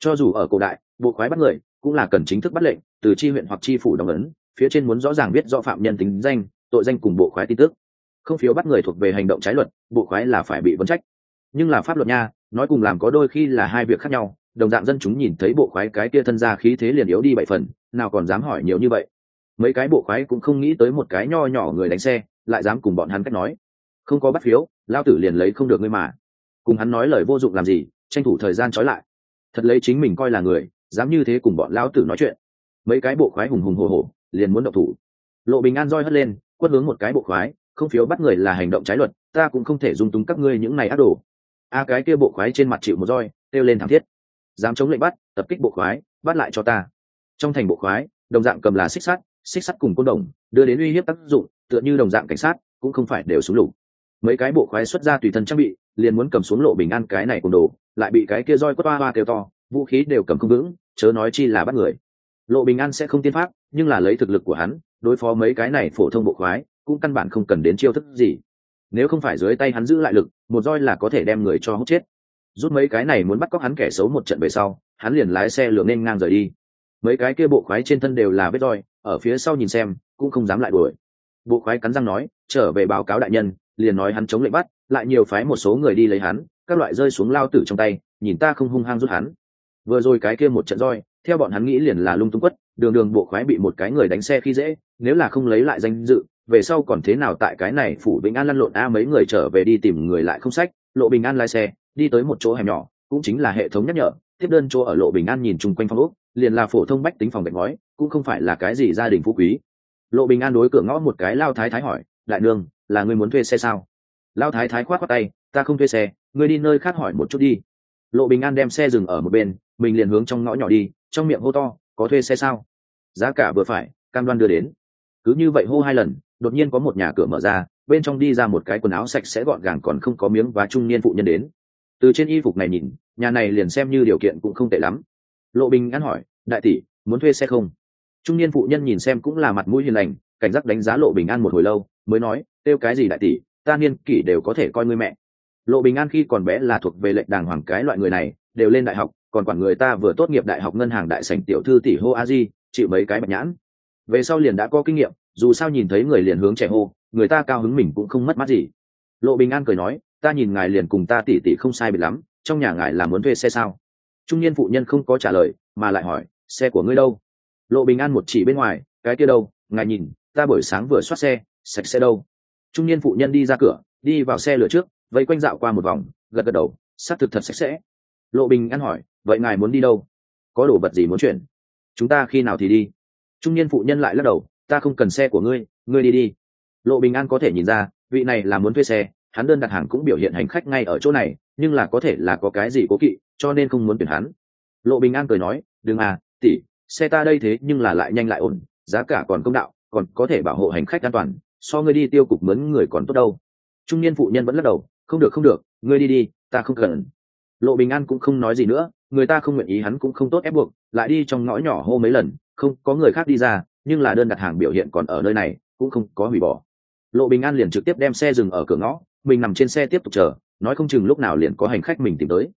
A: Cho dù ở cổ đại bộ khoái bắt người cũng là cần chính thức bắt lệnh từ chi huyện hoặc chi phủ đóng ấn, phía trên muốn rõ ràng biết rõ phạm nhân tính danh, tội danh cùng bộ khoái tin tức. Không phiếu bắt người thuộc về hành động trái luật, bộ khoái là phải bị vấn trách. Nhưng là pháp luật nha, nói cùng làm có đôi khi là hai việc khác nhau. Đồng dạng dân chúng nhìn thấy bộ khoái cái kia thân ra khí thế liền yếu đi 7 phần, nào còn dám hỏi nhiều như vậy. Mấy cái bộ khoái cũng không nghĩ tới một cái nho nhỏ người đánh xe lại dám cùng bọn hắn cách nói. Không có bắt phiếu, lao tử liền lấy không được ngươi mà. Cùng hắn nói lời vô dụng làm gì, tranh thủ thời gian trói lại. Thật lấy chính mình coi là người, dám như thế cùng bọn lao tử nói chuyện. Mấy cái bộ khoái hùng hùng hổ hổ liền muốn động thủ. Lộ Bình An roi hất lên, quất hướng một cái bộ khoái, không phiếu bắt người là hành động trái luật, ta cũng không thể dung túng các ngươi những này ác đồ. Cái kia bộ khoái trên mặt chịu một roi, kêu lên thảm thiết. Dám chống lệnh bắt, tập kích bộ khoái, bắt lại cho ta. Trong thành bộ khoái đồng dạng cầm là xích sắt cùng côn đồng, đưa đến uy hiếp tác dụng, tựa như đồng dạng cảnh sát cũng không phải đều súng lục. Mấy cái bộ khoái xuất ra tùy thân trang bị, liền muốn cầm xuống Lộ Bình An cái này cùng đồ, lại bị cái kia roi quất hoa hoa kêu to, vũ khí đều cầm không vững, chớ nói chi là bắt người. Lộ Bình An sẽ không tiên pháp, nhưng là lấy thực lực của hắn đối phó mấy cái này phổ thông bộ khoái cũng căn bản không cần đến chiêu thức gì. Nếu không phải dưới tay hắn giữ lại lực, một roi là có thể đem người cho hút chết. Rút mấy cái này muốn bắt cóc hắn kẻ xấu một trận về sau, hắn liền lái xe lượn nên ngang rời đi. Mấy cái kia bộ khoái trên thân đều là vết roi, ở phía sau nhìn xem cũng không dám lại đuổi. Bộ khoái cắn răng nói, trở về báo cáo đại nhân, liền nói hắn chống lệnh bắt, lại nhiều phái một số người đi lấy hắn, các loại rơi xuống lao tử trong tay, nhìn ta không hung hăng rút hắn. Vừa rồi cái kia một trận roi, theo bọn hắn nghĩ liền là lung tung quất, đường bộ khoái bị một cái người đánh xe khi dễ, nếu là không lấy lại danh dự, về sau còn thế nào tại cái này phủ Bình An lăn lộn. Mấy người trở về đi tìm người lại không sách. Lộ Bình An lái xe đi tới một chỗ hẻm nhỏ, cũng chính là hệ thống nhắc nhở tiếp đơn chỗ ở. Lộ Bình An nhìn chung quanh phòng ốc, liền là phổ thông bách tính phòng gạch ngói, cũng không phải là cái gì gia đình phú quý. Lộ Bình An đối cửa ngõ một cái lao thái thái hỏi, đại nương, là người muốn thuê xe sao? Lao thái thái khoát khoát tay, ta không thuê xe, ngươi đi nơi khác hỏi một chút đi. Lộ Bình An đem xe dừng ở một bên, mình liền hướng trong ngõ nhỏ đi, trong miệng hô to, có thuê xe sao? Giá cả vừa phải, cam đoan đưa đến. Cứ như vậy hô 2 lần, đột nhiên có một nhà cửa mở ra, bên trong đi ra một cái quần áo sạch sẽ gọn gàng còn không có miếng vá trung niên phụ nhân đến. Từ trên y phục này nhìn, nhà này liền xem như điều kiện cũng không tệ lắm. Lộ Bình An hỏi, đại tỷ, muốn thuê xe không? Trung niên phụ nhân nhìn xem cũng là mặt mũi hiền lành, cảnh giác đánh giá Lộ Bình An một hồi lâu, mới nói, kêu cái gì đại tỷ, ta niên kỷ đều có thể coi ngươi mẹ. Lộ Bình An khi còn bé là thuộc về lệnh đàng hoàng cái loại người này, đều lên đại học, còn quản người ta vừa tốt nghiệp đại học ngân hàng đại sảnh tiểu thư tỷ hô a di, chịu mấy cái bạch nhãn. Về sau liền đã có kinh nghiệm, dù sao nhìn thấy người liền hướng trẻ hô, người ta cao hứng mình cũng không mất mát gì. Lộ Bình An cười nói, ta nhìn ngài liền cùng ta tỷ tỷ không sai biệt lắm, trong nhà ngài là muốn thuê xe sao? Trung niên phụ nhân không có trả lời, mà lại hỏi, xe của ngươi đâu? Lộ Bình An một chỉ bên ngoài, cái kia đâu, ngài nhìn, ta buổi sáng vừa soát xe, sạch sẽ đâu? Trung niên phụ nhân đi ra cửa, đi vào xe lửa trước, vây quanh dạo qua một vòng, gật gật đầu, xác thực thật sạch sẽ. Lộ Bình An hỏi, vậy ngài muốn đi đâu? Có đồ vật gì muốn chuyển? Chúng ta khi nào thì đi? Trung niên phụ nhân lại lắc đầu, ta không cần xe của ngươi, ngươi đi đi. Lộ Bình An có thể nhìn ra, vị này là muốn thuê xe, hắn đơn đặt hàng cũng biểu hiện hành khách ngay ở chỗ này, nhưng là có thể là có cái gì cố kỵ, cho nên không muốn tuyển hắn. Lộ Bình An cười nói, đừng tỷ, xe ta đây thế nhưng là lại nhanh lại ổn, giá cả còn công đạo, còn có thể bảo hộ hành khách an toàn, so ngươi đi tiêu cục mướn người còn tốt đâu. Trung niên phụ nhân vẫn lắc đầu, không được, ngươi đi đi, ta không cần. Lộ Bình An cũng không nói gì nữa, người ta không nguyện ý hắn cũng không tốt ép buộc, lại đi trong ngõ nhỏ hô mấy lần, không có người khác đi ra, nhưng là đơn đặt hàng biểu hiện còn ở nơi này, cũng không có hủy bỏ. Lộ Bình An liền trực tiếp đem xe dừng ở cửa ngõ, mình nằm trên xe tiếp tục chờ, nói không chừng lúc nào liền có hành khách mình tìm tới.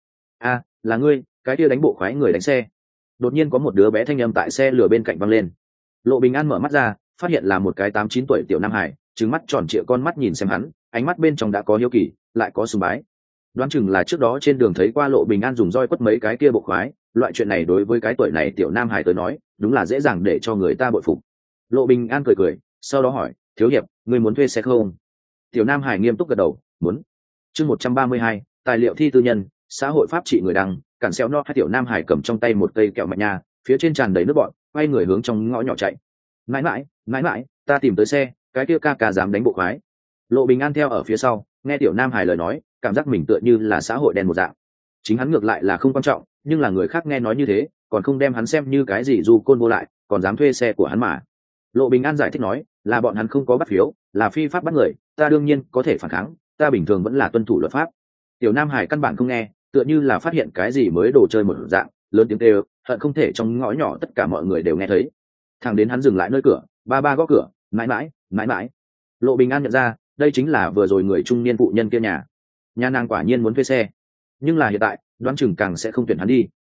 A: Là ngươi, cái kia đánh bộ khoái người đánh xe. Đột nhiên có một đứa bé thanh âm tại xe lửa bên cạnh văng lên. Lộ Bình An mở mắt ra, phát hiện là một cái 8-9 tuổi tiểu nam hải, trừng mắt tròn trịa con mắt nhìn xem hắn, ánh mắt bên trong đã có hiếu kỳ, lại có sùng bái. Đoán chừng là trước đó trên đường thấy qua Lộ Bình An dùng roi quất mấy cái kia bộ khoái, loại chuyện này đối với cái tuổi này tiểu nam hải tới nói, đúng là dễ dàng để cho người ta bội phục. Lộ Bình An cười cười, sau đó hỏi, thiếu hiệp, ngươi muốn thuê xe không? Tiểu nam hải nghiêm túc gật đầu, muốn. Chương 132, tài liệu thi tư nhân, xã hội pháp trị người đăng, cản xeo no. Hai tiểu nam hải cầm trong tay một cây kẹo mạch nha, phía trên tràn đầy nước bọn, quay người hướng trong ngõ nhỏ chạy. Mãi mãi, ta tìm tới xe, cái kia ca dám đánh bộ khoái. Lộ Bình An theo ở phía sau, nghe tiểu nam hải lời nói, cảm giác mình tựa như là xã hội đen một dạng. Chính hắn ngược lại là không quan trọng, nhưng là người khác nghe nói như thế, còn không đem hắn xem như cái gì dù côn vô lại, còn dám thuê xe của hắn mà. Lộ Bình An giải thích nói, là bọn hắn không có bắt phiếu, là phi pháp bắt người, ta đương nhiên có thể phản kháng, ta bình thường vẫn là tuân thủ luật pháp. Tiểu nam hải căn bản không nghe, tựa như là phát hiện cái gì mới đồ chơi một dạng, lớn tiếng kêu, hận không thể trong ngõ nhỏ tất cả mọi người đều nghe thấy. Thằng đến hắn dừng lại nơi cửa, ba gõ cửa, mãi. Lộ Bình An nhận ra, đây chính là vừa rồi người trung niên phụ nhân kia nhà nàng quả nhiên muốn thuê xe, nhưng là hiện tại đoán chừng càng sẽ không tuyển hắn đi.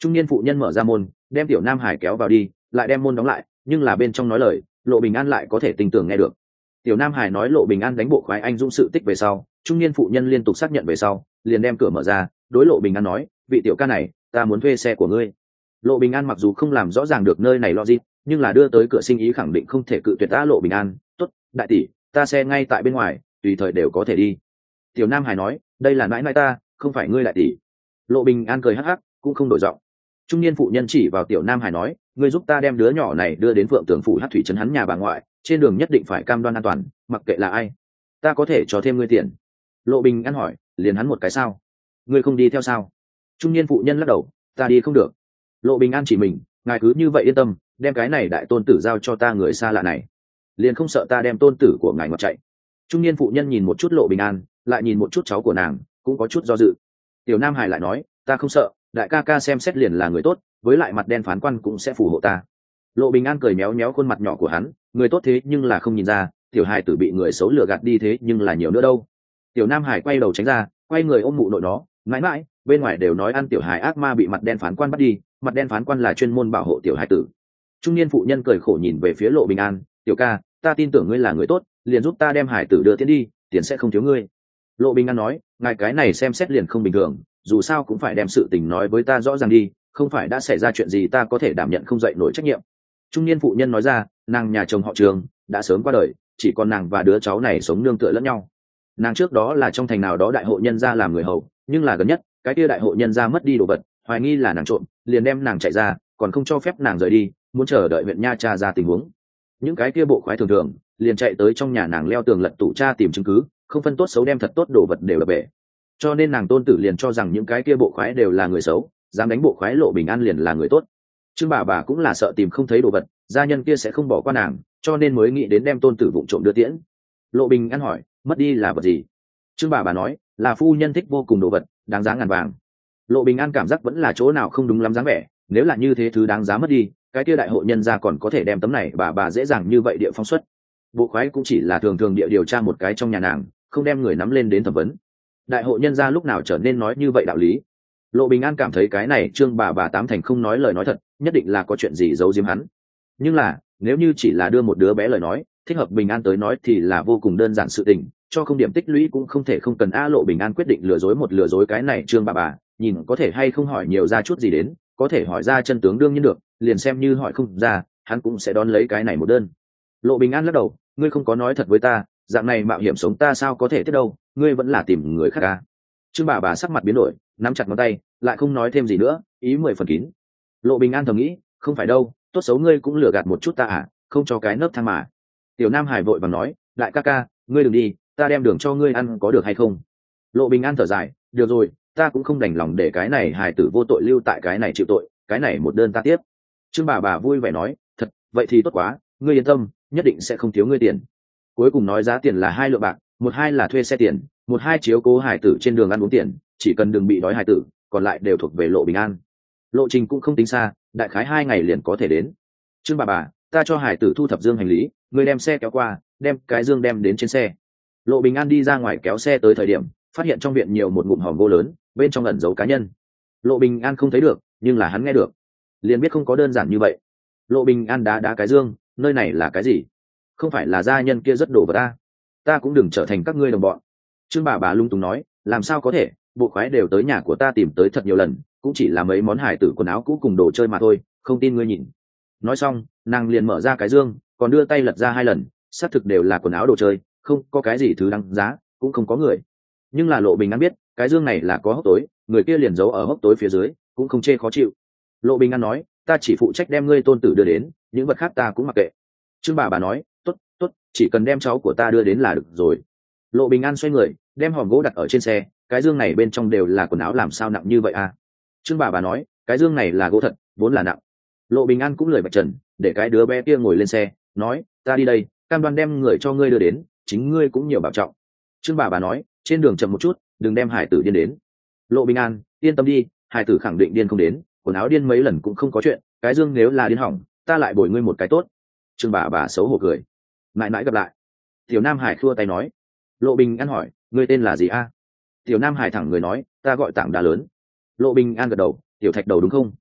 A: Trung niên phụ nhân mở ra môn, đem tiểu nam hải kéo vào đi, lại đem môn đóng lại, nhưng là bên trong nói lời, Lộ Bình An lại có thể tình tưởng nghe được. Tiểu nam hải nói Lộ Bình An đánh bộ khoái anh dũng sự tích về sau, trung niên phụ nhân liên tục xác nhận về sau, liền đem cửa mở ra, đối Lộ Bình An nói, vị tiểu ca này, ta muốn thuê xe của ngươi. Lộ Bình An mặc dù không làm rõ ràng được nơi này logic, nhưng là đưa tới cửa sinh ý khẳng định không thể cự tuyệt. Ta Lộ Bình An, tốt, đại tỷ, ta xe ngay tại bên ngoài, tùy thời đều có thể đi. Tiểu nam hải nói, đây là nãi nãi ta, không phải ngươi đại tỷ. Lộ Bình An cười hắc hắc, cũng không đổi giọng. Trung niên phụ nhân chỉ vào tiểu nam hải nói, ngươi giúp ta đem đứa nhỏ này đưa đến Phượng Tường phủ Hát thủy trấn hắn nhà bà ngoại, trên đường nhất định phải cam đoan an toàn, mặc kệ là ai, ta có thể cho thêm ngươi tiền. Lộ Bình An hỏi, liền hắn một cái sao? Ngươi không đi theo sao? Trung niên phụ nhân lắc đầu, ta đi không được. Lộ Bình An chỉ mình, ngài cứ như vậy yên tâm, đem cái này đại tôn tử giao cho ta người xa lạ này, liền không sợ ta đem tôn tử của ngài ngoặt chạy. Trung niên phụ nhân nhìn một chút Lộ Bình An, lại nhìn một chút cháu của nàng, cũng có chút do dự. Tiểu nam hải lại nói, ta không sợ, đại ca ca xem xét liền là người tốt, với lại mặt đen phán quan cũng sẽ phù hộ ta. Lộ Bình An cười méo méo khuôn mặt nhỏ của hắn, người tốt thế nhưng là không nhìn ra, tiểu hài tử bị người xấu lừa gạt đi thế nhưng là nhiều nữa đâu. Tiểu nam hải quay đầu tránh ra, quay người ôm mụ nội nó, mãi mãi bên ngoài đều nói ăn tiểu hài ác ma bị mặt đen phán quan bắt đi, mặt đen phán quan là chuyên môn bảo hộ tiểu hài tử. Trung niên phụ nhân cười khổ nhìn về phía Lộ Bình An, tiểu ca, ta tin tưởng ngươi là người tốt, liền giúp ta đem hài tử đưa tiến đi, tiền sẽ không thiếu ngươi. Lộ Bình An nói, ngài cái này xem xét liền không bình thường, dù sao cũng phải đem sự tình nói với ta rõ ràng đi, không phải đã xảy ra chuyện gì ta có thể đảm nhận không dậy nổi trách nhiệm. Trung niên phụ nhân nói ra, nàng nhà chồng họ Trường đã sớm qua đời, chỉ còn nàng và đứa cháu này sống nương tựa lẫn nhau. Nàng trước đó là trong thành nào đó đại hộ nhân gia làm người hầu, nhưng là gần nhất cái kia đại hộ nhân gia mất đi đồ vật, hoài nghi là nàng trộm, liền đem nàng chạy ra, còn không cho phép nàng rời đi, muốn chờ đợi huyện nha tra ra tình huống. Những cái kia bộ khoái thường thường liền chạy tới trong nhà nàng leo tường lật tủ tra tìm chứng cứ, không phân tốt xấu đem thật tốt đồ vật đều đập bể. Cho nên nàng tôn tử liền cho rằng những cái kia bộ khoái đều là người xấu, dám đánh bộ khoái Lộ Bình An liền là người tốt. Trương bà cũng là sợ tìm không thấy đồ vật, gia nhân kia sẽ không bỏ qua nàng, cho nên mới nghĩ đến đem tôn tử vụng trộm đưa tiễn. Lộ Bình An hỏi, mất đi là vật gì? Trương bà nói, là phu nhân thích vô cùng đồ vật, đáng giá ngàn vàng. Lộ Bình An cảm giác vẫn là chỗ nào không đúng lắm dáng vẻ, nếu là như thế thứ đáng giá mất đi, cái kia đại hộ nhân gia còn có thể đem tấm này bà dễ dàng như vậy địa phong xuất. Bộ khoái cũng chỉ là thường thường địa điều tra một cái trong nhà nàng, không đem người nắm lên đến thẩm vấn. Đại hộ nhân gia lúc nào trở nên nói như vậy đạo lý? Lộ Bình An cảm thấy cái này Trương bà tám thành không nói lời nói thật, nhất định là có chuyện gì giấu giếm hắn. Nhưng là nếu như chỉ là đưa một đứa bé lời nói, thích hợp Bình An tới nói thì là vô cùng đơn giản sự tình, cho không điểm tích lũy cũng không thể không cần. Lộ Bình An quyết định lừa dối cái này Trương bà, nhìn có thể hay không hỏi nhiều ra chút gì đến, có thể hỏi ra chân tướng đương nhiên được, liền xem như hỏi không ra, hắn cũng sẽ đón lấy cái này một đơn. Lộ Bình An lắc đầu, ngươi không có nói thật với ta, dạng này mạo hiểm sống ta sao có thể tiếp đâu, ngươi vẫn là tìm người khác à. Trương bà sắc mặt biến đổi, nắm chặt ngón tay, lại không nói thêm gì nữa, ý 10 phần kín. Lộ Bình An thầm nghĩ, không phải đâu, tốt xấu ngươi cũng lừa gạt một chút ta à, không cho cái nấc thang mà. Tiểu nam hải vội vàng nói, đại ca ca, ngươi đừng đi, ta đem đường cho ngươi ăn có được hay không? Lộ Bình An thở dài, được rồi, ta cũng không đành lòng để cái này hài tử vô tội lưu tại cái này chịu tội, cái này một đơn ta tiếp. Trương bà vui vẻ nói, thật, vậy thì tốt quá, ngươi yên tâm, nhất định sẽ không thiếu ngươi tiền. Cuối cùng nói giá tiền là 2 lượng bạc, 1/2 là thuê xe tiền, 1/2 chiếu cố hài tử trên đường ăn uống tiền, chỉ cần đừng bị đói hài tử, còn lại đều thuộc về Lộ Bình An. Lộ trình cũng không tính xa, đại khái 2 ngày liền có thể đến. Trương bà, ta cho hải tử thu thập dương hành lý, ngươi đem xe kéo qua, đem cái dương đem đến trên xe. Lộ Bình An đi ra ngoài kéo xe tới thời điểm, phát hiện trong viện nhiều một ngụm hòm gỗ lớn, bên trong ẩn dấu cá nhân. Lộ Bình An không thấy được, nhưng là hắn nghe được, liền biết không có đơn giản như vậy. Lộ Bình An đá cái dương, nơi này là cái gì? Không phải là gia nhân kia rất đồ vật ta cũng đừng trở thành các ngươi đồng bọn. Trương bà lung túng nói, làm sao có thể, bộ khoái đều tới nhà của ta tìm tới thật nhiều lần, cũng chỉ là mấy món hài tử quần áo cũ cùng đồ chơi mà thôi, không tin ngươi nhìn. Nói xong, nàng liền mở ra cái dương, còn đưa tay lật ra 2 lần, xác thực đều là quần áo đồ chơi, không có cái gì thứ đáng giá, cũng không có người. Nhưng là Lộ Bình An biết, cái dương này là có hốc tối, người kia liền giấu ở hốc tối phía dưới, cũng không chê khó chịu. Lộ Bình An nói, ta chỉ phụ trách đem ngươi tôn tử đưa đến, những vật khác ta cũng mặc kệ. Trương bà nói, tốt, chỉ cần đem cháu của ta đưa đến là được rồi. Lộ Bình An xoay người, đem hòm gỗ đặt ở trên xe, cái dương này bên trong đều là quần áo làm sao nặng như vậy Trương bà nói, cái dương này là gỗ thật, vốn là nặng. Lộ Bình An cũng lười bạch trần, để cái đứa bé kia ngồi lên xe, nói, ta đi đây, cam đoan đem người cho ngươi đưa đến, chính ngươi cũng nhiều bảo trọng. Trương bà nói, trên đường chậm một chút, đừng đem hải tử điên đến. Lộ Bình An, yên tâm đi, hải tử khẳng định điên không đến, quần áo điên mấy lần cũng không có chuyện, cái dương nếu là điên hỏng, ta lại bồi ngươi một cái tốt. Trương bà xấu hổ cười, mãi mãi gặp lại. Tiểu Nam Hải khua tay nói. Lộ Bình An hỏi, ngươi tên là gì Tiểu Nam Hải thẳng người nói, ta gọi Tảng Đá Lớn. Lộ Bình An gật đầu, tiểu Thạch Đầu đúng không?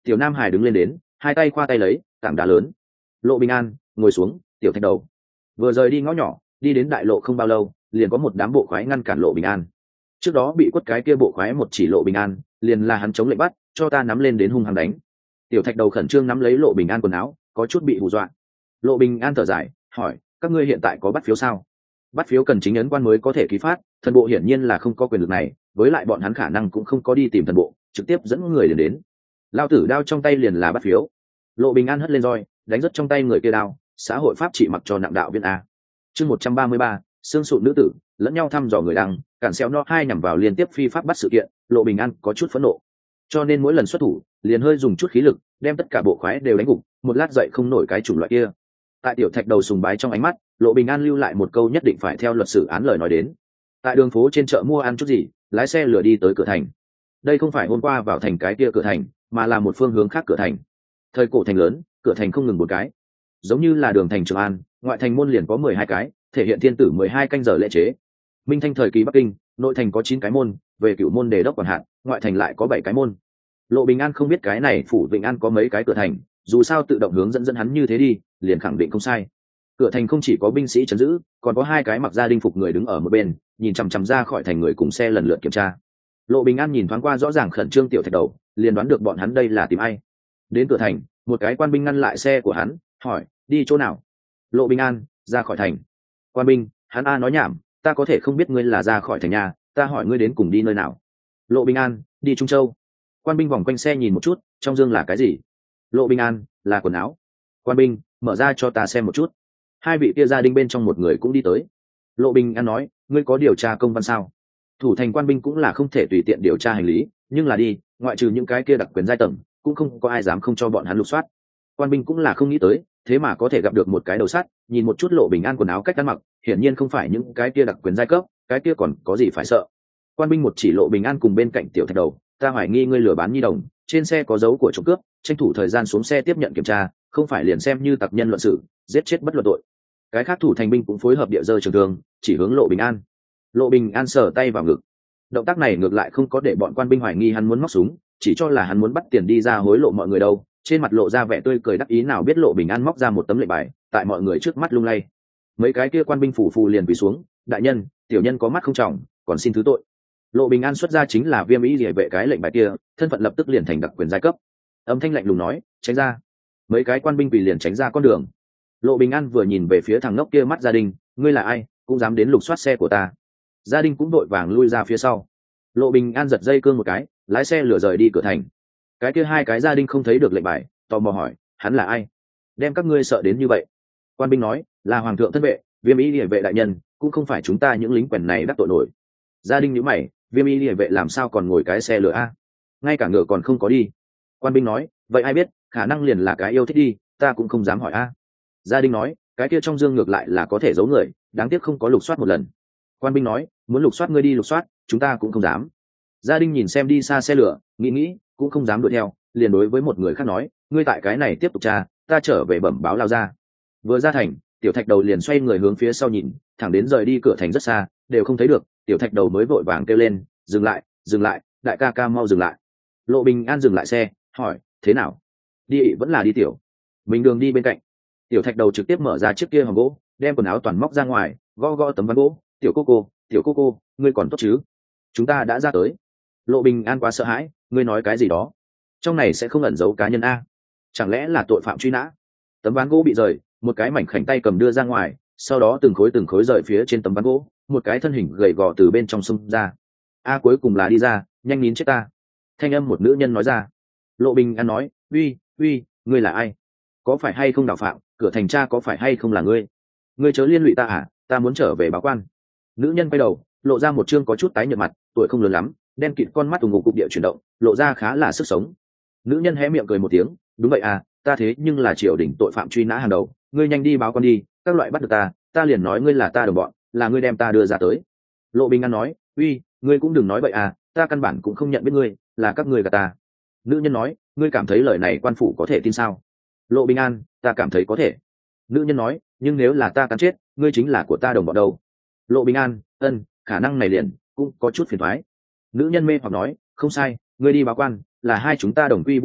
A: Tiểu Nam Hải đứng lên đến, hai tay khoa tay lấy tảng đá lớn. Lộ Bình An ngồi xuống. Tiểu Thạch Đầu vừa rời đi ngõ nhỏ, đi đến đại lộ không bao lâu, liền có một đám bộ khoái ngăn cản Lộ Bình An. Trước đó bị quất cái kia bộ khoái một chỉ Lộ Bình An, liền là hắn chống lệnh bắt, cho ta nắm lên đến hung hăng đánh. Tiểu Thạch Đầu khẩn trương nắm lấy Lộ Bình An quần áo, có chút bị hù dọa. Lộ Bình An thở dài, hỏi, các ngươi hiện tại có bắt phiếu sao? Bắt phiếu cần chính ấn quan mới có thể ký phát, thần bộ hiển nhiên là không có quyền lực này, với lại bọn hắn khả năng cũng không có đi tìm thần bộ, trực tiếp dẫn người đến. Lao tử đao trong tay liền là bắt phiếu. Lộ Bình An hất lên roi, đánh rất trong tay người kia đao. Xã hội pháp trị mặc cho nặng đạo viên a. Chương 133, xương sụn nữ tử lẫn nhau thăm dò người đăng, cản xéo no hai nhằm vào liên tiếp phi pháp bắt sự kiện. Lộ Bình An có chút phẫn nộ, cho nên mỗi lần xuất thủ liền hơi dùng chút khí lực, đem tất cả bộ khoái đều đánh gục, một lát dậy không nổi cái chủng loại kia. Tại Tiểu Thạch Đầu sùng bái trong ánh mắt, Lộ Bình An lưu lại một câu nhất định phải theo luật xử án lời nói đến. Tại đường phố trên chợ mua ăn chút gì, lái xe lừa đi tới cửa thành. Đây không phải hôm qua vào thành cái kia cửa thành, mà là một phương hướng khác cửa thành. Thời cổ thành lớn, cửa thành không ngừng một cái, giống như là đường thành Trường An, ngoại thành môn liền có 12 cái, thể hiện thiên tử 12 canh giờ lễ chế. Minh Thanh thời kỳ Bắc Kinh, nội thành có 9 cái môn, về cửu môn đề đốc quản hạt, ngoại thành lại có 7 cái môn. Lộ Bình An không biết cái này phủ Vịnh An có mấy cái cửa thành, dù sao tự động hướng dẫn hắn như thế đi, liền khẳng định không sai. Cửa thành không chỉ có binh sĩ trấn giữ, còn có 2 cái mặc gia đình phục người đứng ở một bên, nhìn chằm chằm ra khỏi thành người cùng xe lần lượt kiểm tra. Lộ Bình An nhìn thoáng qua rõ ràng khẩn trương Tiểu Thạch Đầu, liền đoán được bọn hắn đây là tìm ai. Đến cửa thành, một cái quan binh ngăn lại xe của hắn, hỏi, đi chỗ nào? Lộ Bình An, ra khỏi thành. Quan binh, hắn a nói nhảm, ta có thể không biết ngươi là ra khỏi thành nhà, ta hỏi ngươi đến cùng đi nơi nào? Lộ Bình An, đi Trung Châu. Quan binh vòng quanh xe nhìn một chút, trong dương là cái gì? Lộ Bình An, là quần áo. Quan binh, mở ra cho ta xem một chút. 2 vị kia gia đình bên trong một người cũng đi tới. Lộ Bình An nói, ngươi có điều tra công văn sao? Thủ thành quan binh cũng là không thể tùy tiện điều tra hành lý, nhưng là đi, ngoại trừ những cái kia đặc quyền giai tầng, cũng không có ai dám không cho bọn hắn lục soát. Quan binh cũng là không nghĩ tới, thế mà có thể gặp được một cái đầu sắt, nhìn một chút Lộ Bình An quần áo cách ăn mặc, hiển nhiên không phải những cái kia đặc quyền giai cấp, cái kia còn có gì phải sợ. Quan binh một chỉ Lộ Bình An cùng bên cạnh Tiểu Thạch Đầu, ta hoài nghi ngươi lừa bán nhi đồng, trên xe có dấu của trộm cướp, tranh thủ thời gian xuống xe tiếp nhận kiểm tra, không phải liền xem như tặc nhân luận xử, giết chết bất luận tội. Cái khác thủ thành binh cũng phối hợp địa dơ trường thương, chỉ hướng Lộ Bình An. Lộ Bình An sờ tay vào ngực. Động tác này ngược lại không có để bọn quan binh hoài nghi hắn muốn móc súng, chỉ cho là hắn muốn bắt tiền đi ra hối lộ mọi người đâu. Trên mặt lộ ra vẻ tươi cười đắc ý, nào biết Lộ Bình An móc ra một tấm lệnh bài, tại mọi người trước mắt lung lay. Mấy cái kia quan binh phủ phù liền quỳ xuống, đại nhân, tiểu nhân có mắt không trọng, còn xin thứ tội. Lộ Bình An xuất ra chính là Viêm Y Liễu vệ cái lệnh bài kia, thân phận lập tức liền thành đặc quyền giai cấp. Âm thanh lạnh lùng nói, tránh ra. Mấy cái quan binh quỳ liền tránh ra con đường. Lộ Bình An vừa nhìn về phía thằng ngốc kia mắt gia đình, ngươi là ai, cũng dám đến lục soát xe của ta? Gia đình cũng đội vàng lui ra phía sau. Lộ Bình An giật dây cương một cái, lái xe lửa rời đi cửa thành. Cái kia 2 cái gia đình không thấy được lệnh bài, tò mò hỏi, hắn là ai, đem các ngươi sợ đến như vậy? Quan binh nói, là hoàng thượng thân vệ, Viêm Y Liễu vệ đại nhân, cũng không phải chúng ta những lính quèn này đắc tội nổi. Gia đình nhíu mày, Viêm Y Liễu vệ làm sao còn ngồi cái xe lửa a? Ngay cả ngựa còn không có đi. Quan binh nói, vậy ai biết, khả năng liền là cái yêu thích đi, ta cũng không dám hỏi a. Gia đình nói, cái kia trong dương ngược lại là có thể giấu người, đáng tiếc không có lục soát một lần. Quan binh nói, muốn lục soát ngươi đi lục soát, chúng ta cũng không dám. Gia đình nhìn xem đi xa xe lửa, nghĩ cũng không dám đuổi theo, liền đối với một người khác nói, ngươi tại cái này tiếp tục tra, ta trở về bẩm báo lao ra. Vừa ra thành, Tiểu Thạch Đầu liền xoay người hướng phía sau nhìn, thẳng đến rời đi cửa thành rất xa, đều không thấy được. Tiểu Thạch Đầu mới vội vàng kêu lên, dừng lại, đại ca ca mau dừng lại. Lộ Bình An dừng lại xe, hỏi, thế nào? Đi vẫn là đi tiểu? Mình đường đi bên cạnh. Tiểu Thạch Đầu trực tiếp mở ra chiếc kia hòm gỗ, đem quần áo toàn móc ra ngoài, gõ tấm ván gỗ. Tiểu cô cô, ngươi còn tốt chứ? Chúng ta đã ra tới. Lộ Bình An quá sợ hãi, ngươi nói cái gì đó? Trong này sẽ không ẩn giấu cá nhân a? Chẳng lẽ là tội phạm truy nã? Tấm ván gỗ bị rời, một cái mảnh khảnh tay cầm đưa ra ngoài, sau đó từng khối rời phía trên tấm ván gỗ, một cái thân hình gầy gò từ bên trong xông ra. A, cuối cùng là đi ra, nhanh nín chết ta. Thanh âm một nữ nhân nói ra. Lộ Bình An nói, uy, ngươi là ai? Có phải hay không đào phạm, cửa thành tra có phải hay không là ngươi? Ngươi chớ liên lụy ta à, ta muốn trở về báo quan. Nữ nhân quay đầu, lộ ra một trương có chút tái nhợt mặt, tuổi không lớn lắm, đen kịt con mắt ù ngục cục địa chuyển động, lộ ra khá là sức sống. Nữ nhân hé miệng cười một tiếng, đúng vậy à, ta thế nhưng là triều đình tội phạm truy nã hàng đầu, ngươi nhanh đi báo quan đi, các loại bắt được ta liền nói ngươi là ta đồng bọn, là ngươi đem ta đưa ra tới. Lộ Bình An nói, uy, ngươi cũng đừng nói vậy à, ta căn bản cũng không nhận biết ngươi, là các ngươi gạt ta. Nữ nhân nói, ngươi cảm thấy lời này quan phủ có thể tin sao? Lộ Bình An, ta cảm thấy có thể. Nữ nhân nói, nhưng nếu là ta cắn chết, ngươi chính là của ta đồng bọn đâu? Lộ Bình An, khả năng này liền cũng có chút phiền thoái. Nữ nhân mê hoặc nói, không sai, ngươi đi báo quan, là hai chúng ta đồng quy vu tận,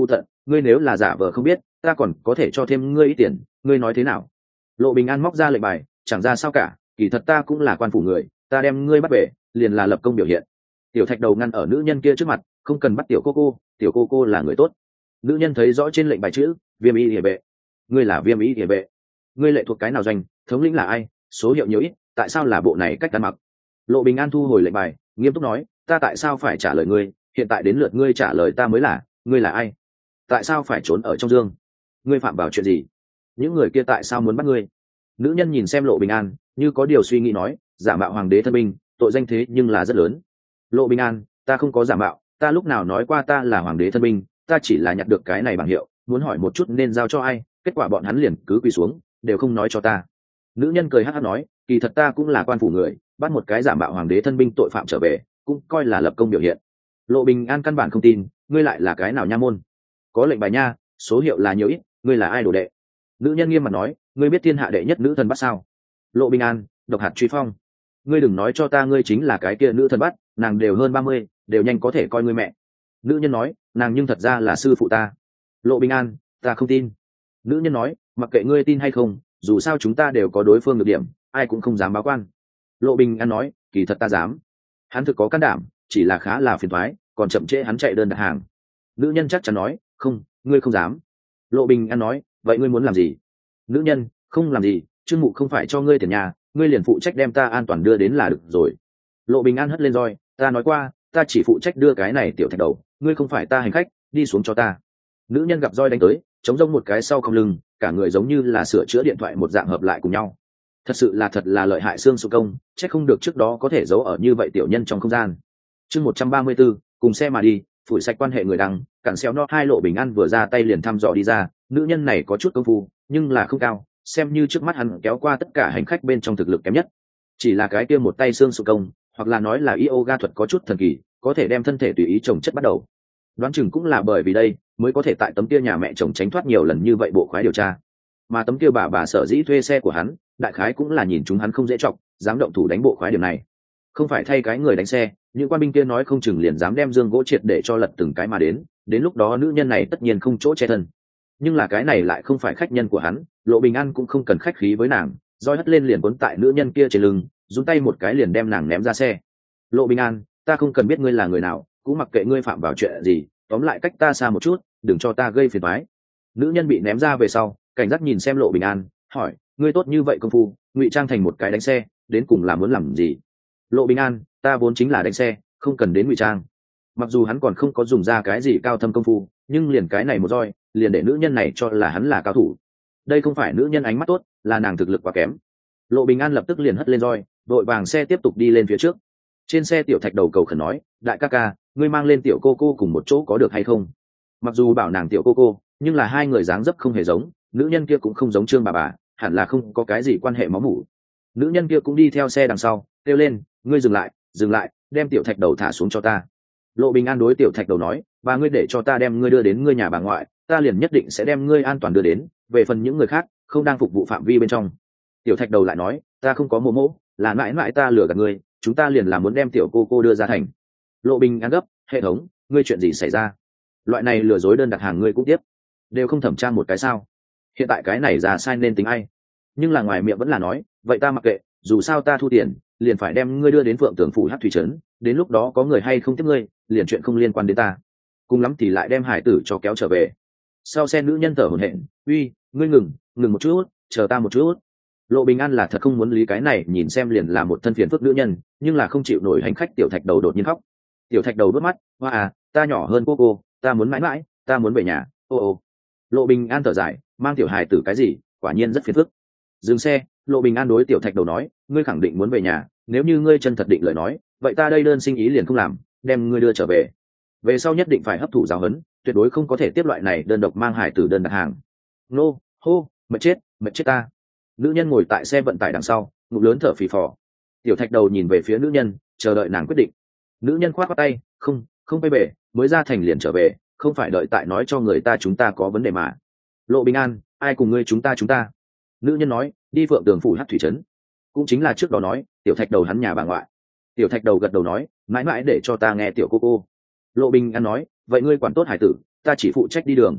A: ngươi nếu là giả vờ không biết, ta còn có thể cho thêm ngươi ít tiền, ngươi nói thế nào? Lộ Bình An móc ra lệnh bài, chẳng ra sao cả, kỳ thật ta cũng là quan phủ người, ta đem ngươi bắt về liền là lập công biểu hiện. Tiểu thạch đầu ngăn ở nữ nhân kia trước mặt, không cần bắt tiểu cô, tiểu cô là người tốt. Nữ nhân thấy rõ trên lệnh bài chữ Viêm Y Liề Vệ. Ngươi là Viêm Y Liề Vệ? Ngươi lệ thuộc cái nào doanh, thống lĩnh là ai, số hiệu nhiều ít, tại sao là bộ này cách ăn mặc? Lộ Bình An thu hồi lệnh bài, nghiêm túc nói, ta tại sao phải trả lời ngươi, hiện tại đến lượt ngươi trả lời ta mới là, ngươi là ai? Tại sao phải trốn ở trong dương? Ngươi phạm vào chuyện gì? Những người kia tại sao muốn bắt ngươi? Nữ nhân nhìn xem Lộ Bình An, như có điều suy nghĩ nói, giả mạo hoàng đế thân binh, tội danh thế nhưng là rất lớn. Lộ Bình An, ta không có giả mạo, ta lúc nào nói qua ta là hoàng đế thân binh, ta chỉ là nhặt được cái này bằng hiệu, muốn hỏi một chút nên giao cho ai, kết quả bọn hắn liền cứ quỳ xuống, đều không nói cho ta. Nữ nhân cười hắc hắc nói, kỳ thật ta cũng là quan phủ người, bắt một cái giả mạo hoàng đế thân binh tội phạm trở về, cũng coi là lập công biểu hiện. Lộ Bình An căn bản không tin, ngươi lại là cái nào nha môn? Có lệnh bài nha, số hiệu là nhiều ít, ngươi là ai đồ đệ? Nữ nhân nghiêm mặt nói, ngươi biết thiên hạ đệ nhất nữ thần bắt sao? Lộ Bình An, độc hạt truy phong. Ngươi đừng nói cho ta ngươi chính là cái kia nữ thần bắt, nàng đều hơn 30, đều nhanh có thể coi ngươi mẹ. Nữ nhân nói, nàng nhưng thật ra là sư phụ ta. Lộ Bình An, ta không tin. Nữ nhân nói, mặc kệ ngươi tin hay không, dù sao chúng ta đều có đối phương được điểm, ai cũng không dám báo quan. Lộ Bình An nói, kỳ thật ta dám. Hắn thực có can đảm, chỉ là khá là phiền toái, còn chậm trễ hắn chạy đơn đặt hàng. Nữ nhân chắc chắn nói, không, ngươi không dám. Lộ Bình An nói, vậy ngươi muốn làm gì? Nữ nhân, không làm gì, Trương Mụ không phải cho ngươi tiền nhà, ngươi liền phụ trách đem ta an toàn đưa đến là được rồi. Lộ Bình An hất lên roi, ta nói qua, ta chỉ phụ trách đưa cái này tiểu thạch đầu, ngươi không phải ta hành khách, đi xuống cho ta. Nữ nhân gặp roi đánh tới, chống rông một cái sau không lưng, cả người giống như là sửa chữa điện thoại một dạng hợp lại cùng nhau. Thật là lợi hại xương sụ công, chắc không được trước đó có thể giấu ở như vậy tiểu nhân trong không gian. Chương 134, cùng xe mà đi, phủi sạch quan hệ người đăng, cản xéo no hai. Lộ Bình An vừa ra tay liền thăm dò đi ra, nữ nhân này có chút công phu, nhưng là không cao, xem như trước mắt hắn kéo qua tất cả hành khách bên trong thực lực kém nhất. Chỉ là cái kia một tay xương sụ công, hoặc là nói là yoga thuật có chút thần kỳ, có thể đem thân thể tùy ý trồng chất bắt đầu. Đoán chừng cũng là bởi vì đây mới có thể tại tấm kia nhà mẹ chồng tránh thoát nhiều lần như vậy bộ khoái điều tra. Mà tấm kia bà sở dĩ thuê xe của hắn, đại khái cũng là nhìn chúng hắn không dễ chọc, dám động thủ đánh bộ khoái điểm này. Không phải thay cái người đánh xe, những quan binh kia nói không chừng liền dám đem dương gỗ triệt để cho lật từng cái mà đến lúc đó nữ nhân này tất nhiên không chỗ che thân. Nhưng là cái này lại không phải khách nhân của hắn, Lộ Bình An cũng không cần khách khí với nàng, roi hất lên liền cuốn tại nữ nhân kia trên lưng, dùng tay một cái liền đem nàng ném ra xe. Lộ Bình An, ta không cần biết ngươi là người nào, cũng mặc kệ ngươi phạm vào chuyện gì, tóm lại cách ta xa một chút, đừng cho ta gây phiền toái. Nữ nhân bị ném ra về sau, cảnh giác nhìn xem Lộ Bình An, hỏi, ngươi tốt như vậy công phu, ngụy trang thành một cái đánh xe, đến cùng là muốn làm gì? Lộ Bình An, ta vốn chính là đánh xe, không cần đến ngụy trang. Mặc dù hắn còn không có dùng ra cái gì cao thâm công phu, nhưng liền cái này một roi, liền để nữ nhân này cho là hắn là cao thủ. Đây không phải nữ nhân ánh mắt tốt, là nàng thực lực quá kém. Lộ Bình An lập tức liền hất lên roi, đội vàng xe tiếp tục đi lên phía trước. Trên xe tiểu thạch đầu cầu khẩn nói, đại ca ca, ngươi mang lên tiểu cô cùng một chỗ có được hay không? Mặc dù bảo nàng tiểu cô, nhưng là hai người dáng dấp không hề giống, nữ nhân kia cũng không giống Trương bà, hẳn là không có cái gì quan hệ máu mủ. Nữ nhân kia cũng đi theo xe đằng sau, kêu lên, ngươi dừng lại, đem tiểu thạch đầu thả xuống cho ta. Lộ Bình An đối tiểu thạch đầu nói, bà ngươi để cho ta đem ngươi đưa đến ngươi nhà bà ngoại, ta liền nhất định sẽ đem ngươi an toàn đưa đến, về phần những người khác không đang phục vụ phạm vi bên trong. Tiểu thạch đầu lại nói, ta không có mô, là mãi mãi ta lừa gạt ngươi, chúng ta liền là muốn đem tiểu cô đưa ra thành. Lộ Bình An gấp, hệ thống, ngươi chuyện gì xảy ra? Loại này lừa dối đơn đặt hàng ngươi cũng tiếp, đều không thẩm tra một cái sao? Hiện tại cái này ra sai nên tính ai? Nhưng là ngoài miệng vẫn là nói, vậy ta mặc kệ, dù sao ta thu tiền, liền phải đem ngươi đưa đến Phượng Tường phủ Hắc Thủy trấn, đến lúc đó có người hay không tiếp ngươi, liền chuyện không liên quan đến ta. Cùng lắm thì lại đem hải tử cho kéo trở về. Sau xe nữ nhân thở hổn hển, uy, ngươi ngừng một chút, chờ ta một chút. Lộ Bình An là thật không muốn lý cái này nhìn xem liền là một thân phiền phức nữ nhân, nhưng là không chịu nổi hành khách tiểu thạch đầu đột nhiên khóc. Tiểu thạch đầu đốt mắt, hoa à, ta nhỏ hơn cô, ta muốn mãi mãi, ta muốn về nhà, ô. Lộ Bình An thở dài, mang tiểu hài tử cái gì, quả nhiên rất phiền phức. Dừng xe, Lộ Bình An đối tiểu thạch đầu nói, ngươi khẳng định muốn về nhà, nếu như ngươi chân thật định lời nói, vậy ta đây đơn sinh ý liền không làm, đem ngươi đưa trở về. Về sau nhất định phải hấp thụ giáo huấn, tuyệt đối không có thể tiếp loại này đơn độc mang hài tử đơn đặt hàng. Nô, hô, mệt chết ta. Nữ nhân ngồi tại xe vận tải đằng sau, ngụm lớn thở phì phò. Tiểu thạch đầu nhìn về phía nữ nhân, chờ đợi nàng quyết định. Nữ nhân khoát tay, không quay về, mới ra thành liền trở về, không phải đợi tại nói cho người ta chúng ta có vấn đề mà. Lộ Bình An, ai cùng ngươi chúng ta? Nữ nhân nói, đi Phượng Tường phủ Hắc Thủy trấn, cũng chính là trước đó nói tiểu thạch đầu hắn nhà bà ngoại. Tiểu thạch đầu gật đầu nói, mãi mãi để cho ta nghe tiểu cô. Lộ Bình An nói, vậy ngươi quản tốt hải tử, ta chỉ phụ trách đi đường.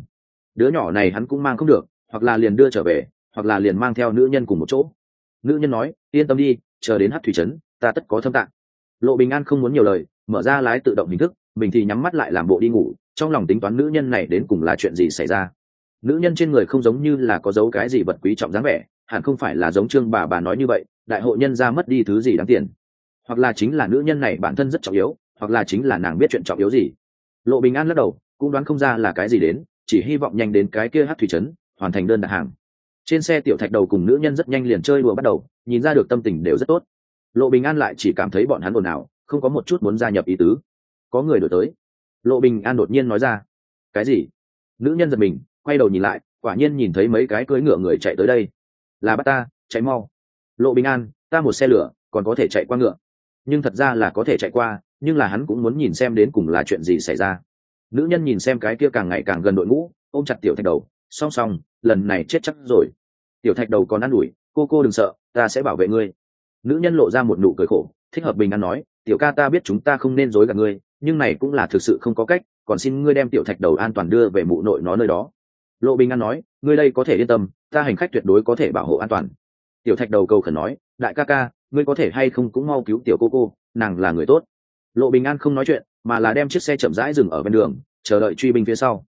A: đứa nhỏ này hắn cũng mang không được, hoặc là liền đưa trở về, hoặc là liền mang theo nữ nhân cùng một chỗ. Nữ nhân nói, yên tâm đi, chờ đến Hắc thủy trấn ta tất có thâm tạng. Lộ Bình An không muốn nhiều lời, mở ra lái tự động hình thức, mình thì nhắm mắt lại làm bộ đi ngủ, trong lòng tính toán nữ nhân này đến cùng là chuyện gì xảy ra. Nữ nhân trên người không giống như là có dấu cái gì vật quý trọng dáng vẻ, hẳn không phải là giống Trương bà nói như vậy, đại hội nhân gia mất đi thứ gì đáng tiền, hoặc là chính là nữ nhân này bản thân rất trọng yếu, hoặc là chính là nàng biết chuyện trọng yếu gì. Lộ Bình An lắc đầu, cũng đoán không ra là cái gì đến, chỉ hy vọng nhanh đến cái kia Hắc thủy trấn hoàn thành đơn đặt hàng. Trên xe Tiểu Thạch Đầu cùng nữ nhân rất nhanh liền chơi đùa bắt đầu, nhìn ra được tâm tình đều rất tốt. Lộ Bình An lại chỉ cảm thấy bọn hắn ồn ào, không có một chút muốn gia nhập ý tứ. Có người đổi tới. Lộ Bình An đột nhiên nói ra. Cái gì? Nữ nhân giật mình, quay đầu nhìn lại, quả nhiên nhìn thấy mấy cái cưỡi ngựa người chạy tới đây. Là bắt ta, chạy mau. Lộ Bình An, ta một xe lửa, còn có thể chạy qua ngựa. Nhưng thật ra là có thể chạy qua, nhưng là hắn cũng muốn nhìn xem đến cùng là chuyện gì xảy ra. Nữ nhân nhìn xem cái kia càng ngày càng gần đội ngũ, ôm chặt Tiểu Thạch Đầu, song song, lần này chết chắc rồi. Tiểu Thạch Đầu còn ăn ủi, cô đừng sợ, ta sẽ bảo vệ ngươi. Nữ nhân lộ ra một nụ cười khổ, thích hợp Bình An nói, tiểu ca ta biết chúng ta không nên dối gạt ngươi, nhưng này cũng là thực sự không có cách, còn xin ngươi đem Tiểu Thạch Đầu an toàn đưa về mụ nội nó nơi đó. Lộ Bình An nói, ngươi đây có thể yên tâm, ta hành khách tuyệt đối có thể bảo hộ an toàn. Tiểu Thạch Đầu cầu khẩn nói, đại ca ca, ngươi có thể hay không cũng mau cứu tiểu cô, nàng là người tốt. Lộ Bình An không nói chuyện, mà là đem chiếc xe chậm rãi dừng ở bên đường, chờ đợi truy binh phía sau.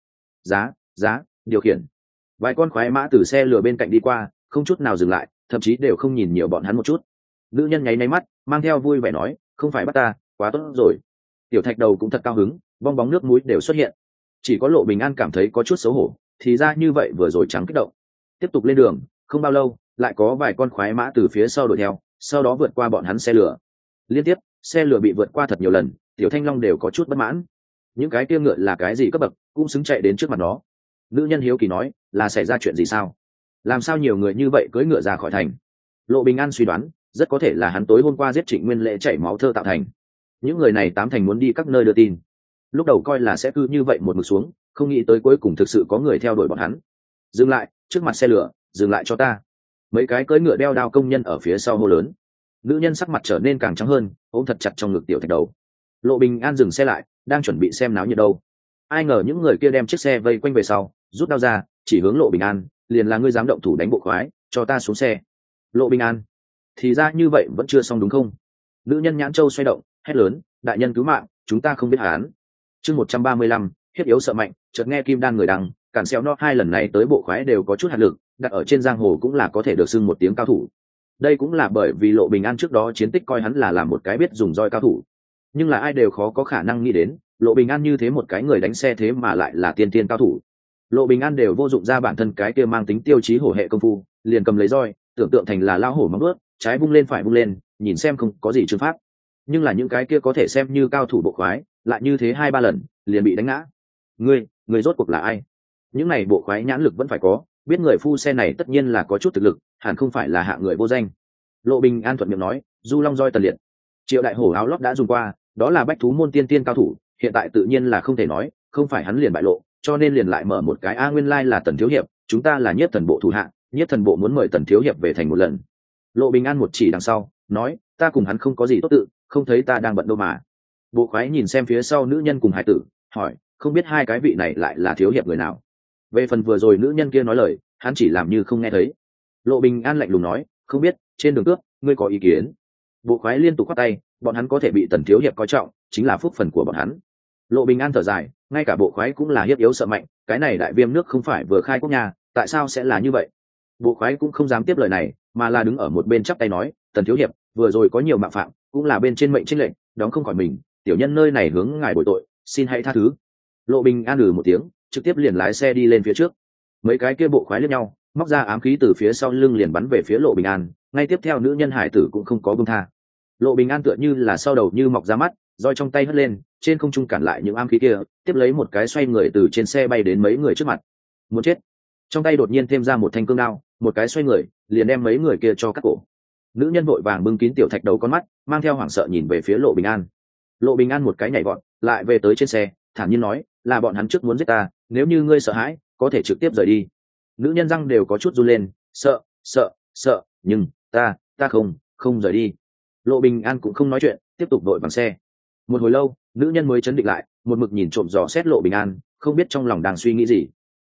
A: Giá, điều khiển. Vài con khoái mã từ xe lửa bên cạnh đi qua, không chút nào dừng lại, thậm chí đều không nhìn nhiều bọn hắn một chút. Nữ nhân nháy mắt, mang theo vui vẻ nói, không phải bắt ta, quá tốt rồi. Tiểu Thạch Đầu cũng thật cao hứng, bong bóng nước mũi đều xuất hiện. Chỉ có Lộ Bình An cảm thấy có chút xấu hổ, thì ra như vậy vừa rồi trắng kích động. Tiếp tục lên đường, không bao lâu, lại có vài con khoái mã từ phía sau đuổi theo, sau đó vượt qua bọn hắn xe lửa. Liên tiếp, xe lửa bị vượt qua thật nhiều lần, Tiểu Thanh Long đều có chút bất mãn. Những cái kia ngựa là cái gì cấp bậc, cũng xứng chạy đến trước mặt nó. Nữ nhân hiếu kỳ nói, là xảy ra chuyện gì sao? Làm sao nhiều người như vậy cưỡi ngựa ra khỏi thành? Lộ Bình An suy đoán, rất có thể là hắn tối hôm qua giết Trịnh Nguyên Lễ chảy máu thơ tạo thành. Những người này tám thành muốn đi các nơi đưa tin. Lúc đầu coi là sẽ cứ như vậy một mực xuống, không nghĩ tới cuối cùng thực sự có người theo đuổi bọn hắn. Dừng lại, trước mặt xe lửa, dừng lại cho ta. Mấy cái cưỡi ngựa đeo đao công nhân ở phía sau hô lớn. Nữ nhân sắc mặt trở nên càng trắng hơn, ôm thật chặt trong ngực Tiểu Thạch Đầu. Lộ Bình An dừng xe lại, đang chuẩn bị xem náo nhiệt đâu. Ai ngờ những người kia đem chiếc xe vây quanh về sau, rút đao ra, chỉ hướng Lộ Bình An, liền là ngươi dám động thủ đánh bộ khoái, cho ta xuống xe. Lộ Bình An, thì ra như vậy vẫn chưa xong đúng không? Nữ nhân nhãn châu xoay động, hét lớn, đại nhân cứu mạng, chúng ta không biết hán. Chương 135, hiếp yếu sợ mạnh, chợt nghe kim đan người đằng, cản xéo nó hai lần này tới bộ khoái đều có chút hạt lực, đặt ở trên giang hồ cũng là có thể được xưng một tiếng cao thủ. Đây cũng là bởi vì Lộ Bình An trước đó chiến tích coi hắn là làm một cái biết dùng roi cao thủ. Nhưng là ai đều khó có khả năng nghĩ đến, Lộ Bình An như thế một cái người đánh xe thế mà lại là tiên tiên cao thủ. Lộ Bình An đều vô dụng ra bản thân cái kia mang tính tiêu chí hổ hệ công phu, liền cầm lấy roi, tưởng tượng thành là lao hổ móng vuốt, trái vung lên phải vung lên, nhìn xem không có gì chương pháp. Nhưng là những cái kia có thể xem như cao thủ bộ khoái, lại như thế 2-3 lần, liền bị đánh ngã. Người rốt cuộc là ai? Những này bộ khoái nhãn lực vẫn phải có, biết người phu xe này tất nhiên là có chút thực lực, hẳn không phải là hạ người vô danh. Lộ Bình An thuận miệng nói, du long roi tần liệt. Triệu đại hổ áo lót đã dùng qua, đó là bách thú môn tiên tiên cao thủ, hiện tại tự nhiên là không thể nói, không phải hắn liền bại lộ, cho nên liền lại mở một cái nguyên lai là Tần thiếu hiệp, chúng ta là Nhiếp Thần bộ thủ hạ, Nhiếp Thần bộ muốn mời Tần thiếu hiệp về thành một lần. Lộ Bình An một chỉ đằng sau, nói, ta cùng hắn không có gì tốt tự, không thấy ta đang bận đâu mà. Bộ khoái nhìn xem phía sau nữ nhân cùng hải tử, hỏi, không biết hai cái vị này lại là thiếu hiệp người nào? Về phần vừa rồi nữ nhân kia nói lời, hắn chỉ làm như không nghe thấy. Lộ Bình An lạnh lùng nói, không biết, trên đường cướp, ngươi có ý kiến? Bộ khoái liên tục khoát tay, bọn hắn có thể bị Tần thiếu hiệp coi trọng, chính là phúc phần của bọn hắn. Lộ Bình An thở dài, ngay cả bộ khoái cũng là hiếp yếu sợ mạnh, cái này đại viêm nước không phải vừa khai quốc nhà, tại sao sẽ là như vậy? Bộ khoái cũng không dám tiếp lời này, mà là đứng ở một bên chắp tay nói, Tần thiếu hiệp, vừa rồi có nhiều mạo phạm, cũng là bên trên mệnh trinh lệnh, đóng không khỏi mình, tiểu nhân nơi này hướng ngài bồi tội, xin hãy tha thứ. Lộ Bình An một tiếng, trực tiếp liền lái xe đi lên phía trước. Mấy cái kia bộ khoái liếc nhau, móc ra ám khí từ phía sau lưng liền bắn về phía Lộ Bình An, ngay tiếp theo nữ nhân hải tử cũng không có buông tha. Lộ Bình An tựa như là sau đầu như mọc ra mắt, roi trong tay hất lên, trên không trung cản lại những ám khí kia, tiếp lấy một cái xoay người từ trên xe bay đến mấy người trước mặt. Muốn chết. Trong tay đột nhiên thêm ra một thanh cương đao, một cái xoay người, liền đem mấy người kia cho cắt cổ. Nữ nhân vội vàng bưng kín Tiểu Thạch Đầu con mắt, mang theo hoảng sợ nhìn về phía Lộ Bình An. Lộ Bình An một cái nhảy vọt, lại về tới trên xe, thản nhiên nói, là bọn hắn trước muốn giết ta, nếu như ngươi sợ hãi, có thể trực tiếp rời đi. Nữ nhân răng đều có chút run lên, sợ, nhưng ta không rời đi. Lộ Bình An cũng không nói chuyện, tiếp tục đội bằng xe. Một hồi lâu, nữ nhân mới chấn định lại, một mực nhìn trộm dò xét Lộ Bình An, không biết trong lòng đang suy nghĩ gì.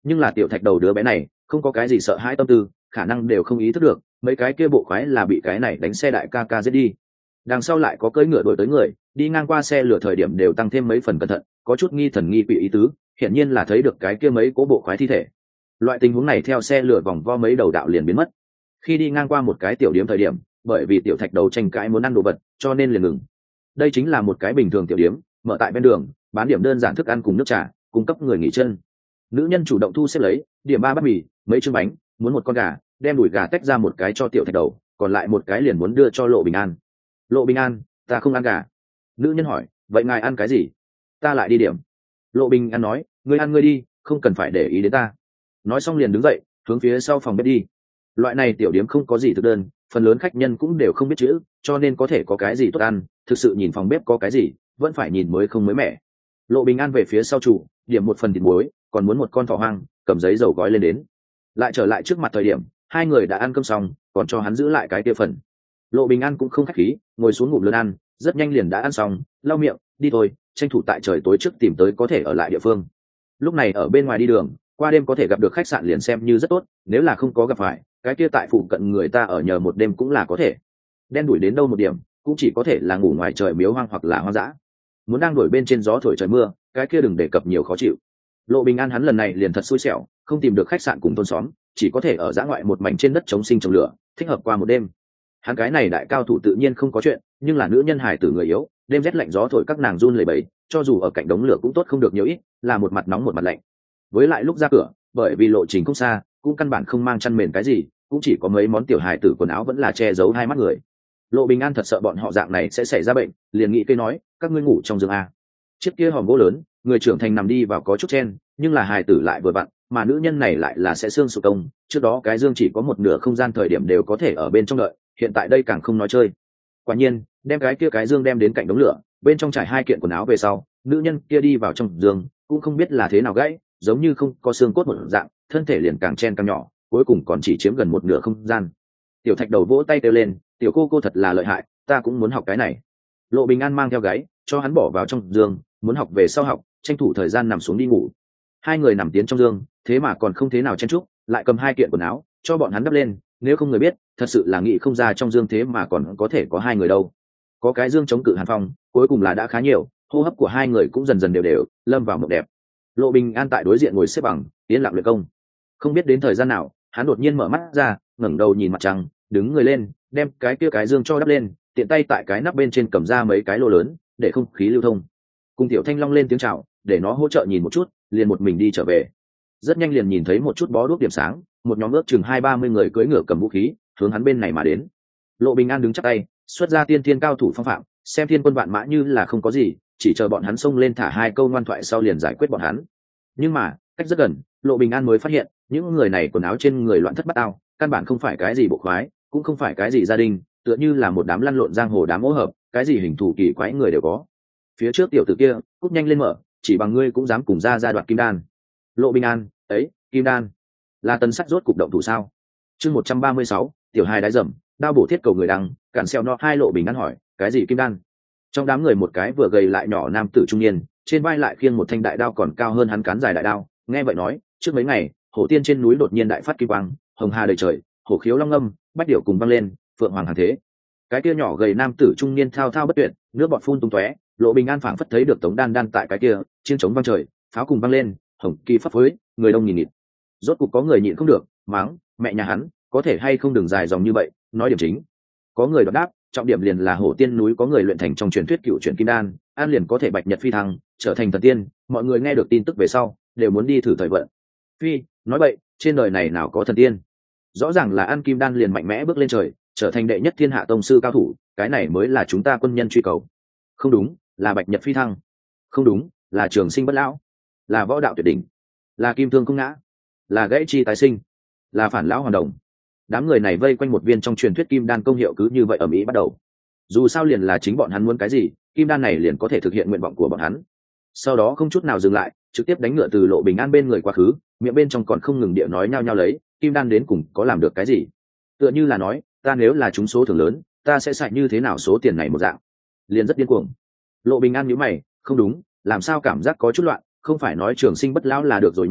A: nhưng là tiểu thạch đầu đứa bé này không có cái gì sợ hãi tâm tư, khả năng đều không ý thức được mấy cái kia bộ khoái là bị cái này đánh xe đại ca ca giết đi. Đằng sau lại có cưỡi ngựa đuổi tới người, đi ngang qua xe lửa thời điểm đều tăng thêm mấy phần cẩn thận, có chút nghi thần nghi quỷ ý tứ, hiển nhiên là thấy được cái kia mấy cố bộ khoái thi thể. Loại tình huống này theo xe lửa vòng vo mấy đầu đạo liền biến mất. Khi đi ngang qua một cái tiểu điếm thời điểm, bởi vì tiểu thạch đầu tranh cãi muốn ăn đồ vật cho nên liền ngừng. Đây chính là một cái bình thường tiểu điếm mở tại bên đường, bán điểm đơn giản thức ăn cùng nước trà, cung cấp người nghỉ chân. Nữ nhân chủ động thu xếp lấy điểm 3 bát mì, mấy trứng bánh, muốn một con gà, đem đùi gà tách ra một cái cho tiểu thạch đầu, còn lại một cái liền muốn đưa cho Lộ Bình An. Lộ Bình An, ta không ăn gà. Nữ nhân hỏi, vậy ngài ăn cái gì? Ta lại đi điểm. Lộ Bình An nói, ngươi ăn ngươi đi, không cần phải để ý đến ta. Nói xong liền đứng dậy hướng phía sau phòng bếp đi. Loại này tiểu điếm không có gì thực đơn, phần lớn khách nhân cũng đều không biết chữ, cho nên có thể có cái gì tốt ăn, thực sự nhìn phòng bếp có cái gì vẫn phải nhìn mới không mới mẻ. Lộ Bình An về phía sau chủ, điểm một phần thịt muối, còn muốn một con thỏ hoang, cầm giấy dầu gói lên đến. Lại trở lại trước mặt thời điểm, hai người đã ăn cơm xong, còn cho hắn giữ lại cái kia phần. Lộ Bình An cũng không khách khí, ngồi xuống ngụm lớn ăn, rất nhanh liền đã ăn xong, lau miệng, đi thôi, tranh thủ tại trời tối trước tìm tới có thể ở lại địa phương. Lúc này ở bên ngoài đi đường, qua đêm có thể gặp được khách sạn liền xem như rất tốt, nếu là không có gặp phải, cái kia tại phụ cận người ta ở nhờ một đêm cũng là có thể. Đen đuổi đến đâu một điểm, cũng chỉ có thể là ngủ ngoài trời miếu hoang hoặc là hoang dã. Muốn đang đuổi bên trên gió thổi trời mưa, cái kia đừng đề cập nhiều khó chịu. Lộ Bình An hắn lần này liền thật xui xẻo, không tìm được khách sạn cùng thôn xóm, chỉ có thể ở dã ngoại một mảnh trên đất chống sinh trồng lửa, thích hợp qua một đêm. Hắn cái này đại cao thủ tự nhiên không có chuyện, nhưng là nữ nhân hài tử người yếu, đêm rét lạnh gió thổi các nàng run lẩy bẩy, cho dù ở cạnh đống lửa cũng tốt không được nhiều ít, là một mặt nóng một mặt lạnh. Với lại lúc ra cửa, bởi vì lộ trình không xa, cũng căn bản không mang chăn mền cái gì, cũng chỉ có mấy món tiểu hài tử quần áo vẫn là che giấu hai mắt người. Lộ Bình An thật sợ bọn họ dạng này sẽ xảy ra bệnh, liền nghĩ cây nói, các ngươi ngủ trong giường a. Chiếc kia hòm gỗ lớn, người trưởng thành nằm đi vào có chút chen, nhưng là hài tử lại vừa vặn, mà nữ nhân này lại là sẽ xương sụt công, trước đó cái dương chỉ có một nửa không gian thời điểm đều có thể ở bên trong đợi, hiện tại đây càng không nói chơi. Quả nhiên, đem cái kia cái dương đem đến cạnh đống lửa, bên trong trải hai kiện quần áo về sau, nữ nhân kia đi vào trong giường, cũng không biết là thế nào gãy, giống như không có xương cốt một dạng, thân thể liền càng chen càng nhỏ, cuối cùng còn chỉ chiếm gần một nửa không gian. Tiểu thạch đầu vỗ tay kêu lên, tiểu cô thật là lợi hại, ta cũng muốn học cái này. Lộ Bình An mang theo gáy, cho hắn bỏ vào trong giường, muốn học về sau học, tranh thủ thời gian nằm xuống đi ngủ. Hai người nằm tiến trong giường, thế mà còn không thế nào chen chúc, lại cầm hai kiện quần áo cho bọn hắn đắp lên, nếu không người biết, thật sự là nghĩ không ra trong giường thế mà còn có thể có hai người đâu. Có cái giường chống cự hàn phong, cuối cùng là đã khá nhiều, hô hấp của hai người cũng dần dần đều đều, lâm vào mộng đẹp. Lộ Bình An tại đối diện ngồi xếp bằng, yên lặng luyện công. Không biết đến thời gian nào, hắn đột nhiên mở mắt ra, ngẩng đầu nhìn mặt trăng, đứng người lên, đem cái kia cái dương cho đắp lên, tiện tay tại cái nắp bên trên cầm ra mấy cái lô lớn, để không khí lưu thông. Cùng Tiểu Thanh Long lên tiếng chào, để nó hỗ trợ nhìn một chút, liền một mình đi trở về. Rất nhanh liền nhìn thấy một chút bó đuốc điểm sáng, một nhóm ước chừng 20-30 người cưỡi ngựa cầm vũ khí, hướng hắn bên này mà đến. Lộ Bình An đứng chắp tay, xuất ra tiên thiên cao thủ phong phạm, xem thiên quân vạn mã như là không có gì, chỉ chờ bọn hắn xông lên thả hai câu ngoan thoại sau liền giải quyết bọn hắn. Nhưng mà, cách rất gần, Lộ Bình An mới phát hiện, những người này quần áo trên người loạn thất bát ao, căn bản không phải cái gì bộ khoái, cũng không phải cái gì gia đình, tựa như là một đám lăn lộn giang hồ đám ô hợp, cái gì hình thù kỳ quái người đều có. Phía trước tiểu tử kia, cút nhanh lên mở, chỉ bằng ngươi cũng dám cùng ra đoạt kim đan. Lộ Bình An, ấy, kim đan, là Tần Sắt rốt cục động thủ sao? Chương 136, tiểu hai đái dầm, đao bổ thiết cầu người đăng, cản xeo no hai. Lộ Bình An hỏi, cái gì kim đan? Trong đám người một cái vừa gầy lại nhỏ nam tử trung niên, trên vai lại khiêng một thanh đại đao còn cao hơn hắn cán dài đại đao, nghe vậy nói, trước mấy ngày, hổ tiên trên núi đột nhiên đại phát kim quang, hồng hà đầy trời, hổ khiếu long âm, bách điểu cùng vang lên, phượng hoàng hàng thế. Cái kia nhỏ gầy nam tử trung niên thao thao bất tuyệt, nước bọt phun tung tóe. Lộ Bình An phảng phất thấy được Tống Đan Đan tại cái kia, chiêng trống vang trời, pháo cùng vang lên, hồng kỳ phấp phới, người đông nghìn nghịt. Rốt cục có người nhịn không được, mắng, mẹ nhà hắn, có thể hay không đừng dài dòng như vậy, nói điểm chính. Có người đáp, trọng điểm liền là hổ tiên núi có người luyện thành trong truyền thuyết cựu truyền kim đan, an liền có thể bạch nhật phi thăng, trở thành thần tiên. Mọi người nghe được tin tức về sau, đều muốn đi thử thời vận. Phi, nói vậy, trên đời này nào có thần tiên? Rõ ràng là ăn kim đan liền mạnh mẽ bước lên trời, trở thành đệ nhất thiên hạ tông sư cao thủ, cái này mới là chúng ta quân nhân truy cầu. Không đúng, là bạch nhật phi thăng. Không đúng, là trường sinh bất lão, là võ đạo tuyệt đỉnh, là kim thương không ngã, là gãy chi tái sinh, là phản lão hoàn đồng. Đám người này vây quanh một viên trong truyền thuyết kim đan công hiệu cứ như vậy ở Mỹ bắt đầu. Dù sao liền là chính bọn hắn muốn cái gì, kim đan này liền có thể thực hiện nguyện vọng của bọn hắn. Sau đó không chút nào dừng lại, trực tiếp đánh ngựa từ Lộ Bình An bên người quá khứ, miệng bên trong còn không ngừng địa nói nhao nhao lấy, kim đan đến cùng có làm được cái gì? Tựa như là nói, ta nếu là trúng số thưởng lớn, ta sẽ xài như thế nào số tiền này một dạng. Liền rất điên cuồng. Lộ Bình An nhíu mày, không đúng, làm sao cảm giác có chút loạn, không phải nói trường sinh bất lão là được rồi nha,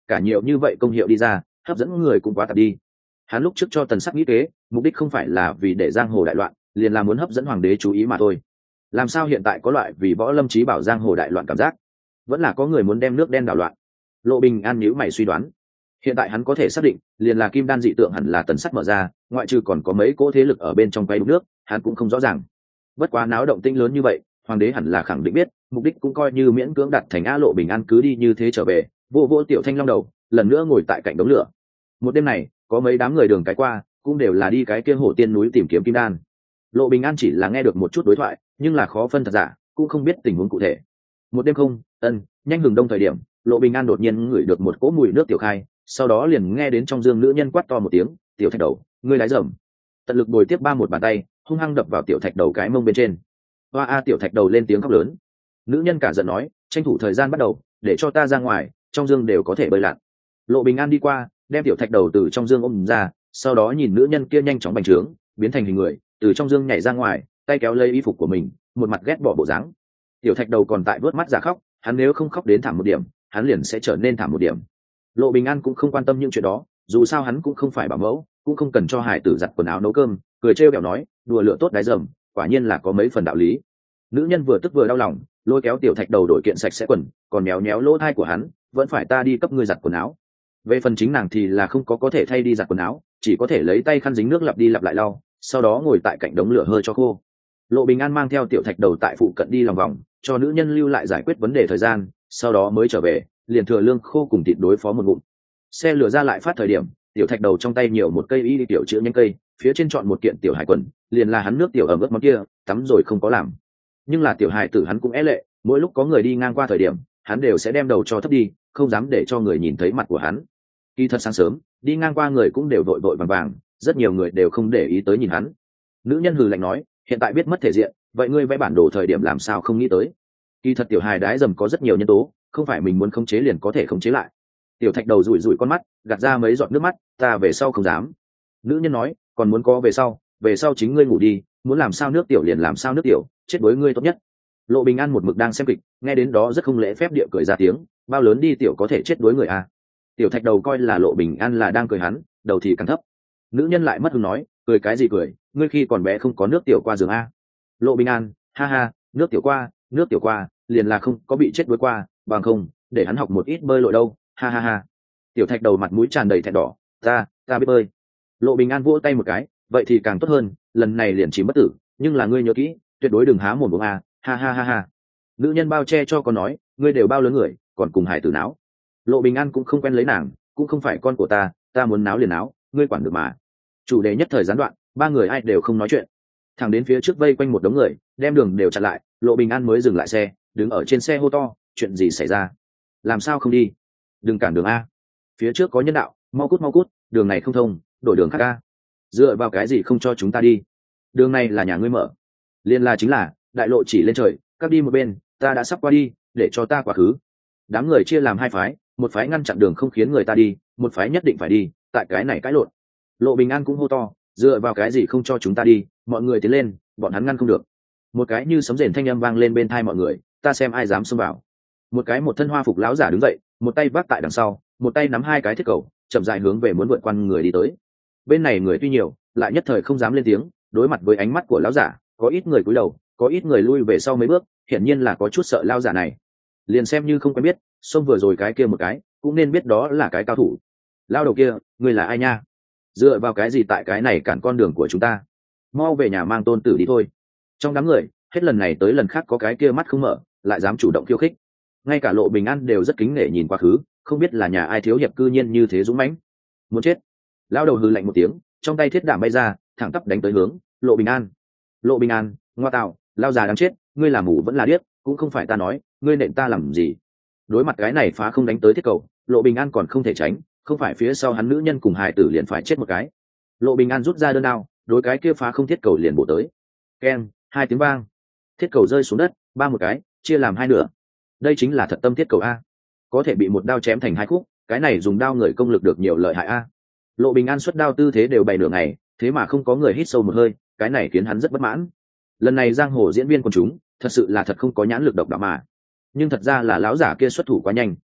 A: cả nhiều như vậy công hiệu đi ra, hấp dẫn người cũng quá tạp đi. Hắn lúc trước cho Tần Sắc nghĩ kế, mục đích không phải là vì để giang hồ đại loạn, liền là muốn hấp dẫn hoàng đế chú ý mà thôi. Làm sao hiện tại có loại vì võ lâm trí bảo giang hồ đại loạn cảm giác? Vẫn là có người muốn đem nước đen đảo loạn. Lộ Bình An nhíu mày suy đoán. Hiện tại hắn có thể xác định, liền là kim đan dị tượng hẳn là Tần Sắc mở ra, ngoại trừ còn có mấy cỗ thế lực ở bên trong quay đục nước, hắn cũng không rõ ràng. Bất quá náo động tĩnh lớn như vậy, hoàng đế hẳn là khẳng định biết, mục đích cũng coi như miễn cưỡng đặt thành A. Lộ Bình An cứ đi như thế trở về, vô vô tiểu thanh long đầu, lần nữa ngồi tại cạnh đống lửa. Một đêm này, có mấy đám người đường cái qua, cũng đều là đi cái kia hổ tiên núi tìm kiếm kim đan. Lộ Bình An chỉ là nghe được một chút đối thoại, nhưng là khó phân thật giả, cũng không biết tình huống cụ thể. Một đêm không, nhanh hừng đông thời điểm, Lộ Bình An đột nhiên ngửi được một cỗ mùi nước tiểu khai, sau đó liền nghe đến trong dương nữ nhân quát to một tiếng, "Tiểu Thạch Đầu, ngươi lái dầm!" Tận lực bồi tiếp ba một bàn tay, hung hăng đập vào Tiểu Thạch Đầu cái mông bên trên. Hoa a, Tiểu Thạch Đầu lên tiếng khóc lớn. Nữ nhân cả giận nói, "Tranh thủ thời gian bắt đầu, để cho ta ra ngoài, trong dương đều có thể bơi lặn." Lộ Bình An đi qua, đem Tiểu Thạch Đầu từ trong dương ôm ra, sau đó nhìn nữ nhân kia nhanh chóng bành trướng, biến thành hình người, từ trong dương nhảy ra ngoài, tay kéo lấy y phục của mình, một mặt ghét bỏ bộ dáng. Tiểu Thạch Đầu còn tại vớt mắt giả khóc, hắn nếu không khóc đến thảm một điểm, hắn liền sẽ trở nên thảm một điểm. Lộ Bình An cũng không quan tâm những chuyện đó, dù sao hắn cũng không phải bảo mẫu, cũng không cần cho hải tử giặt quần áo nấu cơm, cười trêu ghẹo nói, đùa lửa tốt đái dầm, quả nhiên là có mấy phần đạo lý. Nữ nhân vừa tức vừa đau lòng, lôi kéo Tiểu Thạch Đầu đổi kiện sạch sẽ quần, còn méo méo lỗ thai của hắn, vẫn phải ta đi cấp ngươi giặt quần áo. Về phần chính nàng thì là không có thể thay đi giặt quần áo, chỉ có thể lấy tay khăn dính nước lặp đi lặp lại lau, sau đó ngồi tại cạnh đống lửa hơi cho khô. Lộ Bình An mang theo Tiểu Thạch Đầu tại phụ cận đi lòng vòng, cho nữ nhân lưu lại giải quyết vấn đề thời gian, sau đó mới trở về, liền thừa lương khô cùng thịt đối phó một ngụm. Xe lửa ra lại phát thời điểm, Tiểu Thạch Đầu trong tay nhiều một cây y tiểu chữ nhánh cây, phía trên chọn một kiện tiểu hải quần, liền là hắn nước tiểu ẩm ướt món kia, tắm rồi không có làm. Nhưng là tiểu hải tử hắn cũng é lệ, mỗi lúc có người đi ngang qua thời điểm, hắn đều sẽ đem đầu cho thấp đi, không dám để cho người nhìn thấy mặt của hắn. Kỳ thật sáng sớm, đi ngang qua người cũng đều vội vội vàng vàng, rất nhiều người đều không để ý tới nhìn hắn. Nữ nhân hừ lạnh nói, hiện tại biết mất thể diện, vậy ngươi vẽ bản đồ thời điểm làm sao không nghĩ tới? Kỳ thật tiểu hài đái dầm có rất nhiều nhân tố, không phải mình muốn khống chế liền có thể khống chế lại. Tiểu Thạch Đầu rủi rủi con mắt, gạt ra mấy giọt nước mắt, ta về sau không dám. Nữ nhân nói, còn muốn có về sau chính ngươi ngủ đi, muốn làm sao nước tiểu liền làm sao nước tiểu, chết với ngươi tốt nhất. Lộ Bình An một mực đang xem kịch, nghe đến đó rất không lễ phép địa cười ra tiếng, bao lớn đi tiểu có thể chết đối người à? Tiểu Thạch Đầu coi là Lộ Bình An là đang cười hắn, đầu thì càng thấp. Nữ nhân lại mất hứng nói, cười cái gì cười, ngươi khi còn bé không có nước tiểu qua giường a? Lộ Bình An, ha ha, nước tiểu qua, liền là không có bị chết đuối qua, bằng không, để hắn học một ít bơi lội đâu, ha ha ha. Tiểu Thạch Đầu mặt mũi tràn đầy thẹn đỏ, ta biết bơi. Lộ Bình An vỗ tay một cái, vậy thì càng tốt hơn, lần này liền chỉ bất tử, nhưng là ngươi nhớ kỹ, tuyệt đối đừng há mồm uống a, ha ha ha ha. Nữ nhân bao che cho con nói, ngươi đều bao lớn người, còn cùng hải tử náo. Lộ Bình An cũng không quen lấy nàng, cũng không phải con của ta muốn náo liền náo, ngươi quản được mà. Chủ đề nhất thời gián đoạn, ba người ai đều không nói chuyện. Thẳng đến phía trước vây quanh một đống người, đem đường đều chặn lại, Lộ Bình An mới dừng lại xe, đứng ở trên xe hô to, chuyện gì xảy ra? Làm sao không đi? Đừng cản đường a, phía trước có nhân đạo, mau cút, đường này không thông, đổi đường khác a. Dựa vào cái gì không cho chúng ta đi? Đường này là nhà ngươi mở. Liên la chính là, đại lộ chỉ lên trời, các đi một bên, ta đã sắp qua đi, để cho ta quá khứ. Đám người chia làm hai phái, một phái ngăn chặn đường không khiến người ta đi, một phái nhất định phải đi, tại cái này cãi lộn. Lộ Bình An cũng hô to, dựa vào cái gì không cho chúng ta đi, mọi người tiến lên, bọn hắn ngăn không được. Một cái như sấm rền thanh âm vang lên bên tai mọi người, ta xem ai dám xông vào. Một cái một thân hoa phục lão giả đứng dậy, một tay vác tại đằng sau, một tay nắm hai cái thiết cầu, chậm rãi hướng về muốn vượt qua người đi tới. Bên này người tuy nhiều, lại nhất thời không dám lên tiếng, đối mặt với ánh mắt của lão giả, có ít người cúi đầu, có ít người lui về sau mấy bước, hiển nhiên là có chút sợ lão giả này. Liền xem như không quen biết, xông vừa rồi cái kia một cái, cũng nên biết đó là cái cao thủ. Lao đầu kia, ngươi là ai nha? Dựa vào cái gì tại cái này cản con đường của chúng ta? Mau về nhà mang tôn tử đi thôi. Trong đám người, hết lần này tới lần khác có cái kia mắt không mở, lại dám chủ động khiêu khích. Ngay cả Lộ Bình An đều rất kính nể nhìn quá khứ, không biết là nhà ai thiếu hiệp cư nhiên như thế dũng mãnh. Muốn chết. Lao đầu hừ lạnh một tiếng, trong tay thiết đảm bay ra, thẳng tắp đánh tới hướng Lộ Bình An. Lộ Bình An, ngoa tạo, lao già đáng chết, ngươi là mù vẫn là điếc, cũng không phải ta nói, ngươi nện ta làm gì? Đối mặt cái này phá không đánh tới thiết cầu, Lộ Bình An còn không thể tránh, không phải phía sau hắn nữ nhân cùng hài tử liền phải chết một cái. Lộ Bình An rút ra đơn đao, đối cái kia phá không thiết cầu liền bổ tới. Keng, hai tiếng vang, thiết cầu rơi xuống đất, ba một cái, chia làm hai nửa. Đây chính là thật tâm thiết cầu a, có thể bị một đao chém thành hai khúc, cái này dùng đao người công lực được nhiều lợi hại a. Lộ Bình An xuất đao tư thế đều bày nửa ngày, thế mà không có người hít sâu một hơi, cái này khiến hắn rất bất mãn. Lần này giang hồ diễn viên quần chúng, thật sự là thật không có nhãn lực độc đạo mà. Nhưng thật ra là lão giả kia xuất thủ quá nhanh,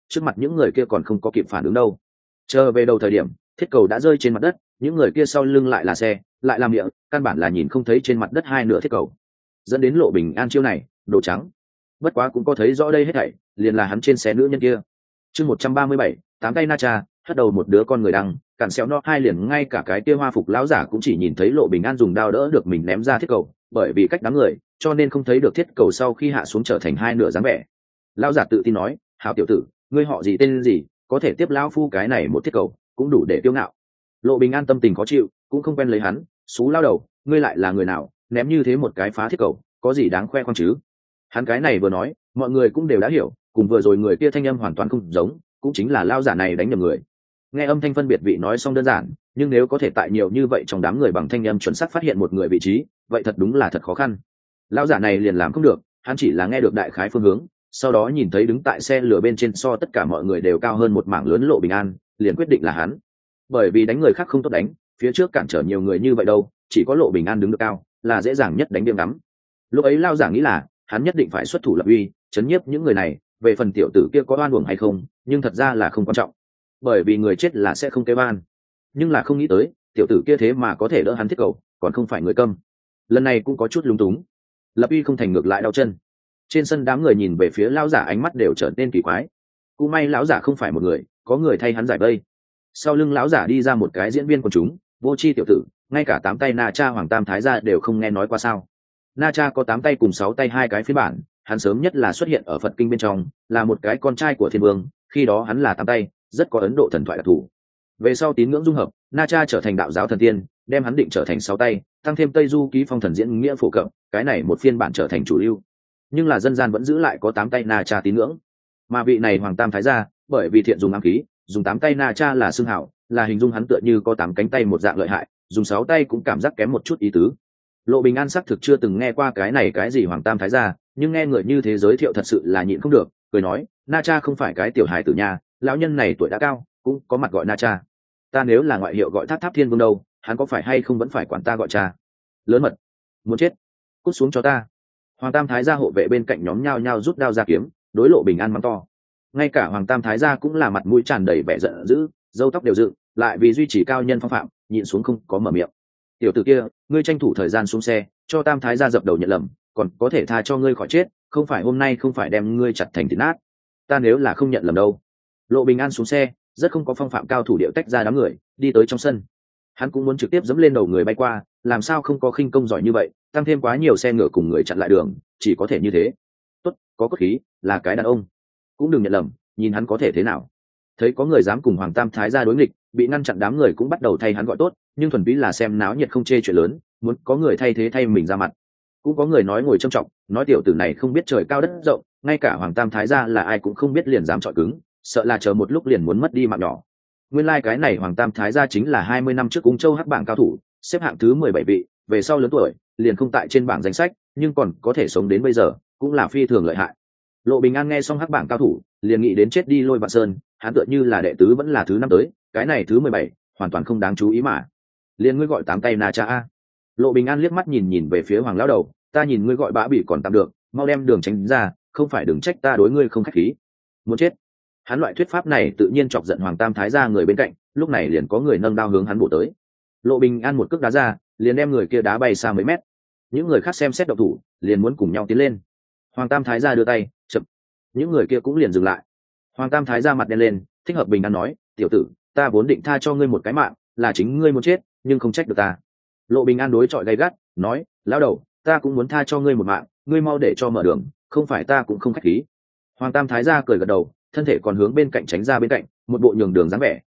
A: trước mặt những người kia còn không có kịp phản ứng đâu. Chờ về đầu thời điểm thiết cầu đã rơi trên mặt đất, những người kia sau lưng lại là xe lại làm miệng, căn bản là nhìn không thấy trên mặt đất hai nửa thiết cầu, dẫn đến Lộ Bình An chiêu này đồ trắng. Bất quá cũng có thấy rõ đây hết thảy liền là hắn trên xe nữ nhân kia. Chương 137, tám tay na cha hất đầu một đứa con người đăng cản xéo no hai liền ngay cả cái kia hoa phục lão giả cũng chỉ nhìn thấy Lộ Bình An dùng đao đỡ được mình ném ra thiết cầu, bởi vì cách đám người cho nên không thấy được thiết cầu sau khi hạ xuống trở thành hai nửa dáng vẻ. Lão giả tự tin nói, hảo tiểu tử, ngươi họ gì tên gì, có thể tiếp lão phu cái này một thiết cầu cũng đủ để kiêu ngạo. Lộ Bình An tâm tình khó chịu, cũng không quen lấy hắn, xú lao đầu, ngươi lại là người nào, ném như thế một cái phá thiết cầu, có gì đáng khoe khoang chứ? Hắn cái này vừa nói, mọi người cũng đều đã hiểu, cùng vừa rồi người kia thanh âm hoàn toàn không giống, cũng chính là lao giả này đánh nhầm người. Nghe âm thanh phân biệt vị nói xong đơn giản, nhưng nếu có thể tại nhiều như vậy trong đám người bằng thanh âm chuẩn xác phát hiện một người vị trí, vậy thật đúng là thật khó khăn. Lao giả này liền làm không được, hắn chỉ là nghe được đại khái phương hướng, sau đó nhìn thấy đứng tại xe lửa bên trên so tất cả mọi người đều cao hơn một mảng lớn Lộ Bình An, liền quyết định là hắn. Bởi vì đánh người khác không tốt đánh, phía trước cản trở nhiều người như vậy đâu, chỉ có Lộ Bình An đứng được cao là dễ dàng nhất đánh điểm đắm. Lúc ấy lao giả nghĩ là hắn nhất định phải xuất thủ lập uy, chấn nhiếp những người này, về phần tiểu tử kia có oan uổng hay không nhưng thật ra là không quan trọng, bởi vì người chết là sẽ không kêu oan. Nhưng là không nghĩ tới tiểu tử kia thế mà có thể đỡ hắn thiết cầu, còn không phải người câm. Lần này cũng có chút lúng túng, lập uy không thành ngược lại đau chân. Trên sân đám người nhìn về phía lão giả ánh mắt đều trở nên kỳ quái. Cũng may lão giả không phải một người, có người thay hắn giải vây. Sau lưng lão giả đi ra một cái diễn viên quần chúng, vô tri tiểu tử, ngay cả tám tay Na Cha Hoàng Tam Thái gia đều không nghe nói qua sao? Na Cha có tám tay cùng sáu tay hai cái phiên bản, hắn sớm nhất là xuất hiện ở Phật kinh bên trong, là một cái con trai của thiên vương, khi đó hắn là tám tay, rất có Ấn Độ thần thoại đặc thù. Về sau tín ngưỡng dung hợp, Na Cha trở thành đạo giáo thần tiên, đem hắn định trở thành sáu tay, tăng thêm Tây Du ký phong thần diễn nghĩa phổ cập, cái này một phiên bản trở thành chủ lưu. Nhưng là dân gian vẫn giữ lại có tám tay Na Cha tín ngưỡng. Mà vị này Hoàng Tam Thái gia, bởi vì thiện dùng ám khí, dùng tám tay Na Cha là xưng hảo, là hình dung hắn tựa như có tám cánh tay một dạng lợi hại, dùng sáu tay cũng cảm giác kém một chút ý tứ. Lộ Bình An xác thực chưa từng nghe qua cái này cái gì Hoàng Tam Thái gia, nhưng nghe người như thế giới thiệu thật sự là nhịn không được, cười nói, Na Cha không phải cái tiểu hài tử nhà, lão nhân này tuổi đã cao, cũng có mặt gọi Na Cha. Ta nếu là ngoại hiệu gọi Tháp Tháp Thiên Vương đâu, hắn có phải hay không vẫn phải quản ta gọi cha? Lớn mật, muốn chết, cút xuống cho ta. Hoàng Tam Thái gia hộ vệ bên cạnh nhóm nhao nhao rút đao ra kiếm, đối Lộ Bình An mắng to. Ngay cả Hoàng Tam Thái gia cũng là mặt mũi tràn đầy vẻ giận dữ, râu tóc đều dựng, lại vì duy trì cao nhân phong phạm, nhịn xuống không có mở miệng. Tiểu tử kia, ngươi tranh thủ thời gian xuống xe, cho Tam Thái gia dập đầu nhận lầm, còn có thể tha cho ngươi khỏi chết, không phải hôm nay không phải đem ngươi chặt thành thịt nát. Ta nếu là không nhận lầm đâu. Lộ Bình An xuống xe, rất không có phong phạm cao thủ điệu tách ra đám người, đi tới trong sân. Hắn cũng muốn trực tiếp dẫm lên đầu người bay qua, làm sao không có khinh công giỏi như vậy, tăng thêm quá nhiều xe ngựa cùng người chặn lại đường, chỉ có thể như thế. Tốt, có cốt khí, là cái đàn ông. Cũng đừng nhận lầm, nhìn hắn có thể thế nào. Thấy có người dám cùng Hoàng Tam Thái gia đối nghịch, bị ngăn chặn đám người cũng bắt đầu thay hắn gọi tốt, nhưng thuần túy là xem náo nhiệt không chê chuyện lớn, muốn có người thay thế thay mình ra mặt. Cũng có người nói ngồi trông trọng, nói tiểu tử này không biết trời cao đất rộng, ngay cả Hoàng Tam Thái gia là ai cũng không biết liền dám chọi cứng, sợ là chờ một lúc liền muốn mất đi mạng nhỏ. Nguyên lai cái này Hoàng Tam Thái gia chính là 20 năm trước Ung Châu Hắc bảng cao thủ, xếp hạng thứ 17 vị, về sau lớn tuổi, liền không tại trên bảng danh sách, nhưng còn có thể sống đến bây giờ, cũng là phi thường lợi hại. Lộ Bình An nghe xong Hắc bảng cao thủ, liền nghĩ đến chết đi Lôi Vạn Sơn, hắn tựa như là đệ tứ vẫn là thứ năm tới, cái này thứ 17, hoàn toàn không đáng chú ý mà. Liền ngươi gọi tám tay Na Cha a. Lộ Bình An liếc mắt nhìn về phía Hoàng lão đầu, ta nhìn ngươi gọi bã bỉ còn tạm được, mau đem đường tránh ra, không phải đừng trách ta đối ngươi không khách khí. Muốn chết. Hắn loại thuyết pháp này tự nhiên chọc giận Hoàng Tam Thái gia người bên cạnh, lúc này liền có người nâng đao hướng hắn bổ tới. Lộ Bình An một cước đá ra, liền đem người kia đá bay xa mấy mét. Những người khác xem xét động thủ, liền muốn cùng nhau tiến lên. Hoàng Tam Thái gia đưa tay, chậm. Những người kia cũng liền dừng lại. Hoàng Tam Thái gia mặt đen lên, thích hợp Bình An nói, tiểu tử, ta vốn định tha cho ngươi một cái mạng, là chính ngươi muốn chết, nhưng không trách được ta. Lộ Bình An đối chọi gay gắt, nói, lão đầu, ta cũng muốn tha cho ngươi một mạng, ngươi mau để cho mở đường, không phải ta cũng không khách khí. Hoàng Tam Thái gia cười gật đầu, thân thể còn hướng bên cạnh tránh ra bên cạnh, một bộ nhường đường dáng vẻ,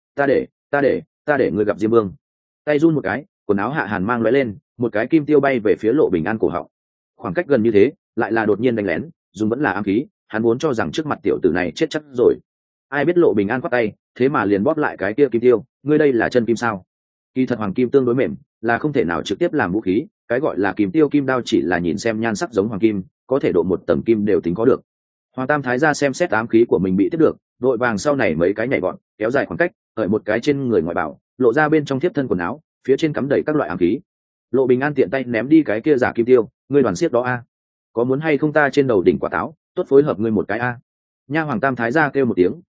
A: ta để ngươi gặp Diêm Vương. Tay run một cái, quần áo hạ hàn mang lóe lên, một cái kim tiêu bay về phía Lộ Bình An cổ họng. Khoảng cách gần như thế, lại là đột nhiên đánh lén, dùng vẫn là ám khí, hắn muốn cho rằng trước mặt tiểu tử này chết chắc rồi. Ai biết Lộ Bình An quát tay, thế mà liền bóp lại cái kia kim tiêu, ngươi đây là chân kim sao? Kỳ thật hoàng kim tương đối mềm, là không thể nào trực tiếp làm vũ khí, cái gọi là kim tiêu kim đao chỉ là nhìn xem nhan sắc giống hoàng kim, có thể độ một tầng kim đều tính có được. Hoàng Tam Thái gia xem xét ám khí của mình bị tiếp được, đội vàng sau này mấy cái nhảy bọn, kéo dài khoảng cách, ở một cái trên người ngoại bảo, lộ ra bên trong thiếp thân quần áo, phía trên cắm đầy các loại ám khí. Lộ Bình An tiện tay ném đi cái kia giả kim tiêu, ngươi đoàn xiết đó a, có muốn hay không ta trên đầu đỉnh quả táo, tốt phối hợp ngươi một cái a. Nha Hoàng Tam Thái gia kêu một tiếng,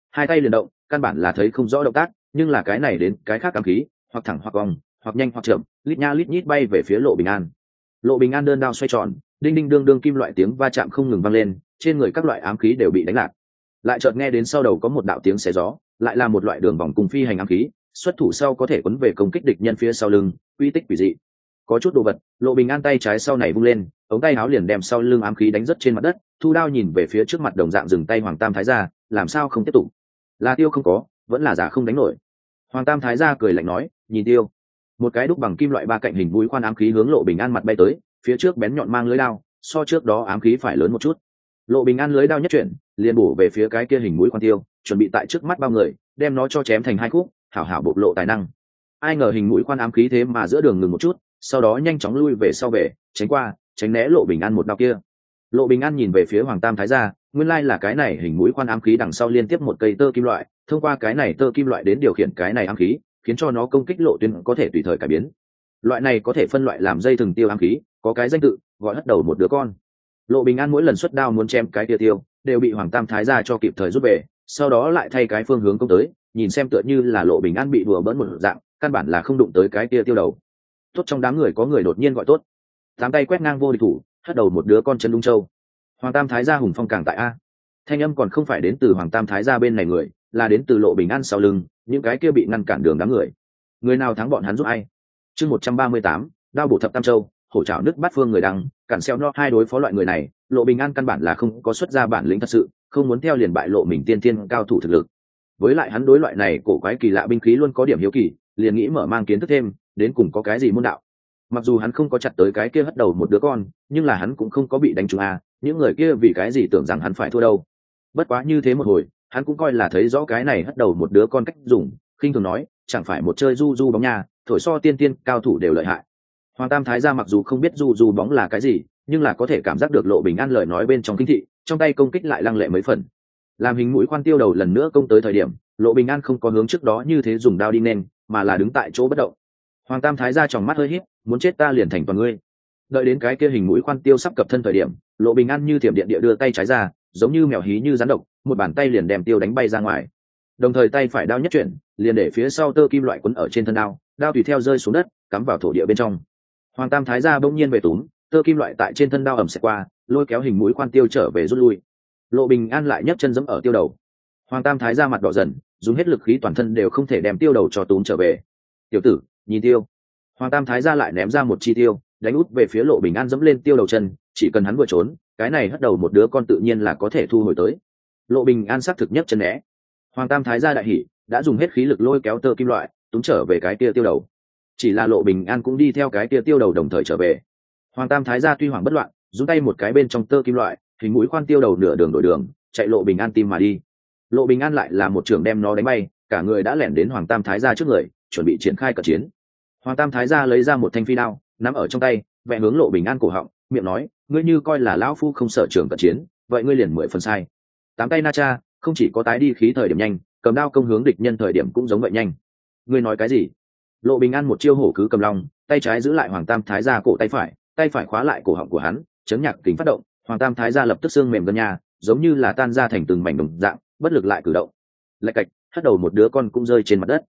A: hai tay liền động, căn bản là thấy không rõ động tác, nhưng là cái này đến cái khác ám khí, hoặc thẳng hoặc cong, hoặc nhanh hoặc chậm, lít nha lít nhít bay về phía Lộ Bình An. Lộ Bình An đơn đao xoay tròn, đinh đinh đương đương kim loại tiếng va chạm không ngừng vang lên, trên người các loại ám khí đều bị đánh lạc. Lại chợt nghe đến sau đầu có một đạo tiếng xé gió, lại là một loại đường vòng cùng phi hành ám khí, xuất thủ sau có thể quấn về công kích địch nhân phía sau lưng, uy tích quỷ dị. Có chút đồ vật, Lộ Bình An tay trái sau này vung lên, ống tay áo liền đem sau lưng ám khí đánh rất trên mặt đất, thu đao nhìn về phía trước mặt đồng dạng dừng tay Hoàng Tam Thái gia, làm sao không tiếp tục? Là tiêu không có, vẫn là giả không đánh nổi. Hoàng Tam Thái gia cười lạnh nói, nhìn tiêu. Một cái đúc bằng kim loại ba cạnh hình mũi khoan ám khí hướng Lộ Bình An mặt bay tới, phía trước bén nhọn mang lưới đao, so trước đó ám khí phải lớn một chút. Lộ Bình An lưới đao nhất chuyển, liền bổ về phía cái kia hình mũi khoan tiêu, chuẩn bị tại trước mắt bao người, đem nó cho chém thành hai khúc, hảo hảo bộc lộ tài năng. Ai ngờ hình mũi khoan ám khí thế mà giữa đường ngừng một chút, sau đó nhanh chóng lui về sau về, tránh né Lộ Bình An một đao kia. Lộ Bình An nhìn về phía Hoàng Tam Thái gia, nguyên lai là cái này hình mũi khoan ám khí đằng sau liên tiếp một cây tơ kim loại, thông qua cái này tơ kim loại đến điều khiển cái này ám khí, khiến cho nó công kích lộ tuyến có thể tùy thời cải biến. Loại này có thể phân loại làm dây thừng tiêu ám khí, có cái danh tự gọi hất đầu một đứa con. Lộ Bình An mỗi lần xuất đao muốn chém cái tia tiêu, đều bị Hoàng Tam Thái gia cho kịp thời rút về, sau đó lại thay cái phương hướng công tới, nhìn xem tựa như là Lộ Bình An bị đùa bỡn một dạng, căn bản là không đụng tới cái tia tiêu đầu. Tốt, trong đám người có người đột nhiên gọi tốt, tám tay quét ngang vô địch thủ, hất đầu một đứa con chân đung châu. Hoàng Tam Thái gia hùng phong càng tại a. Thanh âm còn không phải đến từ Hoàng Tam Thái gia bên này người, là đến từ Lộ Bình An sau lưng, những cái kia bị ngăn cản đường đám người. Người nào thắng bọn hắn giúp ai? Chương 138, đao bổ thập tam châu, hổ trảo nước bát phương người đăng, cản xeo no hai đối phó loại người này, Lộ Bình An căn bản là không có xuất ra bản lĩnh thật sự, không muốn theo liền bại lộ mình tiên thiên cao thủ thực lực. Với lại hắn đối loại này cổ quái kỳ lạ binh khí luôn có điểm hiếu kỳ, liền nghĩ mở mang kiến thức thêm, đến cùng có cái gì môn đạo. Mặc dù hắn không có chặt tới cái kia hất đầu một đứa con, nhưng là hắn cũng không có bị đánh trúng à, những người kia vì cái gì tưởng rằng hắn phải thua đâu. Bất quá như thế một hồi, hắn cũng coi là thấy rõ cái này hất đầu một đứa con cách dùng, khinh thường nói, chẳng phải một chơi du du bóng nha, thổi so tiên tiên cao thủ đều lợi hại. Hoàng Tam Thái gia mặc dù không biết du du bóng là cái gì, nhưng là có thể cảm giác được Lộ Bình An lời nói bên trong kinh thị, trong tay công kích lại lăng lệ mấy phần. Làm hình mũi khoan tiêu đầu lần nữa công tới thời điểm, Lộ Bình An không có hướng trước đó như thế dùng đao đi nên, mà là đứng tại chỗ bất động. Hoàng Tam Thái gia tròng mắt hơi híp, muốn chết ta liền thành toàn ngươi. Đợi đến cái kia hình mũi khoan tiêu sắp cập thân thời điểm, Lộ Bình An như thiểm điện địa đưa tay trái ra, giống như mèo hí như rắn độc, một bàn tay liền đem tiêu đánh bay ra ngoài. Đồng thời tay phải đao nhất chuyển, liền để phía sau tơ kim loại quấn ở trên thân đao, đao tùy theo rơi xuống đất, cắm vào thổ địa bên trong. Hoàng Tam Thái gia bỗng nhiên về túm, tơ kim loại tại trên thân đao ầm xẹt qua, lôi kéo hình mũi khoan tiêu trở về rút lui. Lộ Bình An lại nhấc chân giẫm ở tiêu đầu. Hoàng Tam Thái gia mặt đỏ dần, dùng hết lực khí toàn thân đều không thể đem tiêu đầu cho túm trở về. Tiểu tử, nhìn tiêu. Hoàng Tam Thái gia lại ném ra một chi tiêu, đánh út về phía Lộ Bình An giẫm lên tiêu đầu chân, chỉ cần hắn vừa trốn, cái này hất đầu một đứa con tự nhiên là có thể thu hồi tới. Lộ Bình An xác thực nhấc chân né. Hoàng Tam Thái gia đại hỉ, đã dùng hết khí lực lôi kéo tơ kim loại, túm trở về cái kia tiêu đầu. Chỉ là Lộ Bình An cũng đi theo cái kia tiêu đầu đồng thời trở về. Hoàng Tam Thái gia tuy hoảng bất loạn, dùng tay một cái bên trong tơ kim loại, hình mũi khoan tiêu đầu nửa đường đổi đường, chạy Lộ Bình An tim mà đi. Lộ Bình An lại là một trường đem nó đánh bay, cả người đã lẻn đến Hoàng Tam Thái gia trước người, chuẩn bị triển khai cận chiến. Hoàng Tam Thái gia lấy ra một thanh phi đao, nắm ở trong tay, vẽ hướng Lộ Bình An cổ họng, miệng nói, ngươi như coi là lão phu không sợ trường cận chiến, vậy ngươi liền 10 phần sai. Tám tay na cha, không chỉ có tái đi khí thời điểm nhanh, cầm đao công hướng địch nhân thời điểm cũng giống vậy nhanh. Ngươi nói cái gì? Lộ Bình An một chiêu hổ cứ cầm long, tay trái giữ lại Hoàng Tam Thái gia cổ tay phải khóa lại cổ họng của hắn, chấn nhạc kính phát động, Hoàng Tam Thái gia lập tức xương mềm gần nhà, giống như là tan ra thành từng mảnh đồng dạng, bất lực lại cử động. Lạch cạch, hất đầu một đứa con cũng rơi trên mặt đất.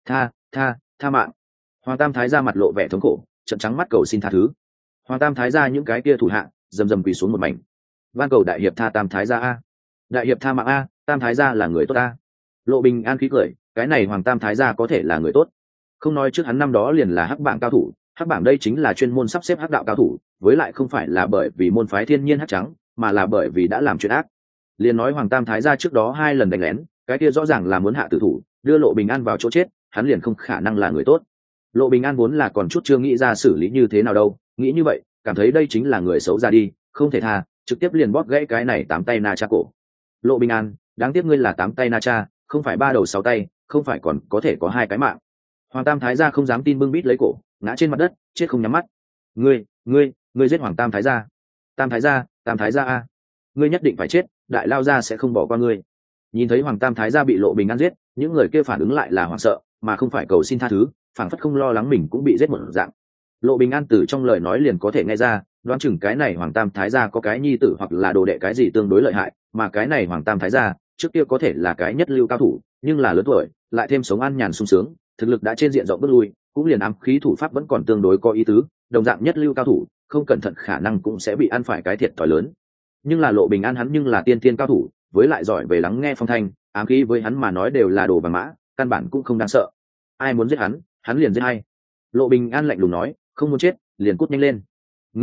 A: Tha mạng. Hoàng Tam Thái gia mặt lộ vẻ thống khổ, trợn trắng mắt cầu xin tha thứ. Hoàng Tam Thái gia những cái kia thủ hạ, rầm quỳ xuống một mảnh. Van cầu đại hiệp tha Tam Thái gia a. Đại hiệp tha mạng a, Tam Thái gia là người tốt a. Lộ Bình An khí cười, cái này Hoàng Tam Thái gia có thể là người tốt. Không nói trước hắn năm đó liền là hắc bảng cao thủ, hắc bảng đây chính là chuyên môn sắp xếp hắc đạo cao thủ, với lại không phải là bởi vì môn phái thiên nhiên hắc trắng, mà là bởi vì đã làm chuyện ác. Liền nói Hoàng Tam Thái gia trước đó 2 lần đánh lén, cái kia rõ ràng là muốn hạ tử thủ, đưa Lộ Bình An vào chỗ chết, hắn liền không khả năng là người tốt. Lộ Bình An vốn là còn chút chưa nghĩ ra xử lý như thế nào đâu, nghĩ như vậy, cảm thấy đây chính là người xấu ra đi, không thể tha, trực tiếp liền bóp gãy cái này 8 tay na cha cổ. Lộ Bình An, đáng tiếc ngươi là 8 tay na cha, không phải 3 đầu 6 tay, không phải còn có thể có 2 cái mạng. Hoàng Tam Thái gia không dám tin bưng bít lấy cổ, ngã trên mặt đất, chết không nhắm mắt. Ngươi giết Hoàng Tam Thái gia. Tam Thái gia a, ngươi nhất định phải chết, đại lao gia sẽ không bỏ qua ngươi. Nhìn thấy Hoàng Tam Thái gia bị Lộ Bình An giết, những người kia phản ứng lại là hoảng sợ, mà không phải cầu xin tha thứ, phảng phất không lo lắng mình cũng bị giết một dạng. Lộ Bình An từ trong lời nói liền có thể nghe ra, đoán chừng cái này Hoàng Tam Thái gia có cái nhi tử hoặc là đồ đệ cái gì tương đối lợi hại, mà cái này Hoàng Tam Thái gia trước kia có thể là cái nhất lưu cao thủ, nhưng là lớn tuổi lại thêm sống an nhàn sung sướng, thực lực đã trên diện rộng bước lui, cũng liền ám khí thủ pháp vẫn còn tương đối có ý tứ, đồng dạng nhất lưu cao thủ không cẩn thận khả năng cũng sẽ bị ăn phải cái thiệt thòi lớn. Nhưng là Lộ Bình An hắn nhưng là tiên tiên cao thủ, với lại giỏi về lắng nghe phong thanh, ám khí với hắn mà nói đều là đồ vàng mã, căn bản cũng không đáng sợ. Ai muốn giết hắn liền giết hay. Lộ Bình An lạnh lùng nói, không muốn chết liền cút nhanh lên.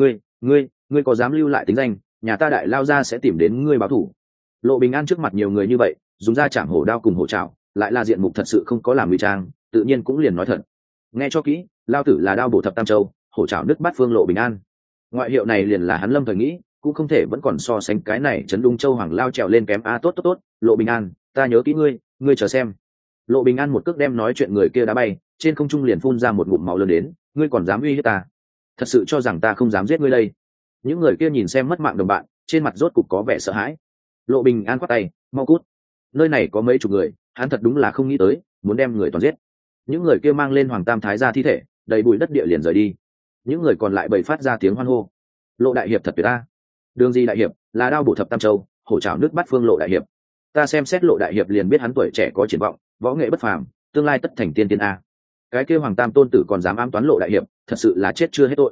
A: Ngươi có dám lưu lại tính danh, nhà ta đại lao ra sẽ tìm đến ngươi báo thù. Lộ Bình An trước mặt nhiều người như vậy, dùng ra chạm hổ đao cùng hổ trảo, lại là diện mục thật sự không có làm ngụy trang, tự nhiên cũng liền nói thật. Nghe cho kỹ, lao tử là đao bổ thập tam châu, hổ trảo nứt bát phương Lộ Bình An. Ngoại hiệu này liền là hắn lâm thời nghĩ, cũng không thể vẫn còn so sánh cái này chấn đung châu hoàng lao trèo lên kém. Tốt, Lộ Bình An, ta nhớ kỹ ngươi chờ xem. Lộ Bình An một cước đem nói chuyện người kia đá bay, trên không trung liền phun ra một ngụm máu lớn đến, ngươi còn dám uy hiếp ta? Thật sự cho rằng ta không dám giết ngươi đây? Những người kia nhìn xem mất mạng đồng bạn, trên mặt rốt cục có vẻ sợ hãi. Lộ Bình An quát tay, mau cút. Nơi này có mấy chục người, hắn thật đúng là không nghĩ tới, muốn đem người toàn giết. Những người kia mang lên Hoàng Tam Thái gia thi thể, đầy bụi đất địa liền rời đi. Những người còn lại bày phát ra tiếng hoan hô. Lộ đại hiệp thật tuyệt ta. Đường gì đại hiệp, là đao bổ thập tam châu, hổ trảo nước bắt phương Lộ đại hiệp. Ta xem xét Lộ đại hiệp liền biết hắn tuổi trẻ có triển vọng, võ nghệ bất phàm, tương lai tất thành tiên tiên a. Cái kia Hoàng Tam tôn tử còn dám ám toán Lộ đại hiệp, thật sự là chết chưa hết tội.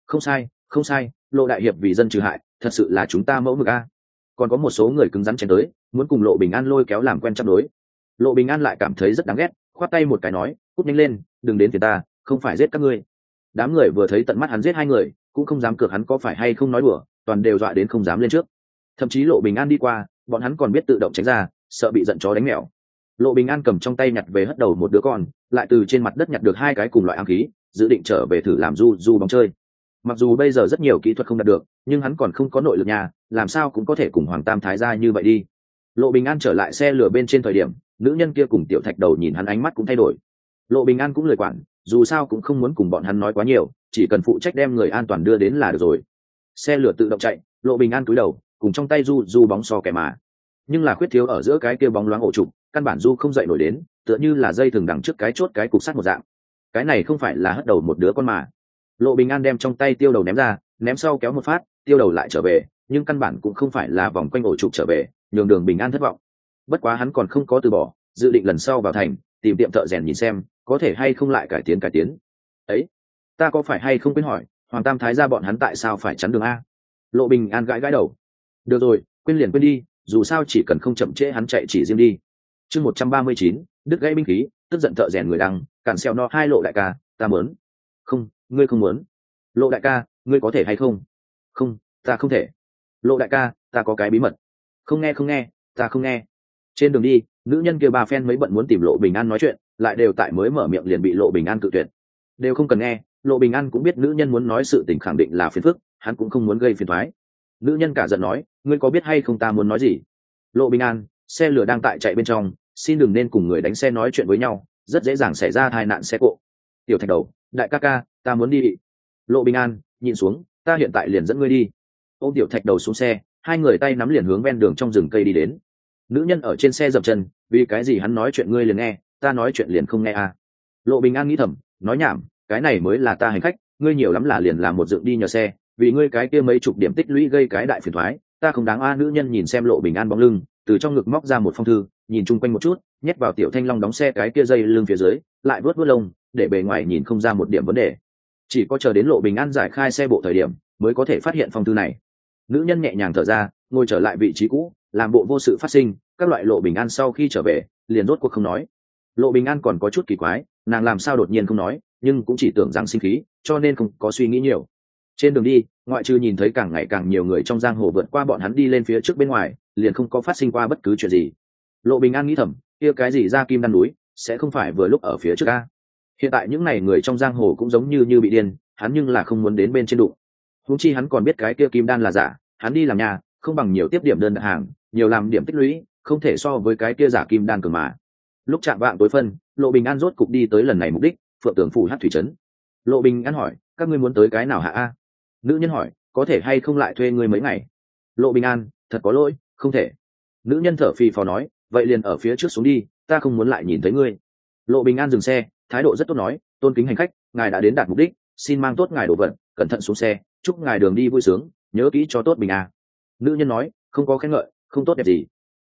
A: Không sai, Lộ đại hiệp vì dân trừ hại, thật sự là chúng ta mẫu mực a. Còn có một số người cứng rắn chém tới, muốn cùng Lộ Bình An lôi kéo làm quen chấp đối. Lộ Bình An lại cảm thấy rất đáng ghét, khoát tay một cái nói, cút nhanh lên, đừng đến phiền ta, không phải giết các ngươi. Đám người vừa thấy tận mắt hắn giết hai người, cũng không dám cược hắn có phải hay không nói đùa, toàn đều dọa đến không dám lên trước. Thậm chí Lộ Bình An đi qua, bọn hắn còn biết tự động tránh ra, sợ bị giận chó đánh mèo. Lộ Bình An cầm trong tay nhặt về hất đầu một đứa con, lại từ trên mặt đất nhặt được hai cái cùng loại ám khí, dự định trở về thử làm du bóng chơi. Mặc dù bây giờ rất nhiều kỹ thuật không đạt được, nhưng hắn còn không có nội lực nhà, làm sao cũng có thể cùng Hoàng Tam Thái gia như vậy đi. Lộ Bình An trở lại xe lửa bên trên thời điểm, nữ nhân kia cùng Tiểu Thạch Đầu nhìn hắn ánh mắt cũng thay đổi. Lộ Bình An cũng lười quản, dù sao cũng không muốn cùng bọn hắn nói quá nhiều, chỉ cần phụ trách đem người an toàn đưa đến là được rồi. Xe lửa tự động chạy, Lộ Bình An cúi đầu, cùng trong tay du bóng so kẻ mà. Nhưng là khuyết thiếu ở giữa cái kia bóng loáng ổ trục, căn bản du không dậy nổi đến, tựa như là dây thừng đằng trước cái chốt cái cục sắt một dạng. Cái này không phải là hất đầu một đứa con mà. Lộ Bình An đem trong tay tiêu đầu ném ra, ném sau kéo một phát, tiêu đầu lại trở về, nhưng căn bản cũng không phải là vòng quanh ổ trục trở về, nhường Đường Bình An thất vọng. Bất quá hắn còn không có từ bỏ, dự định lần sau vào thành, tìm tiệm thợ rèn nhìn xem, có thể hay không lại cải tiến. Ấy, ta có phải hay không quên hỏi, Hoàng Tam Thái gia bọn hắn tại sao phải chắn đường a? Lộ Bình An gãi đầu. Được rồi, quên liền quên đi, dù sao chỉ cần không chậm trễ hắn chạy chỉ riêng đi. Chương 139, đứt gãy binh khí, tức giận thợ rèn người đăng, cản xeo no hai Lộ đại ca, ta muốn. Không, ngươi không muốn. Lộ đại ca, ngươi có thể hay không? Không, ta không thể. Lộ đại ca, ta có cái bí mật. Không nghe, ta không nghe. Trên đường đi, nữ nhân kia bà phen mấy bận muốn tìm Lộ Bình An nói chuyện, lại đều tại mới mở miệng liền bị Lộ Bình An cự tuyệt. Đều không cần nghe, Lộ Bình An cũng biết nữ nhân muốn nói sự tình khẳng định là phiền phức, hắn cũng không muốn gây phiền toái. Nữ nhân cả giận nói, ngươi có biết hay không ta muốn nói gì? Lộ Bình An, xe lửa đang tại chạy bên trong, xin đừng nên cùng người đánh xe nói chuyện với nhau, rất dễ dàng xảy ra tai nạn xe cộ. Tiểu Thạch Đầu, đại ca, ta muốn đi. Lộ Bình An, nhìn xuống, ta hiện tại liền dẫn ngươi đi. Ôm Tiểu Thạch Đầu xuống xe, hai người tay nắm liền hướng ven đường trong rừng cây đi đến. Nữ nhân ở trên xe dậm chân, vì cái gì hắn nói chuyện ngươi liền nghe, ta nói chuyện liền không nghe à? Lộ Bình An nghĩ thầm, nói nhảm, cái này mới là ta hành khách, ngươi nhiều lắm là liền làm một dựng đi nhờ xe, vì ngươi cái kia mấy chục điểm tích lũy gây cái đại phiền toái, ta không đáng a. Nữ nhân nhìn xem Lộ Bình An bóng lưng, từ trong ngực móc ra một phong thư, nhìn chung quanh một chút, nhét vào Tiểu Thanh Long đóng xe cái kia dây lưng phía dưới, lại vuốt lông, để bề ngoài nhìn không ra một điểm vấn đề. Chỉ có chờ đến Lộ Bình An giải khai xe bộ thời điểm, mới có thể phát hiện phong thư này. Nữ nhân nhẹ nhàng thở ra, ngồi trở lại vị trí cũ, làm bộ vô sự phát sinh. Các loại Lộ Bình An sau khi trở về, liền rốt cuộc không nói. Lộ Bình An còn có chút kỳ quái, nàng làm sao đột nhiên không nói, nhưng cũng chỉ tưởng rằng sinh khí, cho nên không có suy nghĩ nhiều. Trên đường đi, ngoại trừ nhìn thấy càng ngày càng nhiều người trong giang hồ vượt qua bọn hắn đi lên phía trước bên ngoài, liền không có phát sinh qua bất cứ chuyện gì. Lộ Bình An nghĩ thầm, kia cái gì ra kim đan núi, sẽ không phải vừa lúc ở phía trước a? Hiện tại những này người trong giang hồ cũng giống như bị điên, hắn nhưng là không muốn đến bên trên đụng. Huống chi hắn còn biết cái kia kim đan là giả, hắn đi làm nhà, không bằng nhiều tiếp điểm đơn đặt hàng, nhiều làm điểm tích lũy, không thể so với cái kia giả kim đan cường mà. Lúc chạm vạng tối phân, Lộ Bình An rốt cục đi tới lần này mục đích, Phượng Tường phủ Hắc thủy trấn. Lộ Bình An hỏi, các ngươi muốn tới cái nào hạ a? Nữ nhân hỏi, có thể hay không lại thuê ngươi mấy ngày? Lộ Bình An, thật có lỗi, không thể. Nữ nhân thở phì phò nói, vậy liền ở phía trước xuống đi, ta không muốn lại nhìn thấy ngươi. Lộ Bình An dừng xe, thái độ rất tốt nói, tôn kính hành khách, ngài đã đến đạt mục đích, xin mang tốt ngài đồ vật, cẩn thận xuống xe, chúc ngài đường đi vui sướng, nhớ kỹ cho tốt bình a. Nữ nhân nói, không có khen ngợi, không tốt đẹp gì.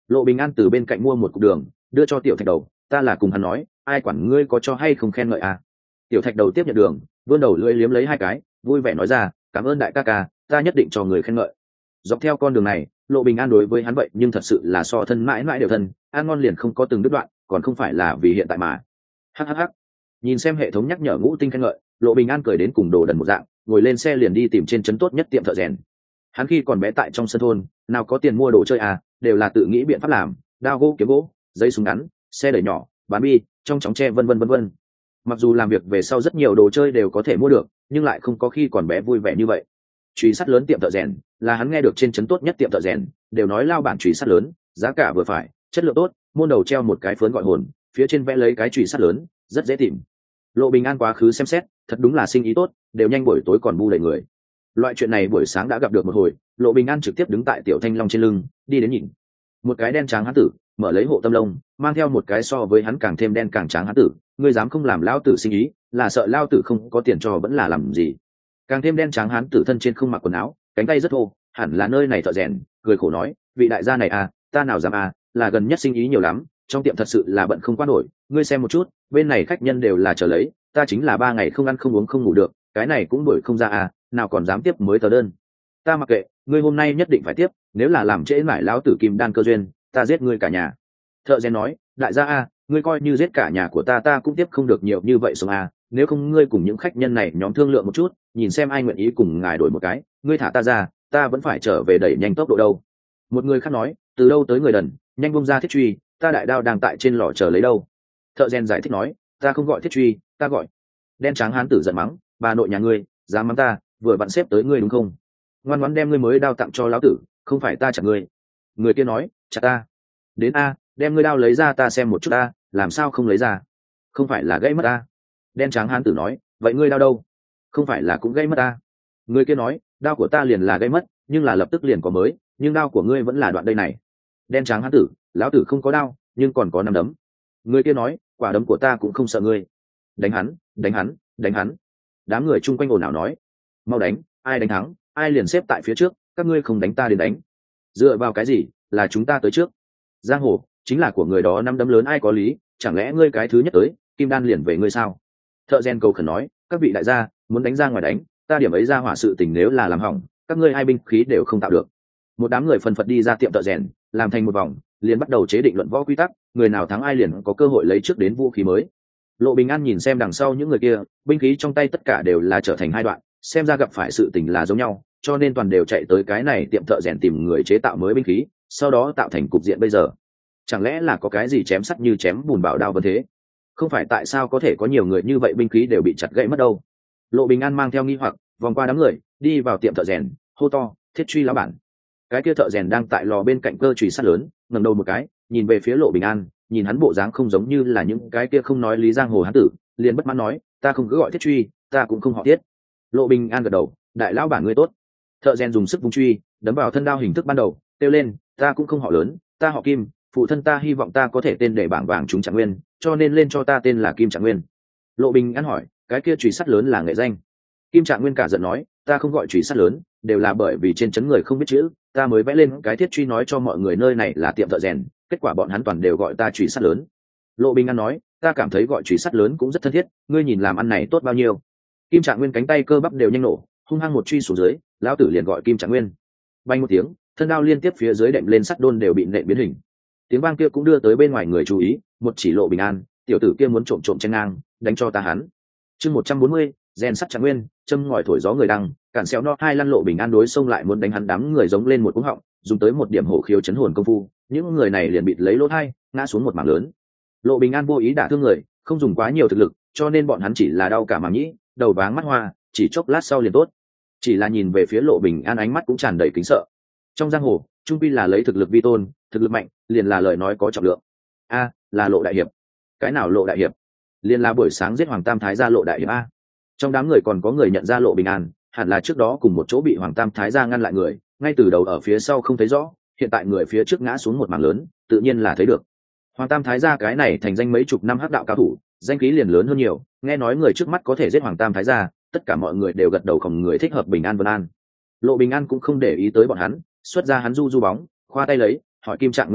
A: Lộ Bình An từ bên cạnh mua một cục đường đưa cho tiểu thạch đầu, ta là cùng hắn nói, ai quản ngươi có cho hay không khen ngợi à. Tiểu thạch đầu tiếp nhận đường, vươn đầu lưỡi liếm lấy hai cái, vui vẻ nói ra, cảm ơn đại ca ca, ta nhất định cho người khen ngợi. Dọc theo con đường này, Lộ Bình An đối với hắn vậy nhưng thật sự là so thân mãi mãi đều thân, ăn ngon liền không có từng đứt đoạn, còn không phải là vì hiện tại mà. Hhh. Nhìn xem hệ thống nhắc nhở ngũ tinh khen ngợi, Lộ Bình An cười đến cùng đồ đần một dạng, ngồi lên xe liền đi tìm trên trấn tốt nhất tiệm thợ rèn. Hắn khi còn bé tại trong sân thôn, nào có tiền mua đồ chơi à, đều là tự nghĩ biện pháp làm, đao gỗ kiếm gỗ, dây súng ngắn, xe đẩy nhỏ, bán bi, trong chóng tre vân vân. Mặc dù làm việc về sau rất nhiều đồ chơi đều có thể mua được, nhưng lại không có khi còn bé vui vẻ như vậy. Chùy sắt lớn tiệm thợ rèn là hắn nghe được trên trấn tốt nhất tiệm thợ rèn, đều nói lao bản chùy sắt lớn, giá cả vừa phải, chất lượng tốt, môn đầu treo một cái phớn gọi hồn, phía trên vẽ lấy cái chùy sắt lớn, rất dễ tìm. Lộ Bình An quá khứ xem xét, thật đúng là sinh ý tốt, đều nhanh buổi tối còn bu đầy người. Loại chuyện này buổi sáng đã gặp được một hồi, Lộ Bình An trực tiếp đứng tại tiểu thanh long trên lưng, đi đến nhìn. Một cái đen trắng hán tử, mở lấy hộ tâm lông, mang theo một cái so với hắn càng thêm đen càng trắng hán tử, ngươi dám không làm lao tử sinh ý, là sợ lao tử không có tiền cho vẫn là làm gì. Càng thêm đen trắng hán tử thân trên không mặc quần áo, cánh tay rất thô, hẳn là nơi này thợ rèn, cười khổ nói, vị đại gia này à, ta nào dám à, là gần nhất sinh ý nhiều lắm, trong tiệm thật sự là bận không qua nổi, ngươi xem một chút, bên này khách nhân đều là chờ lấy, ta chính là 3 ngày không ăn không uống không ngủ được, cái này cũng đuổi không ra à, nào còn dám tiếp mới tờ đơn. Ta mặc kệ, ngươi hôm nay nhất định phải tiếp, nếu là làm trễ mãi lão tử kim đan cơ duyên, ta giết ngươi cả nhà. Thợ rèn nói, đại gia à, ngươi coi như giết cả nhà của ta cũng tiếp không được nhiều như vậy sống à, nếu không ngươi cùng những khách nhân này nhóm thương lượng một chút, nhìn xem ai nguyện ý cùng ngài đổi một cái, ngươi thả ta ra, ta vẫn phải trở về đẩy nhanh tốc độ đâu. Một người khác nói, từ đâu tới người đần, nhanh bung ra thiết truy, ta đại đao đang tại trên lò chờ lấy đâu. Thợ rèn giải thích nói, ta không gọi thiết truy, ta gọi. Đen trắng hán tử giận mắng, bà nội nhà ngươi dám mắng ta, vừa vặn xếp tới ngươi đúng không, ngoan ngoãn đem ngươi mới đao tặng cho lão tử, không phải ta chặt ngươi. Người kia nói, chặt ta. Đến a, đem ngươi đao lấy ra ta xem một chút a, làm sao không lấy ra, không phải là gãy mất a. Đen trắng hán tử nói, vậy ngươi đao đâu, không phải là cũng gãy mất a. Người kia nói, đao của ta liền là gãy mất, nhưng là lập tức liền có mới, nhưng đao của ngươi vẫn là đoạn đây này. Đen trắng hán tử, lão tử không có đao, nhưng còn có 5 đấm. Người kia nói, quả đấm của ta cũng không sợ ngươi. Đánh hắn, đánh hắn, đánh hắn. Đám người chung quanh ồn ào nói, mau đánh, ai đánh thắng ai liền xếp tại phía trước, các ngươi không đánh ta đến đánh. Dựa vào cái gì, là chúng ta tới trước. Giang hồ chính là của người đó, 5 đấm lớn ai có lý, chẳng lẽ ngươi cái thứ nhất tới, kim đan liền về ngươi sao. Thợ rèn cầu khẩn nói, các vị đại gia muốn đánh ra ngoài đánh, ta điểm ấy ra hỏa sự tình nếu là làm hỏng, các ngươi hai binh khí đều không tạo được. Một đám người phần phật đi ra tiệm thợ rèn, làm thành một vòng, liền bắt đầu chế định luận võ quy tắc, người nào thắng ai liền có cơ hội lấy trước đến vũ khí mới. Lộ Bình An nhìn xem đằng sau những người kia, binh khí trong tay tất cả đều là trở thành 2 đoạn, xem ra gặp phải sự tình là giống nhau, cho nên toàn đều chạy tới cái này tiệm thợ rèn tìm người chế tạo mới binh khí, sau đó tạo thành cục diện bây giờ. Chẳng lẽ là có cái gì chém sắt như chém bùn bảo đao vân thế? Không phải tại sao có thể có nhiều người như vậy binh khí đều bị chặt gãy mất đâu? Lộ Bình An mang theo nghi hoặc, vòng qua đám người, đi vào tiệm thợ rèn, hô to, thiết truy lão bản. Cái kia thợ rèn đang tại lò bên cạnh cơ chùy sắt lớn, ngẩng đầu một cái, nhìn về phía Lộ Bình An, nhìn hắn bộ dáng không giống như là những cái kia không nói lý giang hồ hán tử, liền bất mãn nói, ta không cứ gọi thiết truy, ta cũng không họ thiết. Lộ Bình An gật đầu, đại lão bản ngươi tốt. Thợ rèn dùng sức vung truy, đấm vào thân đao hình thức ban đầu, kêu lên, ta cũng không họ lớn, ta họ Kim, phụ thân ta hy vọng ta có thể tên để bảng vàng chúng Trạng Nguyên, cho nên lên cho ta tên là Kim Trạng Nguyên. Lộ Bình An hỏi, cái kia chùy sắt lớn là nghệ danh? Kim Trạng Nguyên cả giận nói, ta không gọi chùy sắt lớn, đều là bởi vì trên trấn người không biết chữ, ta mới vẽ lên cái thiết truy nói cho mọi người nơi này là tiệm thợ rèn, kết quả bọn hắn toàn đều gọi ta chùy sắt lớn. Lộ Bình An nói, ta cảm thấy gọi chùy sắt lớn cũng rất thân thiết, ngươi nhìn làm ăn này tốt bao nhiêu. Kim Trạng Nguyên cánh tay cơ bắp đều nhanh nổ, hung hăng một truy xuống dưới, lão tử liền gọi Kim Trạng Nguyên. Bay một tiếng, thân đao liên tiếp phía dưới đệm lên sắt đôn đều bị nện biến hình. Tiếng vang kia cũng đưa tới bên ngoài người chú ý, một chỉ Lộ Bình An, tiểu tử kia muốn trộm trộm chen ngang, đánh cho ta hắn. Chương 140, rèn sắt Trạng Nguyên, châm ngòi thổi gió người đăng, cản xéo no 2 lăn Lộ Bình An đối xông lại muốn đánh hắn, đám người giống lên một cú họng, dùng tới một điểm hổ khiếu chấn hồn công phu, những người này liền bịt lấy lỗ hai, ngã xuống một mảng lớn. Lộ Bình An vô ý đả thương người, không dùng quá nhiều thực lực, cho nên bọn hắn chỉ là đau cả màng nhĩ, đầu váng mắt hoa, chỉ chốc lát sau liền tốt. Chỉ là nhìn về phía Lộ Bình An ánh mắt cũng tràn đầy kính sợ. Trong giang hồ, trung quy là lấy thực lực vi tôn, thực lực mạnh liền là lời nói có trọng lượng. A, là Lộ đại hiệp. Cái nào Lộ đại hiệp? Liền là buổi sáng giết Hoàng Tam Thái gia Lộ đại hiệp a. Trong đám người còn có người nhận ra Lộ Bình An, hẳn là trước đó cùng một chỗ bị Hoàng Tam Thái gia ngăn lại người, ngay từ đầu ở phía sau không thấy rõ, hiện tại người phía trước ngã xuống một mảng lớn, tự nhiên là thấy được. Hoàng Tam Thái gia cái này thành danh mấy chục năm hắc đạo cao thủ, danh khí liền lớn hơn nhiều, nghe nói người trước mắt có thể giết Hoàng Tam Thái gia, tất cả mọi người đều gật đầu khổng người thích hợp Bình An Vân An. Lộ Bình An cũng không để ý tới bọn hắn, xuất ra hắn du bóng, khoa tay lấy, hỏi Kim Trạng Nguyên nói,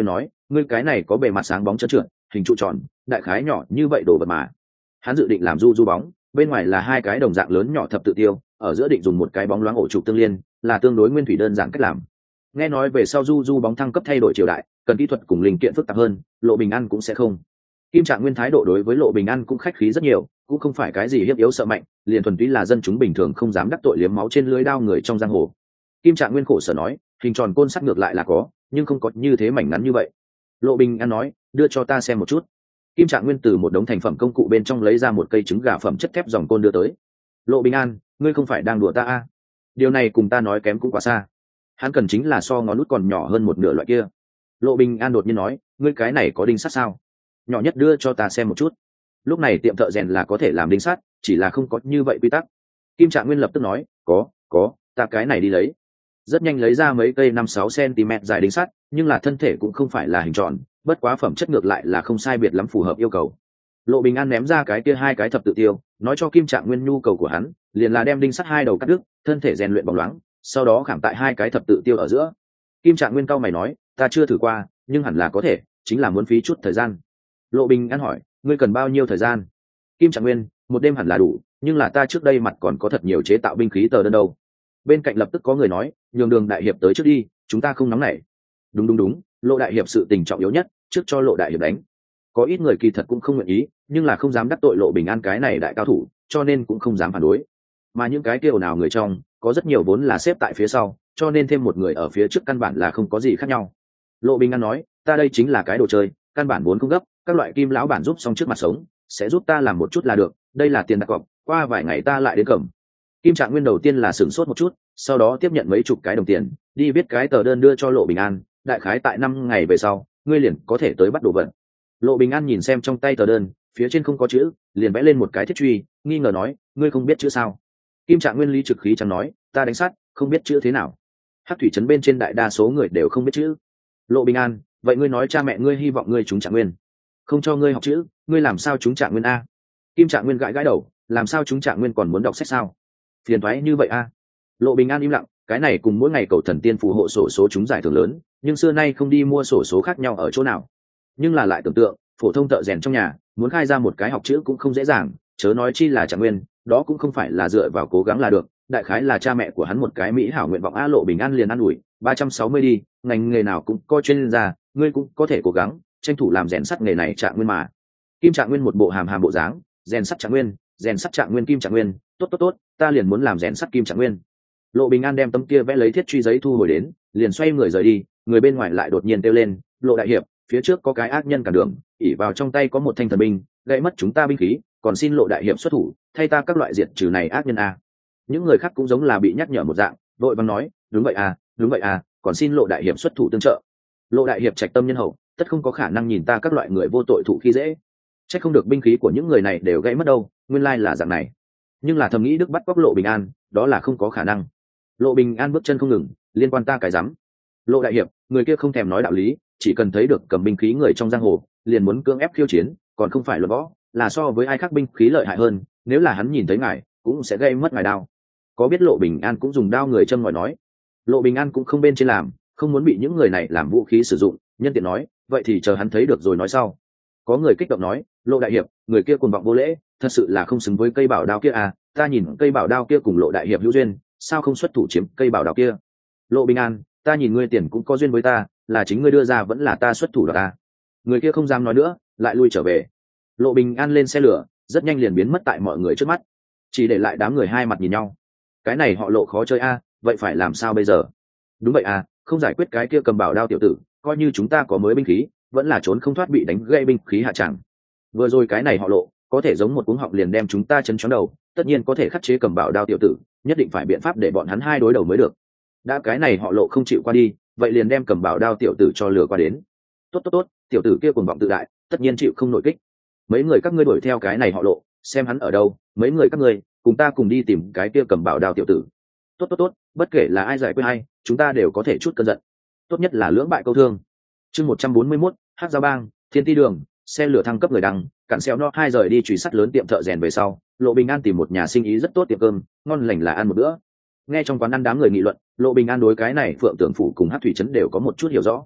A: ngươi cái này có bề mặt sáng bóng trơn trượt, hình trụ tròn, đại khái nhỏ như vậy đồ vật mà. Hắn dự định làm du bóng, bên ngoài là hai cái đồng dạng lớn nhỏ thập tự tiêu, ở giữa định dùng một cái bóng loáng ổ trục tương liên, là tương đối nguyên thủy đơn giản cách làm. Nghe nói về sau du bóng thăng cấp thay đổi triều đại, cần kỹ thuật cùng linh kiện phức tạp hơn, Lộ Bình An cũng sẽ không. Kim Trạng Nguyên thái độ đối với Lộ Bình An cũng khách khí rất nhiều, cũng không phải cái gì hiếp yếu sợ mạnh, liền thuần túy là dân chúng bình thường không dám đắc tội liếm máu trên lưới đao người trong giang hồ. Kim Trạng Nguyên khổ sở nói, hình tròn côn sắt ngược lại là có, nhưng không có như thế mảnh ngắn như vậy. Lộ Bình An nói, đưa cho ta xem một chút. Kim Trạng Nguyên từ một đống thành phẩm công cụ bên trong lấy ra một cây trứng gà phẩm chất thép dòng côn đưa tới. Lộ Bình An, ngươi không phải đang đùa ta à? Điều này cùng ta nói kém cũng quá xa. Hắn cần chính là so ngón nút còn nhỏ hơn một nửa loại kia. Lộ Bình An đột nhiên nói, ngươi cái này có đinh sắt sao? Nhỏ nhất đưa cho ta xem một chút. Lúc này tiệm thợ rèn là có thể làm đinh sắt, chỉ là không có như vậy quy tắc. Kim Trạng Nguyên lập tức nói, có, ta cái này đi lấy. Rất nhanh lấy ra mấy cây 5-6 cm dài đinh sắt, nhưng là thân thể cũng không phải là hình tròn, bất quá phẩm chất ngược lại là không sai biệt lắm phù hợp yêu cầu. Lộ Bình An ném ra cái kia hai cái thập tự tiêu, nói cho Kim Trạng Nguyên nhu cầu của hắn, liền là đem đinh sắt hai đầu cắt đứt, thân thể rèn luyện bóng loáng, sau đó khảm tại hai cái thập tự tiêu ở giữa. Kim Trạng Nguyên cau mày nói, ta chưa thử qua, nhưng hẳn là có thể, chính là muốn phí chút thời gian. Lộ Bình An hỏi, ngươi cần bao nhiêu thời gian? Kim Trạng Nguyên, một đêm hẳn là đủ, nhưng là ta trước đây mặt còn có thật nhiều chế tạo binh khí tờ đơn đâu. Bên cạnh lập tức có người nói, nhường Đường đại hiệp tới trước đi, chúng ta không nóng nảy. Đúng, Lộ đại hiệp sự tình trọng yếu nhất, trước cho Lộ đại hiệp đánh. Có ít người kỳ thật cũng không nguyện ý, nhưng là không dám đắc tội Lộ Bình An cái này đại cao thủ, cho nên cũng không dám phản đối. Mà những cái kêu nào người trong, có rất nhiều vốn là xếp tại phía sau, cho nên thêm một người ở phía trước căn bản là không có gì khác nhau. Lộ Bình An nói, ta đây chính là cái đồ chơi, căn bản vốn không gấp, các loại kim lão bản giúp xong trước mặt sống, sẽ giúp ta làm một chút là được, đây là tiền đặt cọc, qua vài ngày ta lại đến cầm. Kim Trạng Nguyên đầu tiên là sửng sốt một chút, sau đó tiếp nhận mấy chục cái đồng tiền, đi viết cái tờ đơn đưa cho Lộ Bình An, đại khái tại 5 ngày về sau, ngươi liền có thể tới bắt đồ vật. Lộ Bình An nhìn xem trong tay tờ đơn, phía trên không có chữ, liền vẽ lên một cái thiết truy, nghi ngờ nói, ngươi không biết chữ sao? Kim Trạng Nguyên lý trực khí chẳng nói, ta đánh sát, không biết chữ thế nào. Hắc thủy trấn bên trên đại đa số người đều không biết chữ. Lộ Bình An, vậy ngươi nói cha mẹ ngươi hy vọng ngươi trúng Trạng Nguyên, không cho ngươi học chữ, ngươi làm sao trúng Trạng Nguyên a? Kim Trạng Nguyên gãi đầu, làm sao trúng Trạng Nguyên còn muốn đọc sách sao? Phiền toái như vậy a? Lộ Bình An im lặng, cái này cùng mỗi ngày cầu thần tiên phù hộ sổ số chúng giải thưởng lớn, nhưng xưa nay không đi mua sổ số khác nhau ở chỗ nào. Nhưng là lại tưởng tượng, phổ thông thợ rèn trong nhà, muốn khai ra một cái học chữ cũng không dễ dàng, chớ nói chi là Trạng Nguyên, đó cũng không phải là dựa vào cố gắng là được, đại khái là cha mẹ của hắn một cái mỹ hảo nguyện vọng. A. Lộ Bình An liền ăn ủi, 360 đi, ngành nghề nào cũng có chuyên gia, ngươi cũng có thể cố gắng, tranh thủ làm rèn sắt nghề này Trạng Nguyên mà. Kim Trạng Nguyên một bộ hàm bộ dáng, rèn sắt Trạng Nguyên, rèn sắt Trạng Nguyên Kim Trạng Nguyên, tốt, ta liền muốn làm rèn sắt Kim Trạng Nguyên. Lộ Bình An đem tấm kia vẽ lấy thiết truy giấy thu hồi đến, liền xoay người rời đi, người bên ngoài lại đột nhiên kêu lên, Lộ đại hiệp, phía trước có cái ác nhân cản đường, ỉ vào trong tay có một thanh thần binh, gãy mất chúng ta binh khí, còn xin Lộ đại hiệp xuất thủ, thay ta các loại diệt trừ này ác nhân a. Những người khác cũng giống là bị nhắc nhở một dạng, vội vàng nói, đúng vậy à, còn xin Lộ đại hiệp xuất thủ tương trợ. Lộ đại hiệp trạch tâm nhân hậu, tất không có khả năng nhìn ta các loại người vô tội thụ khi dễ. Chắc không được binh khí của những người này đều gãy mất đâu, nguyên lai là dạng này. Nhưng là thầm nghĩ Đức bắt cóc Lộ Bình An, đó là không có khả năng. Lộ Bình An bước chân không ngừng, liên quan ta cái rắm. Lộ đại hiệp, người kia không thèm nói đạo lý, chỉ cần thấy được cầm binh khí người trong giang hồ, liền muốn cưỡng ép khiêu chiến, còn không phải luận võ, là so với ai khác binh khí lợi hại hơn, nếu là hắn nhìn thấy ngài, cũng sẽ gây mất ngài đao. Có biết Lộ Bình An cũng dùng đao người châm ngòi nói. Lộ Bình An cũng không bên trên làm, không muốn bị những người này làm vũ khí sử dụng, nhân tiện nói, vậy thì chờ hắn thấy được rồi nói sau. Có người kích động nói, Lộ đại hiệp, người kia cuồng vọng vô lễ, thật sự là không xứng với cây bảo đao kia à, ta nhìn cây bảo đao kia cùng Lộ đại hiệp hữu duyên, sao không xuất thủ chiếm cây bảo đao kia? Lộ Bình An, ta nhìn ngươi tiền cũng có duyên với ta, là chính ngươi đưa ra vẫn là ta xuất thủ đoạt ta. Người kia không dám nói nữa, lại lui trở về. Lộ Bình An lên xe lửa, rất nhanh liền biến mất tại mọi người trước mắt, chỉ để lại đám người hai mặt nhìn nhau. Cái này họ Lộ khó chơi a, vậy phải làm sao bây giờ? Đúng vậy à, không giải quyết cái kia cầm bảo đao tiểu tử, coi như chúng ta có mới binh khí, vẫn là trốn không thoát bị đánh gãy binh khí hạ tràng. Vừa rồi cái này họ Lộ, có thể giống một cuống họng liền đem chúng ta chấn choáng đầu, tất nhiên có thể khắc chế cầm bảo đao tiểu tử, nhất định phải biện pháp để bọn hắn hai đối đầu mới được. Đã cái này họ Lộ không chịu qua đi, vậy liền đem cầm bảo đao tiểu tử cho lừa qua đến. Tốt, tiểu tử kia cuồng vọng tự đại, tất nhiên chịu không nổi kích. Mấy người các ngươi đuổi theo cái này họ Lộ, xem hắn ở đâu, mấy người các ngươi cùng ta cùng đi tìm cái kia cầm bảo đao tiểu tử. Tốt, bất kể là ai giải quyết hay, chúng ta đều có thể chút cơn giận. Tốt nhất là lưỡng bại câu thương. Chương 141, Hắc Giao Bang, Thiên Ti Đường, xe lửa thăng cấp người đăng, cặn xéo no 2 giờ đi truy sát lớn tiệm thợ rèn về sau, Lộ Bình An tìm một nhà sinh ý rất tốt tiệm cơm, ngon lành là ăn một bữa. Nghe trong quán ăn đám người nghị luận, Lộ Bình An đối cái này Phượng Tưởng phủ cùng Hắc Thủy trấn đều có một chút hiểu rõ.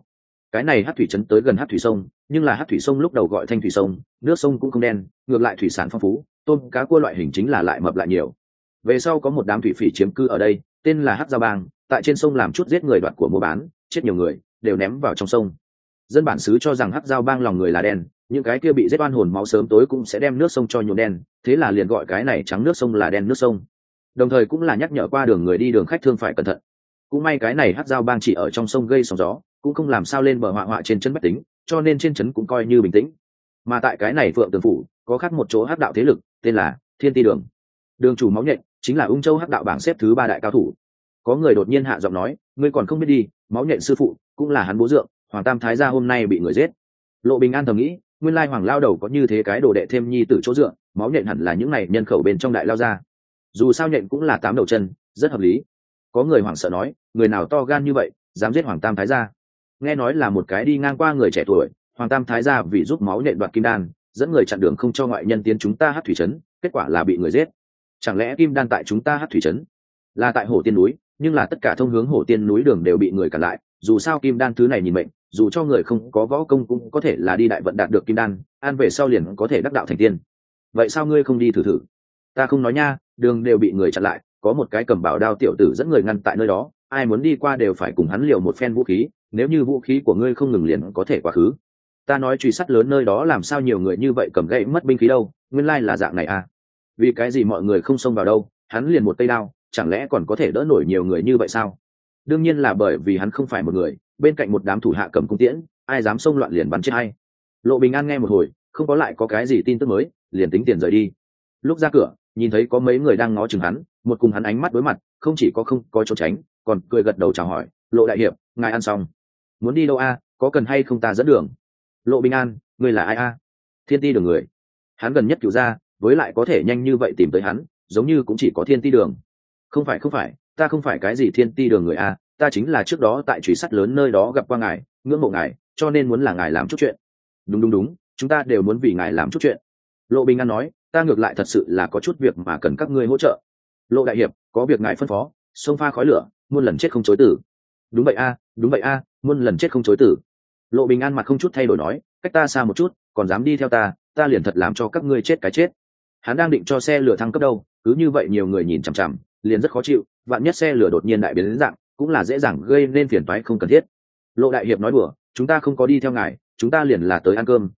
A: cái này hát thủy trấn tới gần hát thủy sông, nhưng là hát thủy sông lúc đầu gọi thanh thủy sông, nước sông cũng không đen, ngược lại thủy sản phong phú, tôm cá cua loại hình chính là lại mập lại nhiều. Về sau có một đám thủy phỉ chiếm cư ở đây, tên là hát giao bang, tại trên sông làm chút giết người đoạt của mua bán, chết nhiều người đều ném vào trong sông. Dân bản xứ cho rằng hát giao bang lòng người là đen, những cái kia bị giết oan hồn máu sớm tối cũng sẽ đem nước sông cho nhuộm đen, thế là liền gọi cái này trắng nước sông là đen nước sông, đồng thời cũng là nhắc nhở qua đường người đi đường khách thương phải cẩn thận. Cũng may cái này hát giao bang chỉ ở trong sông gây sóng gió, cũng không làm sao lên bờ họa họa trên chân bách tính, cho nên trên trấn cũng coi như bình tĩnh. Mà tại cái này Phượng Tường phủ có khác một chỗ hắc đạo thế lực, tên là Thiên Ti Đường. Đường chủ máu nhện chính là Ung Châu hắc đạo bảng xếp thứ 3 đại cao thủ. Có người đột nhiên hạ giọng nói, ngươi còn không biết đi, máu nhện sư phụ cũng là hắn bố dượng, Hoàng Tam Thái gia hôm nay bị người giết. Lộ Bình An thầm nghĩ, nguyên lai Hoàng lao đầu có như thế cái đồ đệ thêm nhi tử chỗ dựa, máu nhện hẳn là những này nhân khẩu bên trong đại lao gia. Dù sao nhện cũng là 8 đầu chân, rất hợp lý. Có người hoảng sợ nói, người nào to gan như vậy, dám giết Hoàng Tam Thái gia? Nghe nói là một cái đi ngang qua người trẻ tuổi, Hoàng Tam Thái gia vì giúp máu nhện đoạt kim đan, dẫn người chặn đường không cho ngoại nhân tiến chúng ta hát thủy trấn, kết quả là bị người giết. Chẳng lẽ kim đan tại chúng ta hát thủy trấn? Là tại Hổ Tiên núi, nhưng là tất cả thông hướng Hổ Tiên núi đường đều bị người cản lại, dù sao kim đan thứ này nhìn mệnh, dù cho người không có võ công cũng có thể là đi đại vận đạt được kim đan, ăn về sau liền có thể đắc đạo thành tiên. Vậy sao ngươi không đi thử thử? Ta không nói nha, đường đều bị người chặn lại, có một cái cầm bảo đao tiểu tử dẫn người ngăn tại nơi đó, ai muốn đi qua đều phải cùng hắn liều một phen vũ khí, nếu như vũ khí của ngươi không ngừng liền có thể quá khứ. Ta nói truy sát lớn nơi đó làm sao nhiều người như vậy cầm gậy mất binh khí đâu, nguyên lai là dạng này à? Vì cái gì mọi người không xông vào đâu, hắn liền một tay đao, chẳng lẽ còn có thể đỡ nổi nhiều người như vậy sao? Đương nhiên là bởi vì hắn không phải một người, bên cạnh một đám thủ hạ cầm cung tiễn, ai dám xông loạn liền bắn chết hay. Lộ Bình An nghe một hồi, không có lại có cái gì tin tức mới, liền tính tiền rời đi. Lúc ra cửa, nhìn thấy có mấy người đang ngó chừng hắn, một cùng hắn ánh mắt đối mặt, không chỉ có không có trốn tránh, còn cười gật đầu chào hỏi, Lộ đại hiệp, ngài ăn xong muốn đi đâu a? Có cần hay không ta dẫn đường? Lộ Bình An, ngươi là ai a? Thiên Ti Đường người. Hắn gần nhất cứu ra, với lại có thể nhanh như vậy tìm tới hắn, giống như cũng chỉ có Thiên Ti Đường. Không phải, ta không phải cái gì Thiên Ti Đường người a, ta chính là trước đó tại truy sát lớn nơi đó gặp qua ngài, ngưỡng mộ ngài, cho nên muốn là ngài làm chút chuyện. Đúng, chúng ta đều muốn vì ngài làm chút chuyện. Lộ Bình An nói, ta ngược lại thật sự là có chút việc mà cần các ngươi hỗ trợ. Lộ đại hiệp, có việc ngài phân phó, xông pha khói lửa, muôn lần chết không chối từ. Đúng vậy a, muôn lần chết không chối từ. Lộ Bình An mặt không chút thay đổi nói, cách ta xa một chút, còn dám đi theo ta liền thật làm cho các ngươi chết cái chết. Hắn đang định cho xe lửa thăng cấp đâu, cứ như vậy nhiều người nhìn chằm chằm, liền rất khó chịu, vạn nhất xe lửa đột nhiên đại biến đến dạng, cũng là dễ dàng gây nên phiền toái không cần thiết. Lộ đại hiệp nói đùa, chúng ta không có đi theo ngài, chúng ta liền là tới ăn cơm.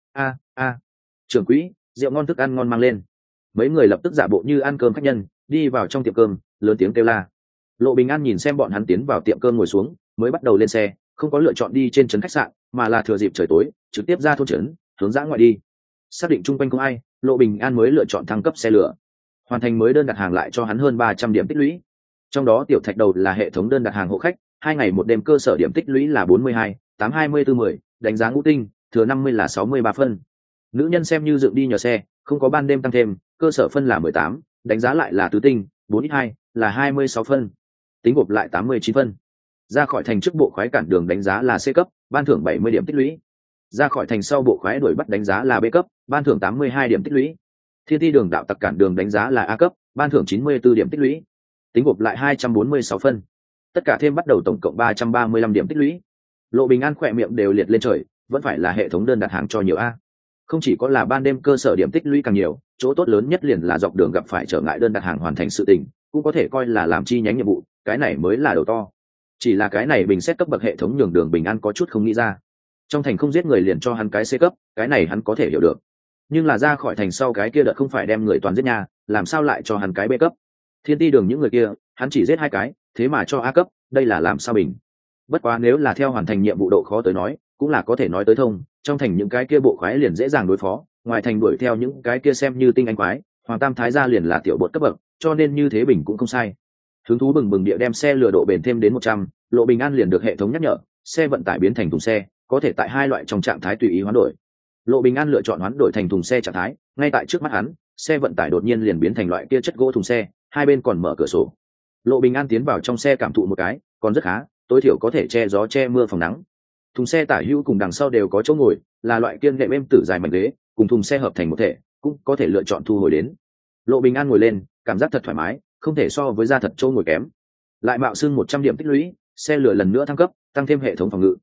A: Trưởng quỹ, rượu ngon thức ăn ngon mang lên. Mấy người lập tức giả bộ như ăn cơm khách nhân, đi vào trong tiệm cơm, lớn tiếng kêu la. Lộ Bình An nhìn xem bọn hắn tiến vào tiệm cơm ngồi xuống, mới bắt đầu lên xe, không có lựa chọn đi trên trấn khách sạn, mà là thừa dịp trời tối, trực tiếp ra thôn trấn, hướng dã ngoại đi. Xác định chung quanh không ai, Lộ Bình An mới lựa chọn thăng cấp xe lửa. Hoàn thành mới đơn đặt hàng lại cho hắn hơn 300 điểm tích lũy. Trong đó tiểu thạch đầu là hệ thống đơn đặt hàng hộ khách, 2 ngày một đêm cơ sở điểm tích lũy là 42, 824 10, đánh giá ngũ tinh, thừa 50 là 63 phân. Nữ nhân xem như dựng đi nhờ xe, không có ban đêm tăng thêm, cơ sở phân là 18, đánh giá lại là tứ tinh, 42 là 26 phân. Tính gộp lại 89 phân. Ra khỏi thành trước bộ khoái cản đường đánh giá là C cấp, ban thưởng 70 điểm tích lũy. Ra khỏi thành sau bộ khoái đuổi bắt đánh giá là B cấp, ban thưởng 82 điểm tích lũy. Thiên Ti Đường đạo tặc cản đường đánh giá là A cấp, ban thưởng 94 điểm tích lũy. Tính gộp lại 246 phân. Tất cả thêm bắt đầu tổng cộng 335 điểm tích lũy. Lộ Bình An khỏe miệng đều liệt lên trời, vẫn phải là hệ thống đơn đặt hàng cho nhiều a. Không chỉ có là ban đêm cơ sở điểm tích lũy càng nhiều, chỗ tốt lớn nhất liền là dọc đường gặp phải trở ngại đơn đặt hàng hoàn thành sự tình, cũng có thể coi là làm chi nhánh nhiệm vụ, cái này mới là đầu to. Chỉ là cái này bình xét cấp bậc hệ thống nhường Đường Bình An có chút không nghĩ ra. Trong thành không giết người liền cho hắn cái C cấp, cái này hắn có thể hiểu được. Nhưng là ra khỏi thành sau cái kia đợt không phải đem người toàn giết nha, làm sao lại cho hắn cái B cấp? Thiên Ti Đường những người kia, hắn chỉ giết 2 cái, thế mà cho A cấp, đây là làm sao bình? Bất quá nếu là theo hoàn thành nhiệm vụ độ khó tới nói, cũng là có thể nói tới thông, trong thành những cái kia bộ khoái liền dễ dàng đối phó, ngoài thành đuổi theo những cái kia xem như tinh anh quái, Hoàng Tam Thái gia liền là tiểu bột cấp bậc, cho nên như thế bình cũng không sai. Hứng thú bừng bừng địa đem xe lừa độ bền thêm đến 100, Lộ Bình An liền được hệ thống nhắc nhở, xe vận tải biến thành thùng xe, có thể tại 2 loại trong trạng thái tùy ý hoán đổi. Lộ Bình An lựa chọn hoán đổi thành thùng xe trạng thái, ngay tại trước mắt hắn, xe vận tải đột nhiên liền biến thành loại kia chất gỗ thùng xe, hai bên còn mở cửa sổ. Lộ Bình An tiến vào trong xe cảm thụ một cái, còn rất khá, tối thiểu có thể che gió che mưa phòng nắng. Thùng xe tả hữu cùng đằng sau đều có chỗ ngồi, là loại kiên nệm êm tử dài mảnh ghế, cùng thùng xe hợp thành một thể, cũng có thể lựa chọn thu hồi đến. Lộ Bình An ngồi lên, cảm giác thật thoải mái, không thể so với da thật chỗ ngồi kém. Lại mạo xưng 100 điểm tích lũy, xe lửa lần nữa thăng cấp, tăng thêm hệ thống phòng ngự.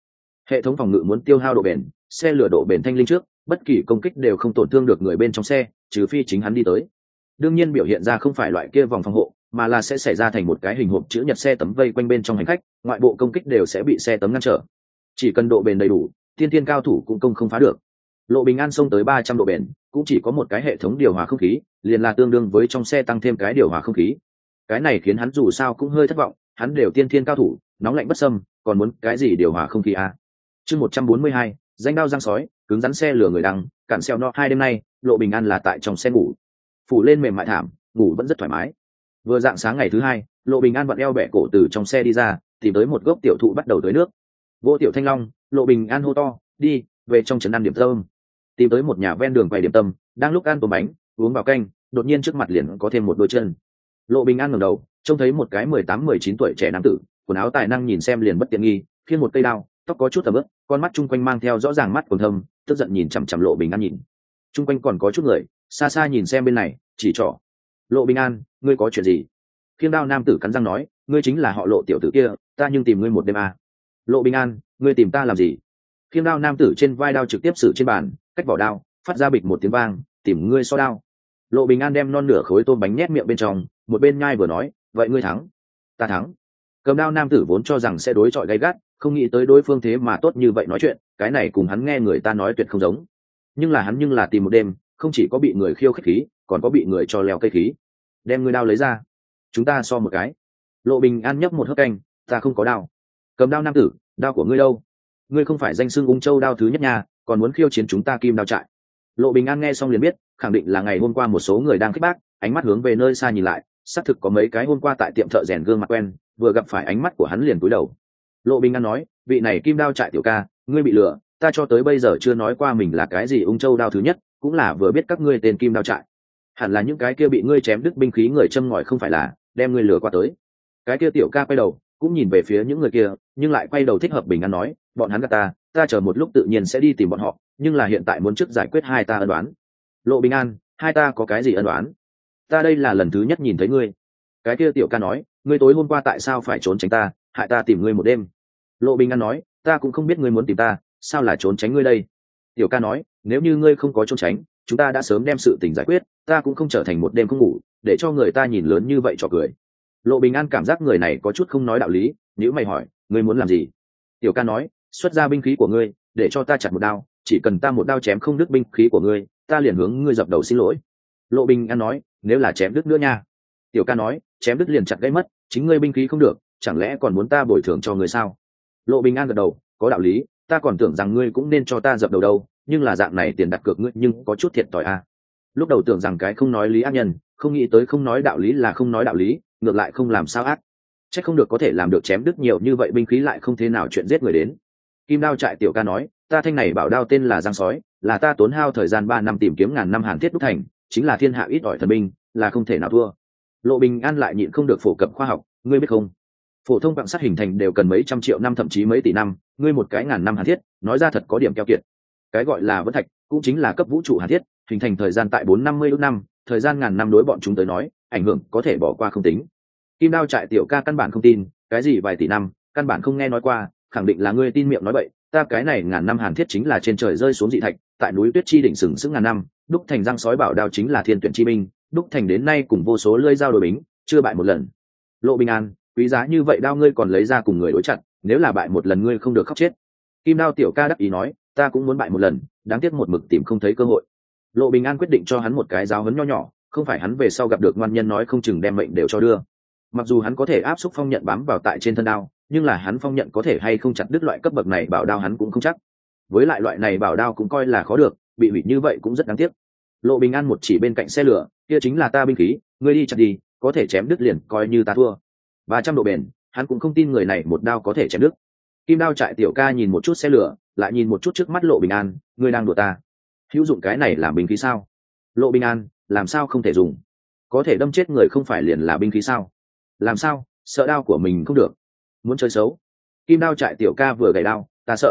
A: hệ thống phòng ngự muốn tiêu hao độ bền, xe lửa độ bền thanh linh trước bất kỳ công kích đều không tổn thương được người bên trong xe, trừ phi chính hắn đi tới. Đương nhiên biểu hiện ra không phải loại kia vòng phòng hộ, mà là sẽ xảy ra thành một cái hình hộp chữ nhật xe tấm vây quanh bên trong hành khách, ngoại bộ công kích đều sẽ bị xe tấm ngăn trở. Chỉ cần độ bền đầy đủ, tiên tiên cao thủ cũng không phá được. Lộ Bình An xông tới 300 độ bền, cũng chỉ có một cái hệ thống điều hòa không khí, liền là tương đương với trong xe tăng thêm cái điều hòa không khí. Cái này khiến hắn dù sao cũng hơi thất vọng, hắn đều tiên tiên cao thủ, nóng lạnh bất xâm, còn muốn cái gì điều hòa không khí à? Chương 142, danh đao giang sói, cứng rắn xe lửa người đăng, cản xeo no 2 đêm nay, Lộ Bình An là tại trong xe ngủ, phủ lên mềm mại thảm, ngủ vẫn rất thoải mái. Vừa dạng sáng ngày thứ hai, Lộ Bình An vặn eo bẻ cổ từ trong xe đi ra, tìm tới một gốc tiểu thụ bắt đầu tưới nước. Vô Tiểu Thanh Long, Lộ Bình An hô to, đi về trong trấn ăn điểm tâm. Tìm tới một nhà ven đường quầy điểm tâm, đang lúc ăn tôm bánh uống vào canh, đột nhiên trước mặt liền có thêm một đôi chân. Lộ Bình An ngẩng đầu, trông thấy một cái 18-19 tuổi trẻ nam tử, quần áo tài năng nhìn xem liền bất tiện nghi, khiêng một cây đao, tóc có chút tầm ướt, con mắt chung quanh mang theo rõ ràng mắt còn thâm, tức giận nhìn chằm chằm Lộ Bình An nhìn. Chung quanh còn có chút người, xa xa nhìn xem bên này, chỉ trỏ. Lộ Bình An, ngươi có chuyện gì? Khiêng đao nam tử cắn răng nói, ngươi chính là họ Lộ tiểu tử kia, ta nhưng tìm ngươi một đêm à. Lộ Bình An, ngươi tìm ta làm gì? Khiêng đao nam tử trên vai đao trực tiếp xử trên bàn, cách vỏ đao, phát ra bịch một tiếng vang, tìm ngươi so đao. Lộ Bình An đem non nửa khối tôm bánh nhét miệng bên trong, một bên nhai vừa nói, vậy ngươi thắng. Ta thắng. Cầm đao nam tử vốn cho rằng sẽ đối chọi gay gắt, không nghĩ tới đối phương thế mà tốt như vậy nói chuyện, cái này cùng hắn nghe người ta nói tuyệt không giống. Nhưng là tìm một đêm, không chỉ có bị người khiêu khích khí, còn có bị người cho leo cây khí. Đem ngươi đao lấy ra, chúng ta so một cái. Lộ Bình An nhấp một hớp canh, ta không có đao. Cầm đao nam tử, đao của ngươi đâu? Ngươi không phải danh xưng Ung Châu đao thứ nhất nhà, còn muốn khiêu chiến chúng ta Kim Đao trại. Lộ Bình An nghe xong liền biết, khẳng định là ngày hôm qua một số người đang khích bác, ánh mắt hướng về nơi xa nhìn lại, xác thực có mấy cái hôm qua tại tiệm thợ rèn gương mặt quen, vừa gặp phải ánh mắt của hắn liền cúi đầu. Lộ Bình An nói, vị này Kim Đao trại tiểu ca, ngươi bị lừa, ta cho tới bây giờ chưa nói qua mình là cái gì Ung Châu đao thứ nhất, cũng là vừa biết các ngươi tên Kim Đao trại. Hẳn là những cái kia bị ngươi chém đứt binh khí người châm ngòi không phải là, đem ngươi lừa qua tới. Cái kia tiểu ca quay đầu, cũng nhìn về phía những người kia, nhưng lại quay đầu thích hợp Bình An nói, bọn hắn gạt ta chờ một lúc tự nhiên sẽ đi tìm bọn họ, nhưng là hiện tại muốn trước giải quyết hai ta ân đoán. Lộ Bình An, hai ta có cái gì ân đoán? Ta đây là lần thứ nhất nhìn thấy ngươi. Cái kia tiểu ca nói, ngươi tối hôm qua tại sao phải trốn tránh ta, hại ta tìm ngươi một đêm. Lộ Bình An nói, ta cũng không biết ngươi muốn tìm ta, sao lại trốn tránh ngươi đây? Tiểu ca nói, nếu như ngươi không có trốn tránh, chúng ta đã sớm đem sự tình giải quyết, ta cũng không trở thành một đêm không ngủ, để cho người ta nhìn lớn như vậy cho cười. Lộ Bình An cảm giác người này có chút không nói đạo lý, nếu mày hỏi, ngươi muốn làm gì? Tiểu ca nói, xuất ra binh khí của ngươi, để cho ta chặt một đao, chỉ cần ta một đao chém không đứt binh khí của ngươi, ta liền hướng ngươi dập đầu xin lỗi. Lộ Bình An nói, nếu là chém đứt nữa nha. Tiểu ca nói, chém đứt liền chặt gãy mất, chính ngươi binh khí không được, chẳng lẽ còn muốn ta bồi thường cho ngươi sao? Lộ Bình An gật đầu, có đạo lý, ta còn tưởng rằng ngươi cũng nên cho ta dập đầu đâu, nhưng là dạng này tiền đặt cược ngươi nhưng có chút thiệt thòi à. Lúc đầu tưởng rằng cái không nói lý ác nhân, không nghĩ tới không nói đạo lý là không nói đạo lý, ngược lại không làm sao ác. Chắc không được có thể làm được chém đứt nhiều như vậy binh khí lại không thế nào chuyện giết người đến. Kim Đao trại tiểu ca nói, ta thanh này bảo đao tên là Giang Sói, là ta tốn hao thời gian 3 năm tìm kiếm ngàn năm hàn thiết đúc thành, chính là thiên hạ ít ỏi thần binh, là không thể nào thua. Lộ Bình An lại nhịn không được phổ cập khoa học, ngươi biết không? Phổ thông quặng sắt hình thành đều cần mấy trăm triệu năm thậm chí mấy tỷ năm, ngươi một cái ngàn năm hàn thiết, nói ra thật có điểm keo kiệt. Cái gọi là vân thạch, cũng chính là cấp vũ trụ hàn thiết, hình thành thời gian tại 450 ước năm, thời gian ngàn năm đối bọn chúng tới nói, ảnh hưởng có thể bỏ qua không tính. Kim Đao trại tiểu ca căn bản không tin, cái gì vài tỷ năm, căn bản không nghe nói qua, khẳng định là ngươi tin miệng nói bậy, ta cái này ngàn năm hàn thiết chính là trên trời rơi xuống dị thạch, tại núi tuyết chi đỉnh sừng sững ngàn năm, đúc thành Giang Sói bảo đao chính là thiên tuyển chi binh, đúc thành đến nay cùng vô số lưỡi dao đối bính, chưa bại một lần. Lộ Bình An, quý giá như vậy đao ngươi còn lấy ra cùng người đối chặt, nếu là bại một lần ngươi không được khóc chết. Kim Đao tiểu ca đắc ý nói, ta cũng muốn bại một lần, đáng tiếc một mực tìm không thấy cơ hội. Lộ Bình An quyết định cho hắn một cái giáo huấn nho nhỏ, không phải hắn về sau gặp được ngoan nhân nói không chừng đem mệnh đều cho đưa. Mặc dù hắn có thể áp xúc phong nhận bám vào tại trên thân đao, nhưng là hắn phong nhận có thể hay không chặt đứt loại cấp bậc này bảo đao hắn cũng không chắc. Với lại loại này bảo đao cũng coi là khó được, bị hủy như vậy cũng rất đáng tiếc. Lộ Bình An một chỉ bên cạnh xe lửa, kia chính là ta binh khí, ngươi đi chặt đi, có thể chém đứt liền coi như ta thua. 300 độ bền, hắn cũng không tin người này một đao có thể chém đứt. Kim Đao trại tiểu ca nhìn một chút xe lửa, lại nhìn một chút trước mắt Lộ Bình An, ngươi đang đùa ta? Hữu dụng cái này làm binh khí sao? Lộ Bình An, làm sao không thể dùng? Có thể đâm chết người không phải liền là binh khí sao? Làm sao, sợ đao của mình không được? Muốn chơi xấu? Kim Đao trại tiểu ca vừa gảy đao,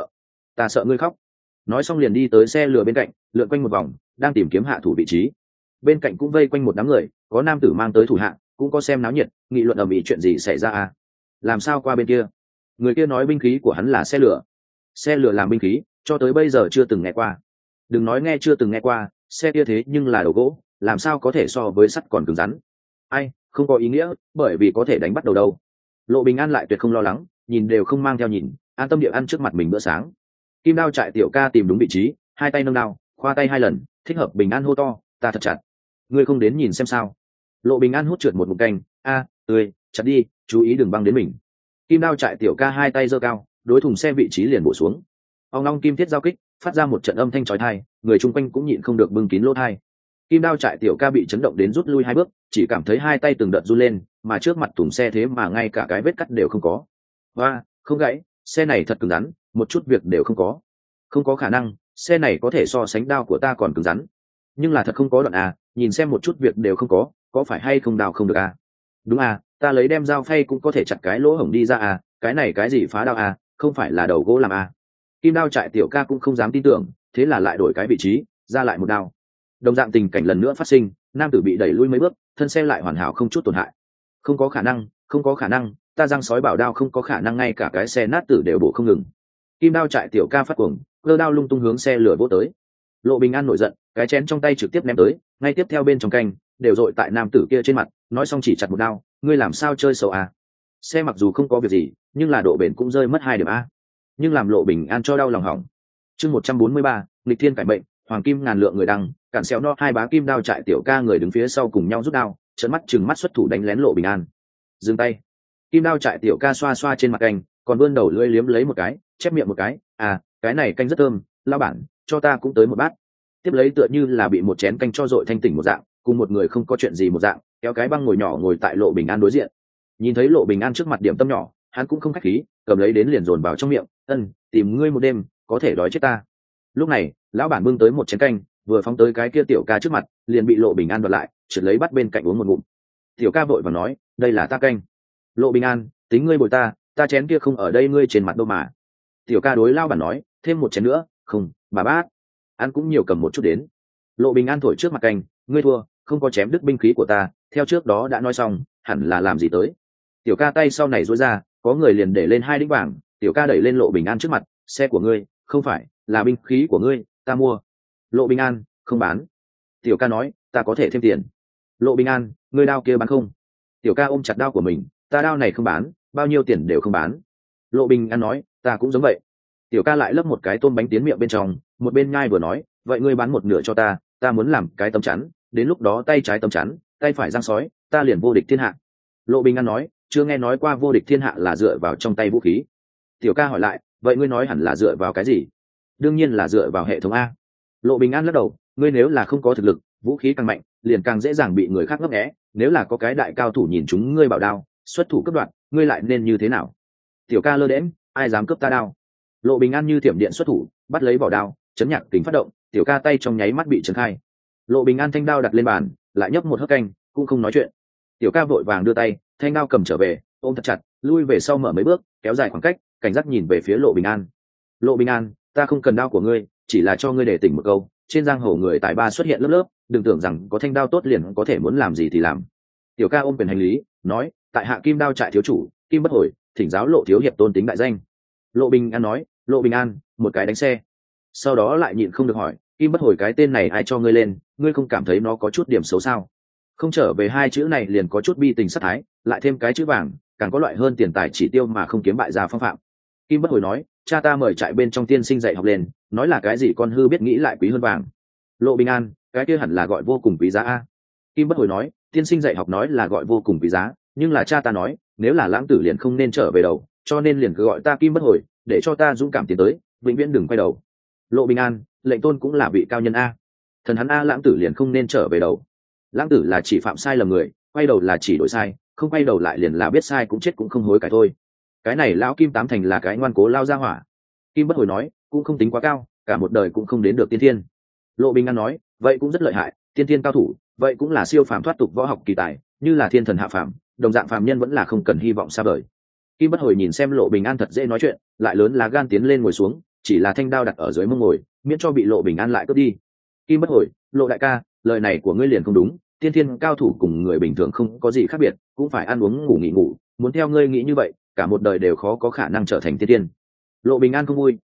A: ta sợ ngươi khóc. Nói xong liền đi tới xe lửa bên cạnh, lượn quanh một vòng, đang tìm kiếm hạ thủ vị trí. Bên cạnh cũng vây quanh một đám người, có nam tử mang tới thủ hạ, cũng có xem náo nhiệt, nghị luận ầm ĩ chuyện gì xảy ra à? Làm sao qua bên kia? Người kia nói binh khí của hắn là xe lửa. xe lửa làm binh khí cho tới bây giờ chưa từng nghe qua. Đừng nói nghe chưa từng nghe qua, xe kia thế nhưng là đầu gỗ, làm sao có thể so với sắt còn cứng rắn. Ai, không có ý nghĩa, bởi vì có thể đánh bắt đầu đâu. Lộ Bình An lại tuyệt không lo lắng, nhìn đều không mang theo nhìn, an tâm địa ăn trước mặt mình bữa sáng. Kim Đao trại tiểu ca tìm đúng vị trí, hai tay nâng đao, khoa tay hai lần, thích hợp. Bình An hô to, ta thật chặt. Ngươi không đến nhìn xem sao? Lộ Bình An hút trượt một ngụm canh, tươi, chặt đi, chú ý đừng băng đến mình. Kim Đao trại tiểu ca hai tay giơ cao, đối thùng xe vị trí liền bổ xuống. Ong long kim thiết giao kích, phát ra một trận âm thanh chói tai, người chung quanh cũng nhịn không được bưng kín lỗ tai. Kim Đao trại tiểu ca bị chấn động đến rút lui hai bước, chỉ cảm thấy hai tay từng đợt run lên, mà trước mặt thùng xe thế mà ngay cả cái vết cắt đều không có. Và không gãy, xe này thật cứng rắn, một chút việc đều không có. Không có khả năng, xe này có thể so sánh đao của ta còn cứng rắn. Nhưng là thật không có đoạn nhìn xem một chút việc đều không có phải hay không đao không được Đúng ta lấy đem dao phay cũng có thể chặt cái lỗ hổng đi ra cái này cái gì phá đao không phải là đầu gỗ làm Kim Đao trại tiểu ca cũng không dám tin tưởng, thế là lại đổi cái vị trí, ra lại một đao. Đồng dạng tình cảnh lần nữa phát sinh, nam tử bị đẩy lui mấy bước, thân xe lại hoàn hảo không chút tổn hại. Không có khả năng, không có khả năng, ta răng sói bảo đao không có khả năng, ngay cả cái xe nát tử đều bổ không ngừng. Kim Đao trại tiểu ca phát cuồng, cơ đao lung tung hướng xe lửa vỗ tới. Lộ Bình An nổi giận, cái chén trong tay trực tiếp ném tới, ngay tiếp theo bên trong canh đều dội tại nam tử kia trên mặt, nói xong chỉ chặt một đao, ngươi làm sao chơi xấu xe mặc dù không có việc gì, nhưng là độ bền cũng rơi mất 2 điểm nhưng làm Lộ Bình An cho đau lòng hỏng. Chương 143, nghịch thiên cải mệnh, hoàng kim ngàn lượng người đăng, cản xéo no hai bá Kim Đao trại tiểu ca người đứng phía sau cùng nhau rút đao, trợn mắt chừng mắt xuất thủ đánh lén Lộ Bình An. Dừng tay. Kim Đao trại tiểu ca xoa xoa trên mặt canh, còn vươn đầu lưỡi liếm lấy một cái, chép miệng một cái, cái này canh rất thơm, lao bản, cho ta cũng tới một bát. Tiếp lấy tựa như là bị một chén canh cho dội thanh tỉnh một dạng, cùng một người không có chuyện gì một dạng, kéo cái băng ngồi nhỏ ngồi tại Lộ Bình An đối diện. Nhìn thấy Lộ Bình An trước mặt điểm tâm nhỏ, hắn cũng không khách khí, cầm lấy đến liền dồn vào trong miệng, tìm ngươi một đêm, có thể đói chết ta. Lúc này, lão bản bưng tới một chén canh, vừa phóng tới cái kia tiểu ca trước mặt, liền bị Lộ Bình An đoạt lại, trượt lấy bắt bên cạnh uống một ngụm. Tiểu ca vội vàng nói, đây là ta canh. Lộ Bình An, tính ngươi bồi ta chén kia không ở đây ngươi trên mặt đâu mà. Tiểu ca đối lão bản nói, thêm một chén nữa, không, bà bát. Ăn cũng nhiều cầm một chút đến. Lộ Bình An thổi trước mặt canh, ngươi thua, không có chém đứt binh khí của ta, theo trước đó đã nói xong, hẳn là làm gì tới. Tiểu ca tay sau này duỗi ra, có người liền để lên 2 đĩnh vàng, tiểu ca đẩy lên Lộ Bình An trước mặt, xe của ngươi, không phải, là binh khí của ngươi, ta mua. Lộ Bình An, không bán. Tiểu ca nói, ta có thể thêm tiền. Lộ Bình An, ngươi đao kia bán không? Tiểu ca ôm chặt đao của mình, ta đao này không bán, bao nhiêu tiền đều không bán. Lộ Bình An nói, ta cũng giống vậy. Tiểu ca lại lấp một cái tôm bánh tiến miệng bên trong, một bên nhai vừa nói, vậy ngươi bán một nửa cho ta muốn làm cái tấm chắn, đến lúc đó tay trái tấm chắn, tay phải giang sói, ta liền vô địch thiên hạ. Lộ Bình An nói, chưa nghe nói qua vô địch thiên hạ là dựa vào trong tay vũ khí. Tiểu ca hỏi lại, vậy ngươi nói hẳn là dựa vào cái gì? Đương nhiên là dựa vào hệ thống a. Lộ Bình An lắc đầu, ngươi nếu là không có thực lực, vũ khí càng mạnh, liền càng dễ dàng bị người khác ngấp nghé, nếu là có cái đại cao thủ nhìn chúng ngươi bảo đao, xuất thủ cướp đoạt, ngươi lại nên như thế nào? Tiểu ca lơ đễnh, ai dám cướp ta đao? Lộ Bình An như thiểm điện xuất thủ, bắt lấy bảo đao, chấn nhạc kính phát động, tiểu ca tay trong nháy mắt bị trấn khai. Lộ Bình An thanh đao đặt lên bàn, lại nhấp một hớp canh, cũng không nói chuyện. Tiểu ca vội vàng đưa tay, thanh đao cầm trở về, ôm thật chặt, lui về sau mở mấy bước, kéo dài khoảng cách, cảnh giác nhìn về phía Lộ Bình An. Lộ Bình An, ta không cần đao của ngươi, chỉ là cho ngươi để tỉnh một câu, trên giang hồ người tài ba xuất hiện lớp lớp, đừng tưởng rằng có thanh đao tốt liền có thể muốn làm gì thì làm. Tiểu ca ôm quyền hành lý, nói, tại hạ Kim Đao trại thiếu chủ, Kim Bất Hồi, thỉnh giáo Lộ thiếu hiệp tôn tính đại danh. Lộ Bình An nói, Lộ Bình An, một cái đánh xe. Sau đó lại nhịn không được hỏi, Kim Bất Hồi cái tên này ai cho ngươi lên, ngươi không cảm thấy nó có chút điểm xấu sao? Không trở về 2 chữ này liền có chút bi tình sát thái, lại thêm cái chữ vàng, càng có loại hơn tiền tài chỉ tiêu mà không kiếm bại gia phong phạm. Kim Bất Hồi nói, cha ta mời trại bên trong tiên sinh dạy học lên, nói là cái gì con hư biết nghĩ lại quý hơn vàng. Lộ Bình An, cái kia hẳn là gọi vô cùng quý giá a. Kim Bất Hồi nói, tiên sinh dạy học nói là gọi vô cùng quý giá, nhưng là cha ta nói, nếu là lãng tử liền không nên trở về đầu, cho nên liền cứ gọi ta Kim Bất Hồi, để cho ta dũng cảm tiến tới, vĩnh viễn đừng quay đầu. Lộ Bình An, lệnh tôn cũng là vị cao nhân a. Thần hắn a, lãng tử liền không nên trở về đầu. Lãng tử là chỉ phạm sai lầm người, quay đầu là chỉ đổi sai, không quay đầu lại liền là biết sai cũng chết cũng không hối cải thôi. Cái này lão Kim Tám Thành là cái ngoan cố lao ra hỏa. Kim Bất Hồi nói, cũng không tính quá cao, cả một đời cũng không đến được tiên thiên. Lộ Bình An nói, vậy cũng rất lợi hại, tiên thiên cao thủ, vậy cũng là siêu phàm thoát tục võ học kỳ tài, như là thiên thần hạ phàm, đồng dạng phàm nhân vẫn là không cần hy vọng xa vời. Kim Bất Hồi nhìn xem Lộ Bình An thật dễ nói chuyện, lại lớn lá gan tiến lên ngồi xuống, chỉ là thanh đao đặt ở dưới mông ngồi, miễn cho bị Lộ Bình An lại cướp đi. Kim Bất Hồi, Lộ đại ca, lời này của ngươi liền không đúng, tiên thiên cao thủ cùng người bình thường không có gì khác biệt, cũng phải ăn uống ngủ nghỉ ngủ, muốn theo ngươi nghĩ như vậy, cả một đời đều khó có khả năng trở thành tiên thiên. Lộ Bình An không vui,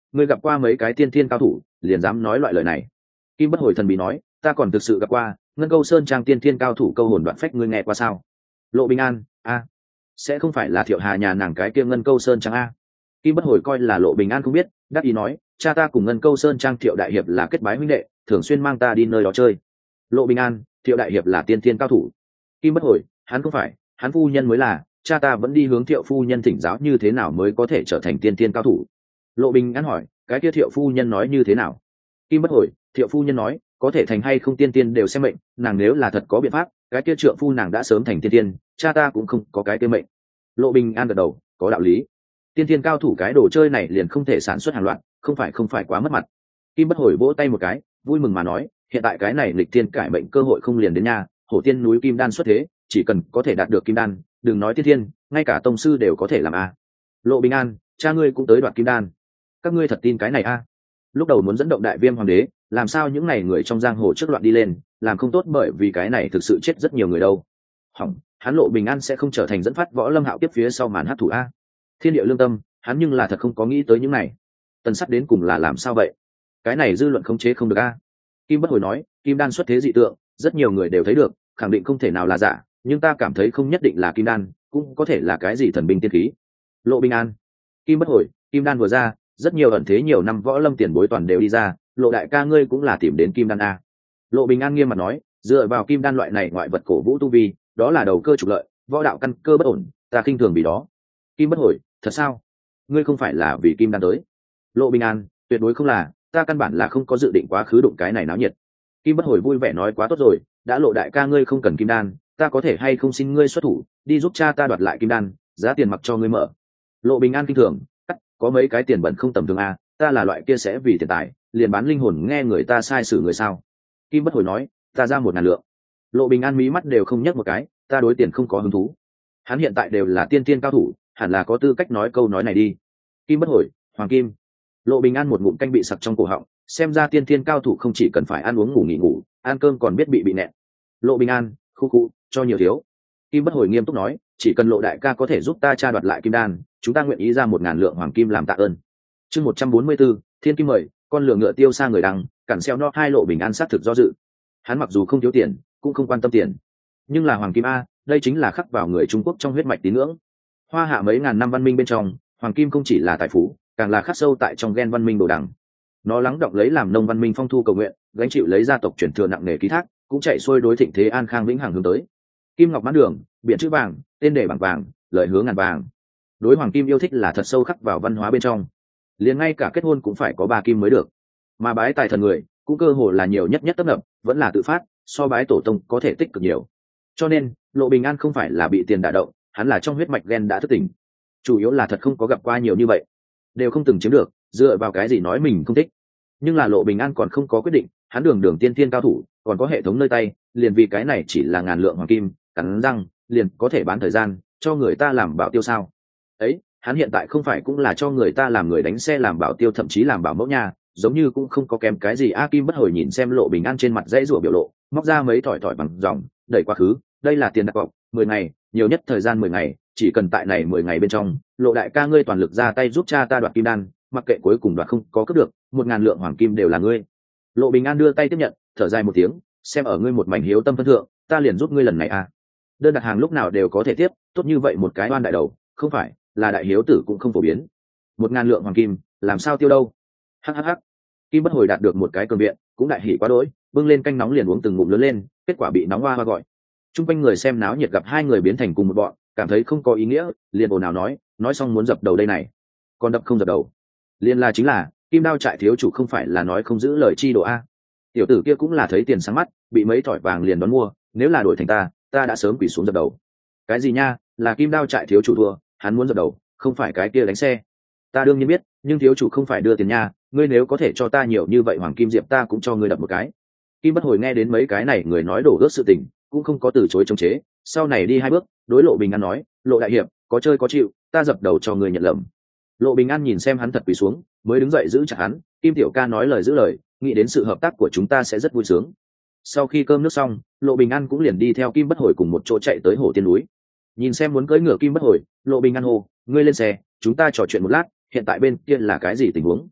A: ngươi gặp qua mấy cái tiên thiên cao thủ liền dám nói loại lời này? Kim Bất Hồi thần bí nói, ta còn thực sự gặp qua Ngân Câu Sơn Trang tiên thiên cao thủ câu hồn đoạn phách, ngươi nghe qua sao? Lộ Bình An, a, sẽ không phải là Thiệu Hà nhà nàng cái kia Ngân Câu Sơn Trang a? Kim Bất Hồi coi là Lộ Bình An không biết, đáp ý nói, cha ta cùng Ngân Câu Sơn Trang Thiệu đại hiệp là kết bái huynh đệ, thường xuyên mang ta đi nơi đó chơi. Lộ Bình An, Thiệu đại hiệp là tiên thiên cao thủ. Kim Bất Hồi, hắn không phải, hắn phu nhân mới là, cha ta vẫn đi hướng Thiệu phu nhân thỉnh giáo như thế nào mới có thể trở thành tiên thiên cao thủ. Lộ Bình An hỏi, cái kia Thiệu phu nhân nói như thế nào? Kim Bất Hồi, Thiệu phu nhân nói, có thể thành hay không tiên tiên đều xem mệnh, nàng nếu là thật có biện pháp, cái kia trượng phu nàng đã sớm thành tiên tiên, cha ta cũng không có cái kia mệnh. Lộ Bình An gật đầu, có đạo lý. Tiên tiên cao thủ cái đồ chơi này liền không thể sản xuất hàng loạt, không phải quá mất mặt. Kim Bất Hồi vỗ tay một cái, vui mừng mà nói, hiện tại cái này lịch tiên cải mệnh cơ hội không liền đến nha, hổ tiên núi kim đan xuất thế, chỉ cần có thể đạt được kim đan, đừng nói tiên thiên, ngay cả tông sư đều có thể làm a. Lộ Bình An, cha ngươi cũng tới đoạt kim đan, các ngươi thật tin cái này a? Lúc đầu muốn dẫn động Đại Viêm hoàng đế, làm sao những này người trong giang hồ trước loạn đi lên, làm không tốt bởi vì cái này thực sự chết rất nhiều người đâu. Hỏng, hắn Lộ Bình An sẽ không trở thành dẫn phát Võ Lâm Hạo tiếp phía sau màn hát thủ a? Thiên địa lương tâm, hắn nhưng là thật không có nghĩ tới những này. Tần Sắt đến cùng là làm sao vậy? Cái này dư luận khống chế không được a. Kim Bất Hồi nói, kim đan xuất thế dị tượng, rất nhiều người đều thấy được, khẳng định không thể nào là giả, nhưng ta cảm thấy không nhất định là kim đan, cũng có thể là cái gì thần binh tiên khí. Lộ Bình An, Kim Bất Hồi, kim đan vừa ra, rất nhiều ẩn thế nhiều năm võ lâm tiền bối toàn đều đi ra, Lộ đại ca ngươi cũng là tìm đến kim đan a. Lộ Bình An nghiêm mặt nói, dựa vào kim đan loại này ngoại vật cổ vũ tu vi, đó là đầu cơ trục lợi, võ đạo căn cơ bất ổn, ta khinh thường vì đó. Kim Bất Hồi, thật sao? Ngươi không phải là vì kim đan tới? Lộ Bình An, tuyệt đối không là, ta căn bản là không có dự định quá khứ đụng cái này náo nhiệt. Kim Bất Hồi vui vẻ nói, quá tốt rồi, đã Lộ đại ca ngươi không cần kim đan, ta có thể hay không xin ngươi xuất thủ, đi giúp cha ta đoạt lại kim đan, giá tiền mặc cho ngươi mở. Lộ Bình An kinh thường, có mấy cái tiền bẩn không tầm thường a, ta là loại kia sẽ vì tiền tài liền bán linh hồn nghe người ta sai sử người sao? Kim Bất Hồi nói, ta ra 1.000 lượng. Lộ Bình An mí mắt đều không nhấc một cái, ta đối tiền không có hứng thú. Hắn hiện tại đều là tiên tiên cao thủ, hẳn là có tư cách nói câu nói này đi. Kim Bất Hồi, Hoàng Kim. Lộ Bình An một ngụm canh bị sặc trong cổ họng, xem ra tiên tiên cao thủ không chỉ cần phải ăn uống ngủ nghỉ ngủ, ăn cơm còn biết bị nẹn. Lộ Bình An, khu khu, cho nhiều thiếu. Kim Bất Hồi nghiêm túc nói, chỉ cần Lộ đại ca có thể giúp ta tra đoạt lại kim đan, chúng ta nguyện ý ra 1.000 lượng hoàng kim làm tạ ơn. Chương 144, Thiên Kim mời, con lửa ngựa tiêu xa người đằng, cản xeo no hai Lộ Bình An sát thực do dự. Hắn mặc dù không thiếu tiền, cũng không quan tâm tiền, nhưng là hoàng kim a, đây chính là khắc vào người Trung Quốc trong huyết mạch tín ngưỡng. Hoa hạ mấy ngàn năm văn minh bên trong, hoàng kim không chỉ là tài phú, càng là khắc sâu tại trong gen văn minh đồ đằng. Nó lắng đọng lấy làm nông văn minh phong thu cầu nguyện, gánh chịu lấy gia tộc truyền thừa nặng nề ký thác, cũng chạy xuôi đối thịnh thế an khang vĩnh hằng hướng tới. Kim ngọc mãn đường, biển chữ vàng, tên đề bằng vàng, lời hứa ngàn vàng. Đối hoàng kim yêu thích là thật sâu khắc vào văn hóa bên trong, liền ngay cả kết hôn cũng phải có 3 kim mới được, mà bái tài thần người cũng cơ hồ là nhiều nhất tấp nập, vẫn là tự phát, so bái tổ tông có thể tích cực nhiều. Cho nên Lộ Bình An không phải là bị tiền đả động, hắn là trong huyết mạch gen đã thức tỉnh, chủ yếu là thật không có gặp qua nhiều như vậy, đều không từng chiếm được, dựa vào cái gì nói mình không thích. Nhưng là Lộ Bình An còn không có quyết định, hắn đường tiên thiên cao thủ, còn có hệ thống nơi tay, liền vì cái này chỉ là 1.000 lượng hoàng kim, cắn răng liền có thể bán thời gian cho người ta làm bảo tiêu sao? Ấy, hắn hiện tại không phải cũng là cho người ta làm người đánh xe làm bảo tiêu, thậm chí làm bảo mẫu nha, giống như cũng không có kém cái gì. A Kim Bất Hồi nhìn xem Lộ Bình An trên mặt dãy rủa biểu lộ, móc ra mấy thỏi bằng dòng đẩy quá khứ, đây là tiền đặt cọc, 10 ngày, nhiều nhất thời gian 10 ngày, chỉ cần tại này 10 ngày bên trong, Lộ đại ca ngươi toàn lực ra tay giúp cha ta đoạt kim đan, mặc kệ cuối cùng đoạt không có cướp được, 1.000 lượng hoàng kim đều là ngươi. Lộ Bình An đưa tay tiếp nhận, thở dài một tiếng, xem ở ngươi một mảnh hiếu tâm phân thượng, ta liền giúp ngươi lần này a. Đơn đặt hàng lúc nào đều có thể tiếp, tốt như vậy một cái oan đại đầu, không phải là đại hiếu tử cũng không phổ biến. 1.000 lượng hoàng kim làm sao tiêu đâu? Hắc. Kim Bất Hồi đạt được một cái cường viện, cũng đại hỉ quá đỗi, bưng lên canh nóng liền uống từng ngụm lớn lên, kết quả bị nóng hoa gọi. Trung quanh người xem náo nhiệt gặp hai người biến thành cùng một bọn, cảm thấy không có ý nghĩa, liền ồn ào nói xong muốn dập đầu đây này, còn đập không dập đầu. Liên chính là Kim Đao trại thiếu chủ không phải là nói không giữ lời chi độ a. Tiểu tử kia cũng là thấy tiền sáng mắt, bị mấy thỏi vàng liền đón mua, nếu là đổi thành ta đã sớm quỳ xuống dập đầu. Cái gì nha, là Kim Đao trại thiếu chủ thua, hắn muốn dập đầu, không phải cái kia đánh xe. Ta đương nhiên biết, nhưng thiếu chủ không phải đưa tiền nha, ngươi nếu có thể cho ta nhiều như vậy hoàng kim diệp ta cũng cho ngươi đập một cái. Kim Bất Hồi nghe đến mấy cái này người nói đổ ước sự tình, cũng không có từ chối chống chế, sau này đi 2 bước, đối Lộ Bình An nói, Lộ đại hiệp, có chơi có chịu, ta dập đầu cho ngươi nhận lầm. Lộ Bình An nhìn xem hắn thật quỳ xuống, mới đứng dậy giữ chặt hắn, Kim tiểu ca nói lời giữ lời, nghĩ đến sự hợp tác của chúng ta sẽ rất vui sướng. Sau khi cơm nước xong, Lộ Bình An cũng liền đi theo Kim Bất Hồi cùng một chỗ chạy tới Hồ Tiên núi. Nhìn xem muốn cưỡi ngựa Kim Bất Hồi, Lộ Bình An hô, ngươi lên xe, chúng ta trò chuyện một lát, hiện tại bên kia là cái gì tình huống?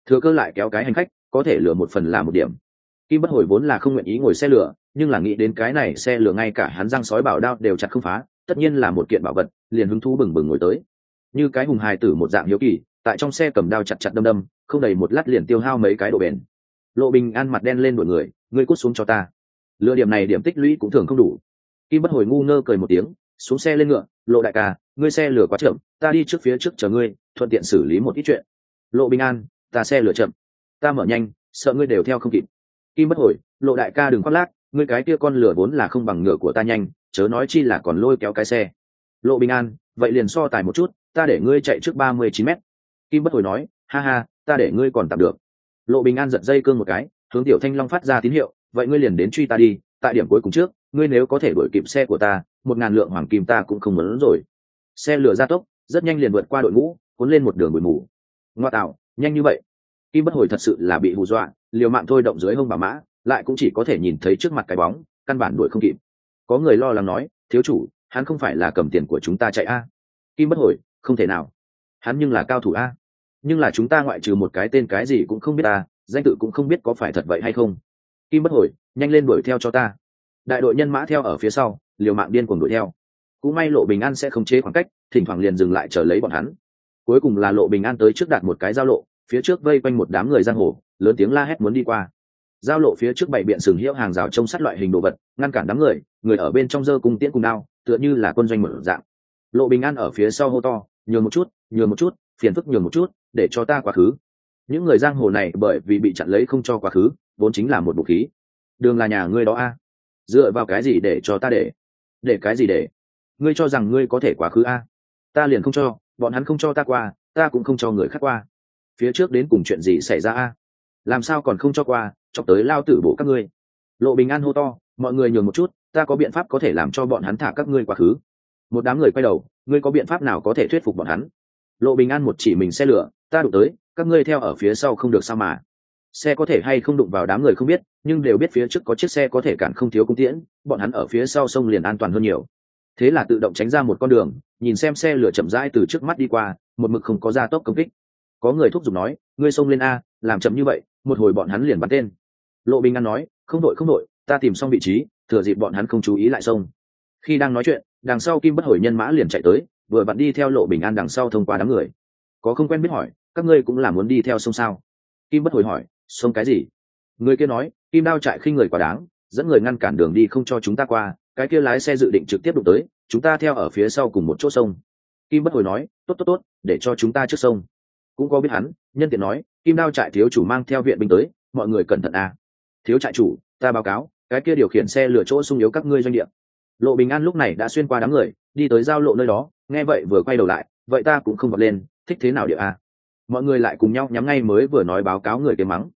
A: thừa cơ lại kéo cái hành khách, có thể lừa một phần là một điểm. Kim Bất Hồi vốn là không nguyện ý ngồi xe lửa, nhưng là nghĩ đến cái này xe lửa ngay cả hắn răng sói bảo đao đều chặt không phá, tất nhiên là một kiện bảo vật, liền hứng thú bừng bừng ngồi tới. Như cái hùng hài tử một dạng hiếu kỳ, tại trong xe cầm đao chặt chặt đâm đâm, không đầy một lát liền tiêu hao mấy cái độ bền. Lộ Bình An mặt đen lên đuổi người, ngươi cút xuống cho ta. Lựa điểm này điểm tích lũy cũng thường không đủ. Kim Bất Hồi ngu ngơ cười một tiếng, xuống xe lên ngựa, Lộ đại ca, ngươi xe lửa quá chậm, ta đi trước phía trước chờ ngươi, thuận tiện xử lý một ít chuyện. Lộ Bình An, ta xe lửa chậm, ta mở nhanh, sợ ngươi đều theo không kịp. Kim Bất Hồi, Lộ đại ca đừng khoác lác, ngươi cái kia con lửa vốn là không bằng ngựa của ta nhanh, chớ nói chi là còn lôi kéo cái xe. Lộ Bình An, vậy liền so tài một chút, ta để ngươi chạy trước 39 mét. Kim Bất Hồi nói, ha ha, ta để ngươi còn tạm được. Lộ Bình An giật dây cương một cái, hướng Tiểu Thanh Long phát ra tín hiệu, vậy ngươi liền đến truy ta đi, tại điểm cuối cùng trước, ngươi nếu có thể đuổi kịp xe của ta, 1000 lượng hoàng kim ta cũng không muốn rồi. Xe lửa gia tốc, rất nhanh liền vượt qua đội ngũ, cuốn lên một đường bụi mù. Ngoa tạo, nhanh như vậy! Kim Bất Hồi thật sự là bị hù dọa, liều mạng thôi động dưới hông bảo mã, lại cũng chỉ có thể nhìn thấy trước mặt cái bóng, căn bản đuổi không kịp. Có người lo lắng nói, thiếu chủ, hắn không phải là cầm tiền của chúng ta chạy a? Kim Bất Hồi, không thể nào, hắn nhưng là cao thủ a. Nhưng là chúng ta ngoại trừ một cái tên cái gì cũng không biết a, danh tự cũng không biết có phải thật vậy hay không. Kim Bất Hồi, nhanh lên đuổi theo cho ta. Đại đội nhân mã theo ở phía sau, liều mạng điên cuồng đuổi theo. Cũng may Lộ Bình An sẽ khống chế khoảng cách, thỉnh thoảng liền dừng lại chờ lấy bọn hắn. Cuối cùng là Lộ Bình An tới trước đạt một cái giao lộ, phía trước vây quanh một đám người giang hồ, lớn tiếng la hét muốn đi qua. Giao lộ phía trước bày biện sừng hiệu hàng rào trông sắt loại hình đồ vật, ngăn cản đám người, người ở bên trong giơ cung tiễn cùng đao, tựa như là quân doanh mở dạng. Lộ Bình An ở phía sau hô to, nhường một chút, nhường một chút, phiền phức nhường một chút, để cho ta quá khứ. Những người giang hồ này bởi vì bị chặn lấy không cho quá khứ, vốn chính là một vũ khí. Đường là nhà ngươi đó a? Dựa vào cái gì để cho ta để cái gì để? Ngươi cho rằng ngươi có thể quá khứ a? Ta liền không cho, bọn hắn không cho ta qua, ta cũng không cho người khác qua. Phía trước đến cùng chuyện gì xảy ra a? Làm sao còn không cho qua, chọc tới lao tử bộ các ngươi. Lộ Bình An hô to, mọi người nhường một chút, ta có biện pháp có thể làm cho bọn hắn thả các ngươi quá khứ. Một đám người quay đầu, ngươi có biện pháp nào có thể thuyết phục bọn hắn? Lộ Bình An một chỉ mình xe lửa, ta đụng tới, các ngươi theo ở phía sau không được sao mà. Xe có thể hay không đụng vào đám người không biết, nhưng đều biết phía trước có chiếc xe có thể cản không thiếu cung tiễn, bọn hắn ở phía sau sông liền an toàn hơn nhiều. Thế là tự động tránh ra một con đường, nhìn xem xe lửa chậm rãi từ trước mắt đi qua, một mực không có gia tốc công kích. Có người thúc giục nói, ngươi xông lên a, làm chậm như vậy, một hồi bọn hắn liền bắn tên. Lộ Bình An nói, không đội, ta tìm xong vị trí, thừa dịp bọn hắn không chú ý lại xông. Khi đang nói chuyện, đằng sau Kim Bất Hồi nhân mã liền chạy tới, vừa vặn đi theo Lộ Bình An đằng sau thông qua đám người. Có không quen biết hỏi, các ngươi cũng là muốn đi theo sông sao? Kim Bất Hồi hỏi, sông cái gì? Người kia nói, Kim Đao trại khinh người quá đáng, dẫn người ngăn cản đường đi không cho chúng ta qua, cái kia lái xe dự định trực tiếp đụng tới, chúng ta theo ở phía sau cùng một chỗ sông. Kim Bất Hồi nói, tốt, để cho chúng ta trước sông. Cũng có biết hắn, nhân tiện nói, Kim Đao trại thiếu chủ mang theo viện binh tới, mọi người cẩn thận a. Thiếu trại chủ, ta báo cáo, cái kia điều khiển xe lừa chỗ xung yếu các ngươi doanh địa. Lộ Bình An lúc này đã xuyên qua đám người, đi tới giao lộ nơi đó, nghe vậy vừa quay đầu lại, vậy ta cũng không vọt lên, thích thế nào địa a. Mọi người lại cùng nhau nhắm ngay mới vừa nói báo cáo người kia mắng.